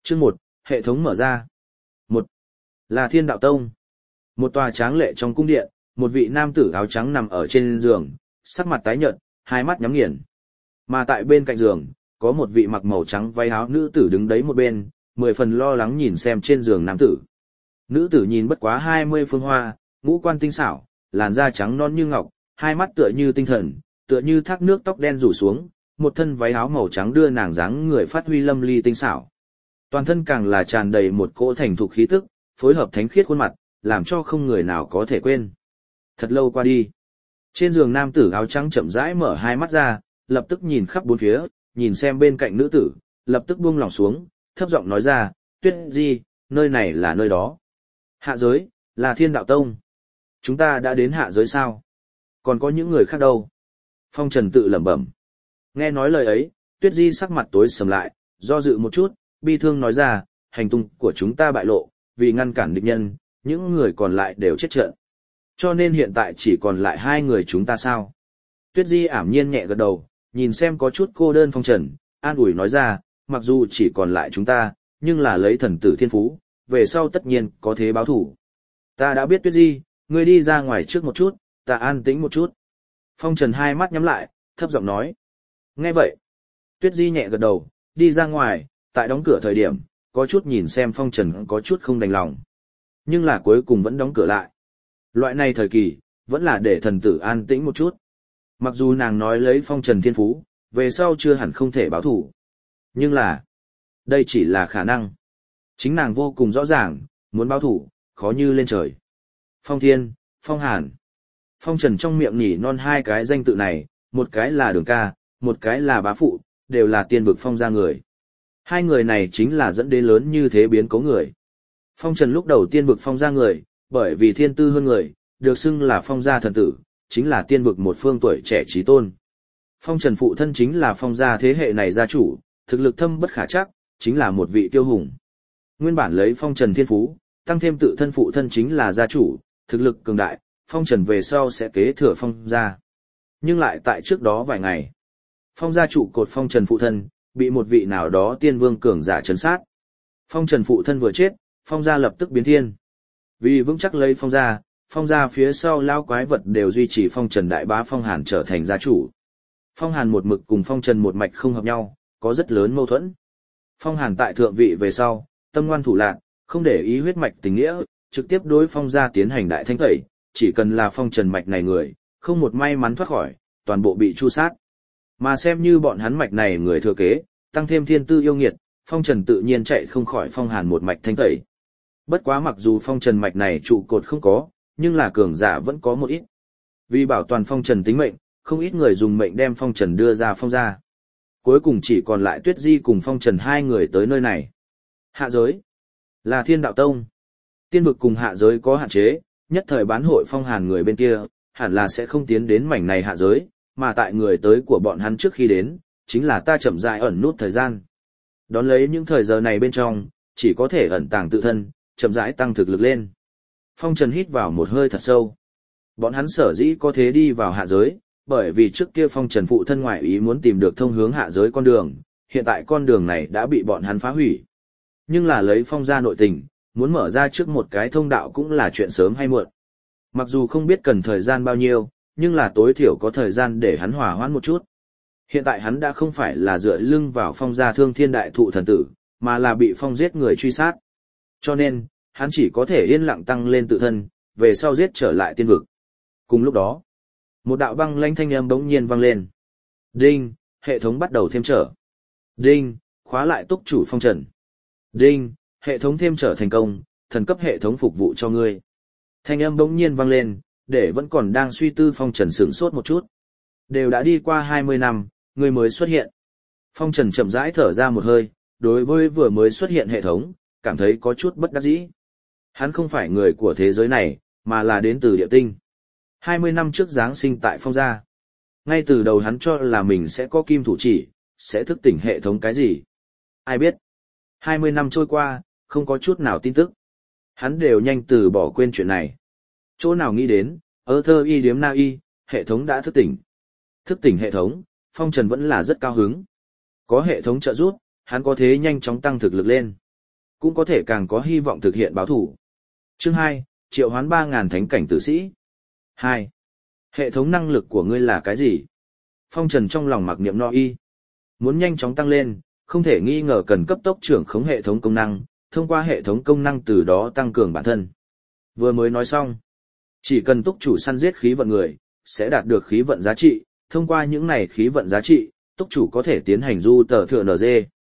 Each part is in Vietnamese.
Chương 1, hệ thống mở ra. 1. Là Thiên Đạo Tông. Một tòa tráng lệ trong cung điện, một vị nam tử áo trắng nằm ở trên giường, sắc mặt tái nhợt, hai mắt nhắm nghiền. Mà tại bên cạnh giường, có một vị mặc màu trắng váy áo nữ tử đứng đấy một bên, 10 phần lo lắng nhìn xem trên giường nam tử. Nữ tử nhìn bất quá 20 phương hoa, ngũ quan tinh xảo, làn da trắng non như ngọc, hai mắt tựa như tinh thần, tựa như thác nước, tóc đen rủ xuống, một thân váy áo màu trắng đưa nàng dáng người phát huy lâm ly tinh xảo. Toàn thân càng là tràn đầy một cỗ thành thục khí tức, phối hợp thánh khiết khuôn mặt, làm cho không người nào có thể quên. Thật lâu qua đi, trên giường nam tử áo trắng chậm rãi mở hai mắt ra, lập tức nhìn khắp bốn phía, nhìn xem bên cạnh nữ tử, lập tức buông lòng xuống, thấp giọng nói ra, Tuyết Di, nơi này là nơi đó. Hạ giới, là Thiên Đạo Tông. Chúng ta đã đến hạ giới sao? Còn có những người khác đâu? Phong Trần tự lẩm bẩm. Nghe nói lời ấy, Tuyết Di sắc mặt tối sầm lại, do dự một chút, bi thương nói ra, hành tung của chúng ta bại lộ, vì ngăn cản địch nhân, những người còn lại đều chết trận. Cho nên hiện tại chỉ còn lại 2 người chúng ta sao? Tuyết Di ảm nhiên nhẹ gật đầu, nhìn xem có chút cô đơn Phong Trần, an ủi nói ra, mặc dù chỉ còn lại chúng ta, nhưng là lấy thần tử thiên phú, về sau tất nhiên có thế báo thủ. Ta đã biết Tuyết Di, ngươi đi ra ngoài trước một chút, ta an tĩnh một chút. Phong Trần hai mắt nhắm lại, thấp giọng nói. Nghe vậy, Tuyết Di nhẹ gật đầu, đi ra ngoài, tại đóng cửa thời điểm, có chút nhìn xem Phong Trần có chút không đành lòng. Nhưng là cuối cùng vẫn đóng cửa lại. Loại này thời kỳ, vẫn là để thần tử an tĩnh một chút. Mặc dù nàng nói lấy Phong Trần thiên phú, về sau chưa hẳn không thể báo thủ. Nhưng là, đây chỉ là khả năng. Chính nàng vô cùng rõ ràng, muốn báo thủ, khó như lên trời. Phong Thiên, Phong Hàn. Phong Trần trong miệng nhỉ non 2 cái danh tự này, một cái là Đường Ca, một cái là Bá Phụ, đều là tiên vực Phong gia người. 2 người này chính là dẫn đến lớn như thế biến cố người. Phong Trần lúc đầu tiên vực Phong gia người, bởi vì thiên tư hơn người, được xưng là Phong gia thần tử, chính là tiên vực một phương tuổi trẻ trí tôn. Phong Trần phụ thân chính là Phong gia thế hệ này gia chủ, thực lực thâm bất khả trắc, chính là một vị tiêu hùng. Nguyên bản lấy Phong Trần thiên phú, tăng thêm tự thân phụ thân chính là gia chủ, thực lực cường đại, Phong Trần về sau sẽ kế thừa Phong gia. Nhưng lại tại trước đó vài ngày, Phong gia trụ cột Phong Trần phụ thân, bị một vị nào đó tiên vương cường giả trấn sát. Phong Trần phụ thân vừa chết, Phong gia lập tức biến thiên. Vì vững chắc lấy Phong gia phía sau lao quái vật đều duy trì Phong Trần đại bá Phong Hàn trở thành gia chủ. Phong Hàn một mực cùng Phong Trần một mạch không hợp nhau, có rất lớn mâu thuẫn. Phong Hàn tại thượng vị về sau, tâm ngoan thủ lạn, không để ý huyết mạch tình nghĩa, trực tiếp đối Phong gia tiến hành đại thanh tẩy, chỉ cần là Phong Trần mạch này người, không một may mắn thoát khỏi, toàn bộ bị tru sát. Mà xem như bọn hắn mạch này người thừa kế, tăng thêm thiên tư yêu nghiệt, Phong Trần tự nhiên chạy không khỏi Phong Hàn một mạch thanh tẩy. Bất quá mặc dù Phong Trần mạch này trụ cột không có, nhưng là cường giả vẫn có một ít. Vì bảo toàn Phong Trần tính mệnh, không ít người dùng mệnh đem Phong Trần đưa ra Phong gia. Cuối cùng chỉ còn lại Tuyết Di cùng Phong Trần 2 người tới nơi này. Hạ giới là Thiên Đạo Tông. Tiên vực cùng hạ giới có hạn chế, nhất thời bán hội Phong Hàn người bên kia, hẳn là sẽ không tiến đến mảnh này hạ giới, mà tại người tới của bọn hắn trước khi đến, chính là ta chậm rãi ẩn nút thời gian. Đón lấy những thời giờ này bên trong, chỉ có thể ẩn tàng tự thân, chậm rãi tăng thực lực lên. Phong Trần hít vào một hơi thật sâu. Bọn hắn sở dĩ có thế đi vào hạ giới, bởi vì trước kia Phong Trần phụ thân ngoại ý muốn tìm được thông hướng hạ giới con đường, hiện tại con đường này đã bị bọn hắn phá hủy. Nhưng là lấy Phong gia nội tình, muốn mở ra trước một cái thông đạo cũng là chuyện sớm hay muộn. Mặc dù không biết cần thời gian bao nhiêu, nhưng là tối thiểu có thời gian để hắn hòa hoãn một chút. Hiện tại hắn đã không phải là dựa lưng vào Phong gia thương thiên đại thụ thần tử, mà là bị Phong giết người truy sát. Cho nên, hắn chỉ có thể yên lặng tăng lên tự thân, về sau giết trở lại tiên vực. Cùng lúc đó, một đạo băng lãnh thanh âm bỗng nhiên vang lên. Đinh, hệ thống bắt đầu thêm trở. Đinh, khóa lại túc chủ Phong Trần. Đinh, hệ thống thêm trở thành công, thần cấp hệ thống phục vụ cho ngươi. Thanh âm bỗng nhiên vang lên, để vẫn còn đang suy tư Phong Trần sửng sốt một chút. Đều đã đi qua 20 năm, ngươi mới xuất hiện. Phong Trần chậm rãi thở ra một hơi, đối với vừa mới xuất hiện hệ thống, cảm thấy có chút bất đắc dĩ. Hắn không phải người của thế giới này, mà là đến từ địa tinh. 20 năm trước Giáng sinh tại Phong gia. Ngay từ đầu hắn cho là mình sẽ có kim thủ chỉ, sẽ thức tỉnh hệ thống cái gì. Ai biết. 20 năm trôi qua, không có chút nào tin tức. Hắn đều nhanh từ bỏ quên chuyện này. Chỗ nào nghĩ đến, ở thơ y điếm na y, hệ thống đã thức tỉnh. Thức tỉnh hệ thống, Phong Trần vẫn là rất cao hứng. Có hệ thống trợ giúp, hắn có thế nhanh chóng tăng thực lực lên. cũng có thể càng có hy vọng thực hiện báo thủ. Chương 2, triệu hoán 3.000 thánh cảnh tử sĩ. 2. Hệ thống năng lực của ngươi là cái gì? Phong Trần trong lòng mặc niệm no y. Muốn nhanh chóng tăng lên, không thể nghi ngờ cần cấp tốc trưởng khống hệ thống công năng, thông qua hệ thống công năng từ đó tăng cường bản thân. Vừa mới nói xong, chỉ cần túc chủ săn giết khí vận người, sẽ đạt được khí vận giá trị, thông qua những này khí vận giá trị, túc chủ có thể tiến hành du tờ thừa NG.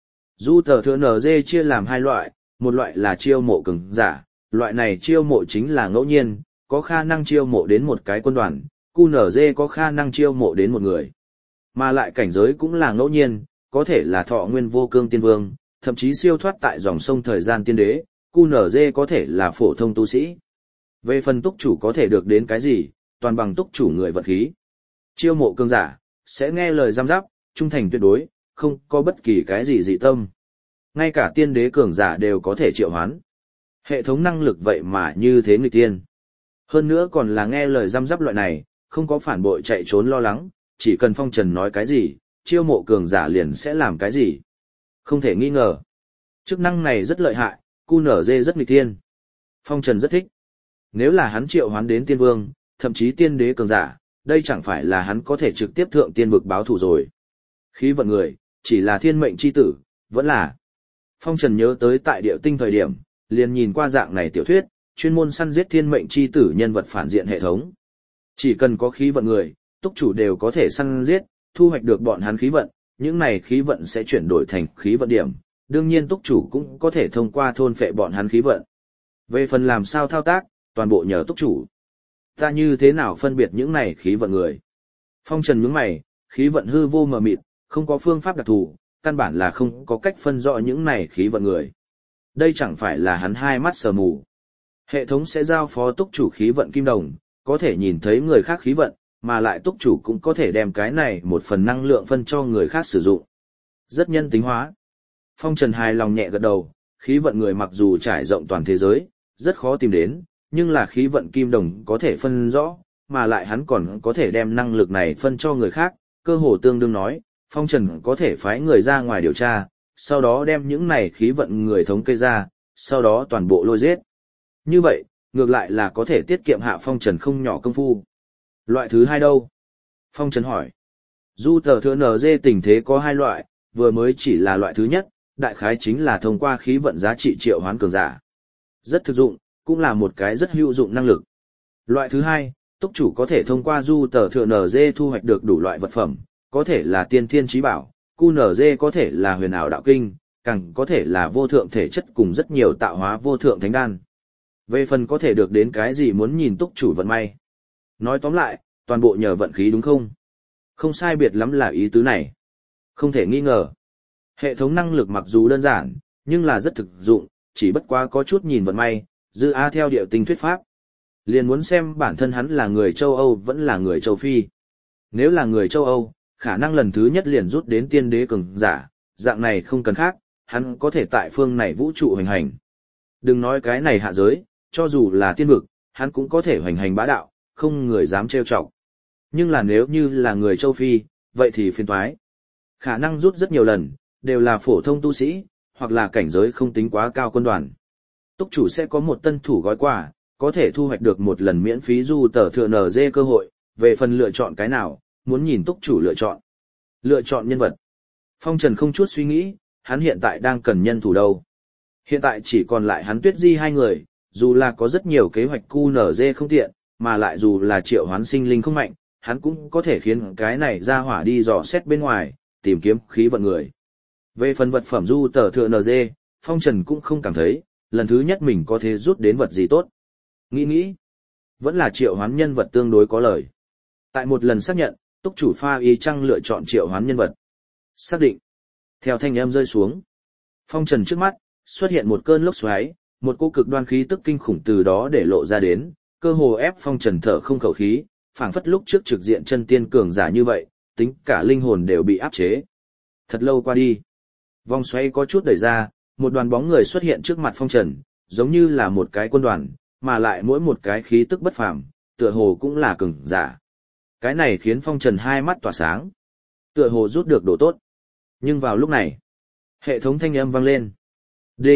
Du tờ thừa NG chia làm hai loại, một loại là chiêu mộ cường giả, loại này chiêu mộ chính là ngẫu nhiên, có khả năng chiêu mộ đến một cái quân đoàn, QNZ có khả năng chiêu mộ đến một người. Mà lại cảnh giới cũng là ngẫu nhiên, có thể là thọ nguyên vô cương tiên vương, thậm chí siêu thoát tại dòng sông thời gian tiên đế, QNZ có thể là phổ thông tu sĩ. Về phần túc chủ có thể được đến cái gì, toàn bằng túc chủ người vận khí. Chiêu mộ cường giả, sẽ nghe lời giam giáp, trung thành tuyệt đối, không có bất kỳ cái gì dị tâm. Ngay cả tiên đế cường giả đều có thể triệu hoán. Hệ thống năng lực vậy mà như thế nghịch tiên. Hơn nữa còn là nghe lời giam giáp loại này, không có phản bội chạy trốn lo lắng, chỉ cần Phong Trần nói cái gì, chiêu mộ cường giả liền sẽ làm cái gì. Không thể nghi ngờ. Chức năng này rất lợi hại, QNZ rất nghịch tiên. Phong Trần rất thích. Nếu là hắn triệu hoán đến tiên vương, thậm chí tiên đế cường giả, đây chẳng phải là hắn có thể trực tiếp thượng tiên vực báo thù rồi. Khí vận người, chỉ là thiên mệnh chi tử, vẫn là. Phong Trần nhớ tới tại Điệu Tinh thời điểm, liền nhìn qua dạng này tiểu thuyết, chuyên môn săn giết thiên mệnh chi tử nhân vật phản diện hệ thống. Chỉ cần có khí vận người, túc chủ đều có thể săn giết, thu hoạch được bọn hắn khí vận, những này khí vận sẽ chuyển đổi thành khí vận điểm, đương nhiên túc chủ cũng có thể thông qua thôn phệ bọn hắn khí vận. Về phần làm sao thao tác, toàn bộ nhờ túc chủ. Ta như thế nào phân biệt những này khí vận người? Phong Trần nhướng mày, khí vận hư vô mờ mịt, không có phương pháp đặc thù, căn bản là không có cách phân rõ những này khí vận người. Đây chẳng phải là hắn hai mắt sờ mù. Hệ thống sẽ giao phó túc chủ khí vận kim đồng, có thể nhìn thấy người khác khí vận, mà lại túc chủ cũng có thể đem cái này một phần năng lượng phân cho người khác sử dụng. Rất nhân tính hóa. Phong Trần hài lòng nhẹ gật đầu, khí vận người mặc dù trải rộng toàn thế giới, rất khó tìm đến, nhưng là khí vận kim đồng có thể phân rõ, mà lại hắn còn có thể đem năng lực này phân cho người khác, cơ hồ tương đương nói, Phong Trần có thể phái người ra ngoài điều tra, sau đó đem những này khí vận người thống kê ra, sau đó toàn bộ lôi giết. Như vậy, ngược lại là có thể tiết kiệm hạ Phong Trần không nhỏ công phu. Loại thứ hai đâu? Phong Trần hỏi. Du tờ thừa NG tình thế có hai loại, vừa mới chỉ là loại thứ nhất, đại khái chính là thông qua khí vận giá trị triệu hoán cường giả. Rất thực dụng, cũng là một cái rất hữu dụng năng lực. Loại thứ hai, túc chủ có thể thông qua du tờ thừa NG thu hoạch được đủ loại vật phẩm, có thể là tiên thiên trí bảo, QNG có thể là huyền ảo đạo kinh, càng có thể là vô thượng thể chất cùng rất nhiều tạo hóa vô thượng thánh đan. Về phần có thể được đến cái gì muốn nhìn túc chủ vận may. Nói tóm lại, toàn bộ nhờ vận khí đúng không? Không sai biệt lắm là ý tứ này. Không thể nghi ngờ. Hệ thống năng lực mặc dù đơn giản, nhưng là rất thực dụng, chỉ bất quá có chút nhìn vận may, dư A theo Điệu Tinh thuyết pháp. Liền muốn xem bản thân hắn là người châu Âu vẫn là người châu Phi. Nếu là người châu Âu, khả năng lần thứ nhất liền rút đến tiên đế cường giả, dạng này không cần khác, hắn có thể tại phương này vũ trụ hoành hành. Đừng nói cái này hạ giới, cho dù là tiên vực, hắn cũng có thể hoành hành bá đạo, không người dám trêu chọc. Nhưng là nếu như là người châu Phi, vậy thì phiền toái. Khả năng rút rất nhiều lần, đều là phổ thông tu sĩ, hoặc là cảnh giới không tính quá cao quân đoàn. Túc chủ sẽ có một tân thủ gói quà, có thể thu hoạch được một lần miễn phí du tờ thừa NG cơ hội, về phần lựa chọn cái nào, muốn nhìn túc chủ lựa chọn. Lựa chọn nhân vật. Phong Trần không chút suy nghĩ, hắn hiện tại đang cần nhân thủ đâu. Hiện tại chỉ còn lại hắn Tuyết Di hai người, dù là có rất nhiều kế hoạch QNZ không tiện, mà lại dù là triệu hoán sinh linh không mạnh, hắn cũng có thể khiến cái này ra hỏa đi dò xét bên ngoài, tìm kiếm khí vận người. Về phần vật phẩm du tờ thừa NG, Phong Trần cũng không cảm thấy, lần thứ nhất mình có thể rút đến vật gì tốt. Nghĩ, vẫn là triệu hoán nhân vật tương đối có lời. Tại một lần xác nhận, túc chủ pha ý chăng lựa chọn triệu hoán nhân vật. Xác định. Theo thanh âm rơi xuống, Phong Trần trước mắt, xuất hiện một cơn lốc xoáy, một cô cực đoan khí tức kinh khủng từ đó để lộ ra đến, cơ hồ ép Phong Trần thở không khẩu khí, phảng phất lúc trước trực diện chân tiên cường giả như vậy, tính cả linh hồn đều bị áp chế. Thật lâu qua đi, vòng xoáy có chút đẩy ra, một đoàn bóng người xuất hiện trước mặt Phong Trần, giống như là một cái quân đoàn, mà lại mỗi một cái khí tức bất phàm, tựa hồ cũng là cường giả. Cái này khiến Phong Trần hai mắt tỏa sáng, tựa hồ rút được đồ tốt. Nhưng vào lúc này, hệ thống thanh âm vang lên. Đinh,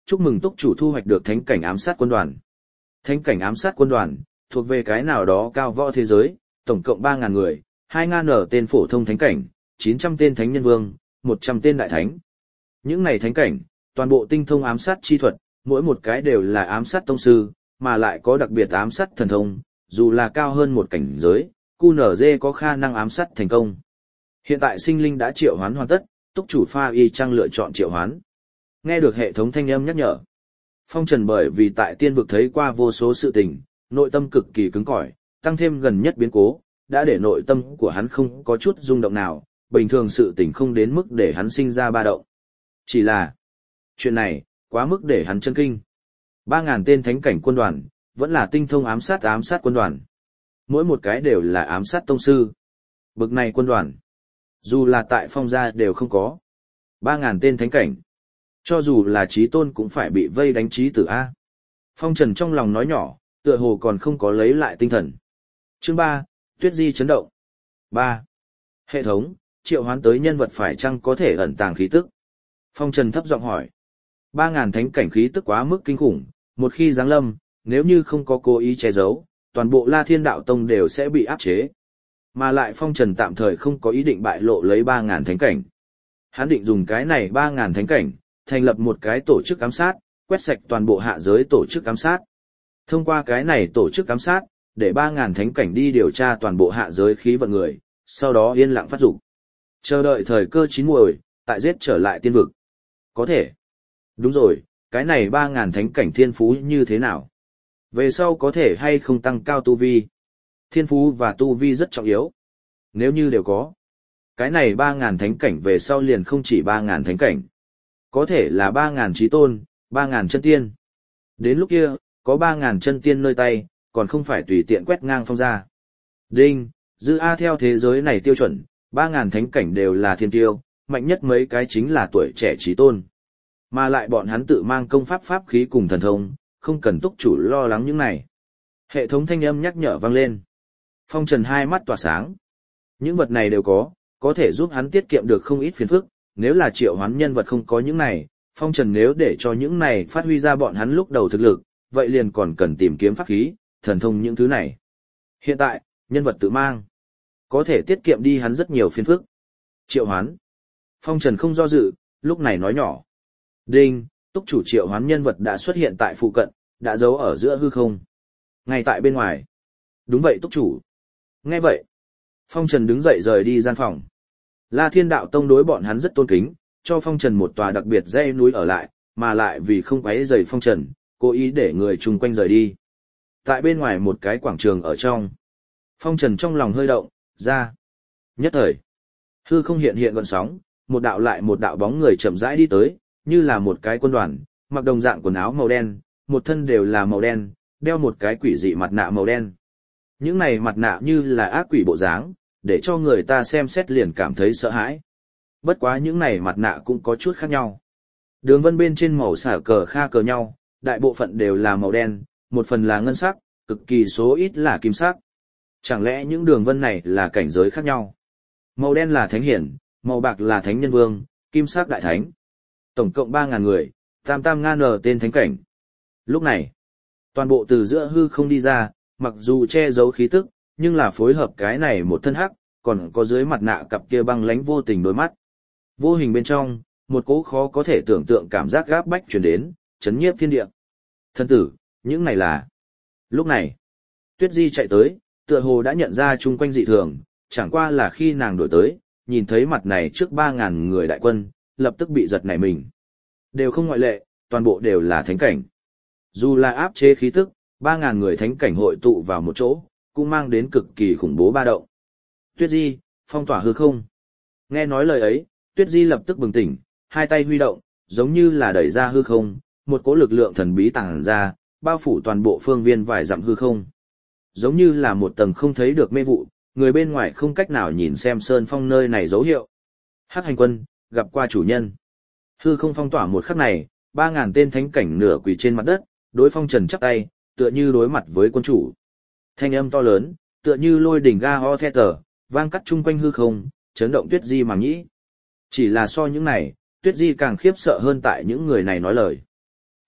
chúc mừng túc chủ thu hoạch được thánh cảnh ám sát quân đoàn. Thánh cảnh ám sát quân đoàn, thuộc về cái nào đó cao võ thế giới, tổng cộng 3.000 người, 2.000 tên phổ thông thánh cảnh, 900 tên thánh nhân vương, 100 tên đại thánh. Những này thánh cảnh, toàn bộ tinh thông ám sát chi thuật, mỗi một cái đều là ám sát tông sư, mà lại có đặc biệt ám sát thần thông, dù là cao hơn một cảnh giới, QNZ có khả năng ám sát thành công. Hiện tại sinh linh đã triệu hoán hoàn tất, túc chủ pha y trang lựa chọn triệu hoán. Nghe được hệ thống thanh âm nhắc nhở. Phong Trần bởi vì tại tiên vực thấy qua vô số sự tình, nội tâm cực kỳ cứng cỏi, tăng thêm gần nhất biến cố, đã để nội tâm của hắn không có chút rung động nào, bình thường sự tình không đến mức để hắn sinh ra ba động. Chỉ là, chuyện này, quá mức để hắn chân kinh. 3.000 tên thánh cảnh quân đoàn, vẫn là tinh thông ám sát quân đoàn. Mỗi một cái đều là ám sát tông sư. Bực này quân đoàn, dù là tại phong gia đều không có. 3.000 tên thánh cảnh. Cho dù là trí tôn cũng phải bị vây đánh trí tử A. Phong Trần trong lòng nói nhỏ, tựa hồ còn không có lấy lại tinh thần. Chương 3, Tuyết Di chấn động. 3. Hệ thống, triệu hoán tới nhân vật phải chăng có thể ẩn tàng khí tức? Phong Trần thấp giọng hỏi. 3.000 thánh cảnh khí tức quá mức kinh khủng, một khi giáng lâm, nếu như không có cố ý che giấu, toàn bộ La Thiên Đạo Tông đều sẽ bị áp chế. Mà lại Phong Trần tạm thời không có ý định bại lộ lấy 3.000 thánh cảnh. Hắn định dùng cái này 3.000 thánh cảnh, thành lập một cái tổ chức ám sát, quét sạch toàn bộ hạ giới tổ chức ám sát. Thông qua cái này tổ chức ám sát, để 3.000 thánh cảnh đi điều tra toàn bộ hạ giới khí vận người, sau đó yên lặng phát dục. Chờ đợi thời cơ chín muồi, tại giết trở lại tiên vực. Có thể. Đúng rồi, cái này 3.000 thánh cảnh thiên phú như thế nào? Về sau có thể hay không tăng cao tu vi? Thiên phú và tu vi rất trọng yếu. Nếu như đều có, cái này 3.000 thánh cảnh về sau liền không chỉ 3.000 thánh cảnh. Có thể là 3.000 chí tôn, 3.000 chân tiên. Đến lúc kia, có 3.000 chân tiên nơi tay, còn không phải tùy tiện quét ngang phong ra. Đinh, dư A theo thế giới này tiêu chuẩn, 3.000 thánh cảnh đều là thiên tiêu, mạnh nhất mấy cái chính là tuổi trẻ chí tôn. Mà lại bọn hắn tự mang công pháp pháp khí cùng thần thông, không cần túc chủ lo lắng những này. Hệ thống thanh âm nhắc nhở vang lên. Phong Trần hai mắt tỏa sáng. Những vật này đều có thể giúp hắn tiết kiệm được không ít phiền phức, nếu là triệu hoán nhân vật không có những này, Phong Trần nếu để cho những này phát huy ra bọn hắn lúc đầu thực lực, vậy liền còn cần tìm kiếm pháp khí, thần thông những thứ này. Hiện tại, nhân vật tự mang, có thể tiết kiệm đi hắn rất nhiều phiền phức. Triệu hoán. Phong Trần không do dự, lúc này nói nhỏ. Đinh, túc chủ triệu hoán nhân vật đã xuất hiện tại phụ cận, đã giấu ở giữa hư không. Ngay tại bên ngoài. Đúng vậy túc chủ. Nghe vậy. Phong Trần đứng dậy rời đi gian phòng. La Thiên Đạo Tông đối bọn hắn rất tôn kính, cho Phong Trần một tòa đặc biệt dãy núi ở lại, mà lại vì không quấy rầy Phong Trần, cố ý để người chung quanh rời đi. Tại bên ngoài một cái quảng trường ở trong. Phong Trần trong lòng hơi động, ra. Nhất thời. Hư không hiện hiện gợn sóng, một đạo lại một đạo bóng người chậm rãi đi tới, như là một cái quân đoàn, mặc đồng dạng quần áo màu đen, một thân đều là màu đen, đeo một cái quỷ dị mặt nạ màu đen. Những này mặt nạ như là ác quỷ bộ dáng, để cho người ta xem xét liền cảm thấy sợ hãi. Bất quá những này mặt nạ cũng có chút khác nhau. Đường vân bên trên màu xả cờ kha cờ nhau, đại bộ phận đều là màu đen, một phần là ngân sắc, cực kỳ số ít là kim sắc. Chẳng lẽ những đường vân này là cảnh giới khác nhau? Màu đen là thánh hiển, màu bạc là thánh nhân vương, kim sắc đại thánh. Tổng cộng 3.000 người, tam ngàn tên thánh cảnh. Lúc này, toàn bộ từ giữa hư không đi ra, mặc dù che giấu khí tức, nhưng là phối hợp cái này một thân hắc, còn có dưới mặt nạ cặp kia băng lánh vô tình đôi mắt. Vô hình bên trong, một cỗ khó có thể tưởng tượng cảm giác gáp bách truyền đến, chấn nhiếp thiên địa. Thân tử, những này là... Lúc này, Tuyết Di chạy tới, tựa hồ đã nhận ra chung quanh dị thường, chẳng qua là khi nàng đổi tới, nhìn thấy mặt này trước 3.000 người đại quân, lập tức bị giật nảy mình. Đều không ngoại lệ, toàn bộ đều là thánh cảnh. Dù là áp chế khí tức, 3.000 người thánh cảnh hội tụ vào một chỗ, cũng mang đến cực kỳ khủng bố ba động. Tuyết Di, phong tỏa hư không. Nghe nói lời ấy, Tuyết Di lập tức bừng tỉnh, hai tay huy động, giống như là đẩy ra hư không, một cỗ lực lượng thần bí tàng ra, bao phủ toàn bộ phương viên vài dặm hư không. Giống như là một tầng không thấy được mê vụ, người bên ngoài không cách nào nhìn xem sơn phong nơi này dấu hiệu. Hắc hành quân, gặp qua chủ nhân. Hư không phong tỏa một khắc này, 3.000 tên thánh cảnh nửa quỳ trên mặt đất, đối Phong Trần chắp tay, tựa như đối mặt với quân chủ. Thanh âm to lớn, tựa như lôi đỉnh ga ho the tờ, vang cắt chung quanh hư không, chấn động Tuyết Di màng nhĩ. Chỉ là so những này, Tuyết Di càng khiếp sợ hơn tại những người này nói lời.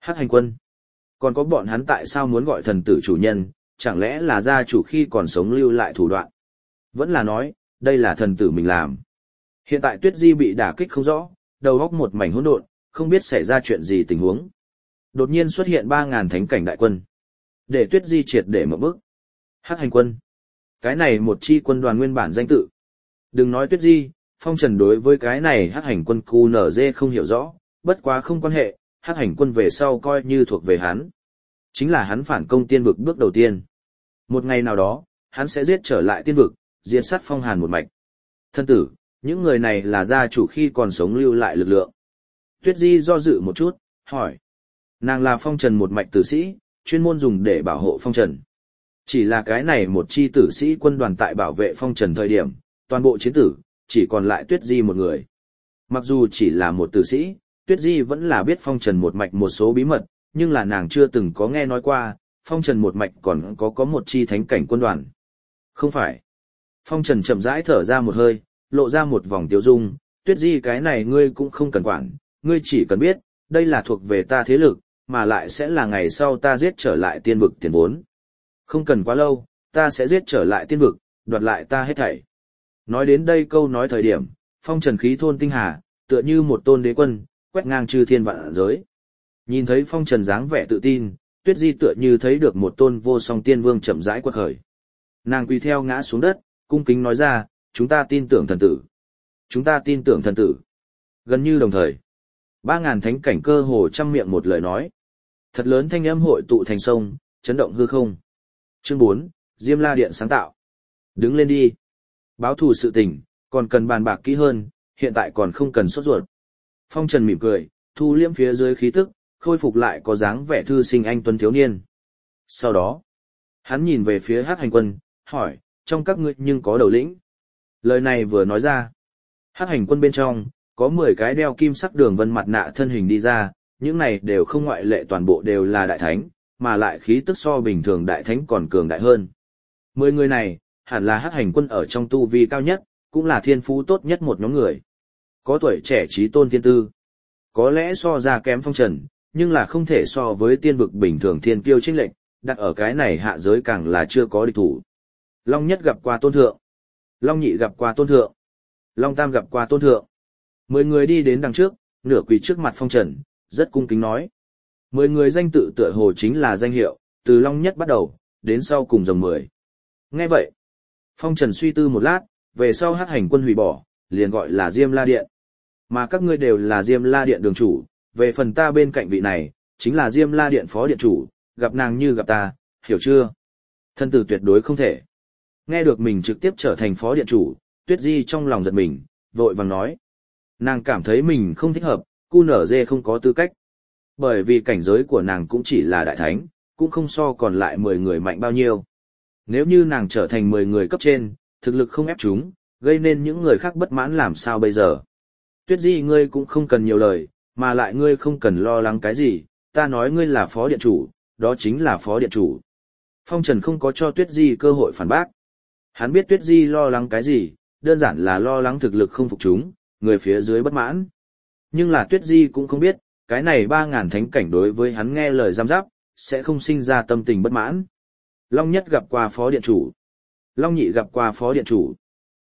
Hắc hành quân. Còn có bọn hắn tại sao muốn gọi thần tử chủ nhân, chẳng lẽ là gia chủ khi còn sống lưu lại thủ đoạn? Vẫn là nói, đây là thần tử mình làm. Hiện tại Tuyết Di bị đả kích không rõ, đầu óc một mảnh hỗn độn, không biết xảy ra chuyện gì tình huống. Đột nhiên xuất hiện 3.000 thánh cảnh đại quân. Để Tuyết Di triệt để một bước. Hắc hành quân. Cái này một chi quân đoàn nguyên bản danh tự. Đừng nói Tuyết Di, Phong Trần đối với cái này Hắc hành quân QNZ không hiểu rõ, bất quá không quan hệ, Hắc hành quân về sau coi như thuộc về hắn. Chính là hắn phản công tiên vực bước đầu tiên. Một ngày nào đó, hắn sẽ giết trở lại tiên vực, diệt sát Phong Hàn một mạch. Thân tử, những người này là gia chủ khi còn sống lưu lại lực lượng. Tuyết Di do dự một chút, hỏi. Nàng là Phong Trần một mạch tử sĩ, chuyên môn dùng để bảo hộ Phong Trần. Chỉ là cái này một chi tử sĩ quân đoàn tại bảo vệ Phong Trần thời điểm, toàn bộ chiến tử, chỉ còn lại Tuyết Di một người. Mặc dù chỉ là một tử sĩ, Tuyết Di vẫn là biết Phong Trần một mạch một số bí mật, nhưng là nàng chưa từng có nghe nói qua, Phong Trần một mạch còn có một chi thánh cảnh quân đoàn. Không phải. Phong Trần chậm rãi thở ra một hơi, lộ ra một vòng tiêu dung, Tuyết Di cái này ngươi cũng không cần quản, ngươi chỉ cần biết, đây là thuộc về ta thế lực, mà lại sẽ là ngày sau ta giết trở lại tiên vực tiền vốn. Không cần quá lâu, ta sẽ giết trở lại tiên vực, đoạt lại ta hết thảy. Nói đến đây câu nói thời điểm, Phong Trần khí thôn tinh hà, tựa như một tôn đế quân, quét ngang chư thiên vạn giới. Nhìn thấy Phong Trần dáng vẻ tự tin, Tuyết Di tựa như thấy được một tôn vô song tiên vương chậm rãi quật khởi. Nàng quỳ theo ngã xuống đất, cung kính nói ra, chúng ta tin tưởng thần tử. Chúng ta tin tưởng thần tử. Gần như đồng thời, 3.000 thánh cảnh cơ hồ trăm miệng một lời nói. Thật lớn thanh âm hội tụ thành sông, chấn động hư không. Chương 4, Diêm La Điện sáng tạo. Đứng lên đi. Báo thù sự tình, còn cần bàn bạc kỹ hơn, hiện tại còn không cần sốt ruột. Phong Trần mỉm cười, thu liễm phía dưới khí tức, khôi phục lại có dáng vẻ thư sinh anh tuấn thiếu niên. Sau đó, hắn nhìn về phía Hắc hành quân, hỏi, trong các ngươi nhưng có đầu lĩnh. Lời này vừa nói ra, Hắc hành quân bên trong, có 10 cái đeo kim sắc đường vân mặt nạ thân hình đi ra, những này đều không ngoại lệ toàn bộ đều là đại thánh, mà lại khí tức so bình thường đại thánh còn cường đại hơn. 10 người này, hẳn là Hắc hành quân ở trong tu vi cao nhất, cũng là thiên phú tốt nhất một nhóm người. Có tuổi trẻ trí tôn thiên tư, có lẽ so ra kém Phong Trần, nhưng là không thể so với tiên vực bình thường thiên kiêu chênh lệch, đặt ở cái này hạ giới càng là chưa có địch thủ. Long nhất gặp qua tôn thượng, Long nhị gặp qua tôn thượng, Long tam gặp qua tôn thượng. 10 người đi đến đằng trước, nửa quỳ trước mặt Phong Trần, rất cung kính nói. 10 người danh tự tựa hồ chính là danh hiệu, từ Long nhất bắt đầu, đến sau cùng dòng 10. Nghe vậy, Phong Trần suy tư một lát, về sau Hắc hành quân hủy bỏ, liền gọi là Diêm La Điện. Mà các ngươi đều là Diêm La Điện đường chủ, về phần ta bên cạnh vị này, chính là Diêm La Điện phó điện chủ, gặp nàng như gặp ta, hiểu chưa? Thân tử tuyệt đối không thể. Nghe được mình trực tiếp trở thành phó điện chủ, Tuyết Di trong lòng giật mình, vội vàng nói. Nàng cảm thấy mình không thích hợp, QNZ không có tư cách. Bởi vì cảnh giới của nàng cũng chỉ là đại thánh, cũng không so còn lại 10 người mạnh bao nhiêu. Nếu như nàng trở thành 10 người cấp trên, thực lực không ép chúng, gây nên những người khác bất mãn làm sao bây giờ. Tuyết Di ngươi cũng không cần nhiều lời, mà lại ngươi không cần lo lắng cái gì, ta nói ngươi là phó điện chủ, đó chính là phó điện chủ. Phong Trần không có cho Tuyết Di cơ hội phản bác. Hắn biết Tuyết Di lo lắng cái gì, đơn giản là lo lắng thực lực không phục chúng, người phía dưới bất mãn. Nhưng là Tuyết Di cũng không biết, cái này 3.000 thánh cảnh đối với hắn nghe lời giam giáp, sẽ không sinh ra tâm tình bất mãn. Long nhất gặp qua phó điện chủ. Long nhị gặp qua phó điện chủ.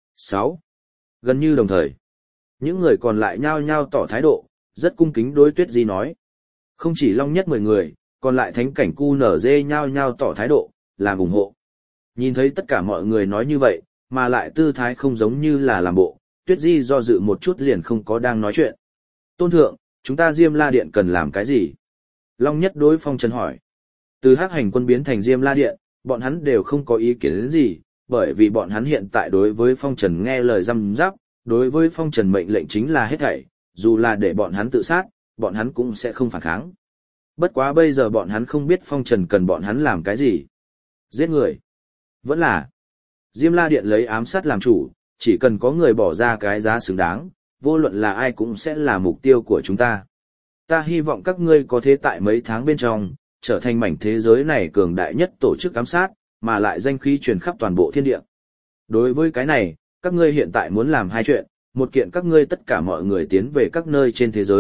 6. Gần như đồng thời. Những người còn lại nhao nhao tỏ thái độ, rất cung kính đối Tuyết Di nói. Không chỉ Long nhất 10 người, còn lại thánh cảnh QNZ nhao nhao tỏ thái độ, làm ủng hộ. Nhìn thấy tất cả mọi người nói như vậy, mà lại tư thái không giống như là làm bộ, Tuyết Di do dự một chút liền không có đang nói chuyện. Tôn thượng, chúng ta Diêm La Điện cần làm cái gì? Long nhất đối Phong Trần hỏi. Từ Hắc hành quân biến thành Diêm La Điện, bọn hắn đều không có ý kiến đến gì, bởi vì bọn hắn hiện tại đối với Phong Trần nghe lời răm giáp, đối với Phong Trần mệnh lệnh chính là hết thảy, dù là để bọn hắn tự sát, bọn hắn cũng sẽ không phản kháng. Bất quá bây giờ bọn hắn không biết Phong Trần cần bọn hắn làm cái gì. Giết người. Vẫn là Diêm La Điện lấy ám sát làm chủ, chỉ cần có người bỏ ra cái giá xứng đáng, vô luận là ai cũng sẽ là mục tiêu của chúng ta. Ta hy vọng các ngươi có thể tại mấy tháng bên trong, trở thành mảnh thế giới này cường đại nhất tổ chức ám sát, mà lại danh khí truyền khắp toàn bộ thiên địa. Đối với cái này, các ngươi hiện tại muốn làm hai chuyện, một kiện các ngươi tất cả mọi người tiến về các nơi trên thế giới,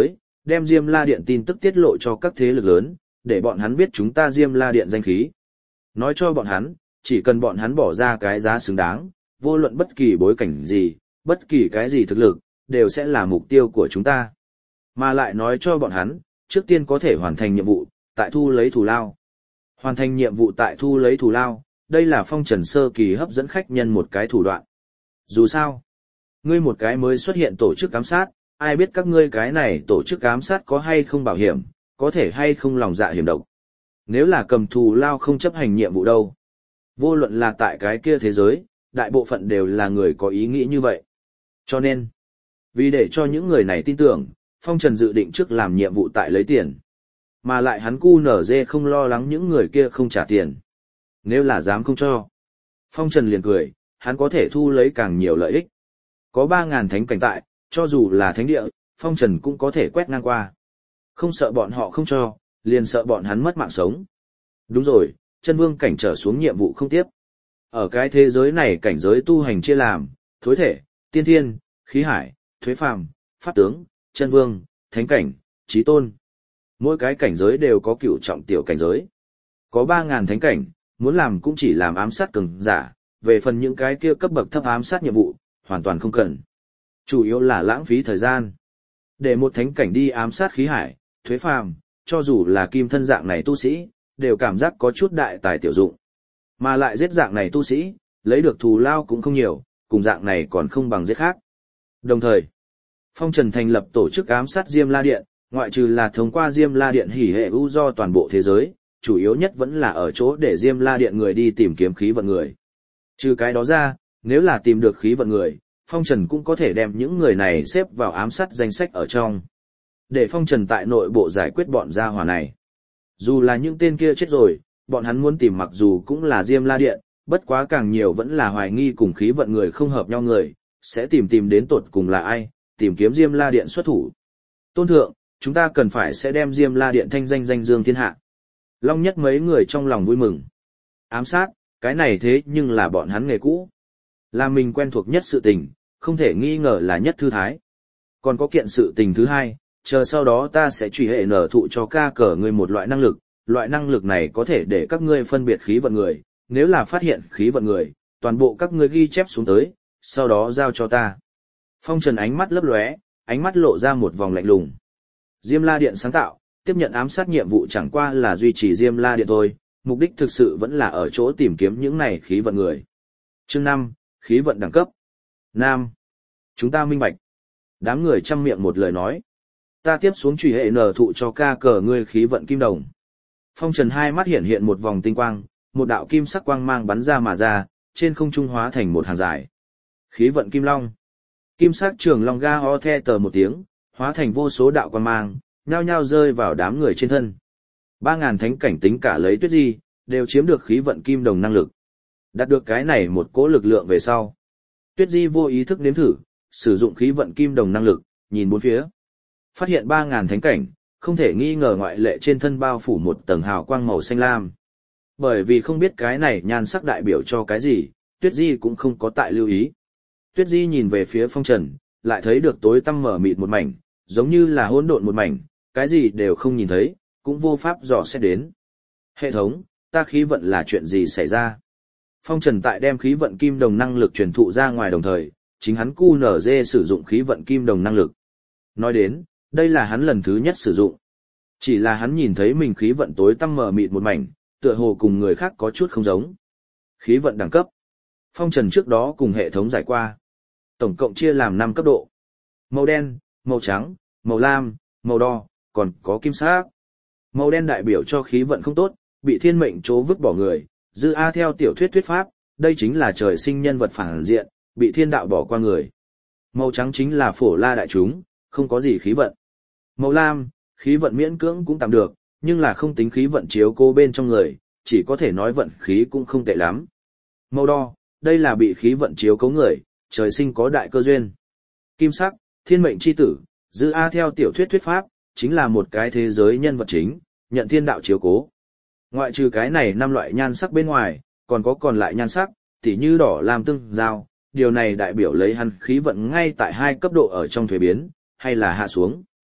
đem Diêm La Điện tin tức tiết lộ cho các thế lực lớn, để bọn hắn biết chúng ta Diêm La Điện danh khí. Nói cho bọn hắn, chỉ cần bọn hắn bỏ ra cái giá xứng đáng, vô luận bất kỳ bối cảnh gì, bất kỳ cái gì thực lực, đều sẽ là mục tiêu của chúng ta. Mà lại nói cho bọn hắn, trước tiên có thể hoàn thành nhiệm vụ, tại thu lấy thù lao. Hoàn thành nhiệm vụ tại thu lấy thù lao, đây là Phong Trần sơ kỳ hấp dẫn khách nhân một cái thủ đoạn. Dù sao, ngươi một cái mới xuất hiện tổ chức ám sát, ai biết các ngươi cái này tổ chức ám sát có hay không bảo hiểm, có thể hay không lòng dạ hiểm độc. Nếu là cầm thù lao không chấp hành nhiệm vụ đâu. Vô luận là tại cái kia thế giới, đại bộ phận đều là người có ý nghĩ như vậy. Cho nên, vì để cho những người này tin tưởng, Phong Trần dự định trước làm nhiệm vụ tại lấy tiền. Mà lại hắn QNZ không lo lắng những người kia không trả tiền. Nếu là dám không cho. Phong Trần liền cười, hắn có thể thu lấy càng nhiều lợi ích. Có 3.000 thánh cảnh tại, cho dù là thánh địa, Phong Trần cũng có thể quét ngang qua. Không sợ bọn họ không cho, liền sợ bọn hắn mất mạng sống. Đúng rồi, chân vương cảnh trở xuống nhiệm vụ không tiếp. Ở cái thế giới này cảnh giới tu hành chia làm, thối thể, tiên thiên, khí hải, thuế phàm, pháp tướng, chân vương, thánh cảnh, chí tôn. Mỗi cái cảnh giới đều có cựu trọng tiểu cảnh giới. Có 3.000 thánh cảnh, muốn làm cũng chỉ làm ám sát cường giả, về phần những cái kia cấp bậc thấp ám sát nhiệm vụ, hoàn toàn không cần. Chủ yếu là lãng phí thời gian. Để một thánh cảnh đi ám sát khí hải, thuế phàm, cho dù là kim thân dạng này tu sĩ, đều cảm giác có chút đại tài tiểu dụng. Mà lại giết dạng này tu sĩ, lấy được thù lao cũng không nhiều, cùng dạng này còn không bằng giết khác. Đồng thời, Phong Trần thành lập tổ chức ám sát Diêm La Điện, ngoại trừ là thông qua Diêm La Điện hỉ hệ ưu do toàn bộ thế giới, chủ yếu nhất vẫn là ở chỗ để Diêm La Điện người đi tìm kiếm khí vận người. Trừ cái đó ra, nếu là tìm được khí vận người, Phong Trần cũng có thể đem những người này xếp vào ám sát danh sách ở trong. Để Phong Trần tại nội bộ giải quyết bọn gia hỏa này. Dù là những tên kia chết rồi, bọn hắn muốn tìm mặc dù cũng là Diêm La Điện, bất quá càng nhiều vẫn là hoài nghi cùng khí vận người không hợp nhau người, sẽ tìm đến tột cùng là ai, tìm kiếm Diêm La Điện xuất thủ. Tôn thượng, chúng ta cần phải sẽ đem Diêm La Điện thanh danh danh dương thiên hạ. Long Nhất mấy người trong lòng vui mừng. Ám sát, cái này thế nhưng là bọn hắn nghề cũ. Là mình quen thuộc nhất sự tình, không thể nghi ngờ là nhất thư thái. Còn có kiện sự tình thứ hai, chờ sau đó ta sẽ truy hệ nở thụ cho ca cờ ngươi một loại năng lực này có thể để các ngươi phân biệt khí vận người, nếu là phát hiện khí vận người, toàn bộ các ngươi ghi chép xuống tới, sau đó giao cho ta. Phong Trần ánh mắt lấp lóe, ánh mắt lộ ra một vòng lạnh lùng. Diêm La Điện sáng tạo, tiếp nhận ám sát nhiệm vụ chẳng qua là duy trì Diêm La Điện thôi, mục đích thực sự vẫn là ở chỗ tìm kiếm những này khí vận người. Chương 5, khí vận đẳng cấp. Nam. Chúng ta minh bạch. Đám người chăm miệng một lời nói. Ta tiếp xuống truy hệ nở thụ cho ca cờ ngươi khí vận kim đồng. Phong Trần hai mắt hiện hiện một vòng tinh quang, một đạo kim sắc quang mang bắn ra mà ra, trên không trung hóa thành một hàng dài. Khí vận kim long. Kim sắc trường long ga ho the tờ một tiếng, hóa thành vô số đạo quang mang, nhao nhao rơi vào đám người trên thân. 3.000 thánh cảnh tính cả lấy Tuyết Di, đều chiếm được khí vận kim đồng năng lực. Đạt được cái này một cỗ lực lượng về sau. Tuyết Di vô ý thức nếm thử, sử dụng khí vận kim đồng năng lực, nhìn bốn phía. Phát hiện 3.000 thánh cảnh, không thể nghi ngờ ngoại lệ trên thân bao phủ một tầng hào quang màu xanh lam. Bởi vì không biết cái này nhan sắc đại biểu cho cái gì, Tuyết Di cũng không có tại lưu ý. Tuyết Di nhìn về phía Phong Trần, lại thấy được tối tăm mở mịt một mảnh, giống như là hỗn độn một mảnh, cái gì đều không nhìn thấy, cũng vô pháp dò xét đến. Hệ thống, ta khí vận là chuyện gì xảy ra? Phong Trần tại đem khí vận kim đồng năng lực truyền thụ ra ngoài đồng thời, chính hắn QNZ sử dụng khí vận kim đồng năng lực. Nói đến, đây là hắn lần thứ nhất sử dụng. Chỉ là hắn nhìn thấy mình khí vận tối tăm mờ mịt một mảnh, tựa hồ cùng người khác có chút không giống. Khí vận đẳng cấp. Phong Trần trước đó cùng hệ thống giải qua. Tổng cộng chia làm 5 cấp độ. Màu đen, màu trắng, màu lam, màu đỏ, còn có kim sắc. Màu đen đại biểu cho khí vận không tốt, bị thiên mệnh chỗ vứt bỏ người, dư A theo tiểu thuyết thuyết pháp, đây chính là trời sinh nhân vật phản diện, bị thiên đạo bỏ qua người. Màu trắng chính là phổ la đại chúng, không có gì khí vận. Màu lam, khí vận miễn cưỡng cũng tạm được, nhưng là không tính khí vận chiếu cố bên trong người, chỉ có thể nói vận khí cũng không tệ lắm. Màu đỏ, đây là bị khí vận chiếu cố người, trời sinh có đại cơ duyên. Kim sắc, thiên mệnh chi tử, dư A theo tiểu thuyết thuyết pháp, chính là một cái thế giới nhân vật chính, nhận thiên đạo chiếu cố. Ngoại trừ cái này 5 loại nhan sắc bên ngoài, còn có còn lại nhan sắc, tỉ như đỏ làm tương giao, điều này đại biểu lấy hắn khí vận ngay tại 2 cấp độ ở trong thuế biến, hay là hạ xuống.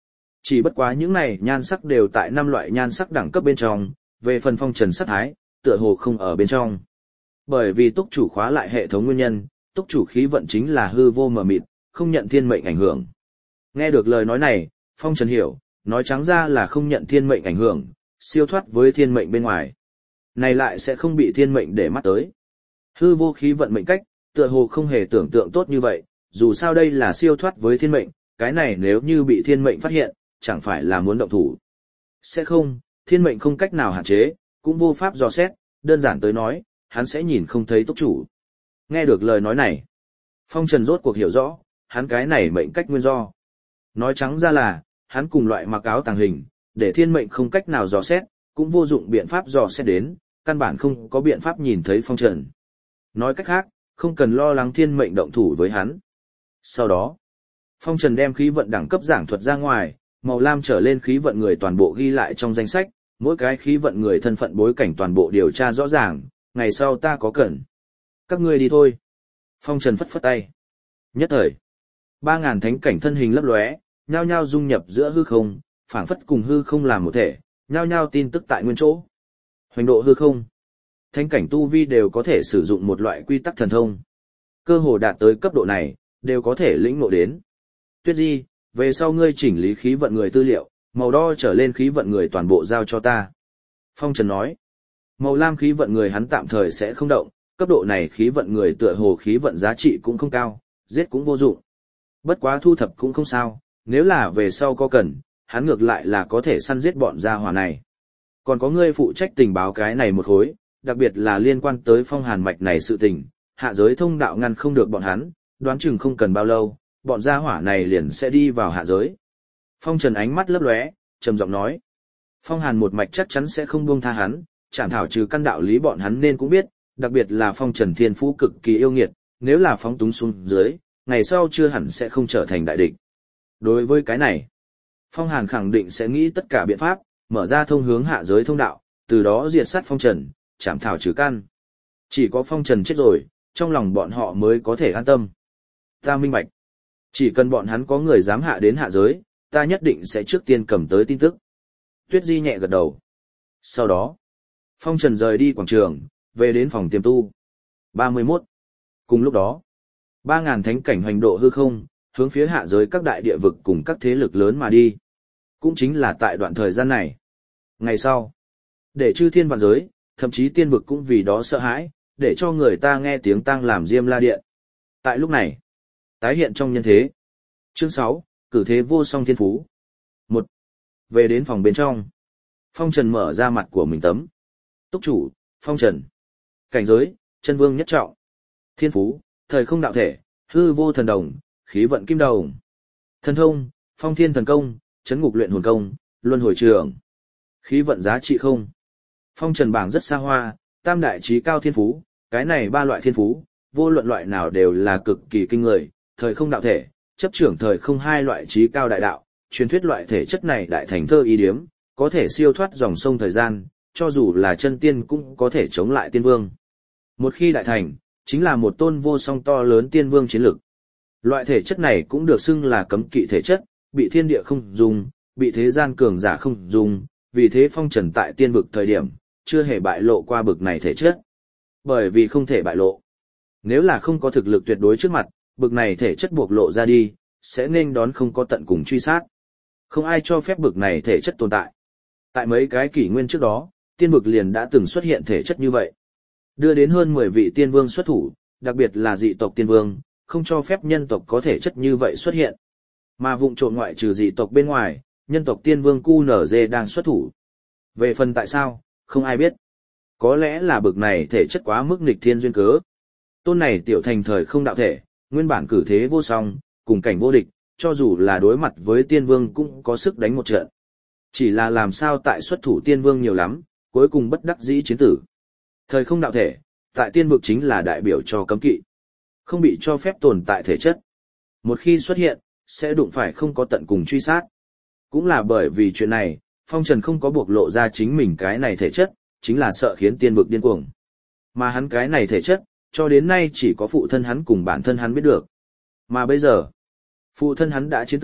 Chỉ bất quá những này nhan sắc đều tại 5 loại nhan sắc đẳng cấp bên trong, về phần phong trần sắc thái, tựa hồ không ở bên trong. Bởi vì túc chủ khóa lại hệ thống nguyên nhân, túc chủ khí vận chính là hư vô mờ mịt, không nhận thiên mệnh ảnh hưởng. Nghe được lời nói này, phong trần hiểu, nói trắng ra là không nhận thiên mệnh ảnh hưởng, siêu thoát với thiên mệnh bên ngoài. Này lại sẽ không bị thiên mệnh để mắt tới. Hư vô khí vận mệnh cách, tựa hồ không hề tưởng tượng tốt như vậy, dù sao đây là siêu thoát với thiên mệnh, cái này nếu như bị thiên mệnh phát hiện, chẳng phải là muốn động thủ. Sẽ không, thiên mệnh không cách nào hạn chế, cũng vô pháp dò xét, đơn giản tới nói, hắn sẽ nhìn không thấy túc chủ. Nghe được lời nói này, phong trần rốt cuộc hiểu rõ, hắn cái này mệnh cách nguyên do. Nói trắng ra là, hắn cùng loại mặc áo tàng hình, để thiên mệnh không cách nào dò xét, cũng vô dụng biện pháp dò xét đến, căn bản không có biện pháp nhìn thấy phong trần. Nói cách khác, không cần lo lắng thiên mệnh động thủ với hắn. Sau đó, phong trần đem khí vận đẳng cấp giảng thuật ra ngoài, màu lam trở lên khí vận người toàn bộ ghi lại trong danh sách, mỗi cái khí vận người thân phận bối cảnh toàn bộ điều tra rõ ràng, ngày sau ta có cần. Các ngươi đi thôi. Phong trần phất phất tay. Nhất thời, 3.000 thánh cảnh thân hình lấp lóe, nhao nhao dung nhập giữa hư không, phảng phất cùng hư không làm một thể, nhao nhao tin tức tại nguyên chỗ. Hoành độ hư không. Thánh cảnh tu vi đều có thể sử dụng một loại quy tắc thần thông. Cơ hồ đạt tới cấp độ này, đều có thể lĩnh ngộ đến. Tuyết Di, về sau ngươi chỉnh lý khí vận người tư liệu, màu đo trở lên khí vận người toàn bộ giao cho ta. Phong Trần nói, màu lam khí vận người hắn tạm thời sẽ không động, cấp độ này khí vận người tựa hồ khí vận giá trị cũng không cao, giết cũng vô dụng. Bất quá thu thập cũng không sao, nếu là về sau có cần, hắn ngược lại là có thể săn giết bọn gia hỏa này. Còn có ngươi phụ trách tình báo cái này một khối, đặc biệt là liên quan tới phong hàn mạch này sự tình, hạ giới thông đạo ngăn không được bọn hắn, đoán chừng không cần bao lâu, bọn gia hỏa này liền sẽ đi vào hạ giới. Phong Trần ánh mắt lấp lóe, trầm giọng nói. Phong hàn một mạch chắc chắn sẽ không buông tha hắn, chẳng thảo trừ căn đạo lý bọn hắn nên cũng biết, đặc biệt là Phong Trần thiên phú cực kỳ yêu nghiệt, nếu là phóng túng xuống dưới, ngày sau chưa hẳn sẽ không trở thành đại địch. Đối với cái này, Phong Hàn khẳng định sẽ nghĩ tất cả biện pháp, mở ra thông hướng hạ giới thông đạo, từ đó diệt sát Phong Trần, chảm thảo trừ căn. Chỉ có Phong Trần chết rồi, trong lòng bọn họ mới có thể an tâm. Ta minh bạch. Chỉ cần bọn hắn có người dám hạ đến hạ giới, ta nhất định sẽ trước tiên cầm tới tin tức. Tuyết Di nhẹ gật đầu. Sau đó, Phong Trần rời đi quảng trường, về đến phòng tiềm tu. 31. Cùng lúc đó, 3.000 thánh cảnh hoành độ hư không, hướng phía hạ giới các đại địa vực cùng các thế lực lớn mà đi. Cũng chính là tại đoạn thời gian này. Ngày sau, để chư thiên vạn giới, thậm chí tiên vực cũng vì đó sợ hãi, để cho người ta nghe tiếng tang làm diêm la điện. Tại lúc này, tái hiện trong nhân thế. Chương 6, cử thế vô song thiên phú. 1. Về đến phòng bên trong. Phong Trần mở ra mặt của mình tấm. Túc chủ, Phong Trần. Cảnh giới, chân vương nhất trọng. Thiên phú, thời không đạo thể, hư vô thần đồng, khí vận kim đồng. Thần thông, phong thiên thần công, chấn ngục luyện hồn công, luân hồi trường. Khí vận giá trị không. Phong Trần bảng rất xa hoa, tam đại trí cao thiên phú, cái này ba loại thiên phú, vô luận loại nào đều là cực kỳ kinh người, thời không đạo thể, chấp trưởng thời không hai loại trí cao đại đạo, truyền thuyết loại thể chất này đại thành thơ ý điếm, có thể siêu thoát dòng sông thời gian, cho dù là chân tiên cũng có thể chống lại tiên vương. Một khi đại thành, chính là một tôn vô song to lớn tiên vương chiến lực. Loại thể chất này cũng được xưng là cấm kỵ thể chất, bị thiên địa không dùng, bị thế gian cường giả không dùng, vì thế Phong Trần tại tiên vực thời điểm, chưa hề bại lộ qua bực này thể chất. Bởi vì không thể bại lộ. Nếu là không có thực lực tuyệt đối trước mặt, bực này thể chất buộc lộ ra đi, sẽ nên đón không có tận cùng truy sát. Không ai cho phép bực này thể chất tồn tại. Tại mấy cái kỷ nguyên trước đó, tiên vực liền đã từng xuất hiện thể chất như vậy. Đưa đến hơn 10 vị tiên vương xuất thủ, đặc biệt là dị tộc tiên vương, không cho phép nhân tộc có thể chất như vậy xuất hiện. Mà vụng trộm ngoại trừ dị tộc bên ngoài, nhân tộc tiên vương QNZ đang xuất thủ. Về phần tại sao, không ai biết. Có lẽ là bực này thể chất quá mức nghịch thiên duyên cớ. Tôn này tiểu thành thời không đạo thể, nguyên bản cử thế vô song, cùng cảnh vô địch, cho dù là đối mặt với tiên vương cũng có sức đánh một trận. Chỉ là làm sao tại xuất thủ tiên vương nhiều lắm, cuối cùng bất đắc dĩ chiến tử. Thời không đạo thể, tại tiên vực chính là đại biểu cho cấm kỵ. Không bị cho phép tồn tại thể chất. Một khi xuất hiện, sẽ đụng phải không có tận cùng truy sát. Cũng là bởi vì chuyện này, Phong Trần không có buộc lộ ra chính mình cái này thể chất, chính là sợ khiến tiên vực điên cuồng. Mà hắn cái này thể chất, cho đến nay chỉ có phụ thân hắn cùng bản thân hắn biết được. Mà bây giờ, phụ thân hắn đã chiến tử,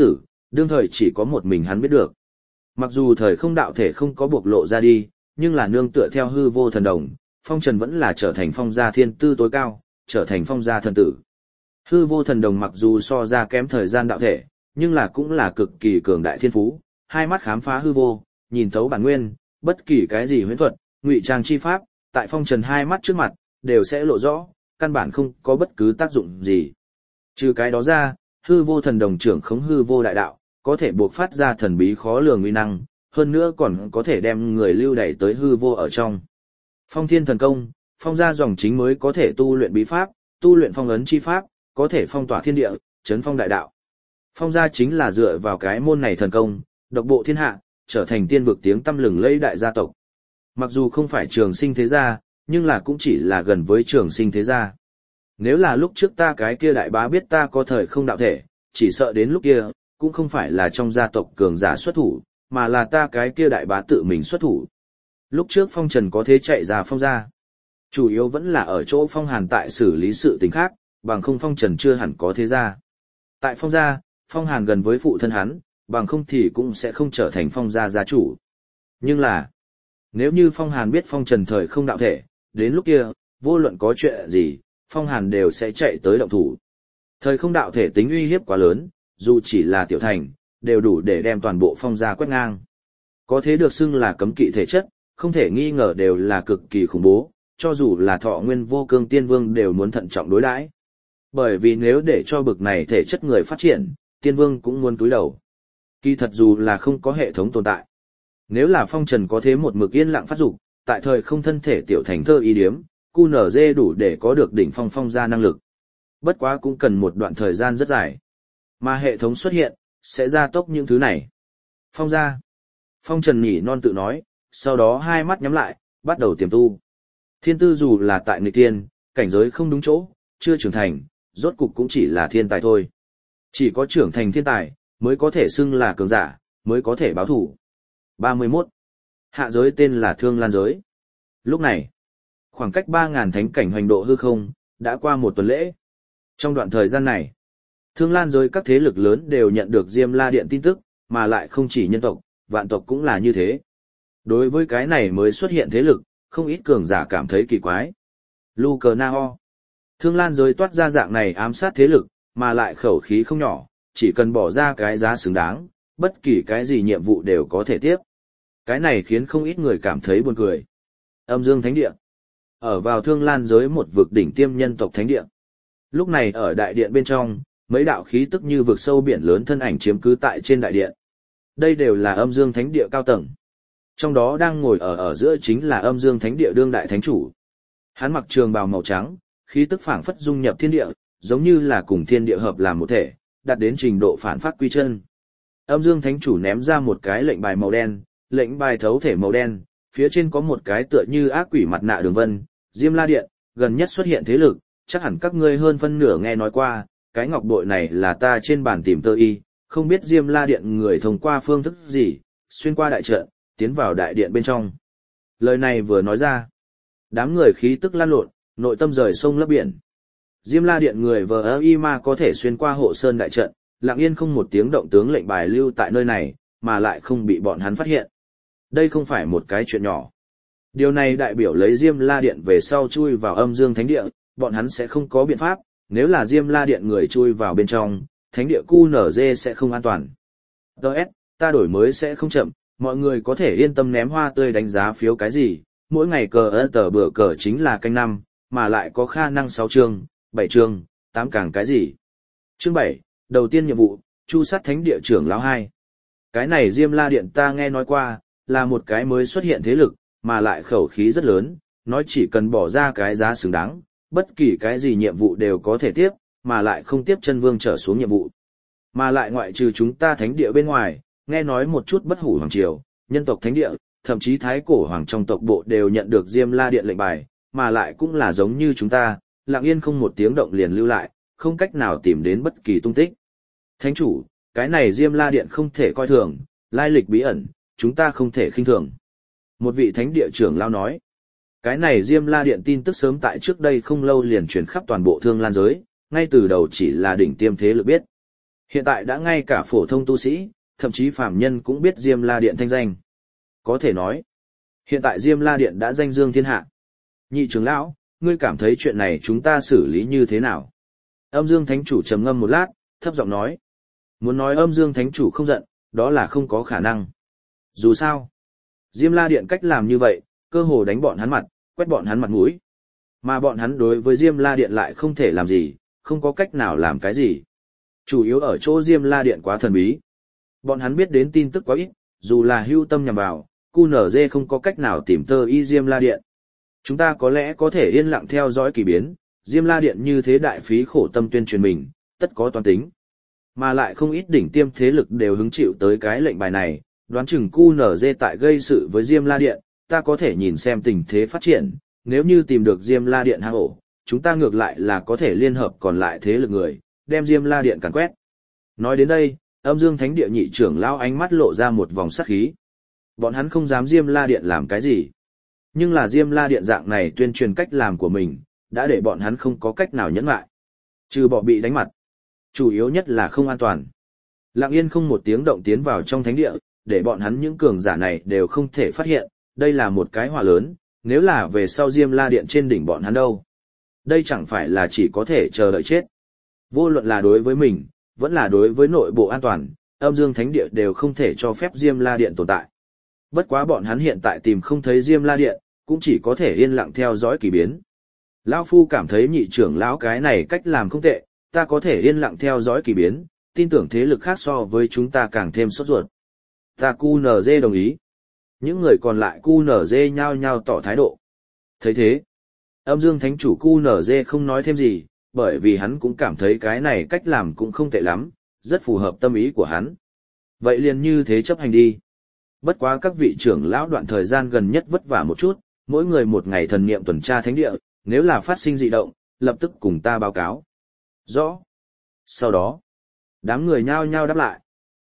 Đương thời chỉ có một mình hắn biết được. Mặc dù thời không đạo thể không có bộc lộ ra đi, nhưng là nương tựa theo hư vô thần đồng, phong trần vẫn là trở thành phong gia thiên tư tối cao, trở thành phong gia thần tử. Hư vô thần đồng mặc dù so ra kém thời gian đạo thể, nhưng là cũng là cực kỳ cường đại thiên phú, hai mắt khám phá hư vô, nhìn thấu bản nguyên, bất kỳ cái gì huyễn thuật, ngụy trang chi pháp, tại phong trần hai mắt trước mặt, đều sẽ lộ rõ, căn bản không có bất cứ tác dụng gì. Trừ cái đó ra, hư vô thần đồng trưởng khống hư vô đại đạo, có thể buộc phát ra thần bí khó lường uy năng, hơn nữa còn có thể đem người lưu đẩy tới hư vô ở trong. Phong thiên thần công, phong gia dòng chính mới có thể tu luyện bí pháp, tu luyện phong ấn chi pháp, có thể phong tỏa thiên địa, chấn phong đại đạo. Phong gia chính là dựa vào cái môn này thần công, độc bộ thiên hạ, trở thành tiên vực tiếng tăm lừng lẫy đại gia tộc. Mặc dù không phải trường sinh thế gia, nhưng là cũng chỉ là gần với trường sinh thế gia. Nếu là lúc trước ta cái kia đại bá biết ta có thời không đạo thể, chỉ sợ đến lúc kia, cũng không phải là trong gia tộc cường giả xuất thủ, mà là ta cái kia đại bá tự mình xuất thủ. Lúc trước phong trần có thế chạy ra phong gia. Chủ yếu vẫn là ở chỗ phong hàn tại xử lý sự tình khác, bằng không phong trần chưa hẳn có thế gia. Tại phong gia, phong hàn gần với phụ thân hắn, bằng không thì cũng sẽ không trở thành phong gia gia chủ. Nhưng là, nếu như phong hàn biết phong trần thời không đạo thể, đến lúc kia, vô luận có chuyện gì, phong hàn đều sẽ chạy tới động thủ. Thời không đạo thể tính uy hiếp quá lớn, dù chỉ là tiểu thành, đều đủ để đem toàn bộ phong gia quét ngang. Có thế được xưng là cấm kỵ thể chất, không thể nghi ngờ đều là cực kỳ khủng bố, cho dù là thọ nguyên vô cương tiên vương đều muốn thận trọng đối đãi. Bởi vì nếu để cho bực này thể chất người phát triển, tiên vương cũng muốn túi đầu. Kỳ thật dù là không có hệ thống tồn tại. Nếu là phong trần có thế một mực yên lặng phát dục, tại thời không thân thể tiểu thành thơ ý điếm, QNZ đủ để có được đỉnh phong phong gia năng lực. Bất quá cũng cần một đoạn thời gian rất dài. Mà hệ thống xuất hiện, sẽ gia tốc những thứ này. Phong gia. Phong trần nhỉ non tự nói, sau đó hai mắt nhắm lại, bắt đầu tiềm tu. Thiên tư dù là tại nghịch tiên, cảnh giới không đúng chỗ, chưa trưởng thành, rốt cục cũng chỉ là thiên tài thôi. Chỉ có trưởng thành thiên tài, mới có thể xưng là cường giả, mới có thể báo thủ. 31. Hạ giới tên là Thương Lan giới. Lúc này, khoảng cách 3.000 thánh cảnh hoành độ hư không, đã qua một tuần lễ. Trong đoạn thời gian này, Thương Lan giới các thế lực lớn đều nhận được Diêm La Điện tin tức, mà lại không chỉ nhân tộc, vạn tộc cũng là như thế. Đối với cái này mới xuất hiện thế lực, không ít cường giả cảm thấy kỳ quái. Lu Cờ Na Ho. Thương Lan giới toát ra dạng này ám sát thế lực, mà lại khẩu khí không nhỏ, chỉ cần bỏ ra cái giá xứng đáng, bất kỳ cái gì nhiệm vụ đều có thể tiếp. Cái này khiến không ít người cảm thấy buồn cười. Âm Dương Thánh Địa. Ở vào Thương Lan giới một vực đỉnh tiêm nhân tộc thánh địa. Lúc này ở đại điện bên trong, mấy đạo khí tức như vực sâu biển lớn thân ảnh chiếm cứ tại trên đại điện. Đây đều là Âm Dương Thánh Địa cao tầng. Trong đó đang ngồi ở giữa chính là Âm Dương Thánh Địa đương đại thánh chủ. Hắn mặc trường bào màu trắng, khí tức phảng phất dung nhập thiên địa, giống như là cùng thiên địa hợp làm một thể, đạt đến trình độ phản phát quy chân. Âm Dương Thánh chủ ném ra một cái lệnh bài màu đen, lệnh bài thấu thể màu đen, phía trên có một cái tựa như ác quỷ mặt nạ đường vân, Diêm La Điện, gần nhất xuất hiện thế lực, chắc hẳn các ngươi hơn phân nửa nghe nói qua, cái ngọc bội này là ta trên bàn tìm tơ y, không biết Diêm La Điện người thông qua phương thức gì, xuyên qua đại trận, tiến vào đại điện bên trong. Lời này vừa nói ra, đám người khí tức lan lộn, nội tâm rời sông lấp biển. Diêm La Điện người vờ y ma có thể xuyên qua hộ sơn đại trận, lặng yên không một tiếng động tướng lệnh bài lưu tại nơi này, mà lại không bị bọn hắn phát hiện. Đây không phải một cái chuyện nhỏ. Điều này đại biểu lấy Diêm La Điện về sau chui vào Âm Dương Thánh Địa, bọn hắn sẽ không có biện pháp, nếu là Diêm La Điện người chui vào bên trong, Thánh Địa QNZ sẽ không an toàn. Đợt, ta đổi mới sẽ không chậm, mọi người có thể yên tâm ném hoa tươi đánh giá phiếu cái gì, mỗi ngày cờ tờ bữa cờ chính là canh năm, mà lại có khả năng 6 chương, 7 chương, 8 càng cái gì. Chương 7, đầu tiên nhiệm vụ, chu sát Thánh Địa trưởng lão 2. Cái này Diêm La Điện ta nghe nói qua, là một cái mới xuất hiện thế lực, mà lại khẩu khí rất lớn, nói chỉ cần bỏ ra cái giá xứng đáng, bất kỳ cái gì nhiệm vụ đều có thể tiếp, mà lại không tiếp chân vương trở xuống nhiệm vụ. Mà lại ngoại trừ chúng ta Thánh Địa bên ngoài, nghe nói một chút bất hủ hoàng triều, nhân tộc Thánh Địa, thậm chí thái cổ hoàng trong tộc bộ đều nhận được Diêm La Điện lệnh bài, mà lại cũng là giống như chúng ta, lặng yên không một tiếng động liền lưu lại, không cách nào tìm đến bất kỳ tung tích. Thánh chủ, cái này Diêm La Điện không thể coi thường, lai lịch bí ẩn, chúng ta không thể khinh thường. Một vị Thánh Địa trưởng lão nói, cái này Diêm La Điện tin tức sớm tại trước đây không lâu liền truyền khắp toàn bộ Thương Lan giới, ngay từ đầu chỉ là đỉnh tiêm thế lực biết. Hiện tại đã ngay cả phổ thông tu sĩ, thậm chí phàm nhân cũng biết Diêm La Điện thanh danh. Có thể nói, hiện tại Diêm La Điện đã danh dương thiên hạ. Nhị trưởng lão, ngươi cảm thấy chuyện này chúng ta xử lý như thế nào? Âm Dương Thánh Chủ trầm ngâm một lát, thấp giọng nói. Muốn nói Âm Dương Thánh Chủ không giận, đó là không có khả năng. Dù sao, Diêm La Điện cách làm như vậy, cơ hồ đánh bọn hắn mặt, quét bọn hắn mặt mũi. Mà bọn hắn đối với Diêm La Điện lại không thể làm gì, không có cách nào làm cái gì. Chủ yếu ở chỗ Diêm La Điện quá thần bí. Bọn hắn biết đến tin tức quá ít, dù là hưu tâm nhằm vào, QNZ không có cách nào tìm tơ y Diêm La Điện. Chúng ta có lẽ có thể yên lặng theo dõi kỳ biến, Diêm La Điện như thế đại phí khổ tâm tuyên truyền mình, tất có toán tính. Mà lại không ít đỉnh tiêm thế lực đều hứng chịu tới cái lệnh bài này, đoán chừng QNZ tại gây sự với Diêm La Điện, ta có thể nhìn xem tình thế phát triển, nếu như tìm được Diêm La Điện hang ổ, chúng ta ngược lại là có thể liên hợp còn lại thế lực người, đem Diêm La Điện càn quét. Nói đến đây, Âm Dương Thánh Địa nhị trưởng lão ánh mắt lộ ra một vòng sát khí. Bọn hắn không dám Diêm La Điện làm cái gì. Nhưng là Diêm La Điện dạng này tuyên truyền cách làm của mình, đã để bọn hắn không có cách nào nhẫn lại. Trừ bỏ bị đánh mặt. Chủ yếu nhất là không an toàn. Lặng yên không một tiếng động tiến vào trong thánh địa, để bọn hắn những cường giả này đều không thể phát hiện, đây là một cái họa lớn, nếu là về sau Diêm La Điện trên đỉnh bọn hắn đâu. Đây chẳng phải là chỉ có thể chờ đợi chết. Vô luận là đối với mình, vẫn là đối với nội bộ an toàn, Âm Dương Thánh Địa đều không thể cho phép Diêm La Điện tồn tại. Bất quá bọn hắn hiện tại tìm không thấy Diêm La Điện, cũng chỉ có thể yên lặng theo dõi kỳ biến. Lão Phu cảm thấy nhị trưởng lão cái này cách làm không tệ, ta có thể yên lặng theo dõi kỳ biến, tin tưởng thế lực khác so với chúng ta càng thêm sốt ruột. Ta QNZ đồng ý. Những người còn lại QNZ nhao nhao tỏ thái độ. Thấy thế, Âm Dương Thánh Chủ QNZ không nói thêm gì, bởi vì hắn cũng cảm thấy cái này cách làm cũng không tệ lắm, rất phù hợp tâm ý của hắn. Vậy liền như thế chấp hành đi. Bất quá các vị trưởng lão đoạn thời gian gần nhất vất vả một chút, mỗi người một ngày thần niệm tuần tra thánh địa, nếu là phát sinh dị động, lập tức cùng ta báo cáo. Rõ. Sau đó, đám người nhao nhao đáp lại.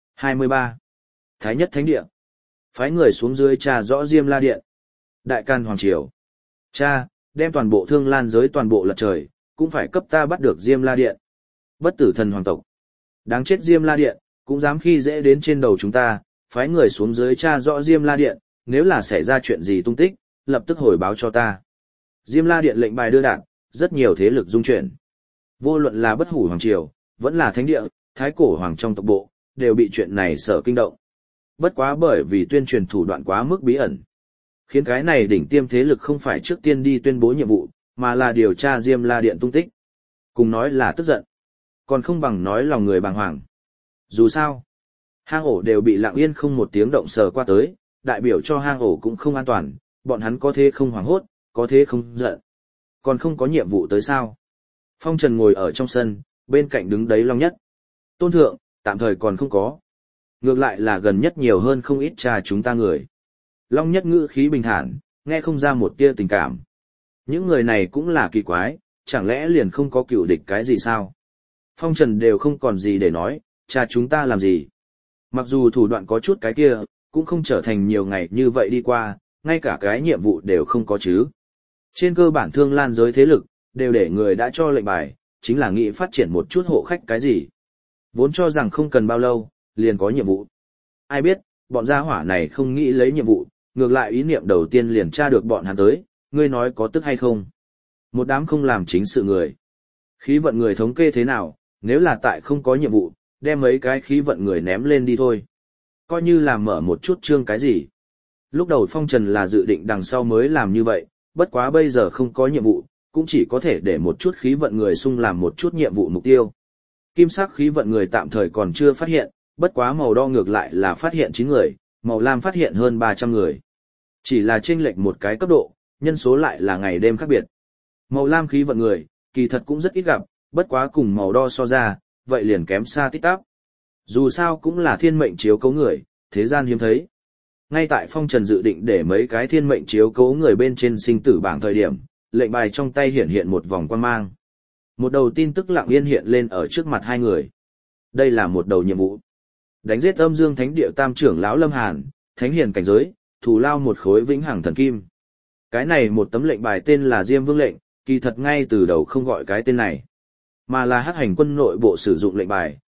23. Thái nhất thánh địa. Phái người xuống dưới tra rõ Diêm La Điện. Đại Can Hoàng Triều. Cha, đem toàn bộ Thương Lan giới toàn bộ lật trời, cũng phải cấp ta bắt được Diêm La Điện. Bất tử thần hoàng tộc. Đáng chết Diêm La Điện, cũng dám khi dễ đến trên đầu chúng ta, phái người xuống dưới tra rõ Diêm La Điện, nếu là xảy ra chuyện gì tung tích, lập tức hồi báo cho ta. Diêm La Điện lệnh bài đưa đạn, rất nhiều thế lực dung chuyển. Vô luận là Bất Hủ Hoàng Triều, vẫn là Thánh Địa, Thái Cổ Hoàng trong tộc bộ, đều bị chuyện này sợ kinh động. Bất quá bởi vì tuyên truyền thủ đoạn quá mức bí ẩn, khiến cái này đỉnh tiêm thế lực không phải trước tiên đi tuyên bố nhiệm vụ, mà là điều tra Diêm La Điện tung tích. Cùng nói là tức giận, còn không bằng nói lòng người bàng hoàng. Dù sao, hang ổ đều bị lặng yên không một tiếng động sờ qua tới, đại biểu cho hang ổ cũng không an toàn, bọn hắn có thế không hoảng hốt, có thế không giận. Còn không có nhiệm vụ tới sao? Phong Trần ngồi ở trong sân, bên cạnh đứng đấy Long Nhất. Tôn thượng, tạm thời còn không có. Ngược lại là gần nhất nhiều hơn không ít trà chúng ta người. Long Nhất ngữ khí bình thản, nghe không ra một tia tình cảm. Những người này cũng là kỳ quái, chẳng lẽ liền không có cựu địch cái gì sao? Phong Trần đều không còn gì để nói, trà chúng ta làm gì? Mặc dù thủ đoạn có chút cái kia, cũng không trở thành nhiều ngày như vậy đi qua, ngay cả cái nhiệm vụ đều không có chứ. Trên cơ bản Thương Lan giới thế lực, đều để người đã cho lệnh bài, chính là nghĩ phát triển một chút hộ khách cái gì. Vốn cho rằng không cần bao lâu, liền có nhiệm vụ. Ai biết, bọn gia hỏa này không nghĩ lấy nhiệm vụ, ngược lại ý niệm đầu tiên liền tra được bọn hắn tới, ngươi nói có tức hay không. Một đám không làm chính sự người. Khí vận người thống kê thế nào, nếu là tại không có nhiệm vụ, đem mấy cái khí vận người ném lên đi thôi. Coi như là mở một chút chương cái gì. Lúc đầu Phong Trần là dự định đằng sau mới làm như vậy, bất quá bây giờ không có nhiệm vụ, cũng chỉ có thể để một chút khí vận người xung làm một chút nhiệm vụ mục tiêu. Kim sắc khí vận người tạm thời còn chưa phát hiện, bất quá màu đo ngược lại là phát hiện 9 người, màu lam phát hiện hơn 300 người. Chỉ là chênh lệch một cái cấp độ, nhân số lại là ngày đêm khác biệt. Màu lam khí vận người, kỳ thật cũng rất ít gặp, bất quá cùng màu đo so ra, vậy liền kém xa tít tắp. Dù sao cũng là thiên mệnh chiếu cố người, thế gian hiếm thấy. Ngay tại Phong Trần dự định để mấy cái thiên mệnh chiếu cố người bên trên sinh tử bảng thời điểm, lệnh bài trong tay hiện hiện một vòng quang mang. Một đầu tin tức lặng yên hiện lên ở trước mặt hai người. Đây là một đầu nhiệm vụ. Đánh giết Âm Dương Thánh Địa Tam trưởng lão Lâm Hàn, thánh hiền cảnh giới, thù lao một khối vĩnh hằng thần kim. Cái này một tấm lệnh bài tên là Diêm Vương lệnh, kỳ thật ngay từ đầu không gọi cái tên này, mà là Hắc Hành quân nội bộ sử dụng lệnh bài,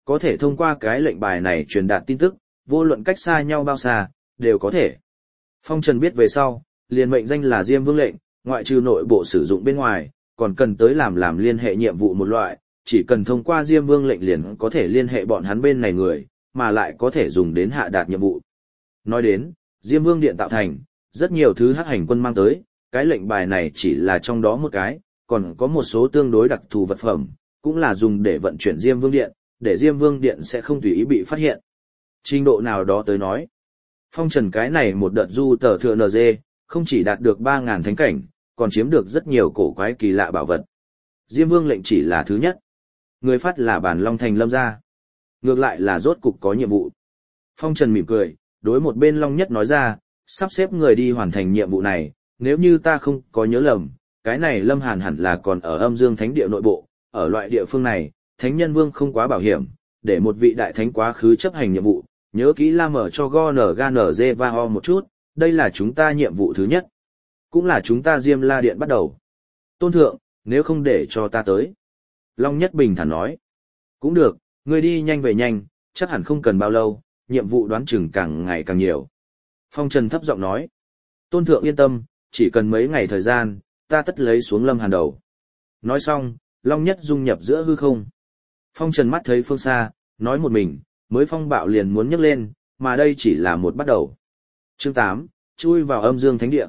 có thể thông qua cái lệnh bài này truyền đạt tin tức, vô luận cách xa nhau bao xa, đều có thể. Phong Trần biết về sau, liền mệnh danh là Diêm Vương lệnh, ngoại trừ nội bộ sử dụng bên ngoài, còn cần tới làm liên hệ nhiệm vụ một loại, chỉ cần thông qua Diêm Vương lệnh liền có thể liên hệ bọn hắn bên này người, mà lại có thể dùng đến hạ đạt nhiệm vụ. Nói đến, Diêm Vương Điện tạo thành, rất nhiều thứ hắc hành quân mang tới, cái lệnh bài này chỉ là trong đó một cái, còn có một số tương đối đặc thù vật phẩm, cũng là dùng để vận chuyển Diêm Vương Điện, để Diêm Vương Điện sẽ không tùy ý bị phát hiện. Trình độ nào đó tới nói, Phong Trần cái này một đợt du tờ thừa NG, không chỉ đạt được 3.000 thánh cảnh, còn chiếm được rất nhiều cổ quái kỳ lạ bảo vật. Diêm Vương lệnh chỉ là thứ nhất. Người phát là Bàn Long Thành Lâm gia. Ngược lại là rốt cục có nhiệm vụ. Phong Trần mỉm cười, đối một bên Long Nhất nói ra, sắp xếp người đi hoàn thành nhiệm vụ này, nếu như ta không có nhớ lầm, cái này Lâm Hàn hẳn là còn ở Âm Dương Thánh Địa nội bộ, ở loại địa phương này, Thánh Nhân Vương không quá bảo hiểm, để một vị đại thánh quá khứ chấp hành nhiệm vụ, nhớ kỹ la mở cho GNGNZ và ho một chút, đây là chúng ta nhiệm vụ thứ nhất. Cũng là chúng ta Diêm La Điện bắt đầu. Tôn thượng, nếu không để cho ta tới. Long Nhất bình thản nói. Cũng được, ngươi đi nhanh về nhanh, chắc hẳn không cần bao lâu, nhiệm vụ đoán chừng càng ngày càng nhiều. Phong Trần thấp giọng nói. Tôn thượng yên tâm, chỉ cần mấy ngày thời gian, ta tất lấy xuống Lâm Hàn đầu. Nói xong, Long Nhất dung nhập giữa hư không. Phong Trần mắt thấy phương xa, nói một mình, mới phong bạo liền muốn nhấc lên, mà đây chỉ là một bắt đầu. Chương 8, chui vào Âm Dương Thánh Địa.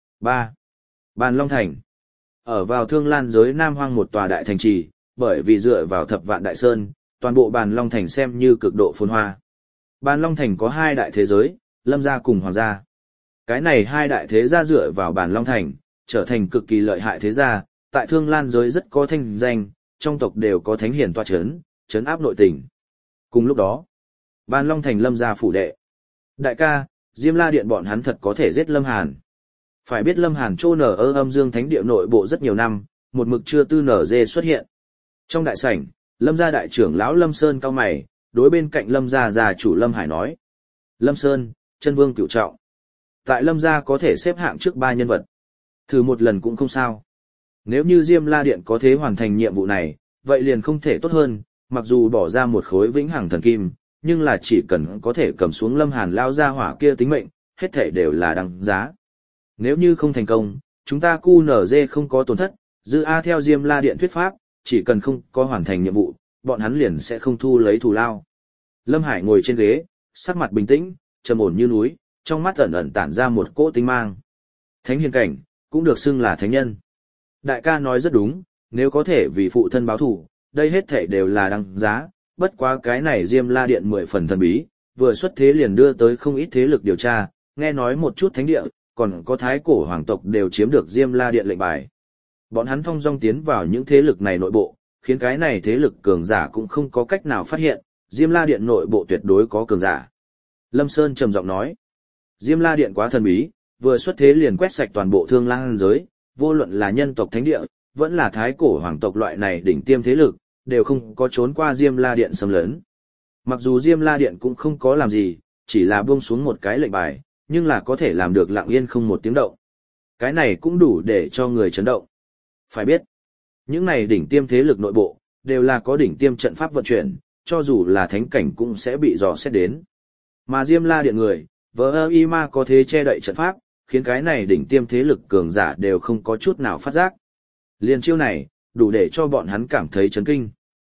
3. Bàn Long Thành. Ở vào Thương Lan giới Nam Hoang một tòa đại thành trì, bởi vì dựa vào Thập Vạn Đại Sơn, toàn bộ Bàn Long Thành xem như cực độ phồn hoa. Bàn Long Thành có hai đại thế giới, Lâm gia cùng Hoàng gia. Cái này hai đại thế gia dựa vào Bàn Long Thành, trở thành cực kỳ lợi hại thế gia, tại Thương Lan giới rất có thanh danh, trong tộc đều có thánh hiển tọa trấn áp nội tình. Cùng lúc đó, Bàn Long Thành Lâm gia phủ đệ. Đại ca, Diêm La Điện bọn hắn thật có thể giết Lâm Hàn. Phải biết Lâm Hàn trô nở ở Âm Dương Thánh Địa nội bộ rất nhiều năm, một mực chưa tư nở dê xuất hiện. Trong đại sảnh, Lâm gia đại trưởng lão Lâm Sơn cau mày, đối bên cạnh Lâm gia già chủ Lâm Hải nói. Lâm Sơn, chân vương cửu trọng. Tại Lâm gia có thể xếp hạng trước 3 nhân vật. Thử một lần cũng không sao. Nếu như Diêm La Điện có thể hoàn thành nhiệm vụ này, vậy liền không thể tốt hơn, mặc dù bỏ ra một khối vĩnh hằng thần kim, nhưng là chỉ cần có thể cầm xuống Lâm Hàn lao ra hỏa kia tính mệnh, hết thể đều là đăng giá. Nếu như không thành công, chúng ta QNZ không có tổn thất, dư A theo Diêm La Điện thuyết pháp, chỉ cần không có hoàn thành nhiệm vụ, bọn hắn liền sẽ không thu lấy thù lao. Lâm Hải ngồi trên ghế, sắc mặt bình tĩnh, trầm ổn như núi, trong mắt ẩn ẩn tản ra một cỗ tinh mang. Thánh hiền cảnh, cũng được xưng là thánh nhân. Đại ca nói rất đúng, nếu có thể vì phụ thân báo thù, đây hết thể đều là đăng giá, bất quá cái này Diêm La Điện 10 phần thần bí, vừa xuất thế liền đưa tới không ít thế lực điều tra, nghe nói một chút thánh địa, còn có thái cổ hoàng tộc đều chiếm được Diêm La Điện lệnh bài. Bọn hắn thông dong tiến vào những thế lực này nội bộ, khiến cái này thế lực cường giả cũng không có cách nào phát hiện, Diêm La Điện nội bộ tuyệt đối có cường giả. Lâm Sơn trầm giọng nói, Diêm La Điện quá thần bí, vừa xuất thế liền quét sạch toàn bộ Thương Lan giới, vô luận là nhân tộc thánh địa, vẫn là thái cổ hoàng tộc loại này đỉnh tiêm thế lực, đều không có trốn qua Diêm La Điện xâm lấn. Mặc dù Diêm La Điện cũng không có làm gì, chỉ là buông xuống một cái lệnh bài, nhưng là có thể làm được lặng yên không một tiếng động. Cái này cũng đủ để cho người chấn động. Phải biết, những này đỉnh tiêm thế lực nội bộ, đều là có đỉnh tiêm trận pháp vận chuyển, cho dù là thánh cảnh cũng sẽ bị dò xét đến. Mà Diêm La Điện người, vỡ y ma có thế che đậy trận pháp, khiến cái này đỉnh tiêm thế lực cường giả đều không có chút nào phát giác. Liên chiêu này, đủ để cho bọn hắn cảm thấy chấn kinh.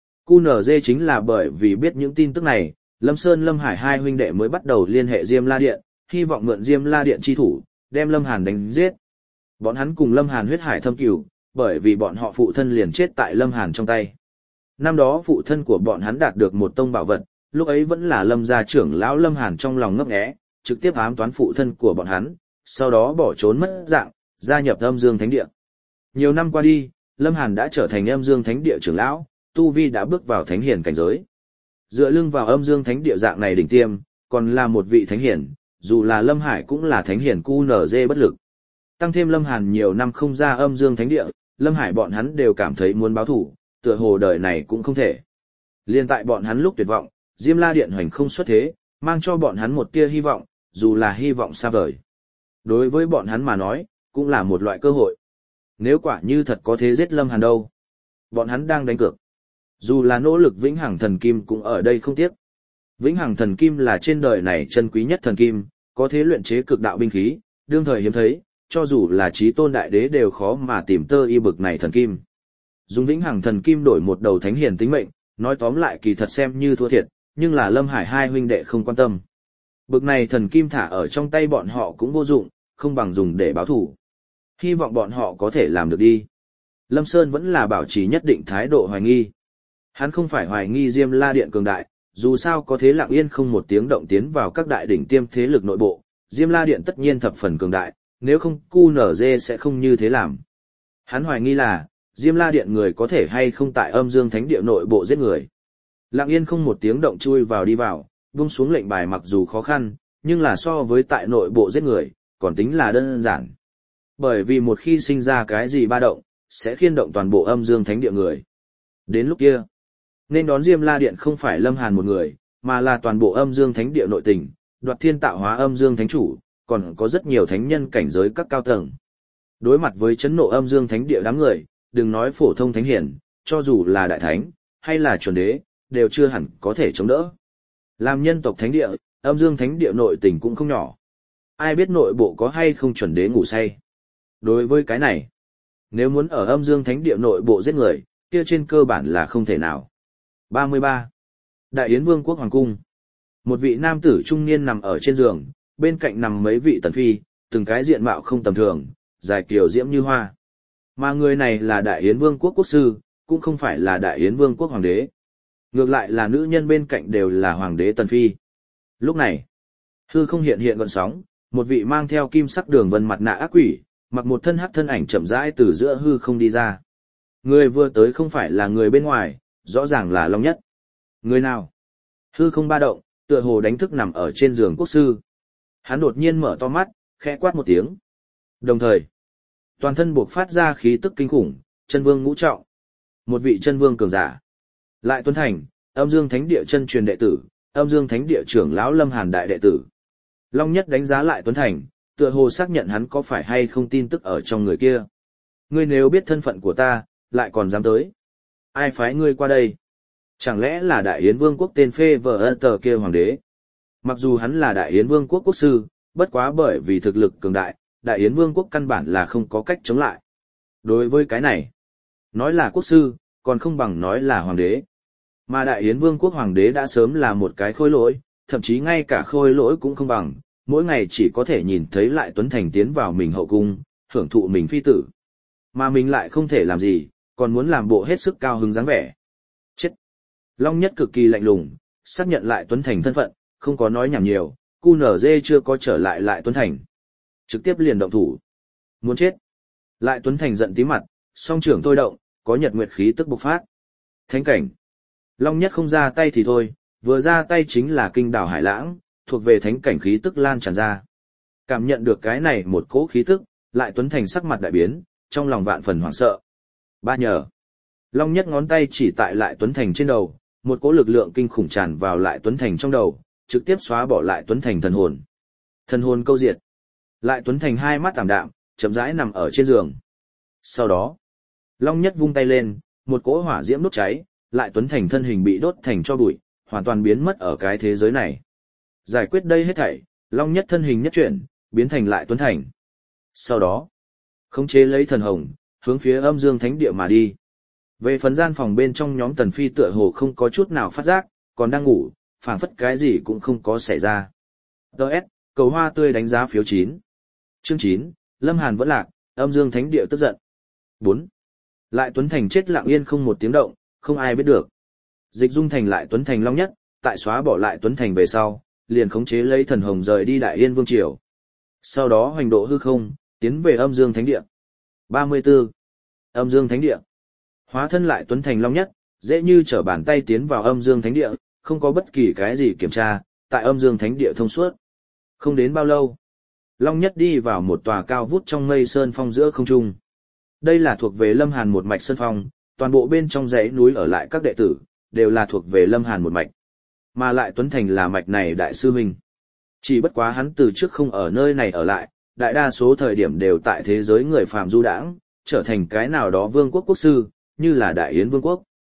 QNZ chính là bởi vì biết những tin tức này, Lâm Sơn Lâm Hải hai huynh đệ mới bắt đầu liên hệ Diêm La Điện, hy vọng mượn Diêm La Điện chi thủ, đem Lâm Hàn đánh giết. Bọn hắn cùng Lâm Hàn huyết hải thâm cửu, bởi vì bọn họ phụ thân liền chết tại Lâm Hàn trong tay. Năm đó phụ thân của bọn hắn đạt được một tông bảo vật, lúc ấy vẫn là Lâm gia trưởng lão Lâm Hàn trong lòng ngấp nghé, trực tiếp ám toán phụ thân của bọn hắn, sau đó bỏ trốn mất dạng, gia nhập Âm Dương Thánh Địa. Nhiều năm qua đi, Lâm Hàn đã trở thành Âm Dương Thánh Địa trưởng lão, tu vi đã bước vào thánh hiển cảnh giới. Dựa lưng vào Âm Dương Thánh Địa dạng này đỉnh tiêm, còn là một vị thánh hiển, dù là Lâm Hải cũng là thánh hiển QNZ bất lực. Tăng thêm Lâm Hàn nhiều năm không ra Âm Dương Thánh Địa, Lâm Hải bọn hắn đều cảm thấy muốn báo thủ, tựa hồ đời này cũng không thể. Liên tại bọn hắn lúc tuyệt vọng, Diêm La Điện hoành không xuất thế, mang cho bọn hắn một tia hy vọng, dù là hy vọng xa vời. Đối với bọn hắn mà nói, cũng là một loại cơ hội. Nếu quả như thật có thế giết Lâm Hàn đâu, bọn hắn đang đánh cược. Dù là nỗ lực vĩnh hằng thần kim cũng ở đây không tiếc. Vĩnh hằng thần kim là trên đời này chân quý nhất thần kim, có thể luyện chế cực đạo binh khí, đương thời hiếm thấy, cho dù là chí tôn đại đế đều khó mà tìm tơ y bực này thần kim. Dùng vĩnh hằng thần kim đổi một đầu thánh hiền tính mệnh, nói tóm lại kỳ thật xem như thua thiệt, nhưng là Lâm Hải hai huynh đệ không quan tâm. Bực này thần kim thả ở trong tay bọn họ cũng vô dụng, không bằng dùng để báo thủ. Hy vọng bọn họ có thể làm được đi. Lâm Sơn vẫn là bảo trì nhất định thái độ hoài nghi. Hắn không phải hoài nghi Diêm La Điện cường đại, dù sao có thế lặng yên không một tiếng động tiến vào các đại đỉnh tiêm thế lực nội bộ, Diêm La Điện tất nhiên thập phần cường đại, nếu không QNZ sẽ không như thế làm. Hắn hoài nghi là, Diêm La Điện người có thể hay không tại Âm Dương Thánh Địa nội bộ giết người. Lặng yên không một tiếng động chui vào đi vào, buông xuống lệnh bài mặc dù khó khăn, nhưng là so với tại nội bộ giết người, còn tính là đơn giản. Bởi vì một khi sinh ra cái gì ba động, sẽ khiên động toàn bộ Âm Dương Thánh Địa người. Đến lúc kia, nên đón Diêm La Điện không phải Lâm Hàn một người, mà là toàn bộ Âm Dương Thánh Địa nội tình, Đoạt Thiên tạo hóa Âm Dương Thánh chủ, còn có rất nhiều thánh nhân cảnh giới các cao tầng. Đối mặt với chấn nộ Âm Dương Thánh Địa đám người, đừng nói phổ thông thánh hiển, cho dù là đại thánh, hay là chuẩn đế, đều chưa hẳn có thể chống đỡ. Làm nhân tộc thánh địa, Âm Dương Thánh Địa nội tình cũng không nhỏ. Ai biết nội bộ có hay không chuẩn đế ngủ say. Đối với cái này, nếu muốn ở Âm Dương Thánh Địa nội bộ giết người, kia trên cơ bản là không thể nào. 33. Đại Yến Vương quốc hoàng cung. Một vị nam tử trung niên nằm ở trên giường, bên cạnh nằm mấy vị tần phi, từng cái diện mạo không tầm thường, dài kiều diễm như hoa. Mà người này là Đại Yến Vương quốc quốc sư, cũng không phải là Đại Yến Vương quốc hoàng đế. Ngược lại là nữ nhân bên cạnh đều là hoàng đế tần phi. Lúc này, hư không hiện hiện gợn sóng, một vị mang theo kim sắc đường vân mặt nạ ác quỷ, mặc một thân hắc thân ảnh chậm rãi từ giữa hư không đi ra. Người vừa tới không phải là người bên ngoài, rõ ràng là Long Nhất. Người nào? Hư không ba động, tựa hồ đánh thức nằm ở trên giường quốc sư. Hắn đột nhiên mở to mắt, khẽ quát một tiếng. Đồng thời, toàn thân buộc phát ra khí tức kinh khủng, chân vương ngũ trọng. Một vị chân vương cường giả. Lại Tuấn Thành, Âm Dương Thánh Địa chân truyền đệ tử, Âm Dương Thánh Địa trưởng lão Lâm Hàn đại đệ tử. Long Nhất đánh giá lại Tuấn Thành, tựa hồ xác nhận hắn có phải hay không tin tức ở trong người kia. Ngươi nếu biết thân phận của ta, lại còn dám tới. Ai phái ngươi qua đây? Chẳng lẽ là Đại Yến Vương quốc tên phê vợ ân tờ kia hoàng đế? Mặc dù hắn là Đại Yến Vương quốc quốc sư, bất quá bởi vì thực lực cường đại, Đại Yến Vương quốc căn bản là không có cách chống lại. Đối với cái này, nói là quốc sư, còn không bằng nói là hoàng đế. Mà Đại Yến Vương quốc hoàng đế đã sớm là một cái khôi lỗi, thậm chí ngay cả khôi lỗi cũng không bằng, mỗi ngày chỉ có thể nhìn thấy lại Tuấn Thành tiến vào mình hậu cung, hưởng thụ mình phi tử. Mà mình lại không thể làm gì, còn muốn làm bộ hết sức cao hứng dáng vẻ. Chết! Long Nhất cực kỳ lạnh lùng, xác nhận lại Tuấn Thành thân phận, không có nói nhảm nhiều, QNZ chưa có trở lại lại Tuấn Thành. Trực tiếp liền động thủ. Muốn chết! Lại Tuấn Thành giận tí mặt, song trưởng thôi động, có nhật nguyệt khí tức bộc phát. Thánh cảnh! Long Nhất không ra tay thì thôi, vừa ra tay chính là kinh đảo hải lãng, thuộc về thánh cảnh khí tức lan tràn ra. Cảm nhận được cái này một cỗ khí tức, lại Tuấn Thành sắc mặt đại biến, trong lòng vạn phần hoảng sợ. Ba nhờ. Long Nhất ngón tay chỉ tại lại Tuấn Thành trên đầu, một cỗ lực lượng kinh khủng tràn vào lại Tuấn Thành trong đầu, trực tiếp xóa bỏ lại Tuấn Thành thần hồn. Thần hồn câu diệt. Lại Tuấn Thành hai mắt ảm đạm, chậm rãi nằm ở trên giường. Sau đó, Long Nhất vung tay lên, một cỗ hỏa diễm đốt cháy, lại Tuấn Thành thân hình bị đốt thành tro bụi, hoàn toàn biến mất ở cái thế giới này. Giải quyết đây hết thảy, Long Nhất thân hình nhất chuyển, biến thành lại Tuấn Thành. Sau đó, khống chế lấy thần hồng, hướng phía Âm Dương Thánh Địa mà đi. Về phần gian phòng bên trong nhóm Tần Phi tựa hồ không có chút nào phát giác, còn đang ngủ, phảng phất cái gì cũng không có xảy ra. Đợt, cầu hoa tươi đánh giá phiếu 9. Chương 9, Lâm Hàn vẫn lạc, Âm Dương Thánh Địa tức giận. 4. Lại Tuấn Thành chết lặng yên không một tiếng động, không ai biết được. Dịch Dung Thành lại Tuấn Thành Long Nhất, tại xóa bỏ lại Tuấn Thành về sau, liền khống chế lấy thần hồng rời đi Đại Yên Vương Triều. Sau đó hoành độ hư không, tiến về Âm Dương Thánh Địa. 34. Âm Dương Thánh Địa. Hóa thân lại Tuấn Thành Long Nhất, dễ như trở bàn tay tiến vào Âm Dương Thánh Địa, không có bất kỳ cái gì kiểm tra, tại Âm Dương Thánh Địa thông suốt. Không đến bao lâu, Long Nhất đi vào một tòa cao vút trong mây sơn phong giữa không trung. Đây là thuộc về Lâm Hàn một mạch sơn phong, toàn bộ bên trong dãy núi ở lại các đệ tử, đều là thuộc về Lâm Hàn một mạch. Mà lại Tuấn Thành là mạch này đại sư huynh. Chỉ bất quá hắn từ trước không ở nơi này ở lại, đại đa số thời điểm đều tại thế giới người phàm du đãng, trở thành cái nào đó vương quốc quốc sư, như là Đại Yến Vương quốc.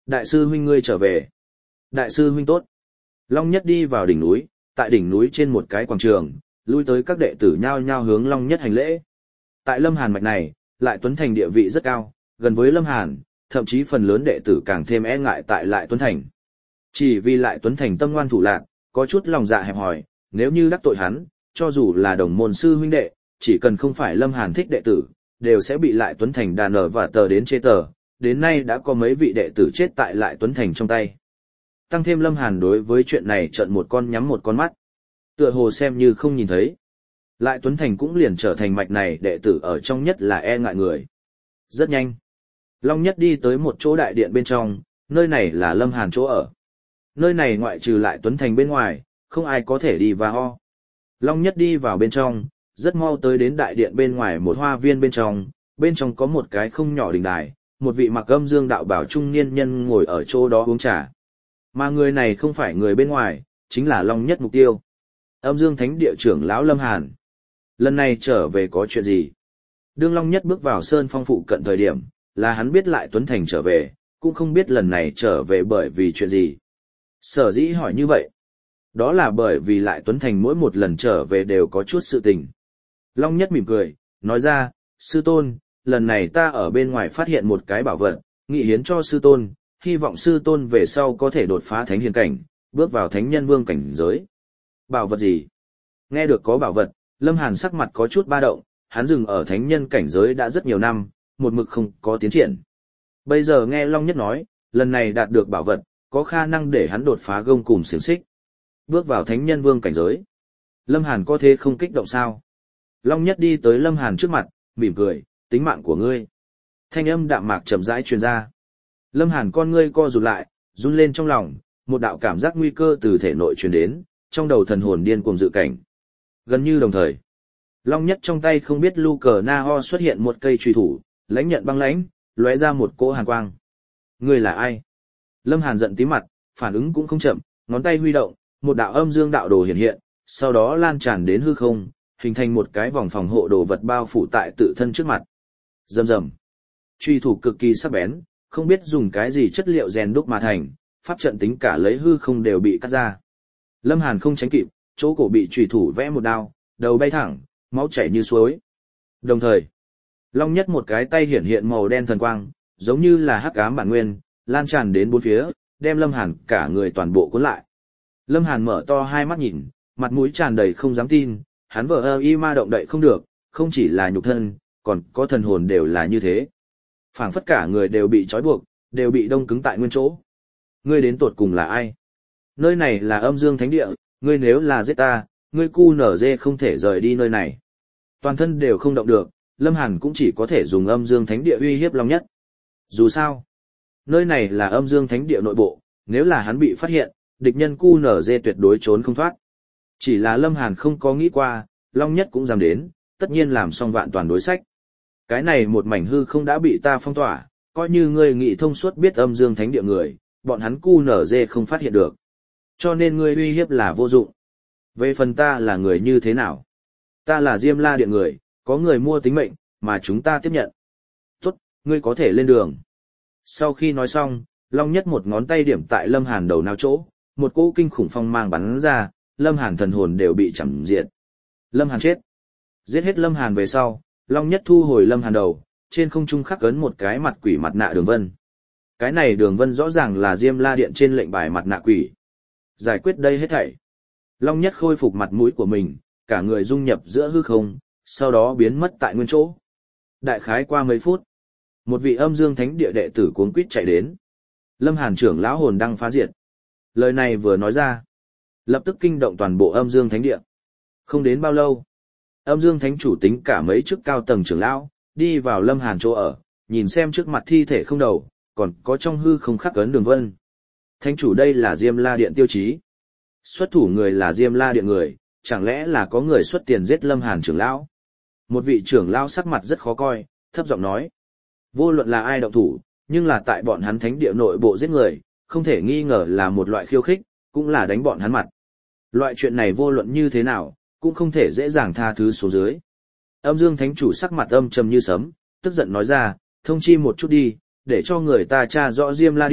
Đại sư huynh ngươi trở về. Đại sư huynh tốt. Long Nhất đi vào đỉnh núi, tại đỉnh núi trên một cái quảng trường, lui tới các đệ tử nhao nhao hướng Long Nhất hành lễ. Tại Lâm Hàn mạch này, Lại Tuấn Thành địa vị rất cao, gần với Lâm Hàn, thậm chí phần lớn đệ tử càng thêm e ngại tại Lại Tuấn Thành. Chỉ vì Lại Tuấn Thành tâm ngoan thủ lạn, có chút lòng dạ hẹp hòi, nếu như đắc tội hắn, cho dù là đồng môn sư huynh đệ, chỉ cần không phải Lâm Hàn thích đệ tử, đều sẽ bị Lại Tuấn Thành đàn ở và tờ đến chê tờ, đến nay đã có mấy vị đệ tử chết tại Lại Tuấn Thành trong tay. Tăng thêm Lâm Hàn đối với chuyện này trợn một con nhắm một con mắt, tựa hồ xem như không nhìn thấy. Lại Tuấn Thành cũng liền trở thành mạch này đệ tử ở trong nhất là e ngại người. Rất nhanh, Long Nhất đi tới một chỗ đại điện bên trong, nơi này là Lâm Hàn chỗ ở. Nơi này ngoại trừ Lại Tuấn Thành bên ngoài, không ai có thể đi vào. Long Nhất đi vào bên trong, rất mau tới đến đại điện bên ngoài một hoa viên bên trong có một cái không nhỏ đình đài, một vị mặc âm dương đạo bảo trung niên nhân ngồi ở chỗ đó uống trà. Mà người này không phải người bên ngoài, chính là Long Nhất mục tiêu. Âm Dương Thánh Địa trưởng lão Lâm Hàn. Lần này trở về có chuyện gì? Đương Long Nhất bước vào Sơn Phong phụ cận thời điểm, là hắn biết Lại Tuấn Thành trở về, cũng không biết lần này trở về bởi vì chuyện gì. Sở dĩ hỏi như vậy, đó là bởi vì Lại Tuấn Thành mỗi một lần trở về đều có chút sự tình. Long Nhất mỉm cười, nói ra, sư tôn, lần này ta ở bên ngoài phát hiện một cái bảo vật, nghị hiến cho sư tôn, hy vọng sư tôn về sau có thể đột phá thánh hiền cảnh, bước vào thánh nhân vương cảnh giới. Bảo vật gì? Nghe được có bảo vật, Lâm Hàn sắc mặt có chút ba động, hắn dừng ở thánh nhân cảnh giới đã rất nhiều năm, một mực không có tiến triển. Bây giờ nghe Long Nhất nói, lần này đạt được bảo vật, có khả năng để hắn đột phá gông cùm xiềng xích, bước vào thánh nhân vương cảnh giới. Lâm Hàn có thế không kích động sao? Long Nhất đi tới Lâm Hàn trước mặt, mỉm cười, tính mạng của ngươi. Thanh âm đạm mạc chậm rãi truyền ra. Lâm Hàn con ngươi co rụt lại, run lên trong lòng, một đạo cảm giác nguy cơ từ thể nội truyền đến, trong đầu thần hồn điên cuồng dự cảnh. Gần như đồng thời, Long Nhất trong tay không biết lu cờ na ho xuất hiện một cây truy thủ, lãnh nhận băng lãnh, lóe ra một cỗ hàn quang. Ngươi là ai? Lâm Hàn giận tím mặt, phản ứng cũng không chậm, ngón tay huy động, một đạo âm dương đạo đồ hiện hiện, sau đó lan tràn đến hư không, hình thành một cái vòng phòng hộ đồ vật bao phủ tại tự thân trước mặt. Rầm rầm. Truy thủ cực kỳ sắc bén, không biết dùng cái gì chất liệu rèn đúc mà thành, pháp trận tính cả lấy hư không đều bị cắt ra. Lâm Hàn không tránh kịp, chỗ cổ bị truy thủ vẽ một đao, đầu bay thẳng, máu chảy như suối. Đồng thời, Long Nhất một cái tay hiển hiện màu đen thần quang, giống như là hắc ám bản nguyên, lan tràn đến bốn phía, đem Lâm Hàn cả người toàn bộ cuốn lại. Lâm Hàn mở to hai mắt nhìn, mặt mũi tràn đầy không dám tin, hắn vờ y ma động đậy không được, không chỉ là nhục thân, còn có thần hồn đều là như thế. Phảng phất cả người đều bị trói buộc, đều bị đông cứng tại nguyên chỗ. Ngươi đến tột cùng là ai? Nơi này là Âm Dương Thánh Địa, ngươi nếu là giết ta, ngươi cu nở dê không thể rời đi nơi này. Toàn thân đều không động được, Lâm Hàn cũng chỉ có thể dùng Âm Dương Thánh Địa uy hiếp Long Nhất. Dù sao, nơi này là Âm Dương Thánh Địa nội bộ, nếu là hắn bị phát hiện, địch nhân cu nở dê tuyệt đối trốn không thoát. Chỉ là Lâm Hàn không có nghĩ qua, Long Nhất cũng dám đến, tất nhiên làm xong vạn toàn đối sách. Cái này một mảnh hư không đã bị ta phong tỏa, coi như ngươi nghĩ thông suốt biết Âm Dương Thánh Địa người, bọn hắn cu nở dê không phát hiện được. Cho nên ngươi uy hiếp là vô dụng. Về phần ta là người như thế nào? Ta là Diêm La Điện người, có người mua tính mệnh, mà chúng ta tiếp nhận. Tốt, ngươi có thể lên đường. Sau khi nói xong, Long Nhất một ngón tay điểm tại Lâm Hàn đầu não chỗ, một cỗ kinh khủng phong mang bắn ra, Lâm Hàn thần hồn đều bị chằm diệt. Lâm Hàn chết. Giết hết Lâm Hàn về sau, Long Nhất thu hồi Lâm Hàn đầu, trên không trung khắc ấn một cái mặt quỷ mặt nạ đường vân. Cái này đường vân rõ ràng là Diêm La Điện trên lệnh bài mặt nạ quỷ. Giải quyết đây hết thảy. Long Nhất khôi phục mặt mũi của mình, cả người dung nhập giữa hư không, sau đó biến mất tại nguyên chỗ. Đại khái qua mấy phút, một vị Âm Dương Thánh Địa đệ tử cuống quýt chạy đến. Lâm Hàn trưởng lão hồn đăng phá diệt. Lời này vừa nói ra, lập tức kinh động toàn bộ Âm Dương Thánh Địa. Không đến bao lâu, Âm Dương Thánh chủ tính cả mấy chức cao tầng trưởng lão, đi vào Lâm Hàn chỗ ở, nhìn xem trước mặt thi thể không đầu, còn có trong hư không khắc ấn đường vân. Thánh chủ đây là Diêm La Điện tiêu chí. Xuất thủ người là Diêm La Điện người, chẳng lẽ là có người xuất tiền giết Lâm Hàn trưởng lão? Một vị trưởng lão sắc mặt rất khó coi, thấp giọng nói. Vô luận là ai động thủ, nhưng là tại bọn hắn thánh địa nội bộ giết người, không thể nghi ngờ là một loại khiêu khích, cũng là đánh bọn hắn mặt. Loại chuyện này vô luận như thế nào, cũng không thể dễ dàng tha thứ xuống dưới. Âm Dương Thánh chủ sắc mặt âm trầm như sấm, tức giận nói ra, thông chi một chút đi, để cho người ta tra rõ Diêm La Điện,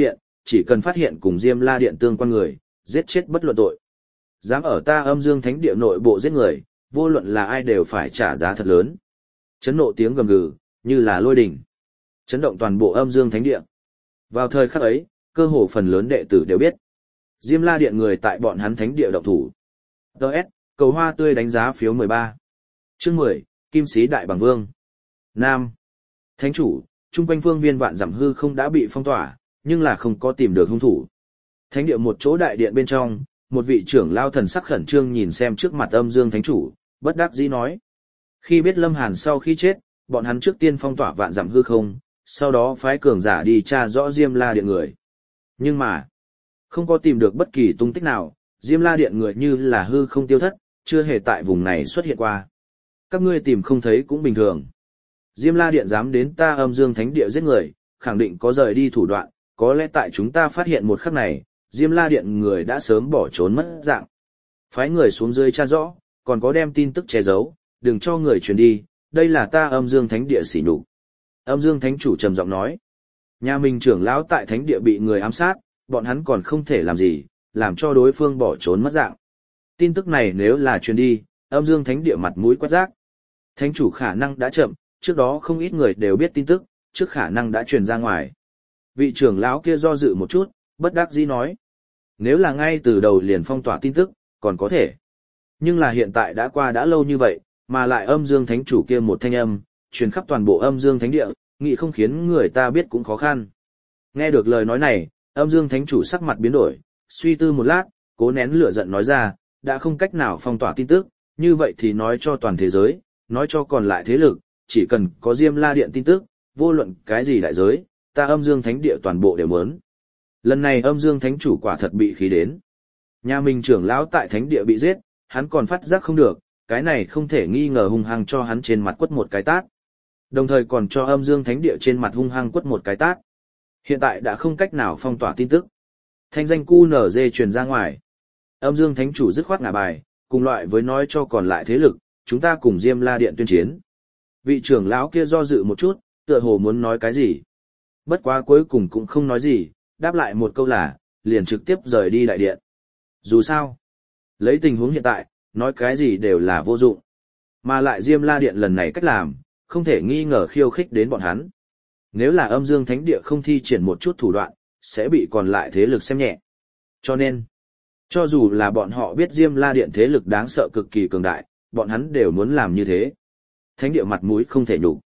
chỉ cần phát hiện cùng Diêm La Điện tương quan người, giết chết bất luận tội. Dám ở ta Âm Dương Thánh Địa nội bộ giết người, vô luận là ai đều phải trả giá thật lớn. Chấn nộ tiếng gầm gừ, như là lôi đình, chấn động toàn bộ Âm Dương Thánh Địa. Vào thời khắc ấy, cơ hồ phần lớn đệ tử đều biết, Diêm La Điện người tại bọn hắn Thánh Địa động thủ. DS, cầu hoa tươi đánh giá phiếu 13. Chương 10, Kim Sĩ Đại Bàng Vương. Nam. Thánh chủ, chung quanh phương viên vạn dặm hư không đã bị phong tỏa, nhưng là không có tìm được hung thủ. Thánh địa một chỗ đại điện bên trong, một vị trưởng lao thần sắc khẩn trương nhìn xem trước mặt Âm Dương Thánh chủ, bất đắc dĩ nói. Khi biết Lâm Hàn sau khi chết, bọn hắn trước tiên phong tỏa vạn dặm hư không, sau đó phái cường giả đi tra rõ Diêm La Điện người. Nhưng mà, không có tìm được bất kỳ tung tích nào, Diêm La Điện người như là hư không tiêu thất, chưa hề tại vùng này xuất hiện qua. Các ngươi tìm không thấy cũng bình thường. Diêm La Điện dám đến ta Âm Dương Thánh Địa giết người, khẳng định có rời đi thủ đoạn, có lẽ tại chúng ta phát hiện một khắc này, Diêm La Điện người đã sớm bỏ trốn mất dạng. Phái người xuống dưới tra rõ, còn có đem tin tức che giấu, đừng cho người truyền đi, đây là ta Âm Dương Thánh Địa sỉ nhục. Âm Dương Thánh chủ trầm giọng nói, nhà mình trưởng lão tại Thánh Địa bị người ám sát, bọn hắn còn không thể làm gì, làm cho đối phương bỏ trốn mất dạng. Tin tức này nếu là truyền đi, Âm Dương Thánh Địa mặt mũi quát rác. Thánh chủ khả năng đã chậm, trước đó không ít người đều biết tin tức, trước khả năng đã truyền ra ngoài. Vị trưởng lão kia do dự một chút, bất đắc dĩ nói, nếu là ngay từ đầu liền phong tỏa tin tức, còn có thể. Nhưng là hiện tại đã qua đã lâu như vậy, mà lại Âm Dương Thánh chủ kia một thanh âm, truyền khắp toàn bộ Âm Dương Thánh Địa, nghĩ không khiến người ta biết cũng khó khăn. Nghe được lời nói này, Âm Dương Thánh chủ sắc mặt biến đổi, suy tư một lát, cố nén lửa giận nói ra, đã không cách nào phong tỏa tin tức, như vậy thì nói cho toàn thế giới, nói cho còn lại thế lực, chỉ cần có Diêm La Điện tin tức, vô luận cái gì đại giới, ta Âm Dương Thánh Địa toàn bộ đều muốn. Lần này Âm Dương Thánh chủ quả thật bị khí đến. Nhà mình trưởng lão tại Thánh Địa bị giết, hắn còn phát giác không được, cái này không thể nghi ngờ hung hăng cho hắn trên mặt quất một cái tát. Đồng thời còn cho Âm Dương Thánh Địa trên mặt hung hăng quất một cái tát. Hiện tại đã không cách nào phong tỏa tin tức. Thanh danh QNZ truyền ra ngoài. Âm Dương Thánh chủ dứt khoát ngả bài, cùng loại với nói cho còn lại thế lực, chúng ta cùng Diêm La Điện tuyên chiến. Vị trưởng lão kia do dự một chút, tựa hồ muốn nói cái gì. Bất quá cuối cùng cũng không nói gì, đáp lại một câu là, liền trực tiếp rời đi đại điện. Dù sao, lấy tình huống hiện tại, nói cái gì đều là vô dụng. Mà lại Diêm La Điện lần này cách làm, không thể nghi ngờ khiêu khích đến bọn hắn. Nếu là Âm Dương Thánh Địa không thi triển một chút thủ đoạn, sẽ bị còn lại thế lực xem nhẹ. Cho nên, cho dù là bọn họ biết Diêm La Điện thế lực đáng sợ cực kỳ cường đại, bọn hắn đều muốn làm như thế. Thánh Địa mặt mũi không thể nhục.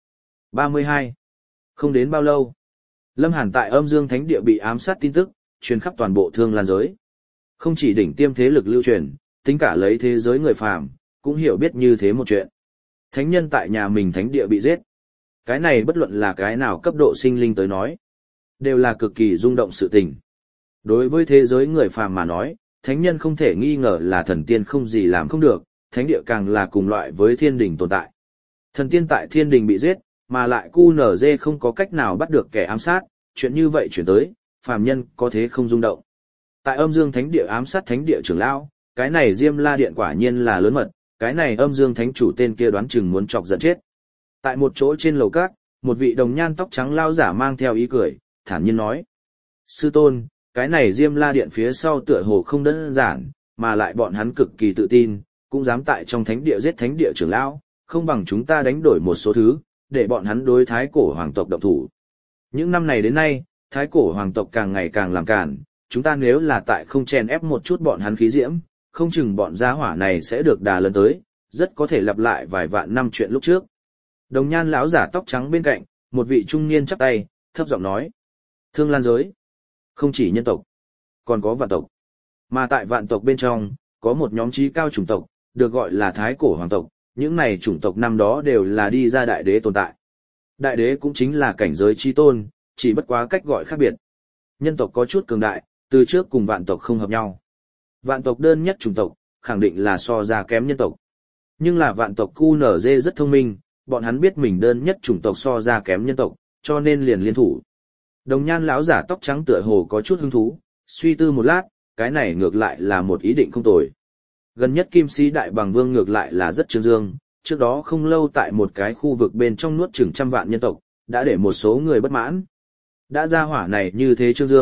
32. Không đến bao lâu, Lâm Hàn tại Âm Dương Thánh Địa bị ám sát tin tức, truyền khắp toàn bộ Thương Lan giới. Không chỉ đỉnh tiêm thế lực lưu truyền, tính cả lấy thế giới người phàm, cũng hiểu biết như thế một chuyện. Thánh nhân tại nhà mình Thánh Địa bị giết. Cái này bất luận là cái nào cấp độ sinh linh tới nói, đều là cực kỳ rung động sự tình. Đối với thế giới người phàm mà nói, thánh nhân không thể nghi ngờ là thần tiên không gì làm không được, Thánh Địa càng là cùng loại với thiên đình tồn tại. Thần tiên tại thiên đình bị giết, mà lại QNZ không có cách nào bắt được kẻ ám sát, chuyện như vậy chuyển tới, phàm nhân có thế không rung động. Tại Âm Dương Thánh Địa ám sát Thánh Địa trưởng lão, cái này Diêm La Điện quả nhiên là lớn mật, cái này Âm Dương Thánh chủ tên kia đoán chừng muốn chọc giận chết. Tại một chỗ trên lầu các, một vị đồng nhan tóc trắng lao giả mang theo ý cười, thản nhiên nói: "Sư tôn, cái này Diêm La Điện phía sau tựa hồ không đơn giản, mà lại bọn hắn cực kỳ tự tin, cũng dám tại trong Thánh Địa giết Thánh Địa trưởng lão, không bằng chúng ta đánh đổi một số thứ, để bọn hắn đối Thái Cổ hoàng tộc động thủ. Những năm này đến nay, Thái Cổ hoàng tộc càng ngày càng làm càn, chúng ta nếu là tại không chèn ép một chút bọn hắn khí diễm, không chừng bọn gia hỏa này sẽ được đà lớn tới, rất có thể lặp lại vài vạn năm chuyện lúc trước." Đồng nhan lão giả tóc trắng bên cạnh, một vị trung niên chắp tay, thấp giọng nói: "Thương Lan giới, không chỉ nhân tộc, còn có vạn tộc. Mà tại vạn tộc bên trong, có một nhóm trí cao chủng tộc, được gọi là Thái Cổ hoàng tộc, những này chủng tộc năm đó đều là đi ra đại đế tồn tại. Đại đế cũng chính là cảnh giới chi tôn, chỉ bất quá cách gọi khác biệt. Nhân tộc có chút cường đại, từ trước cùng vạn tộc không hợp nhau. Vạn tộc đơn nhất chủng tộc, khẳng định là so ra kém nhân tộc. Nhưng là vạn tộc QNZ rất thông minh, bọn hắn biết mình đơn nhất chủng tộc so ra kém nhân tộc, cho nên liền liên thủ." Đồng nhan lão giả tóc trắng tựa hồ có chút hứng thú, suy tư một lát, cái này ngược lại là một ý định không tồi. Gần nhất Kim Sĩ Đại Bàng Vương ngược lại là rất trương dương, trước đó không lâu tại một cái khu vực bên trong nuốt chửng trăm vạn nhân tộc, đã để một số người bất mãn. Đã ra hỏa này như thế trương dương,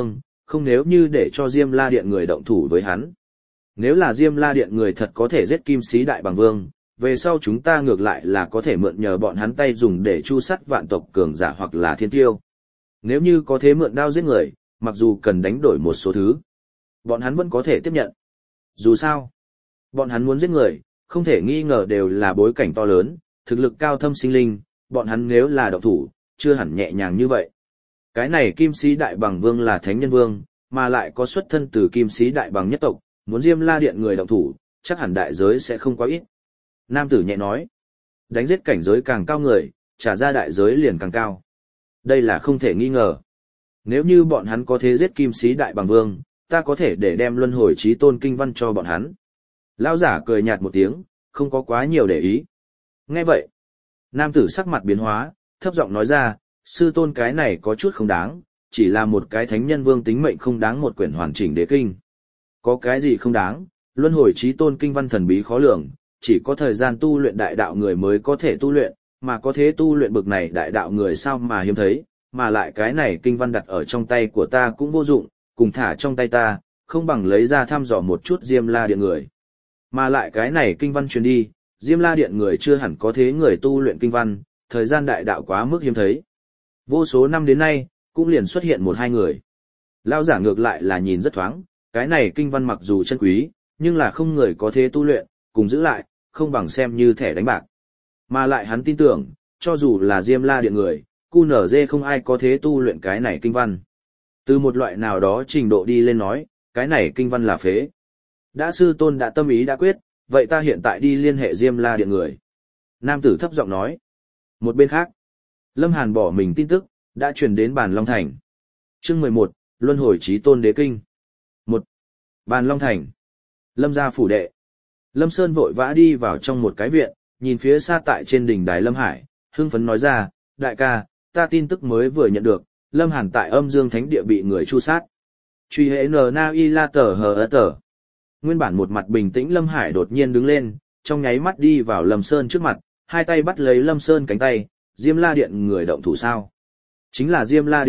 không nếu như để cho Diêm La Điện người động thủ với hắn. Nếu là Diêm La Điện người thật có thể giết Kim Sĩ Đại Bàng Vương, về sau chúng ta ngược lại là có thể mượn nhờ bọn hắn tay dùng để chu sắt vạn tộc cường giả hoặc là thiên tiêu. Nếu như có thế mượn đao giết người, mặc dù cần đánh đổi một số thứ, bọn hắn vẫn có thể tiếp nhận. Dù sao, bọn hắn muốn giết người, không thể nghi ngờ đều là bối cảnh to lớn, thực lực cao thâm sinh linh, bọn hắn nếu là động thủ, chưa hẳn nhẹ nhàng như vậy. Cái này Kim Sĩ Đại Bàng Vương là thánh nhân vương, mà lại có xuất thân từ Kim Sĩ Đại Bàng nhất tộc, muốn Diêm La Điện người động thủ, chắc hẳn đại giới sẽ không quá ít. Nam tử nhẹ nói, đánh giết cảnh giới càng cao người, trả ra đại giới liền càng cao. Đây là không thể nghi ngờ. Nếu như bọn hắn có thế giết Kim Sĩ Đại Bàng Vương, ta có thể để đem luân hồi chí tôn kinh văn cho bọn hắn. Lão giả cười nhạt một tiếng, không có quá nhiều để ý. Nghe vậy, nam tử sắc mặt biến hóa, thấp giọng nói ra, sư tôn cái này có chút không đáng, chỉ là một cái thánh nhân vương tính mệnh không đáng một quyển hoàn chỉnh đế kinh. Có cái gì không đáng, luân hồi chí tôn kinh văn thần bí khó lường, chỉ có thời gian tu luyện đại đạo người mới có thể tu luyện, mà có thế tu luyện bực này đại đạo người sao mà hiếm thấy, mà lại cái này kinh văn đặt ở trong tay của ta cũng vô dụng, cùng thả trong tay ta, không bằng lấy ra thăm dò một chút Diêm La Điện người. Mà lại cái này kinh văn truyền đi, Diêm La Điện người chưa hẳn có thế người tu luyện kinh văn, thời gian đại đạo quá mức hiếm thấy. Vô số năm đến nay, cũng liền xuất hiện một hai người. Lão giả ngược lại là nhìn rất thoáng, cái này kinh văn mặc dù chân quý, nhưng là không người có thế tu luyện, cùng giữ lại, không bằng xem như thẻ đánh bạc. Mà lại hắn tin tưởng, cho dù là Diêm La Điện người, QNZ không ai có thế tu luyện cái này kinh văn. Từ một loại nào đó trình độ đi lên nói, cái này kinh văn là phế. Đã sư tôn đã tâm ý đã quyết, vậy ta hiện tại đi liên hệ Diêm La Điện người. Nam tử thấp giọng nói. Một bên khác, Lâm Hàn bỏ mình tin tức, đã truyền đến Bàn Long Thành. Chương 11, Luân hồi chí tôn đế kinh. 1. Bàn Long Thành. Lâm gia phủ đệ. Lâm Sơn vội vã đi vào trong một cái viện, nhìn phía xa tại trên đỉnh đài Lâm Hải, hưng phấn nói ra, đại ca, ta tin tức mới vừa nhận được, Lâm Hàn tại Âm Dương Thánh Địa bị người tru sát. Truy hệ N.Na.I. La tờ hờ tờ. Nguyên bản một mặt bình tĩnh Lâm Hải đột nhiên đứng lên, trong nháy mắt đi vào Lâm Sơn trước mặt, hai tay bắt lấy Lâm Sơn cánh tay, Diêm La Điện người động thủ sao? Chính là Diêm La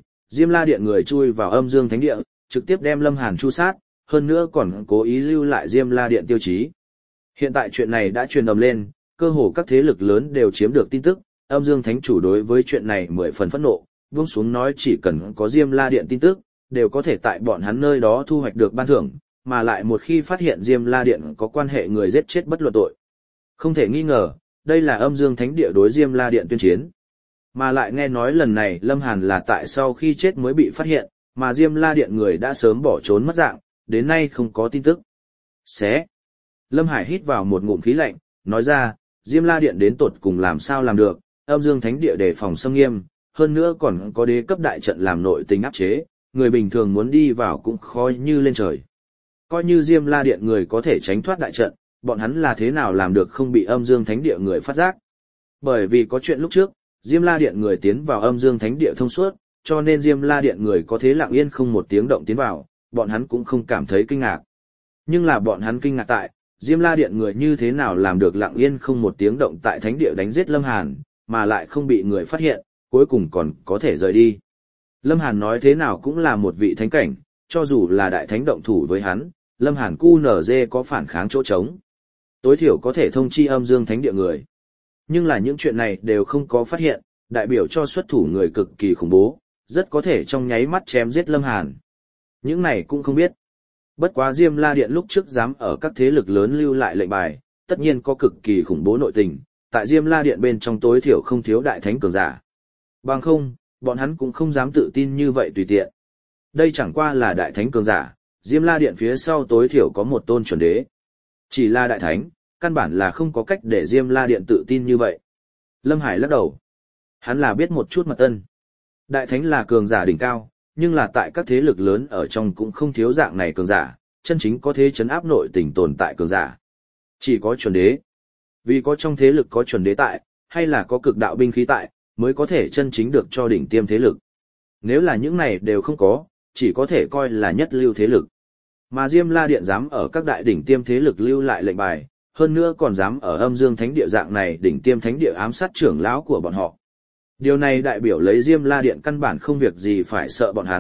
Điện người chui vào Âm Dương Thánh Địa, trực tiếp đem Lâm Hàn tru sát, hơn nữa còn cố ý lưu lại Diêm La Điện tiêu chí. Hiện tại chuyện này đã truyền ầm lên, cơ hồ các thế lực lớn đều chiếm được tin tức, Âm Dương Thánh chủ đối với chuyện này 10 phần phẫn nộ, buông xuống nói chỉ cần có Diêm La Điện tin tức, đều có thể tại bọn hắn nơi đó thu hoạch được ban thưởng, mà lại một khi phát hiện Diêm La Điện có quan hệ người giết chết bất luận tội. Không thể nghi ngờ, đây là Âm Dương Thánh Địa đối Diêm La Điện tuyên chiến. Mà lại nghe nói lần này Lâm Hàn là tại sau khi chết mới bị phát hiện, mà Diêm La Điện người đã sớm bỏ trốn mất dạng, đến nay không có tin tức. Xé. Lâm Hải hít vào một ngụm khí lạnh, nói ra, Diêm La Điện đến tột cùng làm sao làm được, Âm Dương Thánh Địa đề phòng xâm nghiêm, hơn nữa còn có đế cấp đại trận làm nội tình áp chế, người bình thường muốn đi vào cũng khó như lên trời. Coi như Diêm La Điện người có thể tránh thoát đại trận, bọn hắn là thế nào làm được không bị Âm Dương Thánh Địa người phát giác. Bởi vì có chuyện lúc trước, Diêm La Điện người tiến vào Âm Dương Thánh Địa thông suốt, cho nên Diêm La Điện người có thế lặng yên không một tiếng động tiến vào, bọn hắn cũng không cảm thấy kinh ngạc. Nhưng là bọn hắn kinh ngạc tại, Diêm La Điện người như thế nào làm được lặng yên không một tiếng động tại Thánh Địa đánh giết Lâm Hàn, mà lại không bị người phát hiện, cuối cùng còn có thể rời đi. Lâm Hàn nói thế nào cũng là một vị thánh cảnh, cho dù là đại thánh động thủ với hắn, Lâm Hàn QNZ có phản kháng chỗ trống. Tối thiểu có thể thông chi Âm Dương Thánh Địa người. Nhưng là những chuyện này đều không có phát hiện, đại biểu cho xuất thủ người cực kỳ khủng bố, rất có thể trong nháy mắt chém giết Lâm Hàn. Những này cũng không biết. Bất quá Diêm La Điện lúc trước dám ở các thế lực lớn lưu lại lệnh bài, tất nhiên có cực kỳ khủng bố nội tình, tại Diêm La Điện bên trong tối thiểu không thiếu đại thánh cường giả. Bằng không, bọn hắn cũng không dám tự tin như vậy tùy tiện. Đây chẳng qua là đại thánh cường giả, Diêm La Điện phía sau tối thiểu có một tôn chuẩn đế. Chỉ là đại thánh, căn bản là không có cách để Diêm La Điện tự tin như vậy. Lâm Hải lắc đầu. Hắn là biết một chút mật tân. Đại thánh là cường giả đỉnh cao, nhưng là tại các thế lực lớn ở trong cũng không thiếu dạng này cường giả, chân chính có thế chấn áp nội tình tồn tại cường giả. Chỉ có chuẩn đế. Vì có trong thế lực có chuẩn đế tại, hay là có cực đạo binh khí tại, mới có thể chân chính được cho đỉnh tiêm thế lực. Nếu là những này đều không có, chỉ có thể coi là nhất lưu thế lực. Mà Diêm La Điện dám ở các đại đỉnh tiêm thế lực lưu lại lệnh bài, hơn nữa còn dám ở Âm Dương Thánh Địa dạng này đỉnh tiêm thánh địa ám sát trưởng lão của bọn họ. Điều này đại biểu lấy Diêm La Điện căn bản không việc gì phải sợ bọn hắn,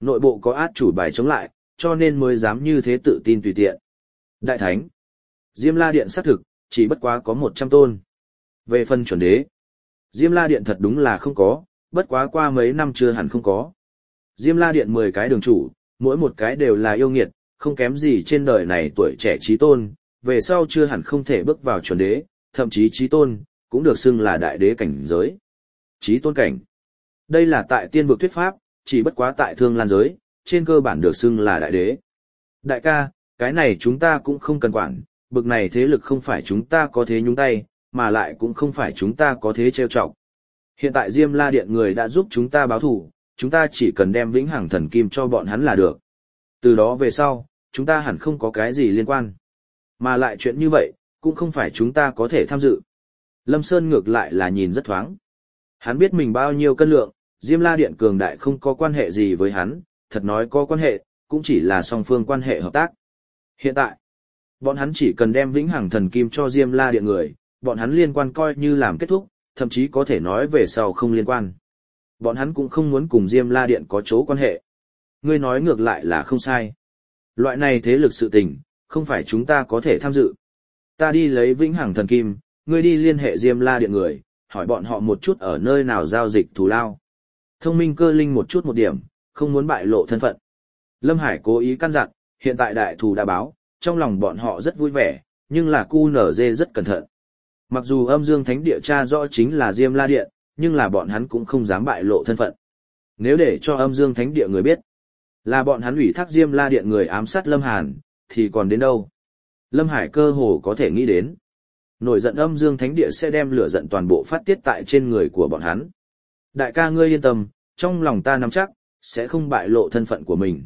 nội bộ có át chủ bài chống lại, cho nên mới dám như thế tự tin tùy tiện. Đại thánh, Diêm La Điện xác thực, chỉ bất quá có 100 tôn. Về phần chuẩn đế, Diêm La Điện thật đúng là không có, bất quá qua mấy năm chưa hẳn không có. Diêm La Điện 10 cái đường chủ, mỗi một cái đều là yêu nghiệt, không kém gì trên đời này tuổi trẻ chí tôn, về sau chưa hẳn không thể bước vào chuẩn đế, thậm chí chí tôn, cũng được xưng là đại đế cảnh giới. Chí tôn cảnh. Đây là tại tiên vực thuyết pháp, chỉ bất quá tại thương lan giới, trên cơ bản được xưng là đại đế. Đại ca, cái này chúng ta cũng không cần quản, bực này thế lực không phải chúng ta có thế nhúng tay, mà lại cũng không phải chúng ta có thế trêu chọc. Hiện tại Diêm La Điện người đã giúp chúng ta báo thù, chúng ta chỉ cần đem vĩnh hằng thần kim cho bọn hắn là được. Từ đó về sau, chúng ta hẳn không có cái gì liên quan. Mà lại chuyện như vậy, cũng không phải chúng ta có thể tham dự. Lâm Sơn ngược lại là nhìn rất thoáng. Hắn biết mình bao nhiêu cân lượng, Diêm La Điện cường đại không có quan hệ gì với hắn, thật nói có quan hệ, cũng chỉ là song phương quan hệ hợp tác. Hiện tại, bọn hắn chỉ cần đem vĩnh hằng thần kim cho Diêm La Điện người, bọn hắn liên quan coi như làm kết thúc, thậm chí có thể nói về sau không liên quan. Bọn hắn cũng không muốn cùng Diêm La Điện có chỗ quan hệ. Ngươi nói ngược lại là không sai. Loại này thế lực sự tình, không phải chúng ta có thể tham dự. Ta đi lấy vĩnh hằng thần kim, ngươi đi liên hệ Diêm La Điện người, hỏi bọn họ một chút ở nơi nào giao dịch thù lao. Thông minh cơ linh một chút một điểm, không muốn bại lộ thân phận. Lâm Hải cố ý căn dặn, hiện tại đại thù đã báo, trong lòng bọn họ rất vui vẻ, nhưng là QNZ rất cẩn thận. Mặc dù âm dương thánh địa tra rõ chính là Diêm La Điện, nhưng là bọn hắn cũng không dám bại lộ thân phận. Nếu để cho âm dương thánh địa người biết, là bọn hắn ủy thác Diêm La Điện người ám sát Lâm Hàn, thì còn đến đâu? Lâm Hải cơ hồ có thể nghĩ đến. Nổi giận âm dương thánh địa sẽ đem lửa giận toàn bộ phát tiết tại trên người của bọn hắn. Đại ca ngươi yên tâm, trong lòng ta nắm chắc, sẽ không bại lộ thân phận của mình.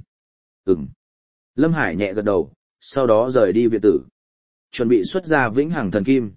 Lâm Hải nhẹ gật đầu, sau đó rời đi viện tử. Chuẩn bị xuất ra vĩnh hằng thần kim.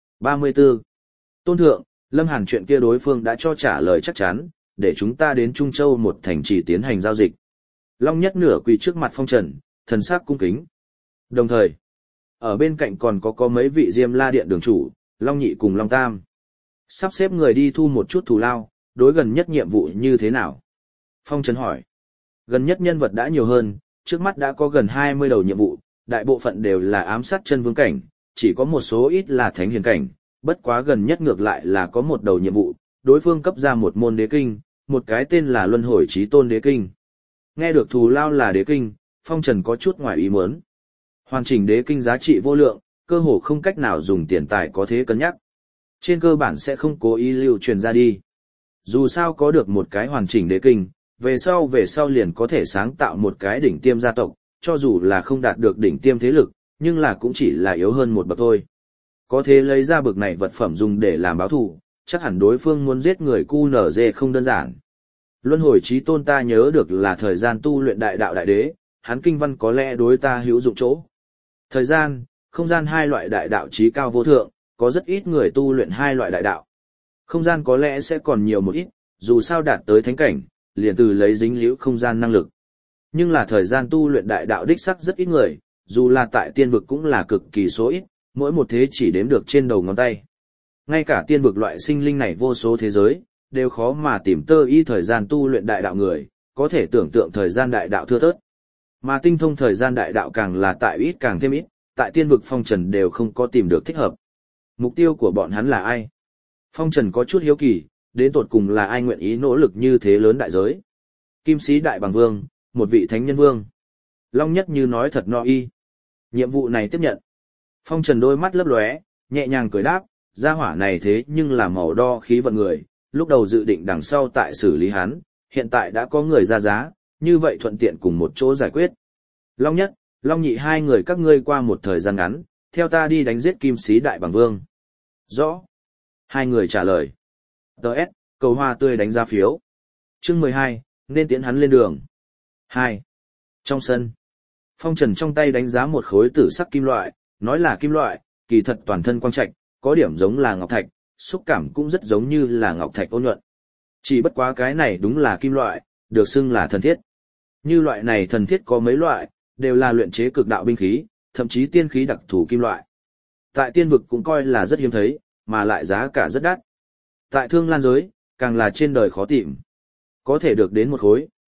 34. Tôn thượng, Lâm Hàn chuyện kia đối phương đã cho trả lời chắc chắn, để chúng ta đến Trung Châu một thành trì tiến hành giao dịch. Long Nhất nửa quỳ trước mặt Phong Trần, thần sắc cung kính. Đồng thời, ở bên cạnh còn có mấy vị Diêm La Điện đường chủ, Long Nhị cùng Long Tam. Sắp xếp người đi thu một chút thù lao, đối gần nhất nhiệm vụ như thế nào? Phong Trần hỏi. Gần nhất nhân vật đã nhiều hơn, trước mắt đã có gần 20 đầu nhiệm vụ, đại bộ phận đều là ám sát chân vương cảnh, chỉ có một số ít là thánh hiền cảnh, bất quá gần nhất ngược lại là có một đầu nhiệm vụ, đối phương cấp ra một môn đế kinh, một cái tên là Luân Hồi Chí Tôn đế kinh. Nghe được thù lao là đế kinh, Phong Trần có chút ngoài ý muốn. Hoàn chỉnh đế kinh giá trị vô lượng, cơ hồ không cách nào dùng tiền tài có thế cân nhắc. Trên cơ bản sẽ không cố ý lưu truyền ra đi. Dù sao có được một cái hoàn chỉnh đế kinh, về sau liền có thể sáng tạo một cái đỉnh tiêm gia tộc, cho dù là không đạt được đỉnh tiêm thế lực, nhưng là cũng chỉ là yếu hơn một bậc thôi. Có thể lấy ra bậc này vật phẩm dùng để làm báo thù, chắc hẳn đối phương muốn giết người QNZ không đơn giản. Luân Hồi Chí Tôn ta nhớ được là thời gian tu luyện đại đạo đại đế, hắn kinh văn có lẽ đối ta hữu dụng chỗ. Thời gian, không gian hai loại đại đạo chí cao vô thượng, có rất ít người tu luyện hai loại đại đạo. Không gian có lẽ sẽ còn nhiều một ít, dù sao đạt tới thánh cảnh, liền từ lấy dính liễu không gian năng lực. Nhưng là thời gian tu luyện đại đạo đích sắc rất ít người, dù là tại tiên vực cũng là cực kỳ số ít, mỗi một thế chỉ đếm được trên đầu ngón tay. Ngay cả tiên vực loại sinh linh này vô số thế giới, đều khó mà tìm tơ y thời gian tu luyện đại đạo người, có thể tưởng tượng thời gian đại đạo thưa thớt. Mà tinh thông thời gian đại đạo càng là tại ít càng thêm ít, tại tiên vực Phong Trần đều không có tìm được thích hợp. Mục tiêu của bọn hắn là ai? Phong Trần có chút hiếu kỳ, đến tột cùng là ai nguyện ý nỗ lực như thế lớn đại giới? Kim Sĩ Đại Bằng Vương, một vị thánh nhân vương. Long Nhất như nói thật no y. Nhiệm vụ này tiếp nhận. Phong Trần đôi mắt lấp lóe, nhẹ nhàng cười đáp, gia hỏa này thế nhưng là màu đo khí vận người, lúc đầu dự định đằng sau tại xử lý hắn, hiện tại đã có người ra giá, như vậy thuận tiện cùng một chỗ giải quyết. Long Nhất, Long Nhị hai người các ngươi qua một thời gian ngắn, theo ta đi đánh giết Kim Sĩ Đại Bằng Vương. Rõ. Hai người trả lời. Đợt, cầu hoa tươi đánh ra phiếu. Chương 12, nên tiễn hắn lên đường. 2. Trong sân, Phong Trần trong tay đánh giá một khối tử sắc kim loại, nói là kim loại, kỳ thật toàn thân quang trạch, có điểm giống là ngọc thạch, xúc cảm cũng rất giống như là ngọc thạch ôn nhuận. Chỉ bất quá cái này đúng là kim loại, được xưng là thần thiết. Như loại này thần thiết có mấy loại, đều là luyện chế cực đạo binh khí, thậm chí tiên khí đặc thù kim loại. Tại tiên vực cũng coi là rất hiếm thấy, mà lại giá cả rất đắt. Tại thương lan giới, càng là trên đời khó tìm. Có thể được đến một khối,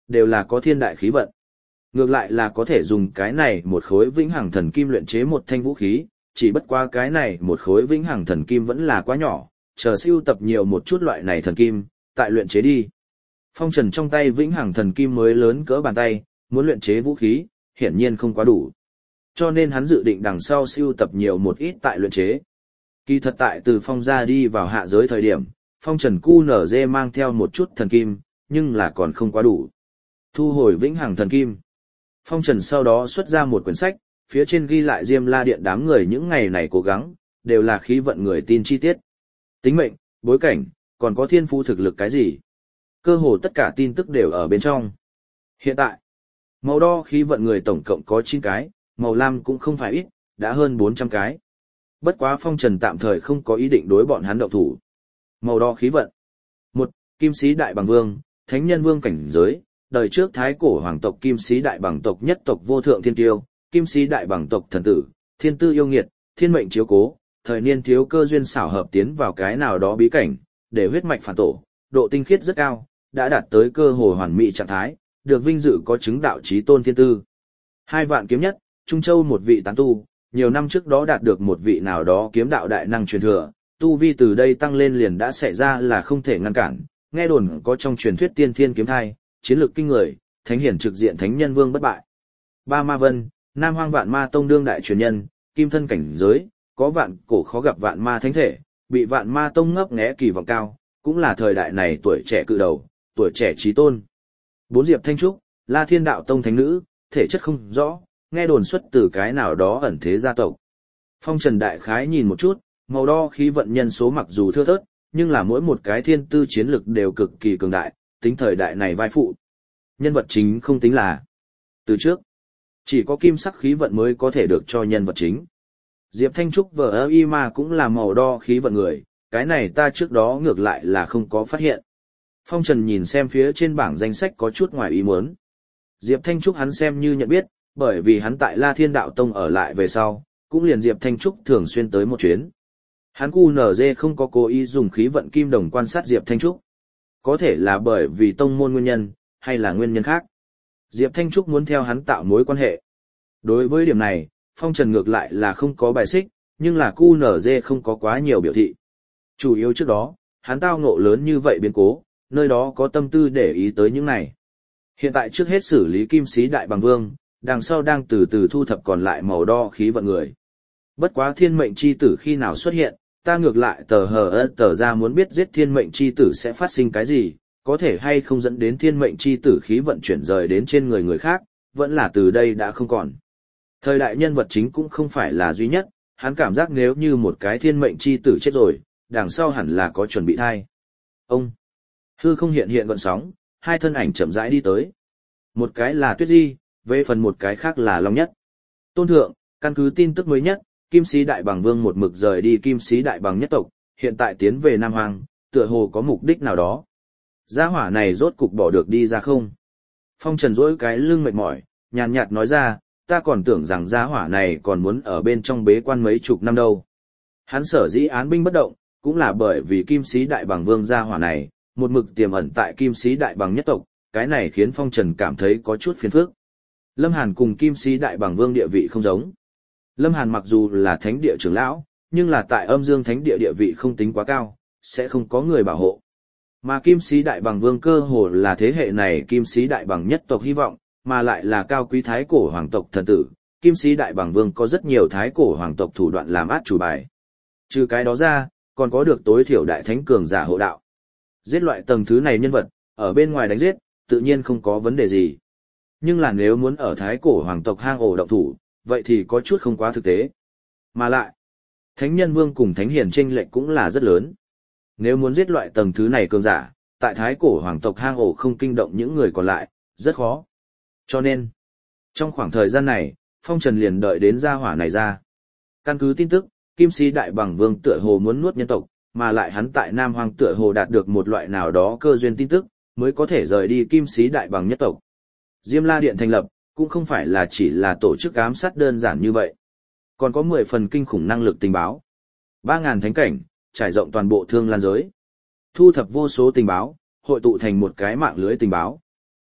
đều là có thiên đại khí vận. Ngược lại là có thể dùng cái này một khối vĩnh hằng thần kim luyện chế một thanh vũ khí, chỉ bất qua cái này một khối vĩnh hằng thần kim vẫn là quá nhỏ, chờ siêu tập nhiều một chút loại này thần kim, tại luyện chế đi. Phong Trần trong tay vĩnh hằng thần kim mới lớn cỡ bàn tay, muốn luyện chế vũ khí, hiển nhiên không quá đủ. Cho nên hắn dự định đằng sau siêu tập nhiều một ít tại luyện chế. Kỳ thật tại từ Phong ra đi vào hạ giới thời điểm, Phong Trần QNZ mang theo một chút thần kim, nhưng là còn không quá đủ. Thu hồi vĩnh hằng thần kim. Phong Trần sau đó xuất ra một quyển sách, phía trên ghi lại Diêm La Điện đám người những ngày này cố gắng, đều là khí vận người tin chi tiết. Tính mệnh, bối cảnh, còn có thiên phú thực lực cái gì. Cơ hồ tất cả tin tức đều ở bên trong. Hiện tại, màu đo khí vận người tổng cộng có 9 cái, màu lam cũng không phải ít, đã hơn 400 cái. Bất quá Phong Trần tạm thời không có ý định đối bọn hắn động thủ. Màu đo khí vận. 1. Kim sĩ đại bằng vương, thánh nhân vương cảnh giới, đời trước thái cổ hoàng tộc kim sĩ đại bằng tộc nhất tộc vô thượng thiên tiêu, kim sĩ đại bằng tộc thần tử, thiên tư yêu nghiệt, thiên mệnh chiếu cố, thời niên thiếu cơ duyên xảo hợp tiến vào cái nào đó bí cảnh, để huyết mạch phản tổ, độ tinh khiết rất cao, đã đạt tới cơ hồ hoàn mỹ trạng thái, được vinh dự có chứng đạo chí tôn thiên tư. 2 vạn kiếm nhất, Trung Châu một vị tán tu, nhiều năm trước đó đạt được một vị nào đó kiếm đạo đại năng truyền thừa, tu vi từ đây tăng lên liền đã xảy ra là không thể ngăn cản, nghe đồn có trong truyền thuyết tiên thiên kiếm thai, chiến lược kinh người, thánh hiển trực diện thánh nhân vương bất bại. 3 Ma Vân, Nam Hoang Vạn Ma Tông đương đại truyền nhân, kim thân cảnh giới, có vạn cổ khó gặp vạn ma thánh thể, bị Vạn Ma Tông ngấp nghé kỳ vọng cao, cũng là thời đại này tuổi trẻ cự đầu, tuổi trẻ chí tôn. 4 Diệp Thanh Trúc, La Thiên Đạo Tông thánh nữ, thể chất không rõ, nghe đồn xuất từ cái nào đó ẩn thế gia tộc. Phong Trần đại khái nhìn một chút, màu đo khí vận nhân số mặc dù thưa thớt, nhưng là mỗi một cái thiên tư chiến lực đều cực kỳ cường đại, tính thời đại này vai phụ. Nhân vật chính không tính là. Từ trước, chỉ có kim sắc khí vận mới có thể được cho nhân vật chính. Diệp Thanh Trúc mà cũng là màu đo khí vận người, cái này ta trước đó ngược lại là không có phát hiện. Phong Trần nhìn xem phía trên bảng danh sách có chút ngoài ý muốn. Diệp Thanh Trúc hắn xem như nhận biết, bởi vì hắn tại La Thiên Đạo Tông ở lại về sau, cũng liền Diệp Thanh Trúc thường xuyên tới một chuyến. Hắn QNZ không có cố ý dùng khí vận kim đồng quan sát Diệp Thanh Trúc. Có thể là bởi vì tông môn nguyên nhân, hay là nguyên nhân khác. Diệp Thanh Trúc muốn theo hắn tạo mối quan hệ. Đối với điểm này, Phong Trần ngược lại là không có bài xích, nhưng là QNZ không có quá nhiều biểu thị. Chủ yếu trước đó, hắn tao ngộ lớn như vậy biến cố, nơi đó có tâm tư để ý tới những này. Hiện tại trước hết xử lý kim sĩ đại bằng vương, đằng sau đang từ từ thu thập còn lại màu đo khí vận người. Bất quá thiên mệnh chi tử khi nào xuất hiện, ta ngược lại tờ ra muốn biết giết thiên mệnh chi tử sẽ phát sinh cái gì, có thể hay không dẫn đến thiên mệnh chi tử khí vận chuyển rời đến trên người người khác, vẫn là từ đây đã không còn. Thời đại nhân vật chính cũng không phải là duy nhất, hắn cảm giác nếu như một cái thiên mệnh chi tử chết rồi, đằng sau hẳn là có chuẩn bị thai. Ông hư không hiện hiện gợn sóng, 2 thân ảnh chậm rãi đi tới. Một cái là Tuyết Di, về phần một cái khác là Long Nhất. Tôn thượng, căn cứ tin tức mới nhất, Kim Sĩ Đại Bằng Vương một mực rời đi Kim Sĩ Đại Bằng nhất tộc, hiện tại tiến về Nam Hoang, tựa hồ có mục đích nào đó. Gia hỏa này rốt cục bỏ được đi ra không? Phong Trần duỗi cái lưng mệt mỏi, nhàn nhạt nói ra, ta còn tưởng rằng gia hỏa này còn muốn ở bên trong bế quan mấy chục năm đâu. Hắn sở dĩ án binh bất động, cũng là bởi vì Kim Sĩ Đại Bằng Vương gia hỏa này, một mực tiềm ẩn tại Kim Sĩ Đại Bằng nhất tộc, cái này khiến Phong Trần cảm thấy có chút phiền phức. Lâm Hàn cùng Kim Sĩ Đại Bằng Vương địa vị không giống. Lâm Hàn mặc dù là thánh địa trưởng lão, nhưng là tại Âm Dương thánh địa địa vị không tính quá cao, sẽ không có người bảo hộ. Mà Kim Sĩ Đại Bằng Vương cơ hồ là thế hệ này Kim Sĩ Đại Bằng nhất tộc hy vọng, mà lại là cao quý thái cổ hoàng tộc thần tử. Kim Sĩ Đại Bằng Vương có rất nhiều thái cổ hoàng tộc thủ đoạn làm át chủ bài. Trừ cái đó ra, còn có được tối thiểu đại thánh cường giả hộ đạo. Giết loại tầng thứ này nhân vật, ở bên ngoài đánh giết, tự nhiên không có vấn đề gì. Nhưng là nếu muốn ở thái cổ hoàng tộc hang ổ động thủ, vậy thì có chút không quá thực tế. Mà lại, Thánh Nhân Vương cùng Thánh Hiền chênh lệch cũng là rất lớn. Nếu muốn giết loại tầng thứ này cường giả, tại thái cổ hoàng tộc hang ổ không kinh động những người còn lại, rất khó. Cho nên, trong khoảng thời gian này, Phong Trần liền đợi đến gia hỏa này ra. Căn cứ tin tức, Kim Sĩ Đại Bằng Vương tựa hồ muốn nuốt nhân tộc, mà lại hắn tại Nam Hoang tựa hồ đạt được một loại nào đó cơ duyên tin tức, mới có thể rời đi Kim Sĩ Đại Bằng nhất tộc. Diêm La Điện thành lập, cũng không phải là chỉ là tổ chức ám sát đơn giản như vậy. Còn có 10 phần kinh khủng năng lực tình báo. 3.000 thánh cảnh, trải rộng toàn bộ thương lan giới. Thu thập vô số tình báo, hội tụ thành một cái mạng lưới tình báo.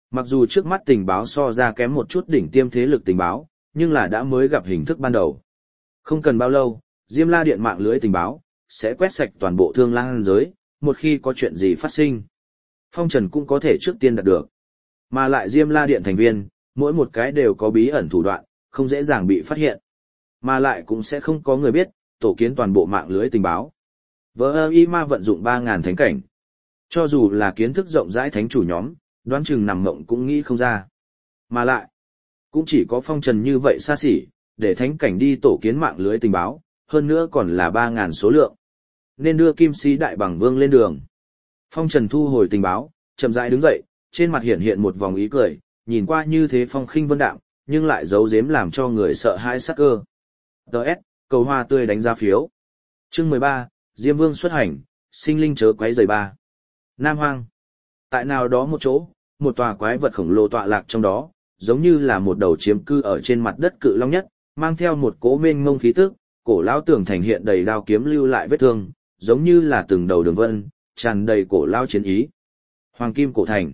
Mặc dù trước mắt tình báo so ra kém một chút đỉnh tiêm thế lực tình báo, nhưng là đã mới gặp hình thức ban đầu. Không cần bao lâu, Diêm La Điện mạng lưới tình báo sẽ quét sạch toàn bộ Thương Lan giới, một khi có chuyện gì phát sinh, Phong Trần cũng có thể trước tiên đạt được. Mà lại Diêm La Điện thành viên, mỗi một cái đều có bí ẩn thủ đoạn, không dễ dàng bị phát hiện. Mà lại cũng sẽ không có người biết, tổ kiến toàn bộ mạng lưới tình báo. VIMA vận dụng 3.000 thánh cảnh. Cho dù là kiến thức rộng rãi thánh chủ nhóm, đoán chừng nằm mộng cũng nghĩ không ra. Mà lại, cũng chỉ có Phong Trần như vậy xa xỉ, để thánh cảnh đi tổ kiến mạng lưới tình báo, hơn nữa còn là 3.000 số lượng. Nên đưa Kim Sĩ Đại Bằng Vương lên đường. Phong Trần thu hồi tình báo, chậm rãi đứng dậy, trên mặt hiện hiện một vòng ý cười, nhìn qua như thế phong khinh vân đạm, nhưng lại giấu giếm làm cho người sợ hãi sắc cơ. DS, cầu hoa tươi đánh ra phiếu. Chương 13, Diêm Vương xuất hành, sinh linh chớ quấy rầy ba. Nam Hoang. Tại nào đó một chỗ, một tòa quái vật khổng lồ tọa lạc trong đó, giống như là một đầu chiếm cư ở trên mặt đất cự long nhất, mang theo một cỗ mênh mông khí tức, cổ lão tường thành hiện đầy đao kiếm lưu lại vết thương, giống như là từng đầu đường vân, tràn đầy cổ lao chiến ý. Hoàng Kim cổ thành.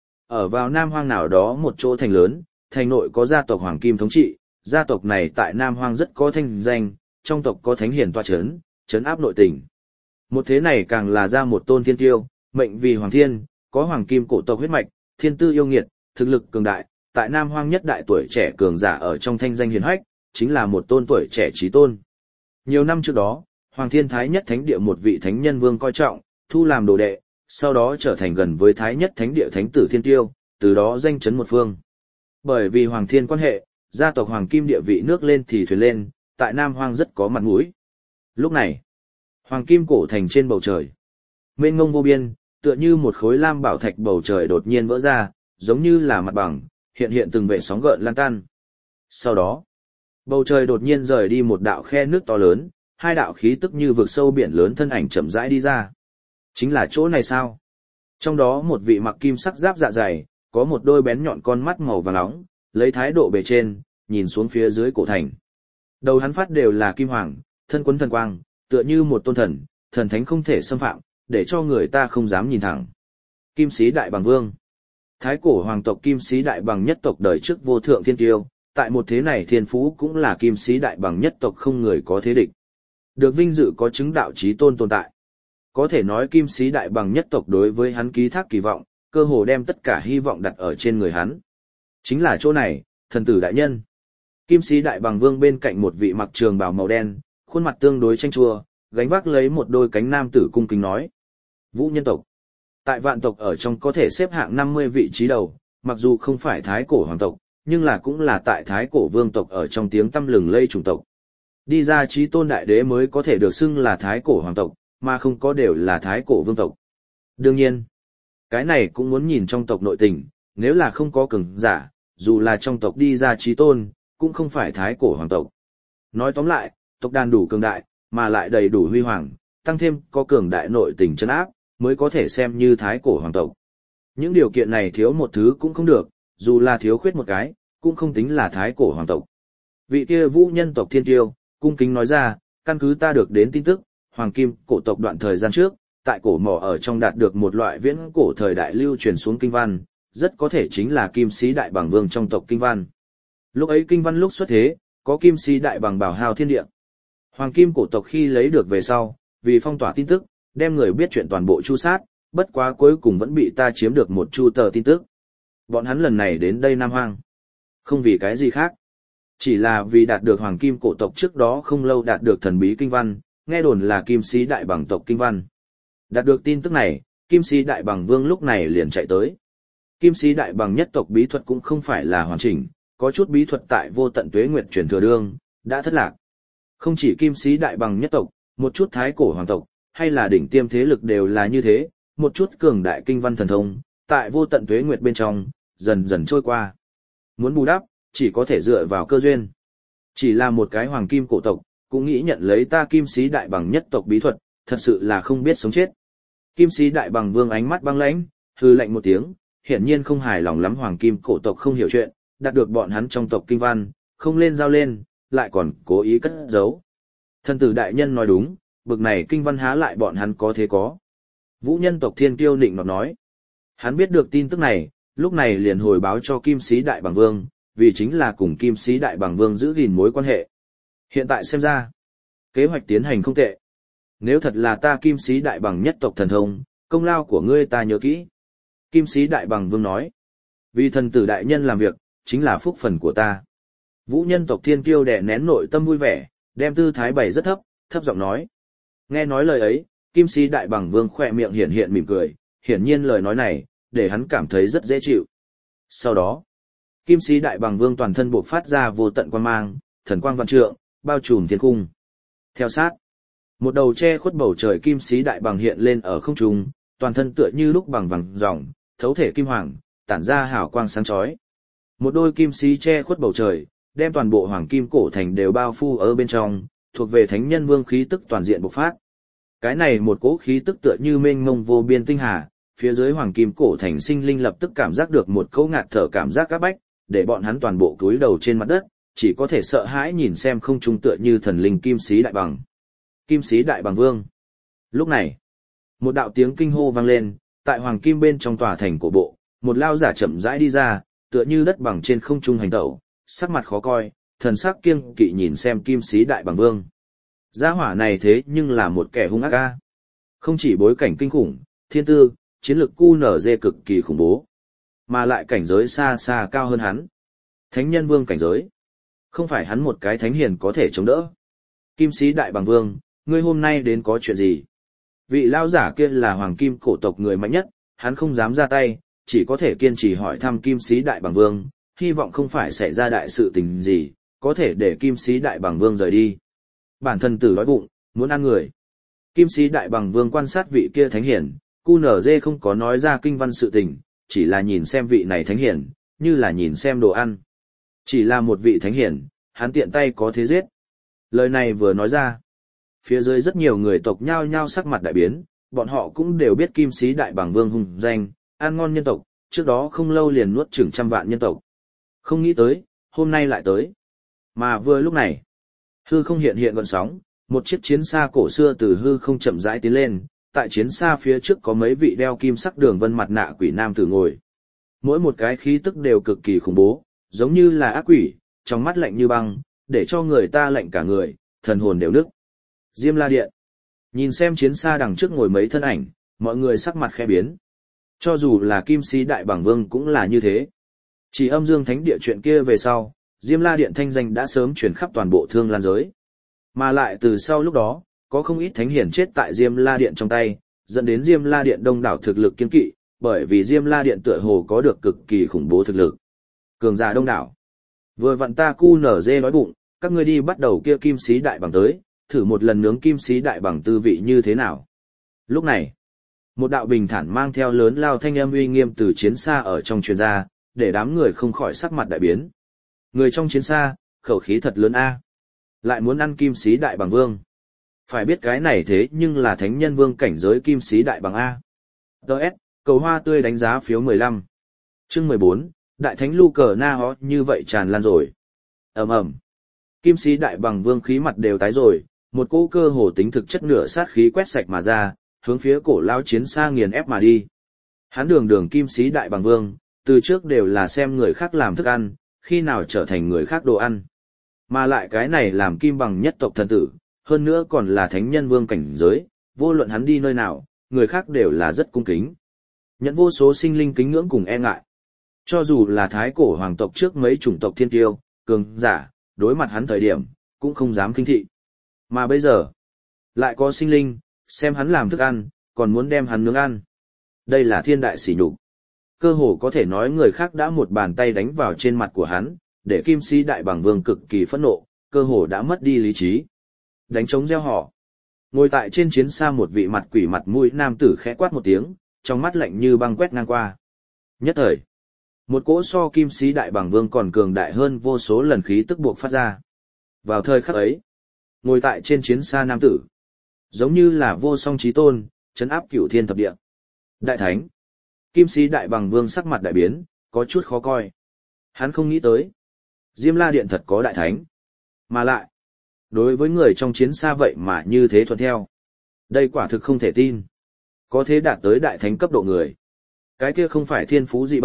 Ở vào Nam Hoang nào đó một chỗ thành lớn, thành nội có gia tộc Hoàng Kim thống trị, gia tộc này tại Nam Hoang rất có thanh danh, trong tộc có thánh hiền tọa chấn, chấn áp nội tình. Một thế này càng là ra một tôn thiên tiêu, mệnh vì Hoàng Thiên, có Hoàng Kim cổ tộc huyết mạch, thiên tư yêu nghiệt, thực lực cường đại, tại Nam Hoang nhất đại tuổi trẻ cường giả ở trong thanh danh hiển hách, chính là một tôn tuổi trẻ trí tôn. Nhiều năm trước đó, Hoàng Thiên Thái Nhất Thánh Địa một vị thánh nhân vương coi trọng, thu làm đồ đệ, sau đó trở thành gần với Thái Nhất Thánh Địa Thánh tử Thiên Tiêu, từ đó danh chấn một phương. Bởi vì Hoàng Thiên quan hệ, gia tộc Hoàng Kim địa vị nước lên thì thuyền lên, tại Nam Hoang rất có mặt mũi. Lúc này, Hoàng Kim cổ thành trên bầu trời, mênh mông vô biên, tựa như một khối lam bảo thạch bầu trời đột nhiên vỡ ra, giống như là mặt bằng, hiện hiện từng vệt sóng gợn lan tan. Sau đó, bầu trời đột nhiên rời đi một đạo khe nước to lớn, hai đạo khí tức như vực sâu biển lớn thân ảnh chậm rãi đi ra. Chính là chỗ này sao? Trong đó một vị mặc kim sắc giáp dạ dày, có một đôi bén nhọn con mắt màu vàng nóng, lấy thái độ bề trên, nhìn xuống phía dưới cổ thành. Đầu hắn phát đều là kim hoàng, thân quấn thần quang, tựa như một tôn thần, thần thánh không thể xâm phạm, để cho người ta không dám nhìn thẳng. Kim Sĩ Đại Bằng Vương. Thái cổ hoàng tộc Kim Sĩ Đại Bằng nhất tộc đời trước vô thượng thiên tiêu, tại một thế này thiên phú cũng là Kim Sĩ Đại Bằng nhất tộc không người có thế địch. Được vinh dự có chứng đạo chí tôn tồn tại. Có thể nói Kim Sĩ Đại Bằng nhất tộc đối với hắn ký thác kỳ vọng, cơ hồ đem tất cả hy vọng đặt ở trên người hắn. Chính là chỗ này, thần tử đại nhân. Kim Sĩ Đại Bằng Vương bên cạnh một vị mặc trường bào màu đen, khuôn mặt tương đối chanh chua, gánh vác lấy một đôi cánh nam tử cung kính nói. Vũ nhân tộc. Tại vạn tộc ở trong có thể xếp hạng 50 vị trí đầu, mặc dù không phải thái cổ hoàng tộc, nhưng là cũng là tại thái cổ vương tộc ở trong tiếng tăm lừng lây chủng tộc. Đi ra chí tôn đại đế mới có thể được xưng là thái cổ hoàng tộc, mà không có đều là thái cổ vương tộc. Đương nhiên, cái này cũng muốn nhìn trong tộc nội tình, nếu là không có cường giả, dù là trong tộc đi ra chí tôn, cũng không phải thái cổ hoàng tộc. Nói tóm lại, tộc đàn đủ cường đại, mà lại đầy đủ huy hoàng, tăng thêm có cường đại nội tình chân áp, mới có thể xem như thái cổ hoàng tộc. Những điều kiện này thiếu một thứ cũng không được, dù là thiếu khuyết một cái, cũng không tính là thái cổ hoàng tộc. Vị kia vũ nhân tộc thiên tiêu, cung kính nói ra, căn cứ ta được đến tin tức, Hoàng Kim cổ tộc đoạn thời gian trước, tại cổ mỏ ở trong đạt được một loại viễn cổ thời đại lưu truyền xuống kinh văn, rất có thể chính là Kim Sĩ Đại Bằng Vương trong tộc kinh văn. Lúc ấy kinh văn lúc xuất thế, có Kim Sĩ Đại Bằng bảo hào thiên địa. Hoàng Kim cổ tộc khi lấy được về sau, vì phong tỏa tin tức, đem người biết chuyện toàn bộ chu sát, bất quá cuối cùng vẫn bị ta chiếm được một chu tờ tin tức. Bọn hắn lần này đến đây Nam Hoang, không vì cái gì khác, chỉ là vì đạt được Hoàng Kim cổ tộc trước đó không lâu đạt được thần bí kinh văn, nghe đồn là Kim Sĩ Đại Bằng tộc kinh văn. Đạt được tin tức này, Kim Sĩ Đại Bằng Vương lúc này liền chạy tới. Kim Sĩ Đại Bằng nhất tộc bí thuật cũng không phải là hoàn chỉnh, có chút bí thuật tại vô tận tuế nguyệt truyền thừa đương, đã thất lạc. Không chỉ Kim Sĩ Đại Bằng nhất tộc, một chút thái cổ hoàng tộc, hay là đỉnh tiêm thế lực đều là như thế, một chút cường đại kinh văn thần thông, tại vô tận tuế nguyệt bên trong, dần dần trôi qua. Muốn bù đắp, chỉ có thể dựa vào cơ duyên. Chỉ là một cái Hoàng Kim cổ tộc, cũng nghĩ nhận lấy ta Kim Sĩ Đại Bằng nhất tộc bí thuật, thật sự là không biết sống chết. Kim Sĩ Đại Bằng Vương ánh mắt băng lãnh, hừ lạnh một tiếng, hiển nhiên không hài lòng lắm Hoàng Kim cổ tộc không hiểu chuyện, đạt được bọn hắn trong tộc kinh văn, không lên giao lên, lại còn cố ý cất giấu. Thần tử đại nhân nói đúng, bực này kinh văn há lại bọn hắn có thế có. Vũ nhân tộc thiên kiêu nịnh nọt nói. Hắn biết được tin tức này, lúc này liền hồi báo cho Kim Sĩ Đại Bàng Vương, vì chính là cùng Kim Sĩ Đại Bàng Vương giữ gìn mối quan hệ. Hiện tại xem ra, kế hoạch tiến hành không tệ. Nếu thật là ta Kim Sĩ Đại Bàng nhất tộc thần thông, công lao của ngươi ta nhớ kỹ. Kim Sĩ Đại Bàng Vương nói, vì thần tử đại nhân làm việc, chính là phúc phần của ta. Vũ nhân tộc Thiên Kiêu đè nén nội tâm vui vẻ, đem tư thái bày rất thấp, thấp giọng nói. Nghe nói lời ấy, Kim Sĩ Đại Bàng Vương khỏe miệng hiện hiện mỉm cười, hiển nhiên lời nói này, để hắn cảm thấy rất dễ chịu. Sau đó, Kim Sĩ Đại Bàng Vương toàn thân bộc phát ra vô tận quang mang, thần quang vạn trượng, bao trùm thiên cung. Theo sát, một đầu che khuất bầu trời Kim Sĩ Đại Bàng hiện lên ở không trung, toàn thân tựa như lúc bằng vàng ròng, thấu thể kim hoàng, tản ra hào quang sáng chói. Một đôi kim sĩ che khuất bầu trời, đem toàn bộ hoàng kim cổ thành đều bao phủ ở bên trong, thuộc về thánh nhân vương khí tức toàn diện bộc phát. Cái này một cỗ khí tức tựa như mênh mông vô biên tinh hà, phía dưới hoàng kim cổ thành sinh linh lập tức cảm giác được một cỗ ngạt thở cảm giác áp bách, để bọn hắn toàn bộ cúi đầu trên mặt đất, chỉ có thể sợ hãi nhìn xem không trung tựa như thần linh Kim Sĩ Đại Bàng. Kim Sĩ Đại Bàng Vương. Lúc này, một đạo tiếng kinh hô vang lên, tại hoàng kim bên trong tòa thành cổ bộ, một lao giả chậm rãi đi ra, tựa như đất bằng trên không trung hành tẩu, sắc mặt khó coi, thần sắc kiêng kỵ nhìn xem Kim Sĩ Đại Bàng Vương. Gia hỏa này thế nhưng là một kẻ hung ác a. Không chỉ bối cảnh kinh khủng, thiên tư, chiến lược QNZ cực kỳ khủng bố, mà lại cảnh giới xa xa cao hơn hắn. Thánh nhân vương cảnh giới, không phải hắn một cái thánh hiền có thể chống đỡ. Kim Sĩ Đại Bàng Vương, ngươi hôm nay đến có chuyện gì? Vị lao giả kia là hoàng kim cổ tộc người mạnh nhất, hắn không dám ra tay, chỉ có thể kiên trì hỏi thăm Kim Sĩ Đại Bàng Vương, hy vọng không phải xảy ra đại sự tình gì, có thể để Kim Sĩ Đại Bàng Vương rời đi. Bản thân tử đói bụng, muốn ăn người. Kim Sĩ Đại Bàng Vương quan sát vị kia thánh hiển, QNZ không có nói ra kinh văn sự tình, chỉ là nhìn xem vị này thánh hiển, như là nhìn xem đồ ăn. Chỉ là một vị thánh hiển, hắn tiện tay có thế giết. Lời này vừa nói ra, phía dưới rất nhiều người tộc nhao nhao sắc mặt đại biến, bọn họ cũng đều biết Kim Sĩ Đại Bàng Vương hùng danh, ăn ngon nhân tộc, trước đó không lâu liền nuốt chửng trăm vạn nhân tộc. Không nghĩ tới, hôm nay lại tới. Mà vừa lúc này, hư không hiện hiện gợn sóng, một chiếc chiến xa cổ xưa từ hư không chậm rãi tiến lên, tại chiến xa phía trước có mấy vị đeo kim sắc đường vân mặt nạ quỷ nam tử ngồi. Mỗi một cái khí tức đều cực kỳ khủng bố, giống như là ác quỷ, trong mắt lạnh như băng, để cho người ta lạnh cả người, thần hồn đều nức. Diêm La Điện. Nhìn xem chiến xa đằng trước ngồi mấy thân ảnh, mọi người sắc mặt khẽ biến. Cho dù là Kim Sĩ Đại Bàng Vương cũng là như thế. Chỉ Âm Dương Thánh Địa chuyện kia về sau, Diêm La Điện thanh danh đã sớm truyền khắp toàn bộ Thương Lan giới. Mà lại từ sau lúc đó, có không ít thánh hiển chết tại Diêm La Điện trong tay, dẫn đến Diêm La Điện đông đảo thực lực kiên kỵ, bởi vì Diêm La Điện tựa hồ có được cực kỳ khủng bố thực lực. Cường giả đông đảo. Vừa vặn ta QNZ nói bụng, các ngươi đi bắt đầu kia Kim Sĩ Đại Bàng tới, thử một lần nướng Kim Sĩ Đại Bàng tư vị như thế nào. Lúc này, một đạo bình thản mang theo lớn lao thanh âm uy nghiêm từ chiến xa ở trong truyền ra, để đám người không khỏi sắc mặt đại biến. Người trong chiến xa, khẩu khí thật lớn a, lại muốn ăn Kim Sĩ Đại Bàng Vương. Phải biết cái này thế nhưng là thánh nhân vương cảnh giới Kim Sĩ Đại Bàng a. DS, cầu hoa tươi đánh giá phiếu 15. Chương 14, Đại Thánh Lu Cờ Na Hó như vậy tràn lan rồi. Ầm ầm. Kim Sĩ Đại Bàng Vương khí mặt đều tái rồi, một cỗ cơ hồ tính thực chất nửa sát khí quét sạch mà ra, hướng phía cổ lao chiến xa nghiền ép mà đi. Hắn đường Kim Sĩ Đại Bàng Vương, từ trước đều là xem người khác làm thức ăn, khi nào trở thành người khác đồ ăn. Mà lại cái này làm kim bằng nhất tộc thần tử, hơn nữa còn là thánh nhân vương cảnh giới, vô luận hắn đi nơi nào, người khác đều là rất cung kính. Nhận vô số sinh linh kính ngưỡng cùng e ngại. Cho dù là thái cổ hoàng tộc trước mấy chủng tộc thiên tiêu, cường giả, đối mặt hắn thời điểm, cũng không dám khinh thị. Mà bây giờ, lại có sinh linh, xem hắn làm thức ăn, còn muốn đem hắn nướng ăn. Đây là thiên đại sỉ nhục. Cơ hồ có thể nói người khác đã một bàn tay đánh vào trên mặt của hắn, để Kim Sĩ Đại Bàng Vương cực kỳ phẫn nộ, cơ hồ đã mất đi lý trí. Đánh trống reo hò. Ngồi tại trên chiến xa một vị mặt quỷ mặt mũi nam tử khẽ quát một tiếng, trong mắt lạnh như băng quét ngang qua. Nhất thời, một cỗ so Kim Sĩ Đại Bàng Vương còn cường đại hơn vô số lần khí tức buộc phát ra. Vào thời khắc ấy, ngồi tại trên chiến xa nam tử, giống như là vô song chí tôn, trấn áp cửu thiên thập địa. Đại Thánh. Kim Sĩ Đại Bàng Vương sắc mặt đại biến, có chút khó coi. Hắn không nghĩ tới, Diêm La Điện thật có Đại Thánh. Mà lại, đối với người trong chiến xa vậy mà như thế thuận theo. Đây quả thực không thể tin. Có thế đạt tới Đại Thánh cấp độ người. Cái kia không phải thiên phú dị bẩm,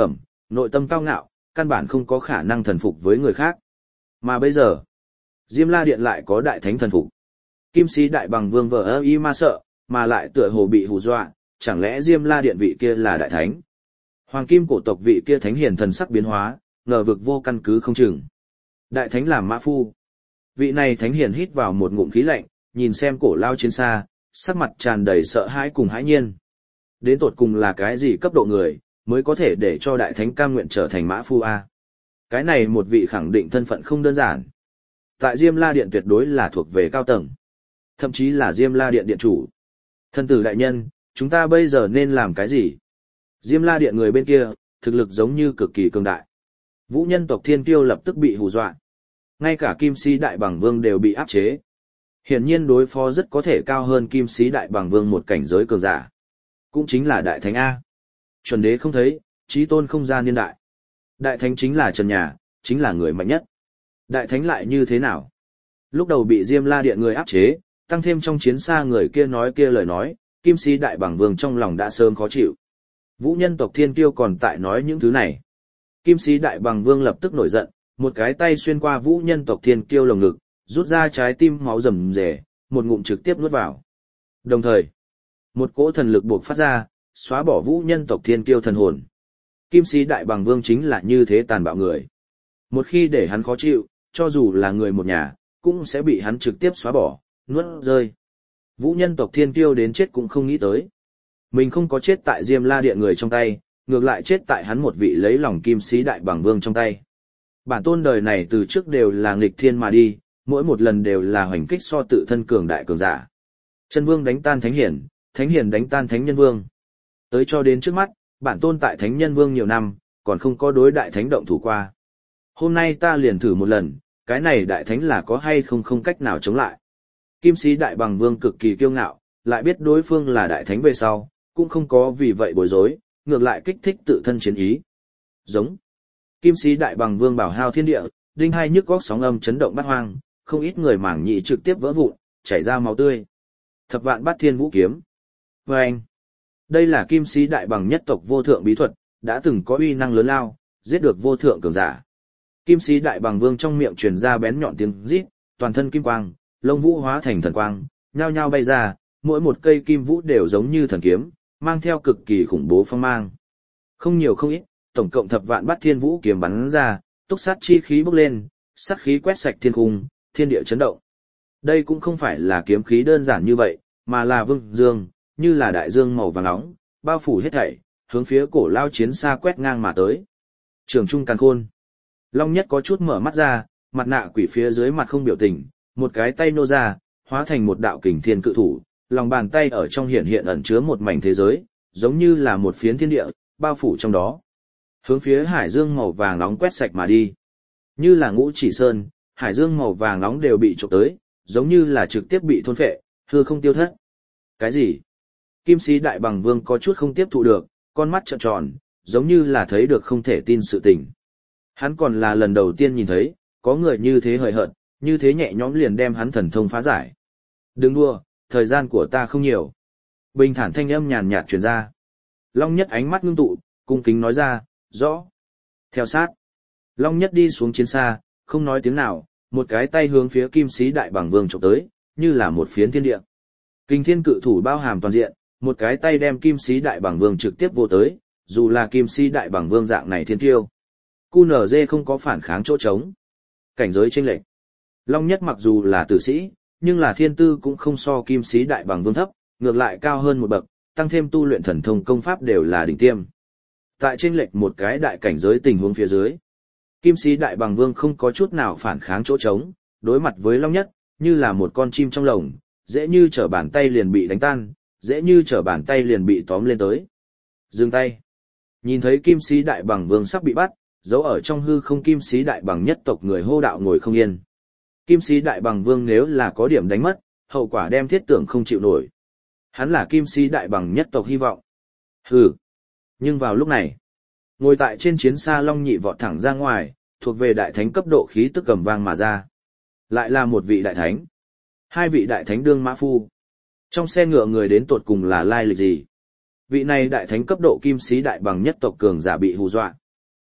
Nội tâm cao ngạo, căn bản không có khả năng thần phục với người khác. Mà bây giờ, Diêm La Điện lại có đại thánh thần phục. Kim Sĩ Đại Bằng Vương vờ y ma sợ, mà lại tựa hồ bị hù dọa, chẳng lẽ Diêm La Điện vị kia là đại thánh? Hoàng Kim cổ tộc vị kia thánh hiền thần sắc biến hóa, ngờ vực vô căn cứ không chừng. Đại thánh làm mã phu. Vị này thánh hiền hít vào một ngụm khí lạnh, nhìn xem cổ lao chiến xa, sắc mặt tràn đầy sợ hãi cùng hãi nhiên. Đến tột cùng là cái gì cấp độ người, mới có thể để cho đại thánh cam nguyện trở thành mã phu a? Cái này một vị khẳng định thân phận không đơn giản. Tại Diêm La Điện tuyệt đối là thuộc về cao tầng. Thậm chí là Diêm La Điện điện chủ. Thân tử đại nhân, chúng ta bây giờ nên làm cái gì? Diêm La Điện người bên kia, thực lực giống như cực kỳ cường đại. Vũ nhân tộc Thiên Kiêu lập tức bị hù dọa. Ngay cả Kim Sĩ Đại Bằng Vương đều bị áp chế. Hiển nhiên đối phó rất có thể cao hơn Kim Sĩ Đại Bằng Vương một cảnh giới cường giả. Cũng chính là Đại Thánh A. Chuẩn đế không thấy, chí tôn không ra niên đại. Đại Thánh chính là Trần Nhà, chính là người mạnh nhất. Đại Thánh lại như thế nào? Lúc đầu bị Diêm La Điện người áp chế, tăng thêm trong chiến xa người kia nói kia lời nói, Kim Sĩ Đại Bằng Vương trong lòng đã sớm khó chịu. Vũ nhân tộc Thiên Kiêu còn tại nói những thứ này. Kim Sĩ Đại Bằng Vương lập tức nổi giận, một cái tay xuyên qua Vũ nhân tộc Thiên Kiêu lồng ngực, rút ra trái tim máu rầm rề, một ngụm trực tiếp nuốt vào. Đồng thời, một cỗ thần lực buộc phát ra, xóa bỏ Vũ nhân tộc Thiên Kiêu thần hồn. Kim Sĩ Đại Bằng Vương chính là như thế tàn bạo người. Một khi để hắn khó chịu, cho dù là người một nhà, cũng sẽ bị hắn trực tiếp xóa bỏ, nuốt rơi. Vũ nhân tộc Thiên Kiêu đến chết cũng không nghĩ tới. Mình không có chết tại Diêm La Điện người trong tay, ngược lại chết tại hắn một vị lấy lòng Kim Sĩ Đại Bằng Vương trong tay. Bản tôn đời này từ trước đều là nghịch thiên mà đi, mỗi một lần đều là hoành kích so tự thân cường đại cường giả. Chân Vương đánh tan Thánh Hiển đánh tan Thánh Nhân Vương. Tới cho đến trước mắt, bản tôn tại Thánh Nhân Vương nhiều năm, còn không có đối đại thánh động thủ qua. Hôm nay ta liền thử một lần, cái này đại thánh là có hay không không cách nào chống lại. Kim Sĩ Đại Bằng Vương cực kỳ kiêu ngạo, lại biết đối phương là đại thánh về sau, cũng không có vì vậy bối rối, ngược lại kích thích tự thân chiến ý. Giống. Kim Sĩ Đại Bằng Vương bảo hao thiên địa, đinh hai nhức góc sóng âm chấn động bát hoang, không ít người mảng nhị trực tiếp vỡ vụn, chảy ra máu tươi. Thập vạn bát thiên vũ kiếm. Vâng. Đây là Kim Sĩ Đại Bằng nhất tộc vô thượng bí thuật, đã từng có uy năng lớn lao, giết được vô thượng cường giả. Kim Sĩ Đại Bằng Vương trong miệng truyền ra bén nhọn tiếng rít, toàn thân kim quang, lông vũ hóa thành thần quang, nhao nhao bay ra, mỗi một cây kim vũ đều giống như thần kiếm, mang theo cực kỳ khủng bố phong mang. Không nhiều không ít, tổng cộng thập vạn bát thiên vũ kiếm bắn ra, túc sát chi khí bốc lên, sát khí quét sạch thiên cung, thiên địa chấn động. Đây cũng không phải là kiếm khí đơn giản như vậy, mà là vương dương, như là đại dương màu vàng nóng, bao phủ hết thảy, hướng phía cổ lao chiến xa quét ngang mà tới. Trường trung càn khôn. Long Nhất có chút mở mắt ra, mặt nạ quỷ phía dưới mặt không biểu tình, một cái tay nô ra, hóa thành một đạo kình thiên cự thủ, lòng bàn tay ở trong hiện hiện ẩn chứa một mảnh thế giới, giống như là một phiến thiên địa, bao phủ trong đó. Hướng phía hải dương màu vàng nóng quét sạch mà đi. Như là ngũ chỉ sơn, hải dương màu vàng nóng đều bị trộm tới, giống như là trực tiếp bị thôn phệ, hư không tiêu thất. Cái gì? Kim Sĩ Đại Bằng Vương có chút không tiếp thụ được, con mắt trợn tròn, giống như là thấy được không thể tin sự tình. Hắn còn là lần đầu tiên nhìn thấy, có người như thế hời hợt, như thế nhẹ nhõm liền đem hắn thần thông phá giải. Đừng đua, thời gian của ta không nhiều. Bình thản thanh âm nhàn nhạt truyền ra. Long Nhất ánh mắt ngưng tụ, cung kính nói ra, rõ. Theo sát. Long Nhất đi xuống chiến xa, không nói tiếng nào, một cái tay hướng phía Kim Sĩ Đại Bằng Vương chụp tới, như là một phiến thiên địa. Kinh thiên cự thủ bao hàm toàn diện, một cái tay đem Kim Sĩ Đại Bằng Vương trực tiếp vô tới, dù là Kim Sĩ Đại Bằng Vương dạng này thiên kiêu. QNZ không có phản kháng chỗ trống. Cảnh giới chênh lệch. Long Nhất mặc dù là tử sĩ, nhưng là thiên tư cũng không so Kim Sĩ Đại Bằng Vương thấp, ngược lại cao hơn một bậc, tăng thêm tu luyện thần thông công pháp đều là đỉnh tiêm. Tại chênh lệch một cái đại cảnh giới tình huống phía dưới, Kim Sĩ Đại Bằng Vương không có chút nào phản kháng chỗ trống, đối mặt với Long Nhất, như là một con chim trong lồng, dễ như trở bàn tay liền bị đánh tan, dễ như trở bàn tay liền bị tóm lên tới. Dừng tay. Nhìn thấy Kim Sĩ Đại Bằng Vương sắp bị bắt, giấu ở trong hư không Kim Sĩ Đại Bằng nhất tộc người hô đạo ngồi không yên. Kim Sĩ Đại Bằng Vương nếu là có điểm đánh mất, hậu quả đem thiết tưởng không chịu nổi. Hắn là Kim Sĩ Đại Bằng nhất tộc hy vọng. Hừ. Nhưng vào lúc này, ngồi tại trên chiến xa Long Nhị vọt thẳng ra ngoài, thuộc về đại thánh cấp độ khí tức cầm vang mà ra. Lại là một vị đại thánh. Hai vị đại thánh đương mã phu. Trong xe ngựa người đến tột cùng là lai lịch gì? Vị này đại thánh cấp độ Kim Sĩ Đại Bằng nhất tộc cường giả bị hù dọa.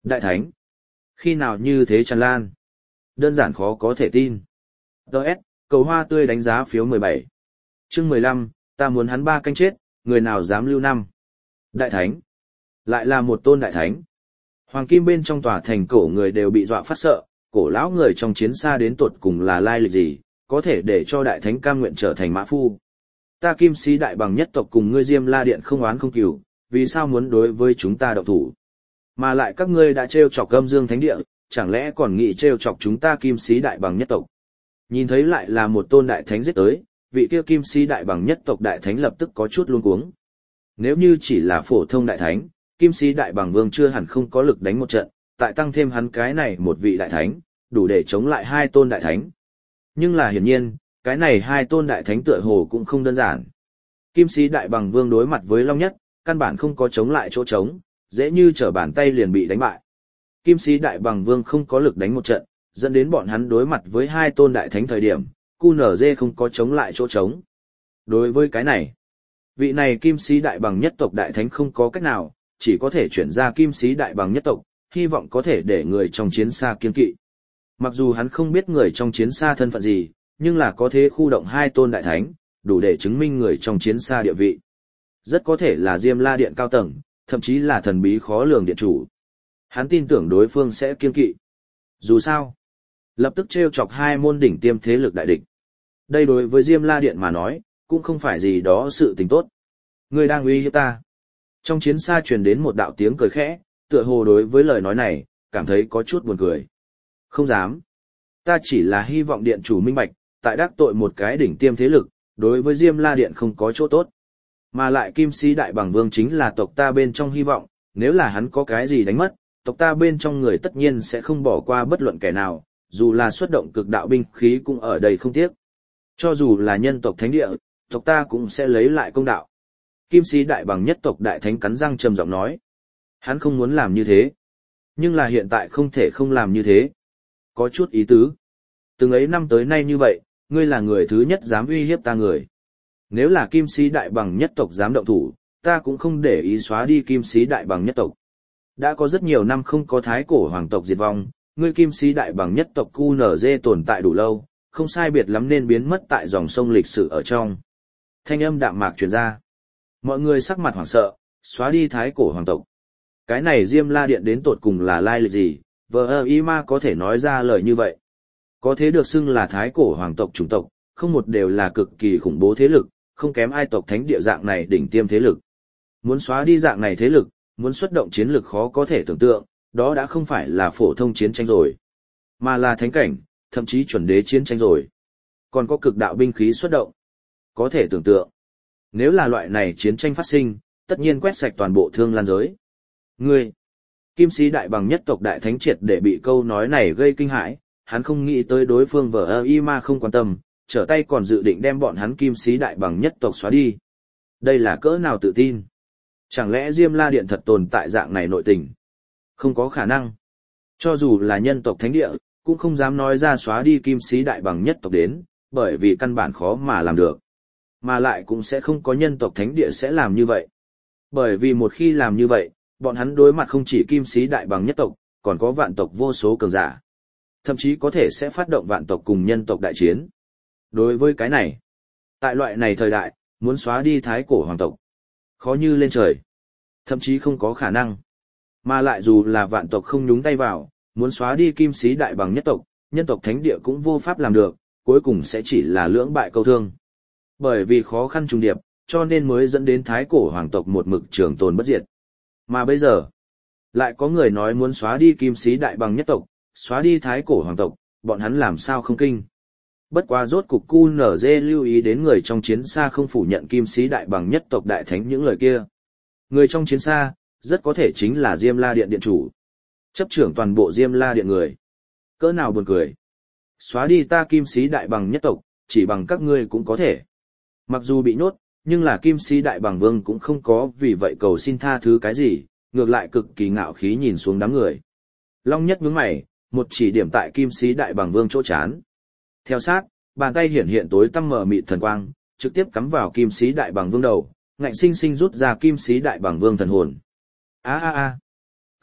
Đại thánh. Khi nào như thế tràn lan? Đơn giản khó có thể tin. Đợt, cầu hoa tươi đánh giá phiếu 17. Chương 15, ta muốn hắn 3 canh chết, người nào dám lưu năm. Đại thánh. Lại là một tôn đại thánh. Hoàng kim bên trong tòa thành cổ người đều bị dọa phát sợ, cổ lão người trong chiến xa đến tột cùng là lai lịch gì, có thể để cho đại thánh cam nguyện trở thành mã phu. Ta Kim Sĩ Đại Bằng nhất tộc cùng ngươi Diêm La Điện không oán không cừu, vì sao muốn đối với chúng ta động thủ? Mà lại các ngươi đã trêu chọc Âm Dương Thánh Địa, chẳng lẽ còn nghĩ trêu chọc chúng ta Kim Sĩ Đại Bằng nhất tộc? Nhìn thấy lại là một tôn đại thánh giết tới, vị kia Kim Sĩ Đại Bằng nhất tộc đại thánh lập tức có chút luống cuống. Nếu như chỉ là phổ thông đại thánh, Kim Sĩ Đại Bằng Vương chưa hẳn không có lực đánh một trận, tại tăng thêm hắn cái này một vị đại thánh, đủ để chống lại 2 tôn đại thánh. Nhưng là hiển nhiên, cái này 2 tôn đại thánh tựa hồ cũng không đơn giản. Kim Sĩ Đại Bằng Vương đối mặt với Long Nhất, căn bản không có chống lại chỗ trống, dễ như trở bàn tay liền bị đánh bại. Kim Sĩ Đại Bằng Vương không có lực đánh một trận, dẫn đến bọn hắn đối mặt với 2 tôn đại thánh thời điểm, QNZ không có chống lại chỗ trống. Đối với cái này, vị này Kim Sĩ Đại Bằng nhất tộc đại thánh không có cách nào, chỉ có thể chuyển ra Kim Sĩ Đại Bằng nhất tộc, hy vọng có thể để người trong chiến xa kiên kỵ. Mặc dù hắn không biết người trong chiến xa thân phận gì, nhưng là có thể khu động 2 tôn đại thánh, đủ để chứng minh người trong chiến xa địa vị. Rất có thể là Diêm La Điện cao tầng, thậm chí là thần bí khó lường điện chủ. Hắn tin tưởng đối phương sẽ kiên kỵ. Dù sao, lập tức trêu chọc 2 môn đỉnh tiêm thế lực đại địch. Đây đối với Diêm La Điện mà nói, cũng không phải gì đó sự tình tốt. Ngươi đang uy hiếp ta. Trong chiến xa truyền đến một đạo tiếng cười khẽ, tựa hồ đối với lời nói này, cảm thấy có chút buồn cười. Không dám. Ta chỉ là hy vọng điện chủ minh bạch, tại đắc tội một cái đỉnh tiêm thế lực, đối với Diêm La Điện không có chỗ tốt. Mà lại Kim Sĩ Đại Bằng Vương chính là tộc ta bên trong hy vọng, nếu là hắn có cái gì đánh mất, tộc ta bên trong người tất nhiên sẽ không bỏ qua bất luận kẻ nào, dù là xuất động cực đạo binh khí cũng ở đây không tiếc. Cho dù là nhân tộc thánh địa, tộc ta cũng sẽ lấy lại công đạo. Kim Sĩ Đại Bằng nhất tộc đại thánh cắn răng trầm giọng nói. Hắn không muốn làm như thế. Nhưng là hiện tại không thể không làm như thế. Có chút ý tứ. Từng ấy năm tới nay như vậy, ngươi là người thứ nhất dám uy hiếp ta người. Nếu là Kim Sĩ Đại Bằng nhất tộc dám động thủ, ta cũng không để ý xóa đi Kim Sĩ Đại Bằng nhất tộc. Đã có rất nhiều năm không có thái cổ hoàng tộc diệt vong, ngươi Kim Sĩ Đại Bằng nhất tộc QNZ tồn tại đủ lâu, không sai biệt lắm nên biến mất tại dòng sông lịch sử ở trong. Thanh âm đạm mạc truyền ra. Mọi người sắc mặt hoảng sợ, xóa đi thái cổ hoàng tộc. Cái này Diêm La Điện đến tột cùng là lai lịch gì, ma có thể nói ra lời như vậy. Có thế được xưng là thái cổ hoàng tộc chủng tộc, không một đều là cực kỳ khủng bố thế lực, không kém ai tộc thánh địa dạng này đỉnh tiêm thế lực. Muốn xóa đi dạng này thế lực, muốn xuất động chiến lực khó có thể tưởng tượng, đó đã không phải là phổ thông chiến tranh rồi, mà là thánh cảnh, thậm chí chuẩn đế chiến tranh rồi. Còn có cực đạo binh khí xuất động. Có thể tưởng tượng, nếu là loại này chiến tranh phát sinh, tất nhiên quét sạch toàn bộ thương lan giới. Ngươi, Kim Sĩ Đại Bằng nhất tộc đại thánh triệt để bị câu nói này gây kinh hãi, hắn không nghĩ tới đối phương ma không quan tâm, trở tay còn dự định đem bọn hắn Kim Sĩ Đại Bằng nhất tộc xóa đi. Đây là cỡ nào tự tin? Chẳng lẽ Diêm La Điện thật tồn tại dạng này nội tình? Không có khả năng. Cho dù là nhân tộc thánh địa, cũng không dám nói ra xóa đi Kim Sĩ Đại Bằng nhất tộc đến, bởi vì căn bản khó mà làm được. Mà lại cũng sẽ không có nhân tộc thánh địa sẽ làm như vậy. Bởi vì một khi làm như vậy, bọn hắn đối mặt không chỉ Kim Sĩ Đại Bằng nhất tộc, còn có vạn tộc vô số cường giả. Thậm chí có thể sẽ phát động vạn tộc cùng nhân tộc đại chiến. Đối với cái này, tại loại này thời đại, muốn xóa đi thái cổ hoàng tộc, khó như lên trời. Thậm chí không có khả năng. Mà lại dù là vạn tộc không nhúng tay vào, muốn xóa đi Kim Sĩ Đại Bằng nhất tộc, nhân tộc thánh địa cũng vô pháp làm được, cuối cùng sẽ chỉ là lưỡng bại câu thương. Bởi vì khó khăn trùng điệp, cho nên mới dẫn đến thái cổ hoàng tộc một mực trường tồn bất diệt. Mà bây giờ, lại có người nói muốn xóa đi Kim Sĩ Đại Bằng nhất tộc, xóa đi thái cổ hoàng tộc, bọn hắn làm sao không kinh. Bất quá rốt cục QNZ lưu ý đến người trong chiến xa không phủ nhận Kim Sĩ Đại Bằng nhất tộc đại thánh những lời kia. Người trong chiến xa, rất có thể chính là Diêm La Điện điện chủ. Chấp trưởng toàn bộ Diêm La Điện người. Cỡ nào buồn cười. Xóa đi ta Kim Sĩ Đại Bằng nhất tộc, chỉ bằng các ngươi cũng có thể. Mặc dù bị nhốt, nhưng là Kim Sĩ Đại Bằng Vương cũng không có vì vậy cầu xin tha thứ cái gì, ngược lại cực kỳ ngạo khí nhìn xuống đám người. Long Nhất nhướng mày, một chỉ điểm tại Kim Sĩ Đại Bằng Vương chỗ chán. Theo sát, bàn tay hiển hiện tối tăm mờ mịt thần quang, trực tiếp cắm vào Kim Sĩ Đại Bằng Vương đầu, ngạnh sinh sinh rút ra Kim Sĩ Đại Bằng Vương thần hồn. A a a.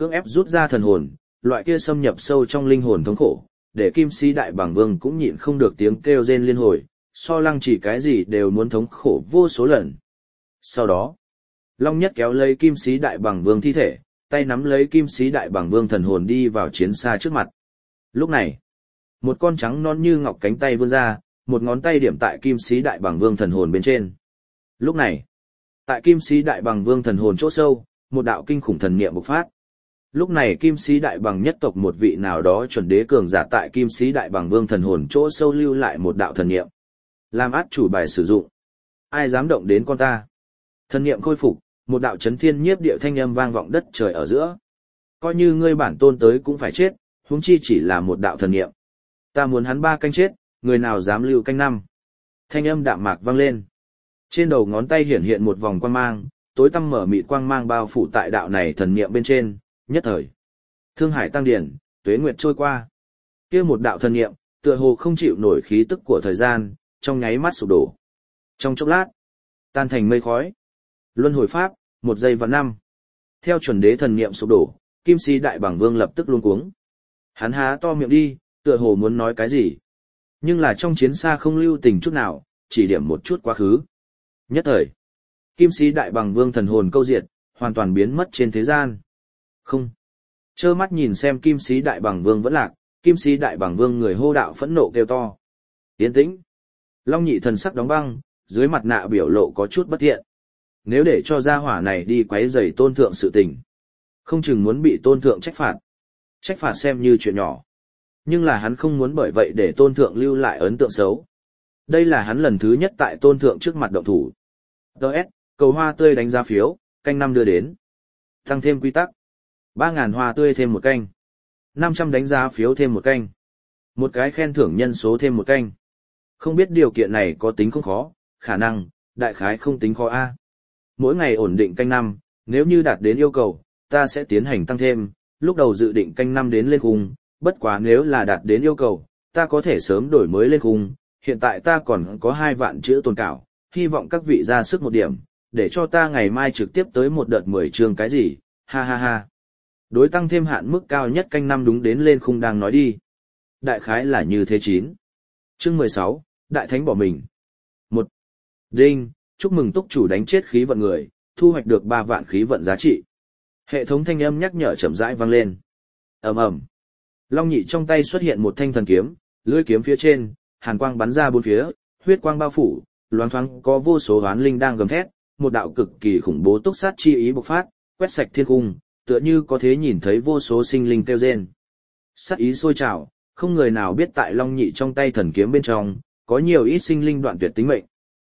cưỡng ép rút ra thần hồn, loại kia xâm nhập sâu trong linh hồn thống khổ, để Kim Sĩ Đại Bàng Vương cũng nhịn không được tiếng kêu rên liên hồi, so Lăng Chỉ cái gì đều muốn thống khổ vô số lần. Sau đó, Long Nhất kéo lấy Kim Sĩ Đại Bàng Vương thi thể, tay nắm lấy Kim Sĩ Đại Bàng Vương thần hồn đi vào chiến xa trước mặt. Lúc này, một con trắng non như ngọc cánh tay vươn ra, một ngón tay điểm tại Kim Sĩ Đại Bàng Vương thần hồn bên trên. Lúc này, tại Kim Sĩ Đại Bàng Vương thần hồn chỗ sâu, một đạo kinh khủng thần niệm bộc phát. Lúc này Kim Sĩ Đại Bàng nhất tộc một vị nào đó chuẩn đế cường giả tại Kim Sĩ Đại Bàng Vương thần hồn chỗ sâu lưu lại một đạo thần niệm. Làm át chủ bài sử dụng. Ai dám động đến con ta? Thần niệm khôi phục, một đạo chấn thiên nhiếp địa thanh âm vang vọng đất trời ở giữa. Coi như ngươi bản tôn tới cũng phải chết, huống chi chỉ là một đạo thần niệm. Ta muốn hắn 3 canh chết, người nào dám lưu canh 5. Thanh âm đạm mạc vang lên. Trên đầu ngón tay hiển hiện một vòng quang mang, tối tăm mở mịt quang mang bao phủ tại đạo này thần niệm bên trên, nhất thời. Thương hải tăng điển, tuế nguyệt trôi qua. Kia một đạo thần niệm, tựa hồ không chịu nổi khí tức của thời gian, trong nháy mắt sụp đổ. Trong chốc lát, tan thành mây khói. Luân hồi pháp, 1 giây và 5. Theo chuẩn đế thần niệm sụp đổ, Kim Sĩ Đại Bàng Vương lập tức luống cuống. Hắn há to miệng đi, tựa hồ muốn nói cái gì. Nhưng là trong chiến xa không lưu tình chút nào, chỉ điểm một chút quá khứ. Nhất thời, Kim Sĩ Đại Bàng Vương thần hồn câu diệt, hoàn toàn biến mất trên thế gian. Không. Trơ mắt nhìn xem Kim Sĩ Đại Bàng Vương vẫn lạc, Kim Sĩ Đại Bàng Vương người hô đạo phẫn nộ kêu to. Yên tĩnh. Long Nhị thần sắc đóng băng, dưới mặt nạ biểu lộ có chút bất thiện. Nếu để cho gia hỏa này đi quấy rầy tôn thượng sự tình, không chừng muốn bị tôn thượng trách phạt. Trách phạt xem như chuyện nhỏ. Nhưng là hắn không muốn bởi vậy để tôn thượng lưu lại ấn tượng xấu. Đây là hắn lần thứ nhất tại tôn thượng trước mặt động thủ. Đợt, cầu hoa tươi đánh giá phiếu, canh 5 đưa đến. Tăng thêm quy tắc. 3.000 hoa tươi thêm 1 canh. 500 đánh giá phiếu thêm 1 canh. Một cái khen thưởng nhân số thêm 1 canh. Không biết điều kiện này có tính không khó, khả năng, đại khái không tính khó A. Mỗi ngày ổn định canh 5, nếu như đạt đến yêu cầu, ta sẽ tiến hành tăng thêm, lúc đầu dự định canh 5 đến lên khung, bất quá nếu là đạt đến yêu cầu, ta có thể sớm đổi mới lên khung, hiện tại ta còn có 2 vạn chữ tồn cảo, hy vọng các vị ra sức một điểm, để cho ta ngày mai trực tiếp tới một đợt 10 chương cái gì, ha ha ha. Đối tăng thêm hạn mức cao nhất canh 5 đúng đến lên khung đang nói đi. Đại khái là như thế 9. Chương 16, Đại Thánh bỏ mình. 1. Đinh, chúc mừng túc chủ đánh chết khí vận người, thu hoạch được 3 vạn khí vận giá trị. Hệ thống thanh âm nhắc nhở chậm rãi vang lên. Ầm ầm. Long Nhị trong tay xuất hiện một thanh thần kiếm, lưỡi kiếm phía trên, hàn quang bắn ra bốn phía, huyết quang bao phủ, loáng thoáng có vô số hoán linh đang gầm thét, một đạo cực kỳ khủng bố túc sát chi ý bộc phát, quét sạch thiên cung, tựa như có thể nhìn thấy vô số sinh linh kêu rên. Sát ý sôi trào, không người nào biết tại Long Nhị trong tay thần kiếm bên trong, có nhiều ít sinh linh đoạn tuyệt tính mệnh.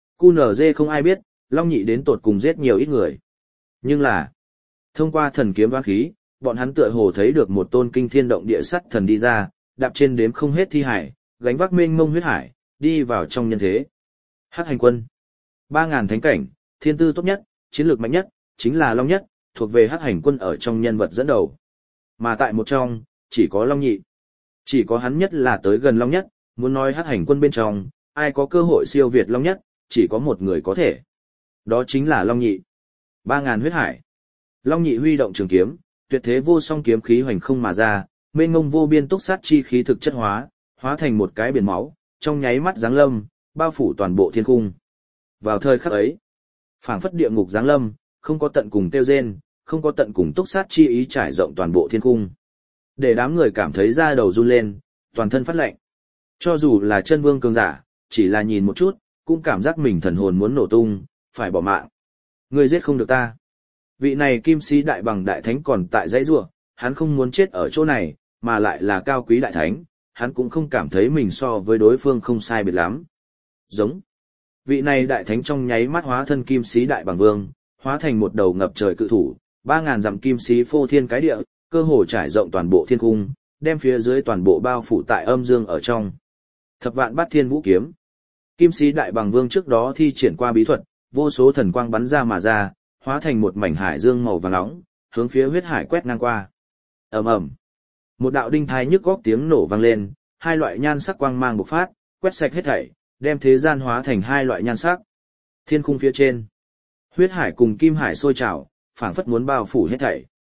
QNZ không ai biết, Long Nhị đến tột cùng giết nhiều ít người. Nhưng là, thông qua thần kiếm oán khí, bọn hắn tựa hồ thấy được một tôn kinh thiên động địa sắt thần đi ra, đạp trên đếm không hết thi hải, gánh vác mênh mông huyết hải, đi vào trong nhân thế. Hắc hành quân. 3.000 thánh cảnh, thiên tư tốt nhất, chiến lược mạnh nhất, chính là Long Nhất, thuộc về Hắc hành quân ở trong nhân vật dẫn đầu. Mà tại một trong, chỉ có Long Nhị. Chỉ có hắn nhất là tới gần Long Nhất, muốn nói Hắc hành quân bên trong, ai có cơ hội siêu việt Long Nhất, chỉ có một người có thể. Đó chính là Long Nhị. 3.000 huyết hải. Long Nhị huy động trường kiếm, tuyệt thế vô song kiếm khí hoành không mà ra, mênh mông vô biên túc sát chi khí thực chất hóa, hóa thành một cái biển máu, trong nháy mắt giáng lâm, bao phủ toàn bộ thiên cung. Vào thời khắc ấy, phảng phất địa ngục giáng lâm, không có tận cùng tiêu rên, không có tận cùng túc sát chi ý trải rộng toàn bộ thiên cung. Để đám người cảm thấy da đầu run lên, toàn thân phát lạnh. Cho dù là chân vương cường giả, chỉ là nhìn một chút, cũng cảm giác mình thần hồn muốn nổ tung, phải bỏ mạng. Ngươi giết không được ta. Vị này Kim Sĩ Đại Bằng Đại Thánh còn tại dãy rủa, hắn không muốn chết ở chỗ này, mà lại là cao quý Đại Thánh, hắn cũng không cảm thấy mình so với đối phương không sai biệt lắm. Giống. Vị này Đại Thánh trong nháy mắt hóa thân Kim Sĩ Đại Bằng Vương, hóa thành một đầu ngập trời cự thủ, 3.000 dặm kim sĩ phô thiên cái địa, cơ hồ trải rộng toàn bộ thiên cung, đem phía dưới toàn bộ bao phủ tại âm dương ở trong. Thập vạn bát thiên vũ kiếm. Kim Sĩ Đại Bằng Vương trước đó thi triển qua bí thuật, vô số thần quang bắn ra mà ra, hóa thành một mảnh hải dương màu vàng nóng, hướng phía huyết hải quét ngang qua. Ầm ầm. Một đạo đinh thai nhức góc tiếng nổ vang lên, 2 loại nhan sắc quang mang bộc phát, quét sạch hết thảy, đem thế gian hóa thành 2 loại nhan sắc. Thiên khung phía trên, huyết hải cùng kim hải sôi trào, phảng phất muốn bao phủ hết thảy.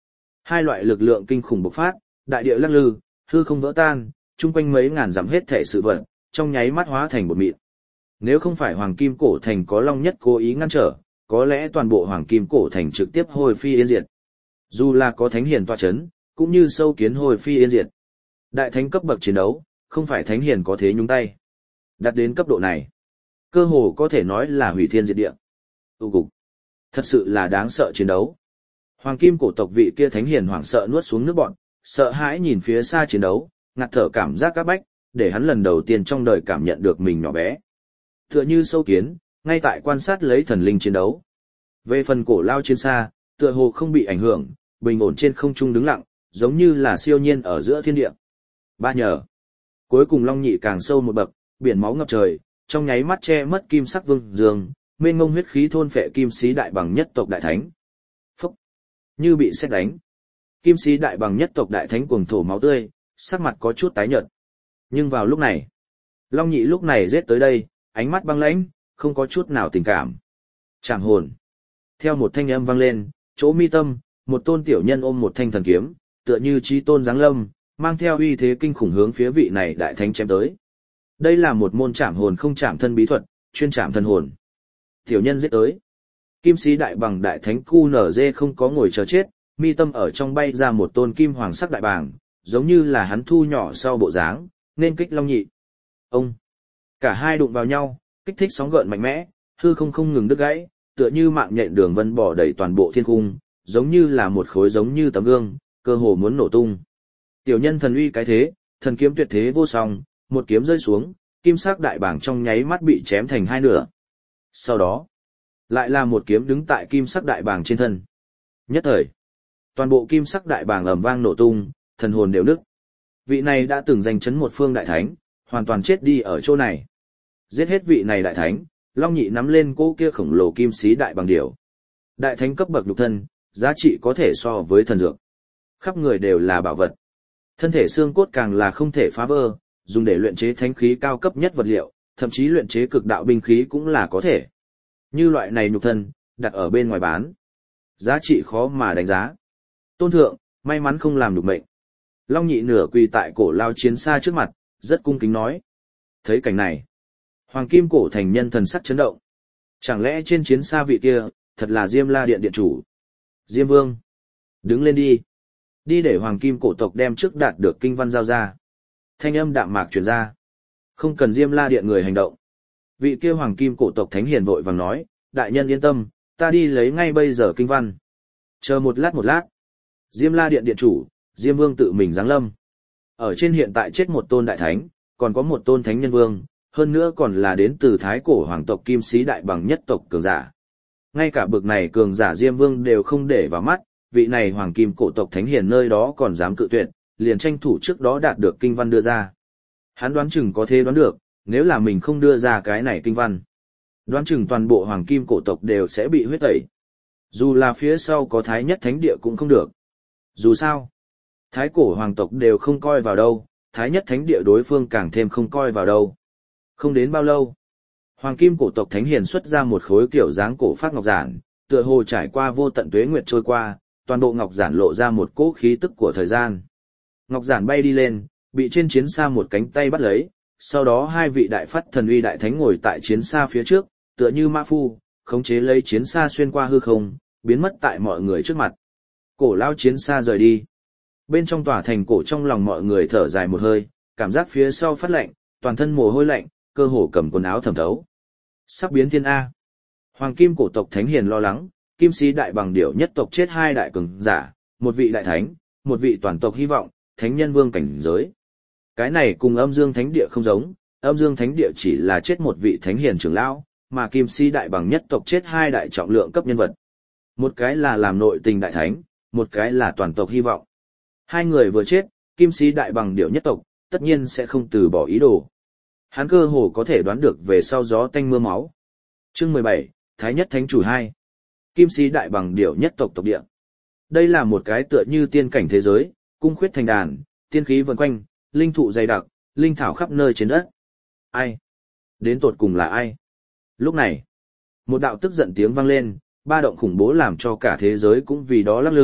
Hai loại lực lượng kinh khủng bộc phát, đại địa lắc lư, hư không vỡ tan, chung quanh mấy ngàn dặm hết thể sự vật, trong nháy mắt hóa thành bột mịn. Nếu không phải Hoàng Kim Cổ Thành có Long Nhất cố ý ngăn trở, có lẽ toàn bộ Hoàng Kim Cổ Thành trực tiếp hồi phi yên diệt. Dù là có thánh hiền tọa chấn, cũng như sâu kiến hồi phi yên diệt. Đại thánh cấp bậc chiến đấu, không phải thánh hiền có thế nhúng tay. Đạt đến cấp độ này, cơ hồ có thể nói là hủy thiên diệt địa. Tu cục. Thật sự là đáng sợ chiến đấu. Hoàng Kim Cổ tộc vị kia thánh hiền hoảng sợ nuốt xuống nước bọt, sợ hãi nhìn phía xa chiến đấu, ngạt thở cảm giác các bách, để hắn lần đầu tiên trong đời cảm nhận được mình nhỏ bé. Tựa như sâu kiến, ngay tại quan sát lấy thần linh chiến đấu. Về phần cổ lao chiến xa, tựa hồ không bị ảnh hưởng, bình ổn trên không trung đứng lặng, giống như là siêu nhiên ở giữa thiên địa. Ba nhờ. Cuối cùng Long Nhị càng sâu một bậc, biển máu ngập trời, trong nháy mắt che mất kim sắc vương dương, mênh mông huyết khí thôn phệ kim sĩ đại bằng nhất tộc đại thánh. Phúc! Như bị sét đánh. Kim sĩ đại bằng nhất tộc đại thánh cuồng thổ máu tươi, sắc mặt có chút tái nhợt. Nhưng vào lúc này, Long Nhị lúc này giết tới đây, ánh mắt băng lãnh, không có chút nào tình cảm. Trảm hồn. Theo một thanh âm vang lên, chỗ mi tâm, một tôn tiểu nhân ôm một thanh thần kiếm, tựa như chí tôn giáng lâm, mang theo uy thế kinh khủng hướng phía vị này đại thánh chém tới. Đây là một môn trảm hồn không trảm thân bí thuật, chuyên trảm thân hồn. Tiểu nhân giết tới. Kim sĩ đại bằng đại thánh QNZ không có ngồi chờ chết, mi tâm ở trong bay ra một tôn kim hoàng sắc đại bàng, giống như là hắn thu nhỏ sau bộ dáng, nên kích Long Nhị. Ông. Cả hai đụng vào nhau, kích thích sóng gợn mạnh mẽ, hư không ngừng đứt gãy, tựa như mạng nhện đường vân bỏ đầy toàn bộ thiên cung, giống như là một khối giống như tấm gương, cơ hồ muốn nổ tung. Tiểu nhân thần uy cái thế, thần kiếm tuyệt thế vô song, một kiếm rơi xuống, kim sắc đại bảng trong nháy mắt bị chém thành hai nửa. Sau đó, lại là một kiếm đứng tại kim sắc đại bảng trên thân. Nhất thời, toàn bộ kim sắc đại bảng ầm vang nổ tung, thần hồn đều nức. Vị này đã từng giành chấn một phương đại thánh, hoàn toàn chết đi ở chỗ này. Giết hết vị này đại thánh, Long Nhị nắm lên cỗ kia khổng lồ kim sĩ đại bằng điểu. Đại thánh cấp bậc nhục thân, giá trị có thể so với thần dược. Khắp người đều là bảo vật. Thân thể xương cốt càng là không thể phá vỡ, dùng để luyện chế thánh khí cao cấp nhất vật liệu, thậm chí luyện chế cực đạo binh khí cũng là có thể. Như loại này nhục thân, đặt ở bên ngoài bán. Giá trị khó mà đánh giá. Tôn thượng, may mắn không làm được mệnh. Long Nhị nửa quỳ tại cổ lao chiến xa trước mặt, rất cung kính nói. Thấy cảnh này, Hoàng Kim Cổ Thành nhân thần sắc chấn động. Chẳng lẽ trên chiến xa vị kia, thật là Diêm La Điện điện chủ? Diêm Vương, đứng lên đi. Đi để Hoàng Kim Cổ tộc đem trước đạt được kinh văn giao ra. Thanh âm đạm mạc truyền ra. Không cần Diêm La Điện người hành động. Vị kia Hoàng Kim Cổ tộc thánh hiền vội vàng nói, đại nhân yên tâm, ta đi lấy ngay bây giờ kinh văn. Chờ một lát. Diêm La Điện điện chủ, Diêm Vương tự mình giáng lâm. Ở trên hiện tại chết một tôn đại thánh, còn có một tôn thánh nhân vương, hơn nữa còn là đến từ thái cổ hoàng tộc kim sĩ đại bằng nhất tộc cường giả. Ngay cả bực này cường giả Diêm Vương đều không để vào mắt, vị này Hoàng Kim Cổ tộc thánh hiền nơi đó còn dám cự tuyệt, liền tranh thủ trước đó đạt được kinh văn đưa ra. Hắn đoán chừng có thể đoán được, nếu là mình không đưa ra cái này kinh văn, đoán chừng toàn bộ Hoàng Kim Cổ tộc đều sẽ bị huyết tẩy. Dù là phía sau có thái nhất thánh địa cũng không được. Dù sao, thái cổ hoàng tộc đều không coi vào đâu, thái nhất thánh địa đối phương càng thêm không coi vào đâu. Không đến bao lâu, Hoàng Kim Cổ tộc thánh hiền xuất ra một khối kiểu dáng cổ phát ngọc giản, tựa hồ trải qua vô tận tuế nguyệt trôi qua, toàn bộ ngọc giản lộ ra một cỗ khí tức của thời gian. Ngọc giản bay đi lên, bị trên chiến xa một cánh tay bắt lấy, sau đó hai vị đại phát thần uy đại thánh ngồi tại chiến xa phía trước, tựa như mã phu, khống chế lấy chiến xa xuyên qua hư không, biến mất tại mọi người trước mặt. Cổ lao chiến xa rời đi. Bên trong tòa thành cổ trong lòng mọi người thở dài một hơi, cảm giác phía sau phát lạnh, toàn thân mồ hôi lạnh, cơ hồ cầm quần áo thẩm thấu. Sắp biến thiên A. Hoàng Kim Cổ tộc thánh hiền lo lắng, kim sĩ đại bằng điểu nhất tộc chết hai đại cường giả, một vị đại thánh, một vị toàn tộc hy vọng, thánh nhân vương cảnh giới. Cái này cùng âm dương thánh địa không giống, âm dương thánh địa chỉ là chết một vị thánh hiền trưởng lão, mà kim sĩ đại bằng nhất tộc chết hai đại trọng lượng cấp nhân vật. Một cái là làm nội tình đại thánh, một cái là toàn tộc hy vọng. Hai người vừa chết, kim sĩ đại bằng điểu nhất tộc, tất nhiên sẽ không từ bỏ ý đồ. Hắn cơ hồ có thể đoán được về sau gió tanh mưa máu. Chương 17, Thái nhất thánh chủ 2. Kim sĩ đại bằng điểu nhất tộc tộc địa. Đây là một cái tựa như tiên cảnh thế giới, cung khuyết thành đàn, tiên khí vần quanh, linh thụ dày đặc, linh thảo khắp nơi trên đất. Ai? Đến tột cùng là ai? Lúc này, một đạo tức giận tiếng vang lên, ba động khủng bố làm cho cả thế giới cũng vì đó lắc lư,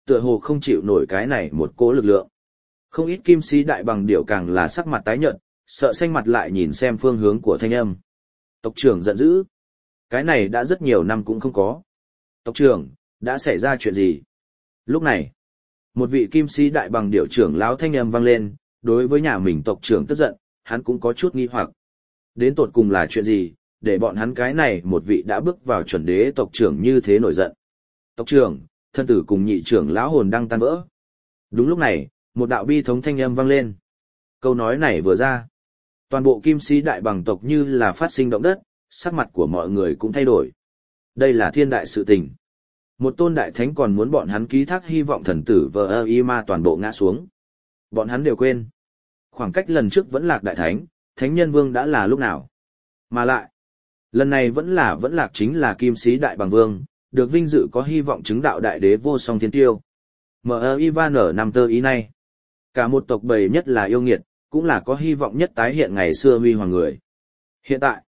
tựa hồ không chịu nổi cái này một cỗ lực lượng. Không ít kim sĩ đại bằng điểu càng là sắc mặt tái nhợt, sợ xanh mặt lại nhìn xem phương hướng của thanh âm. Tộc trưởng giận dữ. Cái này đã rất nhiều năm cũng không có. Tộc trưởng, đã xảy ra chuyện gì? Lúc này, một vị kim sĩ đại bằng điểu trưởng lão thanh âm vang lên, đối với nhà mình tộc trưởng tức giận, hắn cũng có chút nghi hoặc. Đến tột cùng là chuyện gì, để bọn hắn cái này một vị đã bước vào chuẩn đế tộc trưởng như thế nổi giận. Tộc trưởng, thân tử cùng nhị trưởng lão hồn đang tan vỡ. Đúng lúc này, một đạo bi thống thanh âm vang lên. Câu nói này vừa ra, toàn bộ kim sĩ đại bằng tộc như là phát sinh động đất, sắc mặt của mọi người cũng thay đổi. Đây là thiên đại sự tình. Một tôn đại thánh còn muốn bọn hắn ký thác hy vọng thần tử vờ y ma toàn bộ ngã xuống. Bọn hắn đều quên. Khoảng cách lần trước vẫn lạc đại thánh, thánh nhân vương đã là lúc nào. Mà lại, lần này vẫn lạc chính là kim sĩ đại bằng vương, được vinh dự có hy vọng chứng đạo đại đế vô song thiên tiêu. Ivan ở năm tơ ý này. Cả một tộc bầy nhất là yêu nghiệt, cũng là có hy vọng nhất tái hiện ngày xưa huy hoàng người. Hiện tại,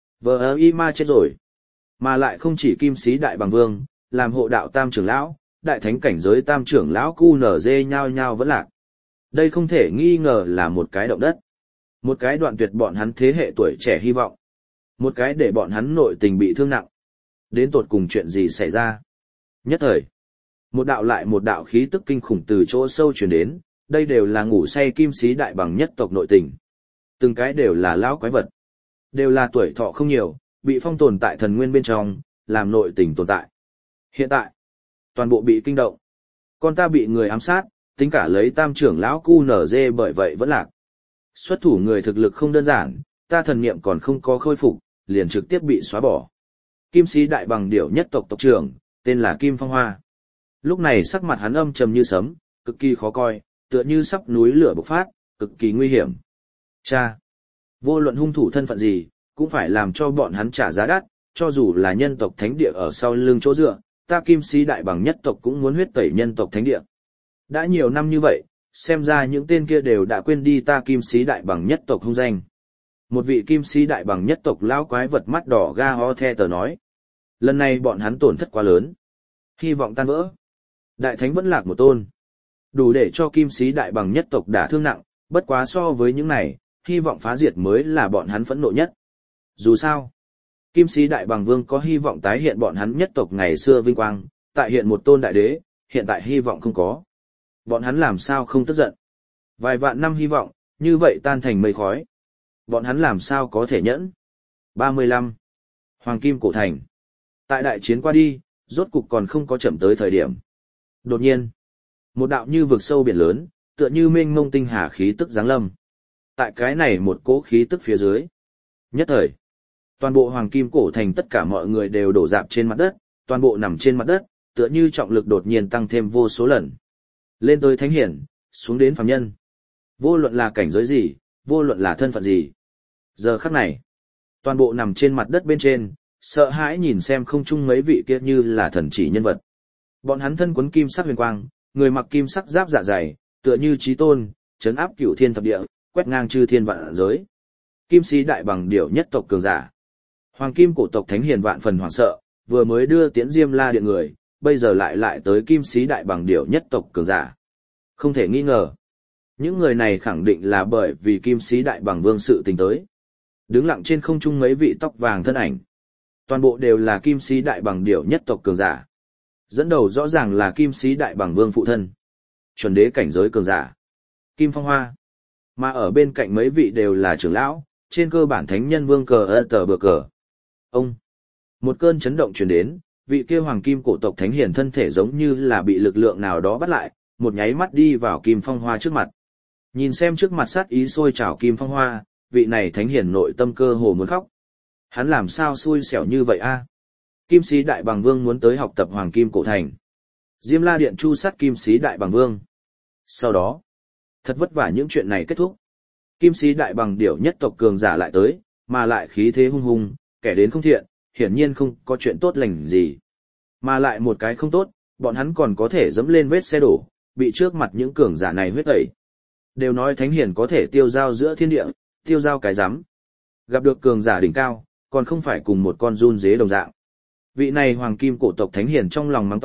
ma chết rồi. Mà lại không chỉ kim sĩ đại bằng vương, làm hộ đạo tam trưởng lão, đại thánh cảnh giới tam trưởng lão QNZ nhao nhao vẫn lạc. Đây không thể nghi ngờ là một cái động đất. Một cái đoạn tuyệt bọn hắn thế hệ tuổi trẻ hy vọng. Một cái để bọn hắn nội tình bị thương nặng. Đến tột cùng chuyện gì xảy ra? Nhất thời, một đạo lại một đạo khí tức kinh khủng từ chỗ sâu truyền đến, đây đều là ngủ say kim sĩ đại bằng nhất tộc nội tình. Từng cái đều là lão quái vật. Đều là tuổi thọ không nhiều, bị phong tồn tại thần nguyên bên trong, làm nội tình tồn tại. Hiện tại, toàn bộ bị kinh động. Con ta bị người ám sát, tính cả lấy tam trưởng lão QNZ bởi vậy vẫn lạc. Xuất thủ người thực lực không đơn giản, ta thần niệm còn không có khôi phục, liền trực tiếp bị xóa bỏ. Kim sĩ đại bằng điểu nhất tộc tộc trưởng, tên là Kim Phong Hoa. Lúc này sắc mặt hắn âm trầm như sấm, cực kỳ khó coi, tựa như sắp núi lửa bộc phát, cực kỳ nguy hiểm. Cha! Vô luận hung thủ thân phận gì, cũng phải làm cho bọn hắn trả giá đắt, cho dù là nhân tộc thánh địa ở sau lưng chỗ dựa, ta kim sĩ đại bằng nhất tộc cũng muốn huyết tẩy nhân tộc thánh địa. Đã nhiều năm như vậy, xem ra những tên kia đều đã quên đi ta kim sĩ đại bằng nhất tộc hung danh. Một vị kim sĩ đại bằng nhất tộc lão quái vật mắt đỏ ga ho the tờ nói. Lần này bọn hắn tổn thất quá lớn. Hy vọng tan vỡ. Đại thánh vẫn lạc một tôn. Đủ để cho kim sĩ đại bằng nhất tộc đả thương nặng, bất quá so với những này, hy vọng phá diệt mới là bọn hắn phẫn nộ nhất. Dù sao, kim sĩ đại bằng vương có hy vọng tái hiện bọn hắn nhất tộc ngày xưa vinh quang, tại hiện một tôn đại đế, hiện tại hy vọng không có. Bọn hắn làm sao không tức giận. Vài vạn năm hy vọng, như vậy tan thành mây khói. Bọn hắn làm sao có thể nhẫn. 35. Hoàng Kim Cổ Thành. Tại đại chiến qua đi, rốt cục còn không có chậm tới thời điểm. Đột nhiên, một đạo như vực sâu biển lớn, tựa như mênh mông tinh hà khí tức giáng lâm. Tại cái này một cỗ khí tức phía dưới. Nhất thời, toàn bộ Hoàng Kim Cổ Thành tất cả mọi người đều đổ rạp trên mặt đất, toàn bộ nằm trên mặt đất, tựa như trọng lực đột nhiên tăng thêm vô số lần. Lên tới thánh hiển, xuống đến phàm nhân. Vô luận là cảnh giới gì, vô luận là thân phận gì. Giờ khắc này, toàn bộ nằm trên mặt đất bên trên, sợ hãi nhìn xem không chung mấy vị kia như là thần chỉ nhân vật. Bọn hắn thân quấn kim sắc huyền quang, người mặc kim sắc giáp dạ dày, tựa như chí tôn, trấn áp cửu thiên thập địa, quét ngang chư thiên vạn giới. Kim sĩ đại bằng điểu nhất tộc cường giả. Hoàng kim cổ tộc thánh hiền vạn phần hoảng sợ, vừa mới đưa tiễn Diêm La điện người, bây giờ lại tới kim sĩ đại bằng điểu nhất tộc cường giả. Không thể nghi ngờ. Những người này khẳng định là bởi vì kim sĩ đại bằng vương sự tình tới. Đứng lặng trên không trung mấy vị tóc vàng thân ảnh. Toàn bộ đều là kim sĩ đại bằng điểu nhất tộc cường giả. Dẫn đầu rõ ràng là kim sĩ đại bằng vương phụ thân. Chuẩn đế cảnh giới cường giả. Kim Phong Hoa. Mà ở bên cạnh mấy vị đều là trưởng lão, trên cơ bản thánh nhân vương cờ tờ bờ cờ. Ông. Một cơn chấn động truyền đến, vị kia hoàng kim cổ tộc thánh hiển thân thể giống như là bị lực lượng nào đó bắt lại, một nháy mắt đi vào Kim Phong Hoa trước mặt. Nhìn xem trước mặt sát ý sôi trào Kim Phong Hoa, vị này thánh hiển nội tâm cơ hồ muốn khóc. Hắn làm sao xui xẻo như vậy a? Kim sĩ đại bằng vương muốn tới học tập hoàng kim cổ thành. Diêm La điện chu sát kim sĩ đại bằng vương. Sau đó, thật vất vả những chuyện này kết thúc. Kim sĩ đại bằng điểu nhất tộc cường giả lại tới, mà lại khí thế hung hùng, kẻ đến không thiện, hiển nhiên không có chuyện tốt lành gì. Mà lại một cái không tốt, bọn hắn còn có thể dẫm lên vết xe đổ, bị trước mặt những cường giả này huyết tẩy. Đều nói thánh hiển có thể tiêu giao giữa thiên địa, tiêu giao cái rắm. Gặp được cường giả đỉnh cao, còn không phải cùng một con run dế đồng dạng. Vị này hoàng kim cổ tộc thánh hiển trong lòng mắng to,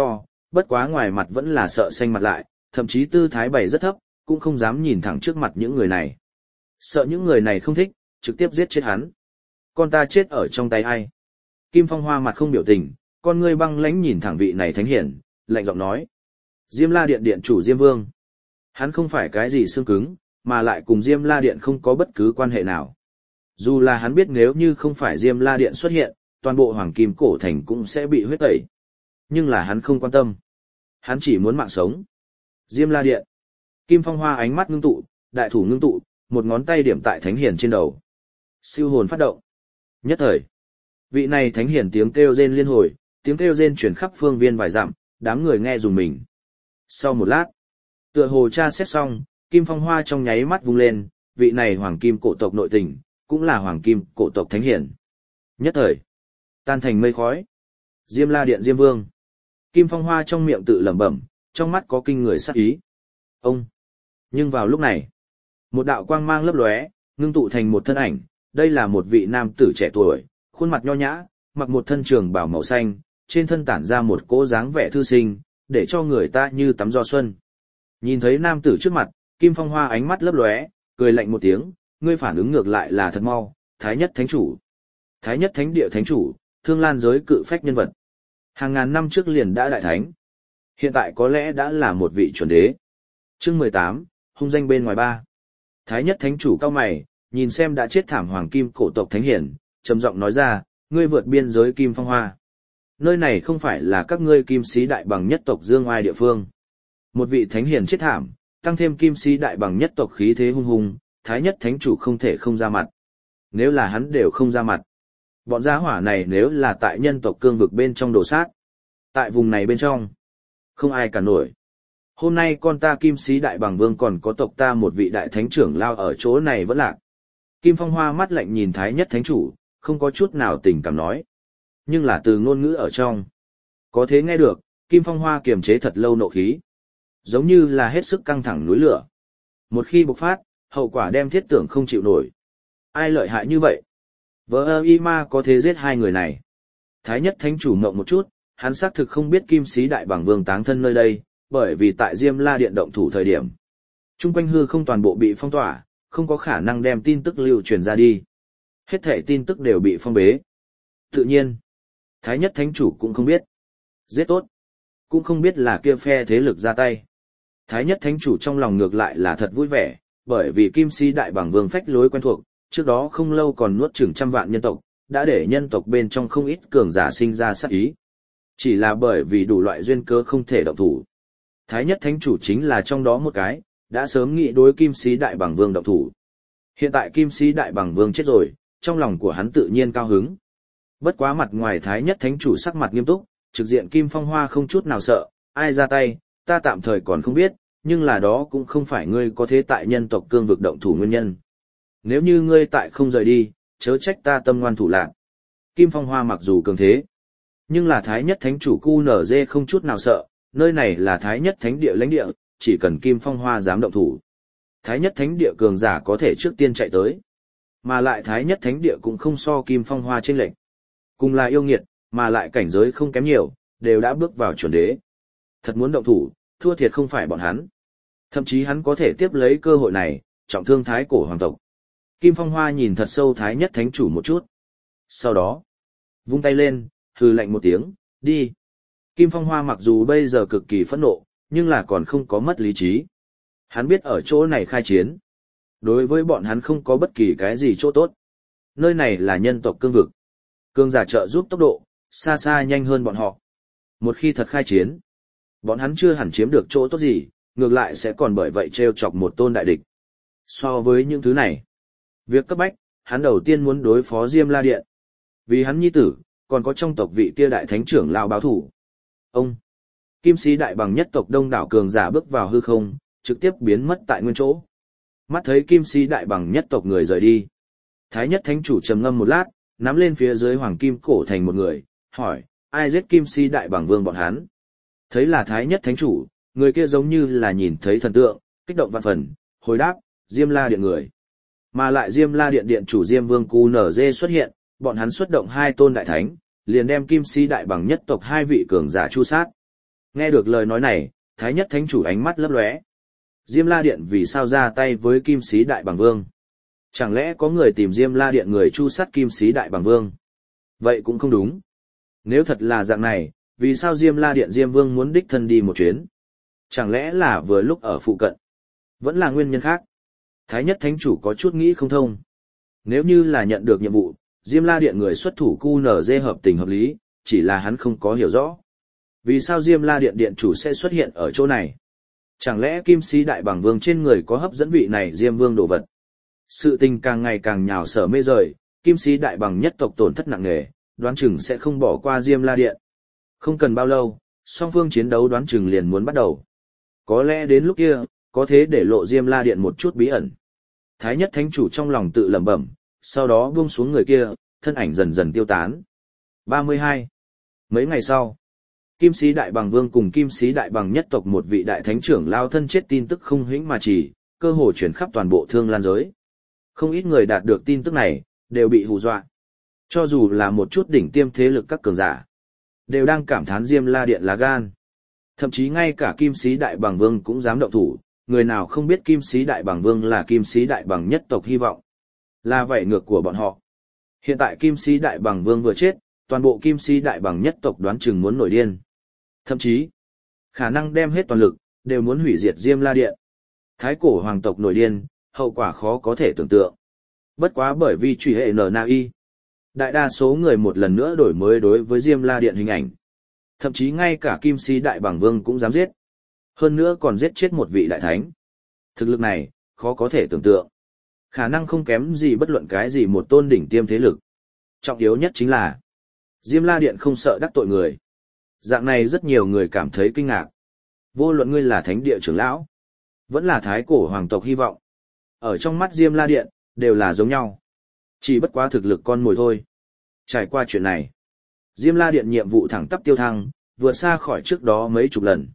bất quá ngoài mặt vẫn là sợ xanh mặt lại, thậm chí tư thái bày rất thấp, cũng không dám nhìn thẳng trước mặt những người này. Sợ những người này không thích, trực tiếp giết chết hắn. Con ta chết ở trong tay ai? Kim Phong Hoa mặt không biểu tình, con ngươi băng lãnh nhìn thẳng vị này thánh hiển, lạnh giọng nói. Diêm La Điện điện chủ Diêm Vương. Hắn không phải cái gì xương cứng, mà lại cùng Diêm La Điện không có bất cứ quan hệ nào. Dù là hắn biết nếu như không phải Diêm La Điện xuất hiện, toàn bộ Hoàng Kim Cổ Thành cũng sẽ bị huyết tẩy. Nhưng là hắn không quan tâm. Hắn chỉ muốn mạng sống. Diêm La Điện. Kim Phong Hoa ánh mắt ngưng tụ, đại thủ ngưng tụ, một ngón tay điểm tại thánh hiển trên đầu. Siêu hồn phát động. Nhất thời, vị này thánh hiển tiếng kêu rên liên hồi, tiếng kêu rên truyền khắp phương viên vài dặm, đám người nghe rùng mình. Sau một lát, tựa hồ tra xét xong, Kim Phong Hoa trong nháy mắt vung lên, vị này hoàng kim cổ tộc nội tình, cũng là hoàng kim cổ tộc thánh hiển. Nhất thời, tan thành mây khói. Diêm La Điện Diêm Vương. Kim Phong Hoa trong miệng tự lẩm bẩm, trong mắt có kinh người sát ý. Ông. Nhưng vào lúc này, một đạo quang mang lấp lóe, ngưng tụ thành một thân ảnh, đây là một vị nam tử trẻ tuổi, khuôn mặt nho nhã, mặc một thân trường bào màu xanh, trên thân tản ra một cỗ dáng vẻ thư sinh, để cho người ta như tắm gió xuân. Nhìn thấy nam tử trước mặt, Kim Phong Hoa ánh mắt lấp lóe, cười lạnh một tiếng, ngươi phản ứng ngược lại là thật mau, Thái Nhất Thánh Chủ. Thái Nhất Thánh Địa Thánh Chủ, Thương Lan giới cự phách nhân vật. Hàng ngàn năm trước liền đã đại thánh. Hiện tại có lẽ đã là một vị chuẩn đế. Chương 18, hung danh bên ngoài ba. Thái Nhất Thánh Chủ cao mày, nhìn xem đã chết thảm hoàng kim cổ tộc thánh hiển, trầm giọng nói ra, ngươi vượt biên giới Kim Phong Hoa. Nơi này không phải là các ngươi kim sĩ đại bằng nhất tộc dương oai địa phương. Một vị thánh hiển chết thảm, tăng thêm kim sĩ đại bằng nhất tộc khí thế hung hùng, Thái Nhất Thánh Chủ không thể không ra mặt. Nếu là hắn đều không ra mặt, bọn gia hỏa này nếu là tại nhân tộc cương vực bên trong đổ sát, tại vùng này bên trong, không ai cả nổi. Hôm nay con ta kim sĩ đại bằng vương còn có tộc ta một vị đại thánh trưởng lao ở chỗ này vẫn lạc. Kim Phong Hoa mắt lạnh nhìn Thái Nhất Thánh Chủ, không có chút nào tình cảm nói. Nhưng là từ ngôn ngữ ở trong. Có thế nghe được, Kim Phong Hoa kiềm chế thật lâu nộ khí. Giống như là hết sức căng thẳng núi lửa. Một khi bộc phát, hậu quả đem thiết tưởng không chịu nổi. Ai lợi hại như vậy? Vợ y ma có thế giết hai người này. Thái Nhất Thánh Chủ mộng một chút, hắn xác thực không biết kim sĩ đại bằng vương táng thân nơi đây, bởi vì tại Diêm La Điện động thủ thời điểm. Trung quanh hư không toàn bộ bị phong tỏa, không có khả năng đem tin tức lưu truyền ra đi. Hết thể tin tức đều bị phong bế. Tự nhiên, Thái Nhất Thánh Chủ cũng không biết. Giết tốt. Cũng không biết là kia phe thế lực ra tay. Thái Nhất Thánh Chủ trong lòng ngược lại là thật vui vẻ, bởi vì Kim Si Đại Bằng Vương phách lối quen thuộc, trước đó không lâu còn nuốt chửng trăm vạn nhân tộc, đã để nhân tộc bên trong không ít cường giả sinh ra sát ý. Chỉ là bởi vì đủ loại duyên cơ không thể động thủ. Thái Nhất Thánh Chủ chính là trong đó một cái, đã sớm nghĩ đối Kim Si Đại Bằng Vương động thủ. Hiện tại Kim Si Đại Bằng Vương chết rồi, trong lòng của hắn tự nhiên cao hứng. Bất quá mặt ngoài Thái Nhất Thánh Chủ sắc mặt nghiêm túc, trực diện Kim Phong Hoa không chút nào sợ, ai ra tay, ta tạm thời còn không biết, nhưng là đó cũng không phải ngươi có thế tại nhân tộc cương vực động thủ nguyên nhân. Nếu như ngươi tại không rời đi, chớ trách ta tâm ngoan thủ lạn. Kim Phong Hoa mặc dù cường thế, nhưng là Thái Nhất Thánh Chủ QNZ không chút nào sợ, nơi này là Thái Nhất Thánh Địa lãnh địa, chỉ cần Kim Phong Hoa dám động thủ. Thái Nhất Thánh Địa cường giả có thể trước tiên chạy tới. Mà lại Thái Nhất Thánh Địa cũng không so Kim Phong Hoa chênh lệch. Cùng là yêu nghiệt, mà lại cảnh giới không kém nhiều, đều đã bước vào chuẩn đế. Thật muốn động thủ, thua thiệt không phải bọn hắn. Thậm chí hắn có thể tiếp lấy cơ hội này, trọng thương thái cổ hoàng tộc. Kim Phong Hoa nhìn thật sâu Thái Nhất Thánh Chủ một chút. Sau đó, vung tay lên, hừ lạnh một tiếng, đi. Kim Phong Hoa mặc dù bây giờ cực kỳ phẫn nộ, nhưng là còn không có mất lý trí. Hắn biết ở chỗ này khai chiến. Đối với bọn hắn không có bất kỳ cái gì chỗ tốt. Nơi này là nhân tộc cương vực. Cương giả trợ giúp tốc độ, xa xa nhanh hơn bọn họ. Một khi thật khai chiến, bọn hắn chưa hẳn chiếm được chỗ tốt gì, ngược lại sẽ còn bởi vậy trêu chọc một tôn đại địch. So với những thứ này, việc cấp bách, hắn đầu tiên muốn đối phó Diêm La Điện. Vì hắn nhi tử, còn có trong tộc vị kia đại thánh trưởng lao báo thủ. Ông, Kim Sĩ Đại Bằng nhất tộc đông đảo cường giả bước vào hư không, trực tiếp biến mất tại nguyên chỗ. Mắt thấy Kim Sĩ Đại Bằng nhất tộc người rời đi. Thái Nhất Thánh Chủ trầm ngâm một lát, nắm lên phía dưới hoàng kim cổ thành một người, hỏi, ai giết Kim Si Đại Bằng Vương bọn hắn? Thấy là Thái Nhất Thánh Chủ, người kia giống như là nhìn thấy thần tượng, kích động vạn phần, hồi đáp, Diêm La Điện người. Mà lại Diêm La Điện điện chủ Diêm Vương QNZ xuất hiện, bọn hắn xuất động hai tôn đại thánh, liền đem Kim Si Đại Bằng nhất tộc hai vị cường giả chu sát. Nghe được lời nói này, Thái Nhất Thánh Chủ ánh mắt lấp lóe. Diêm La Điện vì sao ra tay với Kim Sĩ Đại Bàng Vương? Chẳng lẽ có người tìm Diêm La Điện người chu sát Kim Sĩ Đại Bàng Vương? Vậy cũng không đúng. Nếu thật là dạng này, vì sao Diêm La Điện Diêm Vương muốn đích thân đi một chuyến? Chẳng lẽ là vừa lúc ở phụ cận? Vẫn là nguyên nhân khác. Thái Nhất Thánh Chủ có chút nghĩ không thông. Nếu như là nhận được nhiệm vụ, Diêm La Điện người xuất thủ QNZ hợp tình hợp lý, chỉ là hắn không có hiểu rõ. Vì sao Diêm La Điện Điện Chủ sẽ xuất hiện ở chỗ này? Chẳng lẽ Kim Sĩ Đại Bàng Vương trên người có hấp dẫn vị này Diêm Vương đồ vật? Sự tình càng ngày càng nhào sở mê rời, Kim Sĩ Đại Bàng nhất tộc tổn thất nặng nề, đoán chừng sẽ không bỏ qua Diêm La Điện. Không cần bao lâu, song phương chiến đấu đoán chừng liền muốn bắt đầu. Có lẽ đến lúc kia, có thế để lộ Diêm La Điện một chút bí ẩn. Thái Nhất Thánh Chủ trong lòng tự lẩm bẩm, sau đó buông xuống người kia, thân ảnh dần dần tiêu tán. 32. Mấy ngày sau, Kim Sĩ Đại Bàng Vương cùng Kim Sĩ Đại Bàng nhất tộc một vị đại thánh trưởng lao thân chết tin tức không hĩnh mà chỉ, cơ hồ chuyển khắp toàn bộ Thương Lan giới. Không ít người đạt được tin tức này, đều bị hù dọa. Cho dù là một chút đỉnh tiêm thế lực các cường giả, đều đang cảm thán Diêm La Điện lá gan. Thậm chí ngay cả Kim Sĩ Đại Bàng Vương cũng dám động thủ, người nào không biết Kim Sĩ Đại Bàng Vương là Kim Sĩ Đại Bàng nhất tộc hy vọng. Là vậy ngược của bọn họ. Hiện tại Kim Sĩ Đại Bàng Vương vừa chết, toàn bộ Kim Sĩ Đại Bàng nhất tộc đoán chừng muốn nổi điên. Thậm chí, khả năng đem hết toàn lực, đều muốn hủy diệt Diêm La Điện. Thái cổ hoàng tộc nổi điên, hậu quả khó có thể tưởng tượng. Bất quá bởi vì truy hệ NNI, đại đa số người một lần nữa đổi mới đối với Diêm La Điện hình ảnh. Thậm chí ngay cả Kim Sĩ Đại Bàng Vương cũng dám giết. Hơn nữa còn giết chết một vị đại thánh. Thực lực này, khó có thể tưởng tượng. Khả năng không kém gì bất luận cái gì một tôn đỉnh tiêm thế lực. Trọng yếu nhất chính là, Diêm La Điện không sợ đắc tội người. Dạng này rất nhiều người cảm thấy kinh ngạc. Vô luận ngươi là thánh địa trưởng lão, vẫn là thái cổ hoàng tộc hy vọng. Ở trong mắt Diêm La Điện, đều là giống nhau. Chỉ bất quá thực lực con mồi thôi. Trải qua chuyện này, Diêm La Điện nhiệm vụ thẳng tắp tiêu thăng, vượt xa khỏi trước đó mấy chục lần.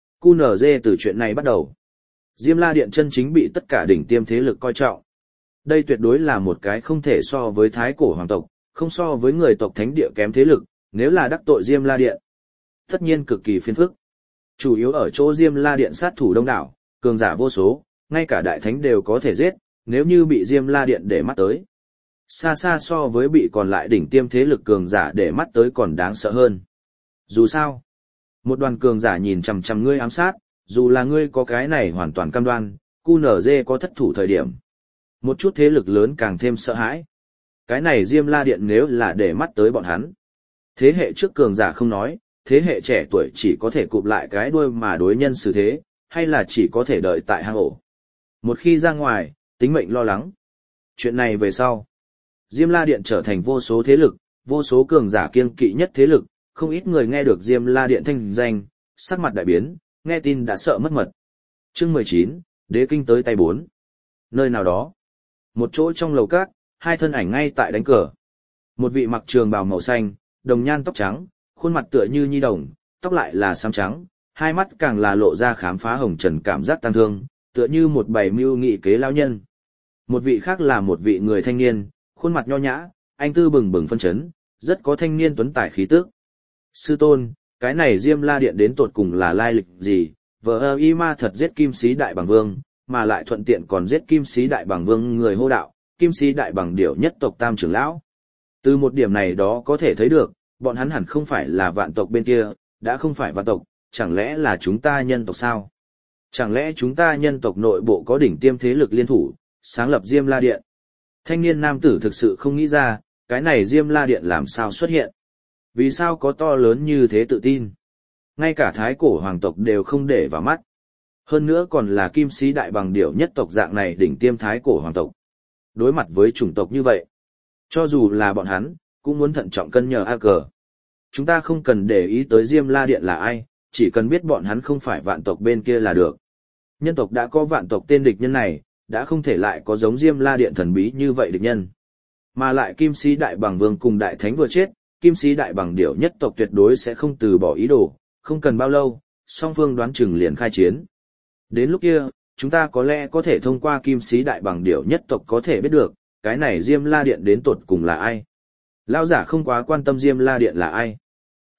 QNZ từ chuyện này bắt đầu. Diêm La Điện chân chính bị tất cả đỉnh tiêm thế lực coi trọng. Đây tuyệt đối là một cái không thể so với thái cổ hoàng tộc, không so với người tộc thánh địa kém thế lực, nếu là đắc tội Diêm La Điện. Tất nhiên cực kỳ phiền phức. Chủ yếu ở chỗ Diêm La Điện sát thủ đông đảo, cường giả vô số, ngay cả đại thánh đều có thể giết, nếu như bị Diêm La Điện để mắt tới. Xa xa so với bị còn lại đỉnh tiêm thế lực cường giả để mắt tới còn đáng sợ hơn. Dù sao, một đoàn cường giả nhìn chằm chằm ngươi ám sát, dù là ngươi có cái này hoàn toàn cam đoan, QNZ có thất thủ thời điểm. Một chút thế lực lớn càng thêm sợ hãi. Cái này Diêm La Điện nếu là để mắt tới bọn hắn. Thế hệ trước cường giả không nói, thế hệ trẻ tuổi chỉ có thể cụp lại cái đuôi mà đối nhân xử thế, hay là chỉ có thể đợi tại hang ổ. Một khi ra ngoài, tính mệnh lo lắng. Chuyện này về sau, Diêm La Điện trở thành vô số thế lực, vô số cường giả kiêng kỵ nhất thế lực, không ít người nghe được Diêm La Điện thanh danh, sắc mặt đại biến, nghe tin đã sợ mất mật. Chương 19, Đế kinh tới tay 4. Nơi nào đó, một chỗ trong lầu các, hai thân ảnh ngay tại đánh cờ. Một vị mặc trường bào màu xanh, đồng nhan tóc trắng, khuôn mặt tựa như nhi đồng, tóc lại là xám trắng, hai mắt càng là lộ ra khám phá hồng trần cảm giác tăng thương, tựa như một bầy mưu nghị kế lão nhân. Một vị khác là một vị người thanh niên, khuôn mặt nho nhã, anh tư bừng bừng phân chấn, rất có thanh niên tuấn tài khí tước. Sư tôn, cái này Diêm La Điện đến tột cùng là lai lịch gì? Vợ y ma thật giết Kim Sĩ Đại Bàng Vương, mà lại thuận tiện còn giết Kim Sĩ Đại Bàng Vương người hô đạo, Kim Sĩ Đại Bàng điểu nhất tộc tam trưởng lão. Từ một điểm này đó có thể thấy được, bọn hắn hẳn không phải là vạn tộc bên kia, đã không phải vạn tộc, chẳng lẽ là chúng ta nhân tộc sao? Chẳng lẽ chúng ta nhân tộc nội bộ có đỉnh tiêm thế lực liên thủ, sáng lập Diêm La Điện? Thanh niên nam tử thực sự không nghĩ ra, cái này Diêm La Điện làm sao xuất hiện? Vì sao có to lớn như thế tự tin? Ngay cả thái cổ hoàng tộc đều không để vào mắt. Hơn nữa còn là Kim Sĩ Đại Bàng điểu nhất tộc dạng này đỉnh tiêm thái cổ hoàng tộc. Đối mặt với chủng tộc như vậy, cho dù là bọn hắn, cũng muốn thận trọng cân nhờ a cờ. Chúng ta không cần để ý tới Diêm La Điện là ai, chỉ cần biết bọn hắn không phải vạn tộc bên kia là được. Nhân tộc đã có vạn tộc tên địch nhân này, đã không thể lại có giống Diêm La Điện thần bí như vậy địch nhân. Mà lại Kim Sĩ Đại Bàng Vương cùng Đại Thánh vừa chết, Kim Sĩ Đại Bàng điểu nhất tộc tuyệt đối sẽ không từ bỏ ý đồ, không cần bao lâu, song phương đoán chừng liền khai chiến. Đến lúc kia, chúng ta có lẽ có thể thông qua Kim Sĩ Đại Bàng điểu nhất tộc có thể biết được, cái này Diêm La Điện đến tột cùng là ai. Lão giả không quá quan tâm Diêm La Điện là ai.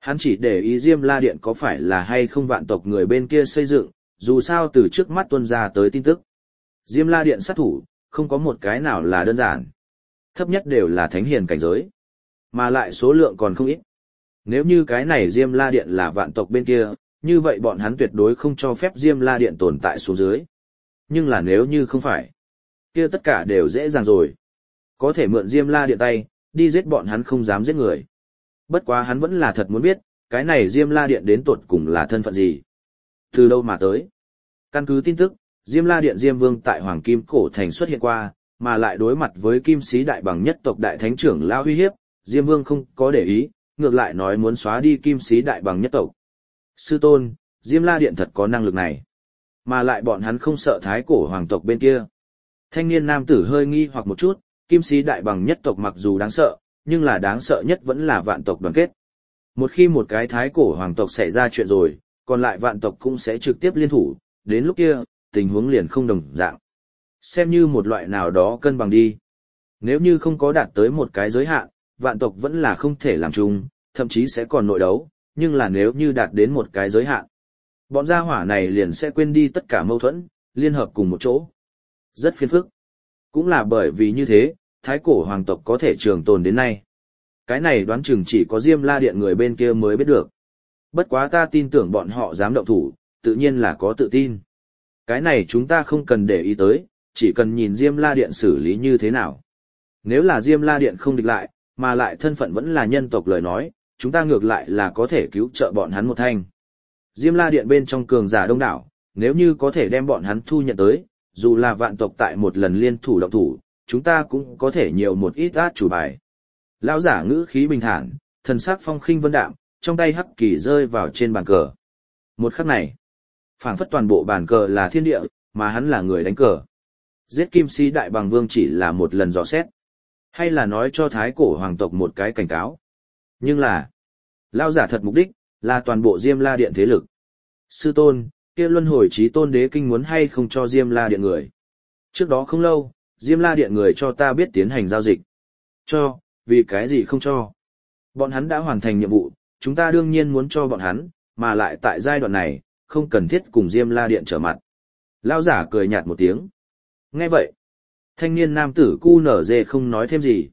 Hắn chỉ để ý Diêm La Điện có phải là hay không vạn tộc người bên kia xây dựng, dù sao từ trước mắt tuân ra tới tin tức. Diêm La Điện sát thủ, không có một cái nào là đơn giản. Thấp nhất đều là thánh hiền cảnh giới. Mà lại số lượng còn không ít. Nếu như cái này Diêm La Điện là vạn tộc bên kia, như vậy bọn hắn tuyệt đối không cho phép Diêm La Điện tồn tại xuống dưới. Nhưng là nếu như không phải, kia tất cả đều dễ dàng rồi. Có thể mượn Diêm La Điện tay, đi giết bọn hắn không dám giết người. Bất quá hắn vẫn là thật muốn biết, cái này Diêm La Điện đến tột cùng là thân phận gì. Từ đâu mà tới. Căn cứ tin tức, Diêm La Điện Diêm Vương tại Hoàng Kim Cổ Thành xuất hiện qua, mà lại đối mặt với Kim Sĩ Đại Bằng nhất tộc đại thánh trưởng lao uy hiếp, Diêm Vương không có để ý, ngược lại nói muốn xóa đi Kim Sĩ Đại Bằng nhất tộc. Sư tôn, Diêm La Điện thật có năng lực này. Mà lại bọn hắn không sợ thái cổ hoàng tộc bên kia. Thanh niên nam tử hơi nghi hoặc một chút, Kim Sĩ Đại Bằng nhất tộc mặc dù đáng sợ, nhưng là đáng sợ nhất vẫn là vạn tộc đoàn kết. Một khi một cái thái cổ hoàng tộc xảy ra chuyện rồi, còn lại vạn tộc cũng sẽ trực tiếp liên thủ, đến lúc kia, tình huống liền không đồng dạng. Xem như một loại nào đó cân bằng đi. Nếu như không có đạt tới một cái giới hạn, vạn tộc vẫn là không thể làm chung, thậm chí sẽ còn nội đấu, nhưng là nếu như đạt đến một cái giới hạn, bọn gia hỏa này liền sẽ quên đi tất cả mâu thuẫn, liên hợp cùng một chỗ. Rất phiền phức. Cũng là bởi vì như thế, thái cổ hoàng tộc có thể trường tồn đến nay. Cái này đoán chừng chỉ có Diêm La Điện người bên kia mới biết được. Bất quá ta tin tưởng bọn họ dám động thủ, tự nhiên là có tự tin. Cái này chúng ta không cần để ý tới, chỉ cần nhìn Diêm La Điện xử lý như thế nào. Nếu là Diêm La Điện không địch lại, mà lại thân phận vẫn là nhân tộc lời nói, chúng ta ngược lại là có thể cứu trợ bọn hắn một thanh. Diêm La Điện bên trong cường giả đông đảo, nếu như có thể đem bọn hắn thu nhận tới, dù là vạn tộc tại một lần liên thủ động thủ, chúng ta cũng có thể nhiều một ít át chủ bài. Lão giả ngữ khí bình thản, thần sắc phong khinh vân đạm, trong tay hắc kỳ rơi vào trên bàn cờ. Một khắc này, phảng phất toàn bộ bàn cờ là thiên địa, mà hắn là người đánh cờ. Giết Kim Sĩ Đại Bằng Vương chỉ là một lần dò xét, hay là nói cho thái cổ hoàng tộc một cái cảnh cáo. Nhưng là, lão giả thật mục đích, là toàn bộ Diêm La Điện thế lực. Sư tôn, kia luân hồi chí tôn đế kinh muốn hay không cho Diêm La Điện người. Trước đó không lâu, Diêm La Điện người cho ta biết tiến hành giao dịch. Cho, vì cái gì không cho? Bọn hắn đã hoàn thành nhiệm vụ, chúng ta đương nhiên muốn cho bọn hắn, mà lại tại giai đoạn này, không cần thiết cùng Diêm La Điện trở mặt. Lão giả cười nhạt một tiếng. Nghe vậy, thanh niên nam tử cu nở dê không nói thêm gì.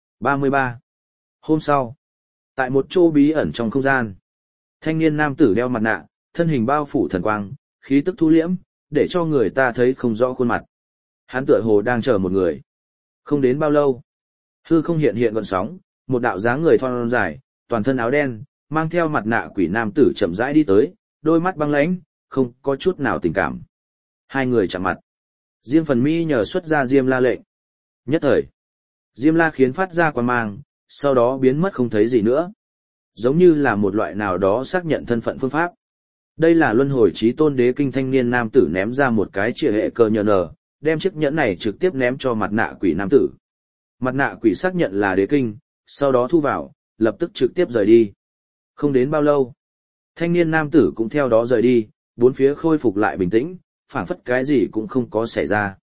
33. Hôm sau, tại một chỗ bí ẩn trong không gian, thanh niên nam tử đeo mặt nạ, thân hình bao phủ thần quang, khí tức thu liễm, để cho người ta thấy không rõ khuôn mặt. Hắn tựa hồ đang chờ một người. Không đến bao lâu, hư không hiện hiện gợn sóng, một đạo dáng người thon dài, toàn thân áo đen, mang theo mặt nạ quỷ nam tử chậm rãi đi tới, đôi mắt băng lãnh, không có chút nào tình cảm. Hai người chạm mặt. Diêm Phần Mi nhờ xuất ra Diêm La lệnh. Nhất thời, Diêm La khiến phát ra quang mang, sau đó biến mất không thấy gì nữa. Giống như là một loại nào đó xác nhận thân phận phương pháp. Đây là luân hồi chí tôn đế kinh thanh niên nam tử ném ra một cái chìa hệ cơ nhờ nở, đem chiếc nhẫn này trực tiếp ném cho mặt nạ quỷ nam tử. Mặt nạ quỷ xác nhận là đế kinh, sau đó thu vào, lập tức trực tiếp rời đi. Không đến bao lâu, thanh niên nam tử cũng theo đó rời đi, bốn phía khôi phục lại bình tĩnh, phảng phất cái gì cũng không có xảy ra.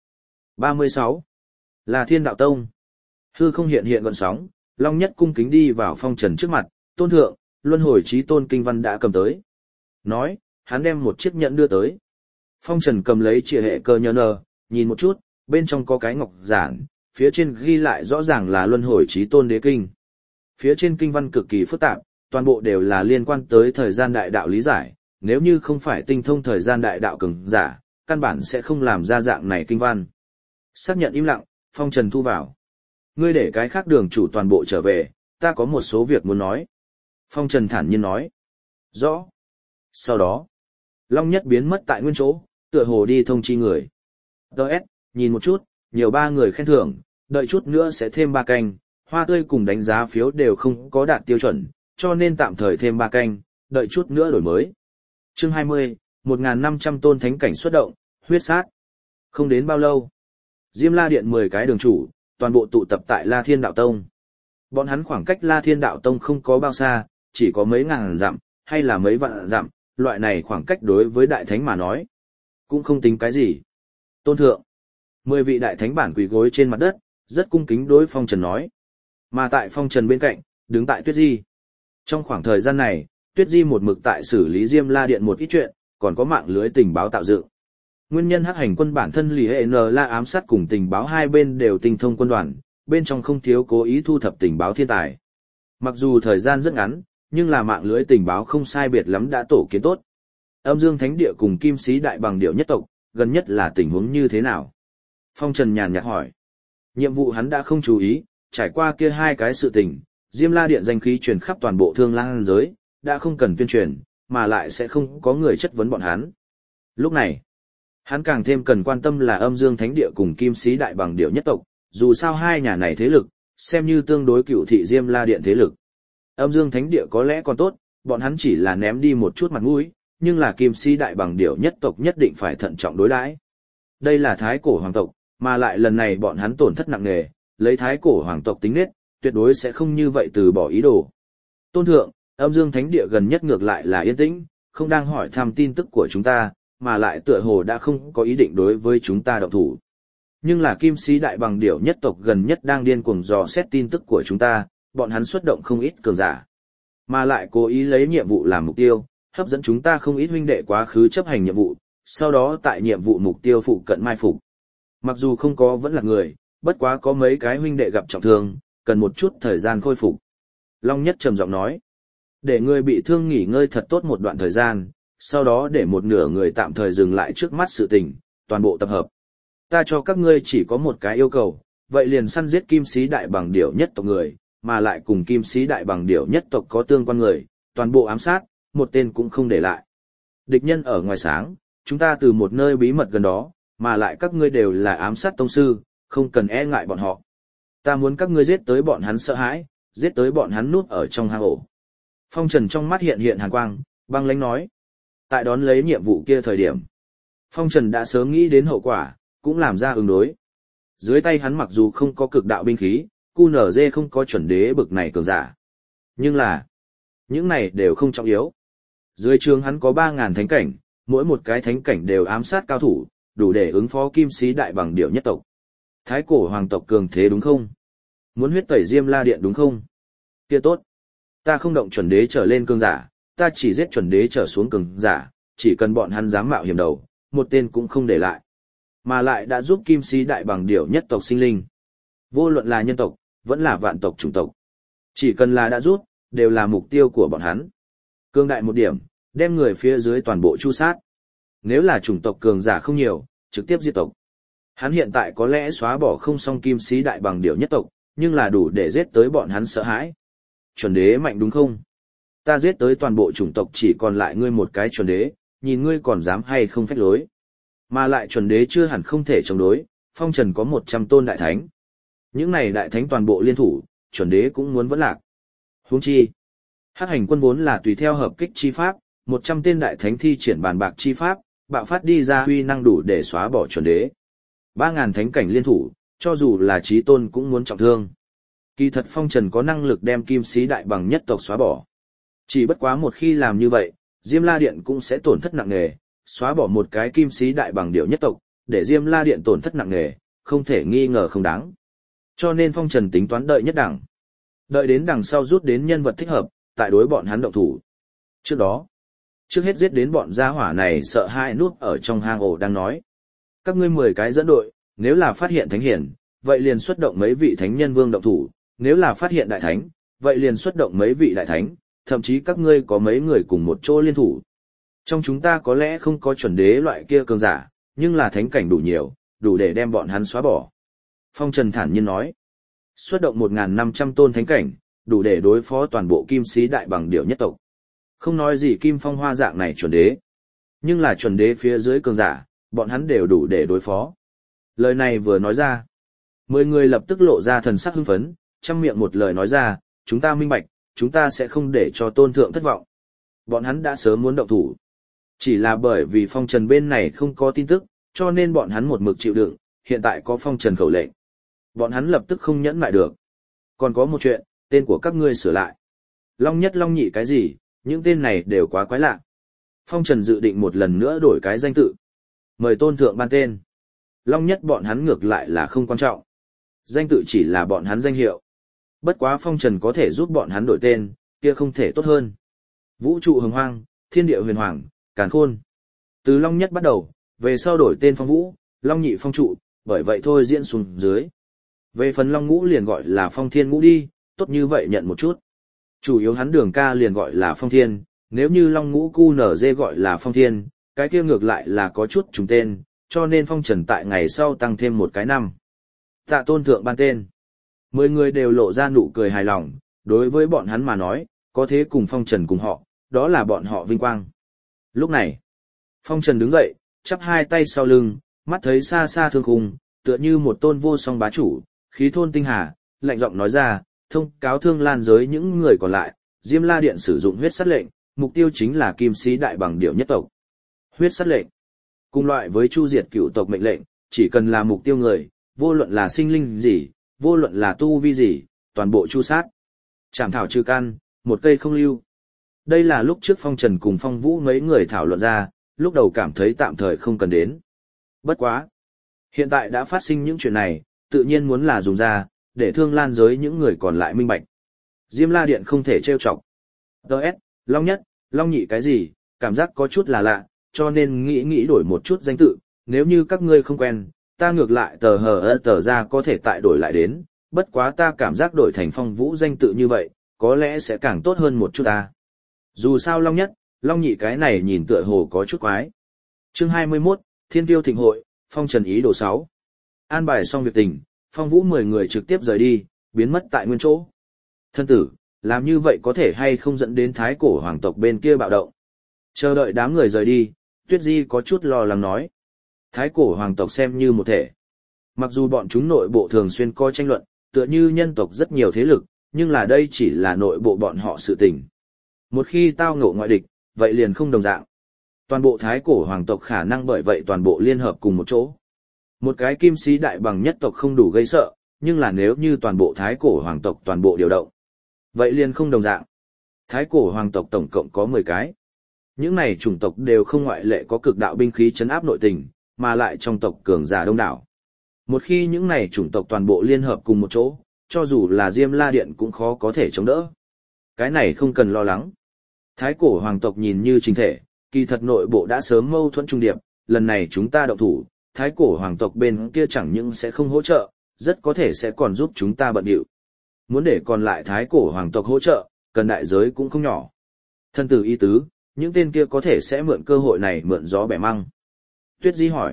36. Là Thiên Đạo Tông. Hư không hiện hiện gợn sóng, Long Nhất cung kính đi vào Phong Trần trước mặt, tôn thượng, luân hồi chí tôn kinh văn đã cầm tới. Nói, hắn đem một chiếc nhẫn đưa tới. Phong Trần cầm lấy chìa hệ cơ nhờ nờ, nhìn một chút, bên trong có cái ngọc giản, phía trên ghi lại rõ ràng là luân hồi chí tôn đế kinh. Phía trên kinh văn cực kỳ phức tạp, toàn bộ đều là liên quan tới thời gian đại đạo lý giải, nếu như không phải tinh thông thời gian đại đạo cường giả, căn bản sẽ không làm ra dạng này kinh văn. Xác nhận im lặng, Phong Trần thu vào. Ngươi để cái khác đường chủ toàn bộ trở về, ta có một số việc muốn nói. Phong Trần thản nhiên nói. Rõ. Sau đó, Long Nhất biến mất tại nguyên chỗ, tựa hồ đi thông chi người. Đợt, nhìn một chút, nhiều 3 người khen thưởng, đợi chút nữa sẽ thêm 3 canh, hoa tươi cùng đánh giá phiếu đều không có đạt tiêu chuẩn, cho nên tạm thời thêm 3 canh, đợi chút nữa đổi mới. Chương 20, 1.500 tôn thánh cảnh xuất động, huyết sát. Không đến bao lâu, Diêm La Điện 10 cái đường chủ, toàn bộ tụ tập tại La Thiên Đạo Tông. Bọn hắn khoảng cách La Thiên Đạo Tông không có bao xa, chỉ có mấy ngàn dặm, hay là mấy vạn dặm, loại này khoảng cách đối với đại thánh mà nói, cũng không tính cái gì. Tôn thượng, 10 vị đại thánh bản quỳ gối trên mặt đất, rất cung kính đối Phong Trần nói. Mà tại Phong Trần bên cạnh, đứng tại Tuyết Di. Trong khoảng thời gian này, Tuyết Di một mực tại xử lý Diêm La Điện một ít chuyện, còn có mạng lưới tình báo tạo dựng. Nguyên nhân Hắc Hành quân bản thân Lý Hệ N La ám sát cùng tình báo hai bên đều tinh thông quân đoàn, bên trong không thiếu cố ý thu thập tình báo thiên tài. Mặc dù thời gian rất ngắn, nhưng là mạng lưới tình báo không sai biệt lắm đã tổ kiến tốt. Âm Dương Thánh Địa cùng Kim Sĩ Đại Bằng Điểu nhất tộc, gần nhất là tình huống như thế nào? Phong Trần nhàn nhạt hỏi. Nhiệm vụ hắn đã không chú ý, trải qua kia hai cái sự tình, Diêm La Điện danh khí truyền khắp toàn bộ Thương Lang giới, đã không cần tuyên truyền, mà lại sẽ không có người chất vấn bọn hắn. Lúc này, hắn càng thêm cần quan tâm là Âm Dương Thánh Địa cùng Kim Sĩ Đại Bằng Điểu nhất tộc, dù sao hai nhà này thế lực, xem như tương đối cựu thị Diêm La Điện thế lực. Âm Dương Thánh Địa có lẽ còn tốt, bọn hắn chỉ là ném đi một chút mặt mũi, nhưng là Kim Sĩ Đại Bằng Điểu nhất tộc nhất định phải thận trọng đối đãi. Đây là Thái Cổ Hoàng tộc, mà lại lần này bọn hắn tổn thất nặng nề, lấy Thái Cổ Hoàng tộc tính nết, tuyệt đối sẽ không như vậy từ bỏ ý đồ. Tôn thượng, Âm Dương Thánh Địa gần nhất ngược lại là yên tĩnh, không đang hỏi thăm tin tức của chúng ta, mà lại tựa hồ đã không có ý định đối với chúng ta động thủ. Nhưng là Kim Sĩ Đại Bằng Điểu nhất tộc gần nhất đang điên cuồng dò xét tin tức của chúng ta, bọn hắn xuất động không ít cường giả, mà lại cố ý lấy nhiệm vụ làm mục tiêu, hấp dẫn chúng ta không ít huynh đệ quá khứ chấp hành nhiệm vụ, sau đó tại nhiệm vụ mục tiêu phụ cận mai phục. Mặc dù không có vẫn là người, bất quá có mấy cái huynh đệ gặp trọng thương, cần một chút thời gian khôi phục. Long Nhất trầm giọng nói, để người bị thương nghỉ ngơi thật tốt một đoạn thời gian, sau đó để một nửa người tạm thời dừng lại trước mắt sự tình, toàn bộ tập hợp. Ta cho các ngươi chỉ có một cái yêu cầu, vậy liền săn giết Kim Sĩ Đại Bằng Điểu nhất tộc người, mà lại cùng Kim Sĩ Đại Bằng Điểu nhất tộc có tương quan người, toàn bộ ám sát, một tên cũng không để lại. Địch nhân ở ngoài sáng, chúng ta từ một nơi bí mật gần đó, mà lại các ngươi đều là ám sát tông sư, không cần e ngại bọn họ. Ta muốn các ngươi giết tới bọn hắn sợ hãi, giết tới bọn hắn núp ở trong hang ổ. Phong Trần trong mắt hiện hàn quang, băng lãnh nói. Tại đón lấy nhiệm vụ kia thời điểm, Phong Trần đã sớm nghĩ đến hậu quả, cũng làm ra ứng đối. Dưới tay hắn mặc dù không có cực đạo binh khí, QNZ không có chuẩn đế bực này cường giả. Nhưng là, những này đều không trọng yếu. Dưới trường hắn có 3.000 thánh cảnh, mỗi một cái thánh cảnh đều ám sát cao thủ, đủ để ứng phó Kim Sĩ Đại Bằng Điểu nhất tộc. Thái Cổ Hoàng tộc cường thế đúng không? Muốn huyết tẩy Diêm La Điện đúng không? Kia tốt. Ta không động chuẩn đế trở lên cường giả, ta chỉ giết chuẩn đế trở xuống cường giả, chỉ cần bọn hắn dám mạo hiểm đầu, một tên cũng không để lại. Mà lại đã giúp Kim Sĩ Đại Bằng Điểu nhất tộc sinh linh. Vô luận là nhân tộc, vẫn là vạn tộc chủng tộc. Chỉ cần là đã giúp, đều là mục tiêu của bọn hắn. Cương đại một điểm, đem người phía dưới toàn bộ chu sát. Nếu là chủng tộc cường giả không nhiều, trực tiếp diệt tộc. Hắn hiện tại có lẽ xóa bỏ không xong Kim Sĩ Đại Bằng Điểu nhất tộc, nhưng là đủ để giết tới bọn hắn sợ hãi. Chuẩn đế mạnh đúng không? Ta giết tới toàn bộ chủng tộc chỉ còn lại ngươi một cái chuẩn đế, nhìn ngươi còn dám hay không phách lối. Mà lại chuẩn đế chưa hẳn không thể chống đối, Phong Trần có 100 tôn đại thánh. Những này đại thánh toàn bộ liên thủ, chuẩn đế cũng muốn vẫn lạc. Huống chi, Hắc Hành quân vốn là tùy theo hợp kích chi pháp, 100 tên đại thánh thi triển bàn bạc chi pháp, bạo phát đi ra huy năng đủ để xóa bỏ chuẩn đế. 3.000 thánh cảnh liên thủ, cho dù là chí tôn cũng muốn trọng thương. Kỳ thật Phong Trần có năng lực đem Kim Sĩ Đại Bằng nhất tộc xóa bỏ. Chỉ bất quá một khi làm như vậy, Diêm La Điện cũng sẽ tổn thất nặng nề, xóa bỏ một cái Kim Sĩ Đại Bằng Điểu nhất tộc, để Diêm La Điện tổn thất nặng nề, không thể nghi ngờ không đáng. Cho nên Phong Trần tính toán đợi nhất đẳng. Đợi đến đằng sau rút đến nhân vật thích hợp, tại đối bọn hắn động thủ. Trước đó, trước hết giết đến bọn gia hỏa này sợ hãi núp ở trong hang ổ đang nói. Các ngươi 10 cái dẫn đội, nếu là phát hiện thánh hiển, vậy liền xuất động mấy vị thánh nhân vương động thủ, nếu là phát hiện đại thánh, vậy liền xuất động mấy vị đại thánh, thậm chí các ngươi có mấy người cùng một chỗ liên thủ. Trong chúng ta có lẽ không có chuẩn đế loại kia cường giả, nhưng là thánh cảnh đủ nhiều, đủ để đem bọn hắn xóa bỏ. Phong Trần thản nhiên nói, xuất động 1.500 tôn thánh cảnh, đủ để đối phó toàn bộ Kim Sĩ Đại Bằng Điểu nhất tộc. Không nói gì Kim Phong Hoa dạng này chuẩn đế, nhưng là chuẩn đế phía dưới cường giả, bọn hắn đều đủ để đối phó. Lời này vừa nói ra, 10 người lập tức lộ ra thần sắc hưng phấn, trăm miệng một lời nói ra, chúng ta minh bạch, chúng ta sẽ không để cho tôn thượng thất vọng. Bọn hắn đã sớm muốn động thủ. Chỉ là bởi vì Phong Trần bên này không có tin tức, cho nên bọn hắn một mực chịu đựng, hiện tại có Phong Trần khẩu lệnh. Bọn hắn lập tức không nhẫn lại được. Còn có một chuyện, tên của các ngươi sửa lại. Long Nhất Long Nhị cái gì, những tên này đều quá quái lạ. Phong Trần dự định một lần nữa đổi cái danh tự. Mời tôn thượng ban tên. Long Nhất bọn hắn ngược lại là không quan trọng. Danh tự chỉ là bọn hắn danh hiệu. Bất quá Phong Trần có thể giúp bọn hắn đổi tên, kia không thể tốt hơn. Vũ trụ hồng hoang, thiên địa huyền hoàng, càn khôn. Từ Long Nhất bắt đầu, về sau đổi tên Phong Vũ, Long Nhị Phong Trụ, bởi vậy thôi diễn xuống dưới. Về phần Long Ngũ liền gọi là Phong Thiên Ngũ đi, tốt như vậy nhận một chút. Chủ yếu hắn Đường ca liền gọi là Phong Thiên, nếu như Long Ngũ cu nở dê gọi là Phong Thiên, cái kia ngược lại là có chút trùng tên, cho nên Phong Trần tại ngày sau tăng thêm một cái năm. Tạ Tôn thượng ban tên. 10 người đều lộ ra nụ cười hài lòng, đối với bọn hắn mà nói, có thế cùng Phong Trần cùng họ, đó là bọn họ vinh quang. Lúc này, Phong Trần đứng dậy, chắp hai tay sau lưng, mắt thấy xa xa thương khung, tựa như một tôn vô song bá chủ, khí thôn tinh hà, lạnh giọng nói ra, thông cáo Thương Lan giới những người còn lại, Diêm La Điện sử dụng huyết sát lệnh, mục tiêu chính là Kim Sĩ Đại Bằng Điểu nhất tộc. Huyết sát lệnh, cùng loại với chu diệt cựu tộc mệnh lệnh, chỉ cần là mục tiêu người, vô luận là sinh linh gì, vô luận là tu vi gì, toàn bộ chu sát. Chảm thảo trừ căn, một cây không lưu. Đây là lúc trước Phong Trần cùng Phong Vũ mấy người thảo luận ra, lúc đầu cảm thấy tạm thời không cần đến. Bất quá. Hiện tại đã phát sinh những chuyện này, tự nhiên muốn là dùng ra, để Thương Lan giới những người còn lại minh bạch. Diêm La Điện không thể trêu chọc. Đợt, Long Nhất, Long Nhị cái gì, cảm giác có chút là lạ, cho nên nghĩ đổi một chút danh tự, nếu như các ngươi không quen, ta ngược lại tờ ra có thể tại đổi lại đến, bất quá ta cảm giác đổi thành Phong Vũ danh tự như vậy, có lẽ sẽ càng tốt hơn một chút ta. Dù sao Long Nhất, Long Nhị cái này nhìn tựa hồ có chút quái. Chương 21, Thiên Tiêu Thịnh Hội, Phong Trần ý đồ 6. An bài xong việc tình, Phong Vũ 10 người trực tiếp rời đi, biến mất tại nguyên chỗ. Thân tử, làm như vậy có thể hay không dẫn đến thái cổ hoàng tộc bên kia bạo động. Chờ đợi đám người rời đi, Tuyết Di có chút lo lắng nói. Thái cổ hoàng tộc xem như một thể. Mặc dù bọn chúng nội bộ thường xuyên có tranh luận, tựa như nhân tộc rất nhiều thế lực, nhưng là đây chỉ là nội bộ bọn họ sự tình. Một khi tao ngộ ngoại địch, vậy liền không đồng dạng. Toàn bộ thái cổ hoàng tộc khả năng bởi vậy toàn bộ liên hợp cùng một chỗ. Một cái Kim Sĩ Đại Bằng nhất tộc không đủ gây sợ, nhưng là nếu như toàn bộ thái cổ hoàng tộc toàn bộ điều động, vậy liền không đồng dạng. Thái cổ hoàng tộc tổng cộng có 10 cái. Những này chủng tộc đều không ngoại lệ có cực đạo binh khí chấn áp nội tình, mà lại trong tộc cường giả đông đảo. Một khi những này chủng tộc toàn bộ liên hợp cùng một chỗ, cho dù là Diêm La Điện cũng khó có thể chống đỡ. Cái này không cần lo lắng. Thái cổ hoàng tộc nhìn như chính thể, kỳ thật nội bộ đã sớm mâu thuẫn trung điệp, lần này chúng ta động thủ, thái cổ hoàng tộc bên kia chẳng những sẽ không hỗ trợ, rất có thể sẽ còn giúp chúng ta bận điệu. Muốn để còn lại thái cổ hoàng tộc hỗ trợ, cần đại giới cũng không nhỏ. Thân tử ý tứ, những tên kia có thể sẽ mượn cơ hội này mượn gió bẻ măng. Tuyết Di hỏi.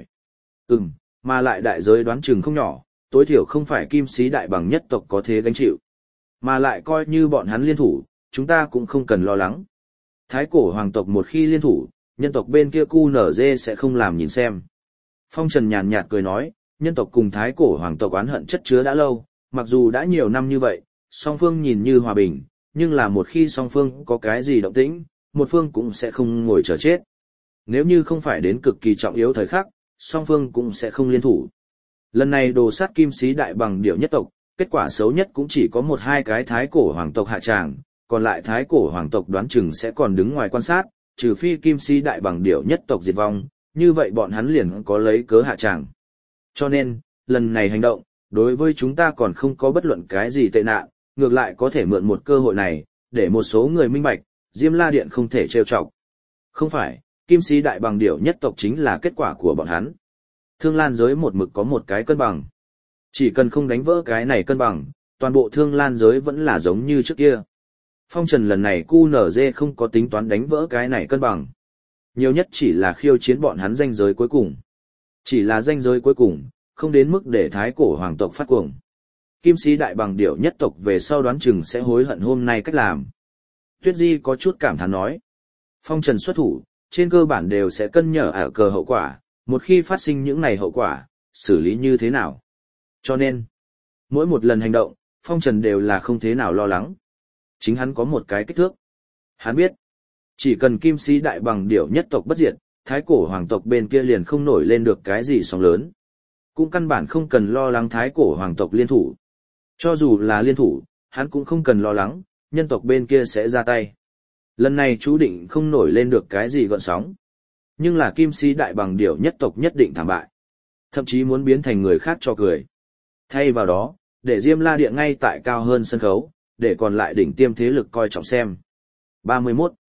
Mà lại đại giới đoán chừng không nhỏ, tối thiểu không phải Kim Sĩ Đại Bằng nhất tộc có thế gánh chịu. Mà lại coi như bọn hắn liên thủ, chúng ta cũng không cần lo lắng. Thái cổ hoàng tộc một khi liên thủ, nhân tộc bên kia QNZ sẽ không làm nhìn xem. Phong Trần nhàn nhạt cười nói, nhân tộc cùng thái cổ hoàng tộc oán hận chất chứa đã lâu, mặc dù đã nhiều năm như vậy, song phương nhìn như hòa bình, nhưng là một khi song phương có cái gì động tĩnh, một phương cũng sẽ không ngồi chờ chết. Nếu như không phải đến cực kỳ trọng yếu thời khắc, song phương cũng sẽ không liên thủ. Lần này đồ sát Kim Sĩ Đại Bằng Điểu nhất tộc, kết quả xấu nhất cũng chỉ có 1-2 cái thái cổ hoàng tộc hạ tràng, còn lại thái cổ hoàng tộc đoán chừng sẽ còn đứng ngoài quan sát, trừ phi Kim Sĩ Đại Bằng Điểu nhất tộc diệt vong, như vậy bọn hắn liền có lấy cớ hạ tràng. Cho nên, lần này hành động, đối với chúng ta còn không có bất luận cái gì tệ nạn, ngược lại có thể mượn một cơ hội này, để một số người minh bạch, Diêm La Điện không thể trêu chọc. Không phải, Kim Sĩ Đại Bằng Điểu nhất tộc chính là kết quả của bọn hắn. Thương Lan giới một mực có một cái cân bằng. Chỉ cần không đánh vỡ cái này cân bằng, toàn bộ Thương Lan giới vẫn là giống như trước kia. Phong Trần lần này QNZ không có tính toán đánh vỡ cái này cân bằng. Nhiều nhất chỉ là khiêu chiến bọn hắn ranh giới cuối cùng. Chỉ là ranh giới cuối cùng, không đến mức để thái cổ hoàng tộc phát cuồng. Kim Sĩ Đại Bằng Điểu nhất tộc về sau đoán chừng sẽ hối hận hôm nay cách làm. Tuyết Di có chút cảm thán nói. Phong Trần xuất thủ, trên cơ bản đều sẽ cân nhở ở cờ hậu quả, một khi phát sinh những này hậu quả, xử lý như thế nào. Cho nên, mỗi một lần hành động, Phong Trần đều là không thế nào lo lắng. Chính hắn có một cái kích thước. Hắn biết, chỉ cần Kim Sĩ Đại Bằng Điểu nhất tộc bất diệt, thái cổ hoàng tộc bên kia liền không nổi lên được cái gì sóng lớn. Cũng căn bản không cần lo lắng thái cổ hoàng tộc liên thủ. Cho dù là liên thủ, hắn cũng không cần lo lắng, nhân tộc bên kia sẽ ra tay. Lần này chú định không nổi lên được cái gì gợn sóng. Nhưng là Kim Sĩ Đại Bằng Điểu nhất tộc nhất định thảm bại. Thậm chí muốn biến thành người khác cho cười. Thay vào đó, để Diêm La Điện ngay tại cao hơn sân khấu, để còn lại đỉnh tiêm thế lực coi trọng xem. 31.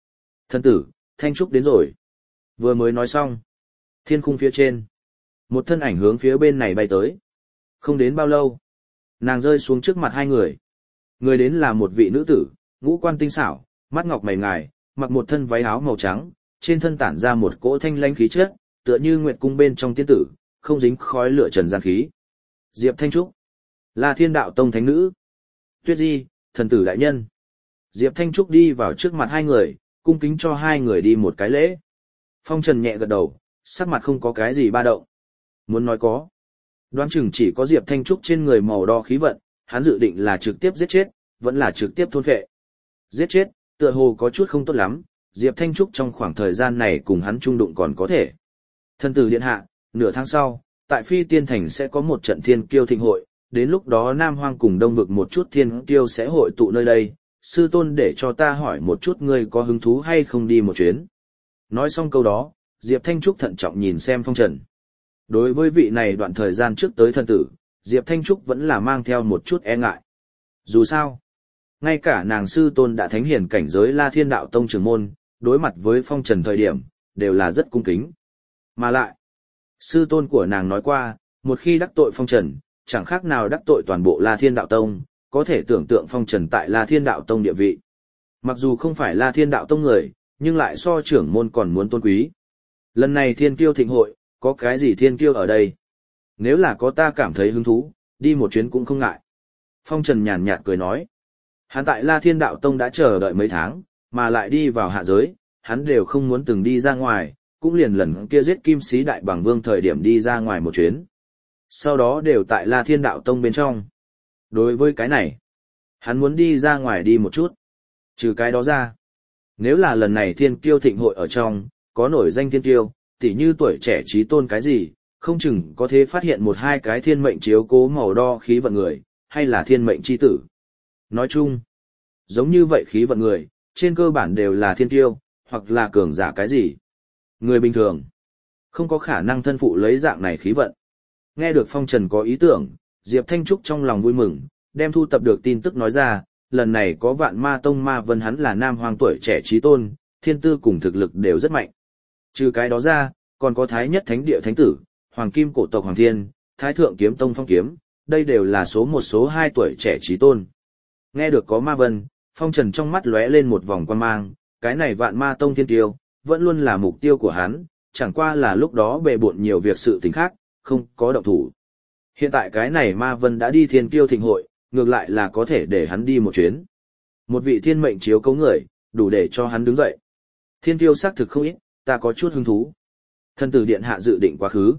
Thần tử, Thanh Trúc đến rồi. Vừa mới nói xong. Thiên khung phía trên. Một thân ảnh hướng phía bên này bay tới. Không đến bao lâu. Nàng rơi xuống trước mặt hai người. Người đến là một vị nữ tử, ngũ quan tinh xảo, mắt ngọc mày ngài, mặc một thân váy áo màu trắng, trên thân tản ra một cỗ thanh lãnh khí chất, tựa như nguyệt cung bên trong tiên tử, không dính khói lửa trần gian khí. Diệp Thanh Trúc, là Thiên Đạo Tông thánh nữ. Tuyết Di, thần tử đại nhân. Diệp Thanh Trúc đi vào trước mặt hai người, cung kính cho hai người đi một cái lễ. Phong Trần nhẹ gật đầu, sắc mặt không có cái gì ba động. Muốn nói có. Đoán chừng chỉ có Diệp Thanh Trúc trên người màu đo khí vận, hắn dự định là trực tiếp giết chết, vẫn là trực tiếp thôn phệ. Giết chết, tựa hồ có chút không tốt lắm, Diệp Thanh Trúc trong khoảng thời gian này cùng hắn chung đụng còn có thể. Thần tử điện hạ, nửa tháng sau, tại Phi Tiên Thành sẽ có một trận thiên kiêu thịnh hội, đến lúc đó Nam Hoang cùng Đông Vực một chút thiên kiêu sẽ hội tụ nơi đây, sư tôn để cho ta hỏi một chút ngươi có hứng thú hay không đi một chuyến. Nói xong câu đó, Diệp Thanh Trúc thận trọng nhìn xem Phong Trần. Đối với vị này đoạn thời gian trước tới thần tử, Diệp Thanh Trúc vẫn là mang theo một chút e ngại. Dù sao, ngay cả nàng sư tôn đã thánh hiển cảnh giới La Thiên Đạo Tông trưởng môn, đối mặt với Phong Trần thời điểm, đều là rất cung kính. Mà lại, sư tôn của nàng nói qua, một khi đắc tội Phong Trần, chẳng khác nào đắc tội toàn bộ La Thiên Đạo Tông, có thể tưởng tượng Phong Trần tại La Thiên Đạo Tông địa vị. Mặc dù không phải La Thiên Đạo Tông người, nhưng lại so trưởng môn còn muốn tôn quý. Lần này thiên kiêu thịnh hội, có cái gì thiên kiêu ở đây? Nếu là có ta cảm thấy hứng thú, đi một chuyến cũng không ngại. Phong Trần nhàn nhạt cười nói. Hắn tại La Thiên Đạo Tông đã chờ đợi mấy tháng, mà lại đi vào hạ giới, hắn đều không muốn từng đi ra ngoài, cũng liền lần kia giết Kim Sĩ Đại Bàng Vương thời điểm đi ra ngoài một chuyến. Sau đó đều tại La Thiên Đạo Tông bên trong. Đối với cái này, hắn muốn đi ra ngoài đi một chút. Trừ cái đó ra, nếu là lần này thiên kiêu thịnh hội ở trong, có nổi danh thiên kiêu, tỉ như tuổi trẻ trí tôn cái gì, không chừng có thể phát hiện một hai cái thiên mệnh chiếu cố màu đo khí vận người, hay là thiên mệnh chi tử. Nói chung, giống như vậy khí vận người, trên cơ bản đều là thiên kiêu, hoặc là cường giả cái gì. Người bình thường, không có khả năng thân phụ lấy dạng này khí vận. Nghe được Phong Trần có ý tưởng, Diệp Thanh Trúc trong lòng vui mừng, đem thu tập được tin tức nói ra, lần này có Vạn Ma Tông Ma Vân hắn là nam hoàng tuổi trẻ trí tôn, thiên tư cùng thực lực đều rất mạnh. Trừ cái đó ra, còn có Thái Nhất Thánh Địa Thánh Tử, Hoàng Kim Cổ Tộc Hoàng Thiên, Thái Thượng Kiếm Tông Phong Kiếm, đây đều là số một số hai tuổi trẻ trí tôn. Nghe được có Ma Vân, Phong Trần trong mắt lóe lên một vòng quan mang, cái này Vạn Ma Tông thiên tiêu, vẫn luôn là mục tiêu của hắn, chẳng qua là lúc đó bề bộn nhiều việc sự tình khác, không có động thủ. Hiện tại cái này Ma Vân đã đi thiên kiêu thịnh hội, ngược lại là có thể để hắn đi một chuyến. Một vị thiên mệnh chiếu cố người, đủ để cho hắn đứng dậy. Thiên kiêu xác thực không ít, ta có chút hứng thú. Thần tử điện hạ dự định quá khứ.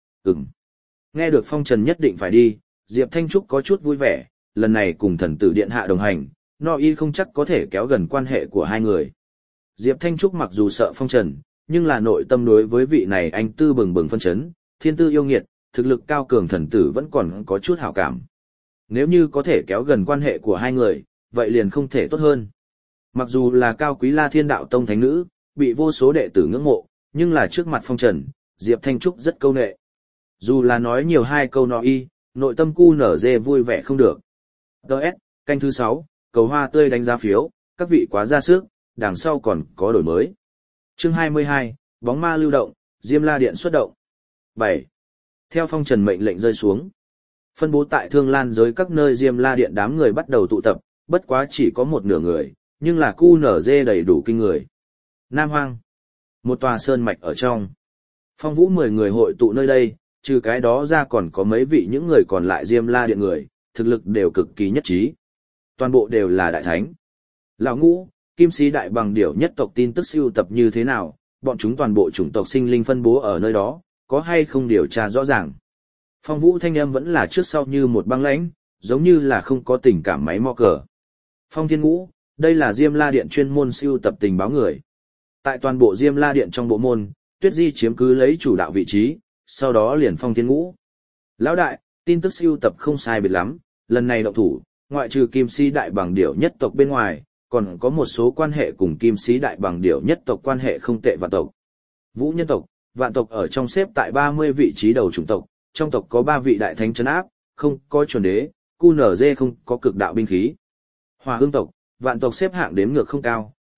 Nghe được Phong Trần nhất định phải đi, Diệp Thanh Trúc có chút vui vẻ, lần này cùng thần tử điện hạ đồng hành, no y không chắc có thể kéo gần quan hệ của hai người. Diệp Thanh Trúc mặc dù sợ Phong Trần, nhưng là nội tâm đối với vị này anh tư bừng bừng phân chấn, thiên tư yêu nghiệt, thực lực cao cường thần tử vẫn còn có chút hảo cảm. Nếu như có thể kéo gần quan hệ của hai người, vậy liền không thể tốt hơn. Mặc dù là cao quý La Thiên Đạo Tông thánh nữ, bị vô số đệ tử ngưỡng mộ, nhưng là trước mặt Phong Trần, Diệp Thanh Trúc rất câu nệ. Dù là nói nhiều hai câu no y, nội tâm cu nở dê vui vẻ không được. Đợt, canh thứ 6, cầu hoa tươi đánh giá phiếu, các vị quá ra sức, đằng sau còn có đổi mới. Chương 22, bóng ma lưu động, Diêm La Điện xuất động. 7. Theo Phong Trần mệnh lệnh rơi xuống, phân bố tại Thương Lan giới các nơi Diêm La Điện đám người bắt đầu tụ tập, bất quá chỉ có một nửa người, nhưng là cu nở dê đầy đủ kinh người. Nam Hoang, một tòa sơn mạch ở trong. Phong Vũ 10 người hội tụ nơi đây, trừ cái đó ra còn có mấy vị những người còn lại Diêm La Điện người, thực lực đều cực kỳ nhất trí. Toàn bộ đều là đại thánh. Lão Ngũ, Kim Sĩ Đại Bàng Điểu nhất tộc tin tức siêu tập như thế nào, bọn chúng toàn bộ chủng tộc sinh linh phân bố ở nơi đó, có hay không điều tra rõ ràng. Phong Vũ thanh âm vẫn là trước sau như một băng lãnh, giống như là không có tình cảm máy mò cờ. Phong Thiên Ngũ, đây là Diêm La Điện chuyên môn siêu tập tình báo người. Tại toàn bộ Diêm La Điện trong bộ môn, Tuyết Di chiếm cứ lấy chủ đạo vị trí, sau đó liền Phong Thiên Ngũ. Lão đại, tin tức siêu tập không sai biệt lắm, lần này động thủ, ngoại trừ Kim Sĩ Đại Bàng Điểu nhất tộc bên ngoài, còn có một số quan hệ cùng Kim Sĩ Đại Bàng Điểu nhất tộc quan hệ không tệ vạn tộc. Vũ nhân tộc, vạn tộc ở trong xếp tại 30 vị trí đầu chủng tộc, trong tộc có 3 vị đại thánh trấn áp, không có chuẩn đế, QNZ không có cực đạo binh khí. Hỏa Hương tộc, vạn tộc xếp hạng đếm ngược không cao,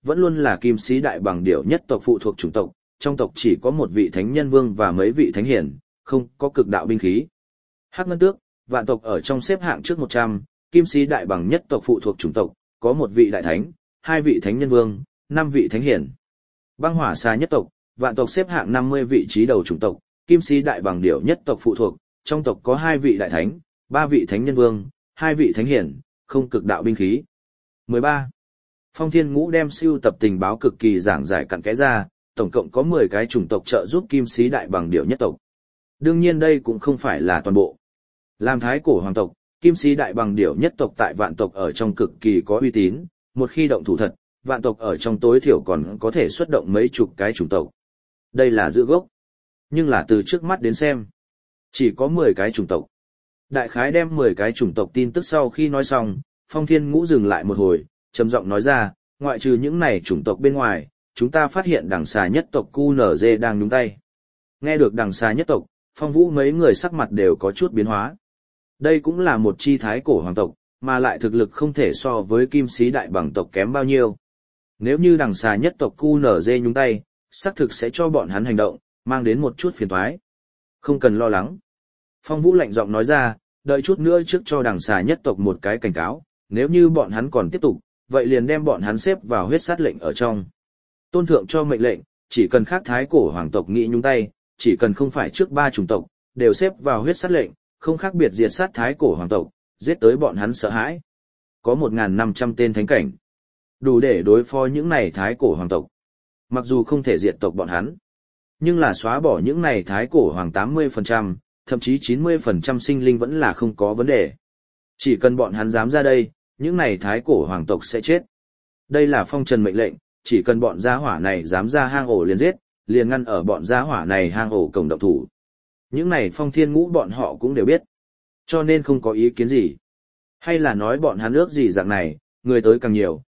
vẫn luôn là kim sĩ đại bằng điểu nhất tộc phụ thuộc chủng tộc, trong tộc chỉ có một vị thánh nhân vương và mấy vị thánh hiển, không có cực đạo binh khí. Hắc ngân tước, vạn tộc ở trong xếp hạng trước 100, kim sĩ đại bằng nhất tộc phụ thuộc chủng tộc, có một vị đại thánh, 2 vị thánh nhân vương, 5 vị thánh hiển. Băng hỏa xà nhất tộc, vạn tộc xếp hạng 50 vị trí đầu chủng tộc, kim sĩ đại bằng điểu nhất tộc phụ thuộc, trong tộc có 2 vị đại thánh, 3 vị thánh nhân vương, 2 vị thánh hiển, không cực đạo binh khí. 13. Phong Thiên Ngũ đem siêu tập tình báo cực kỳ giảng giải cặn kẽ ra, tổng cộng có 10 cái chủng tộc trợ giúp kim sĩ đại bằng điểu nhất tộc. Đương nhiên đây cũng không phải là toàn bộ. Làm thái cổ hoàng tộc, kim sĩ đại bằng điểu nhất tộc tại vạn tộc ở trong cực kỳ có uy tín, một khi động thủ thật, vạn tộc ở trong tối thiểu còn có thể xuất động mấy chục cái chủng tộc. Đây là giữ gốc. Nhưng là từ trước mắt đến xem, chỉ có 10 cái chủng tộc. Đại khái đem 10 cái chủng tộc tin tức sau khi nói xong, Phong Thiên Ngũ dừng lại một hồi, trầm giọng nói ra, ngoại trừ những này chủng tộc bên ngoài, chúng ta phát hiện đằng xà nhất tộc QNZ đang nhúng tay. Nghe được đằng xà nhất tộc, Phong Vũ mấy người sắc mặt đều có chút biến hóa. Đây cũng là một chi thái cổ hoàng tộc, mà lại thực lực không thể so với kim sĩ đại bằng tộc kém bao nhiêu. Nếu như đằng xà nhất tộc QNZ nhúng tay, xác thực sẽ cho bọn hắn hành động, mang đến một chút phiền toái. Không cần lo lắng. Phong Vũ lạnh giọng nói ra, đợi chút nữa trước cho đằng xà nhất tộc một cái cảnh cáo, nếu như bọn hắn còn tiếp tục, vậy liền đem bọn hắn xếp vào huyết sát lệnh ở trong. Tôn thượng cho mệnh lệnh, chỉ cần khác thái cổ hoàng tộc nghĩ nhúng tay, chỉ cần không phải trước 3 chủng tộc, đều xếp vào huyết sát lệnh, không khác biệt diệt sát thái cổ hoàng tộc, giết tới bọn hắn sợ hãi. Có 1.500 tên thánh cảnh, đủ để đối phó những này thái cổ hoàng tộc. Mặc dù không thể diệt tộc bọn hắn, nhưng là xóa bỏ những này thái cổ hoàng 80%, thậm chí 90% sinh linh vẫn là không có vấn đề. Chỉ cần bọn hắn dám ra đây, những này thái cổ hoàng tộc sẽ chết. Đây là phong trần mệnh lệnh, chỉ cần bọn gia hỏa này dám ra hang ổ liền giết, liền ngăn ở bọn gia hỏa này hang ổ cổng động thủ. Những này Phong Thiên Ngũ bọn họ cũng đều biết, cho nên không có ý kiến gì. Hay là nói bọn hắn ước gì dạng này, người tới càng nhiều,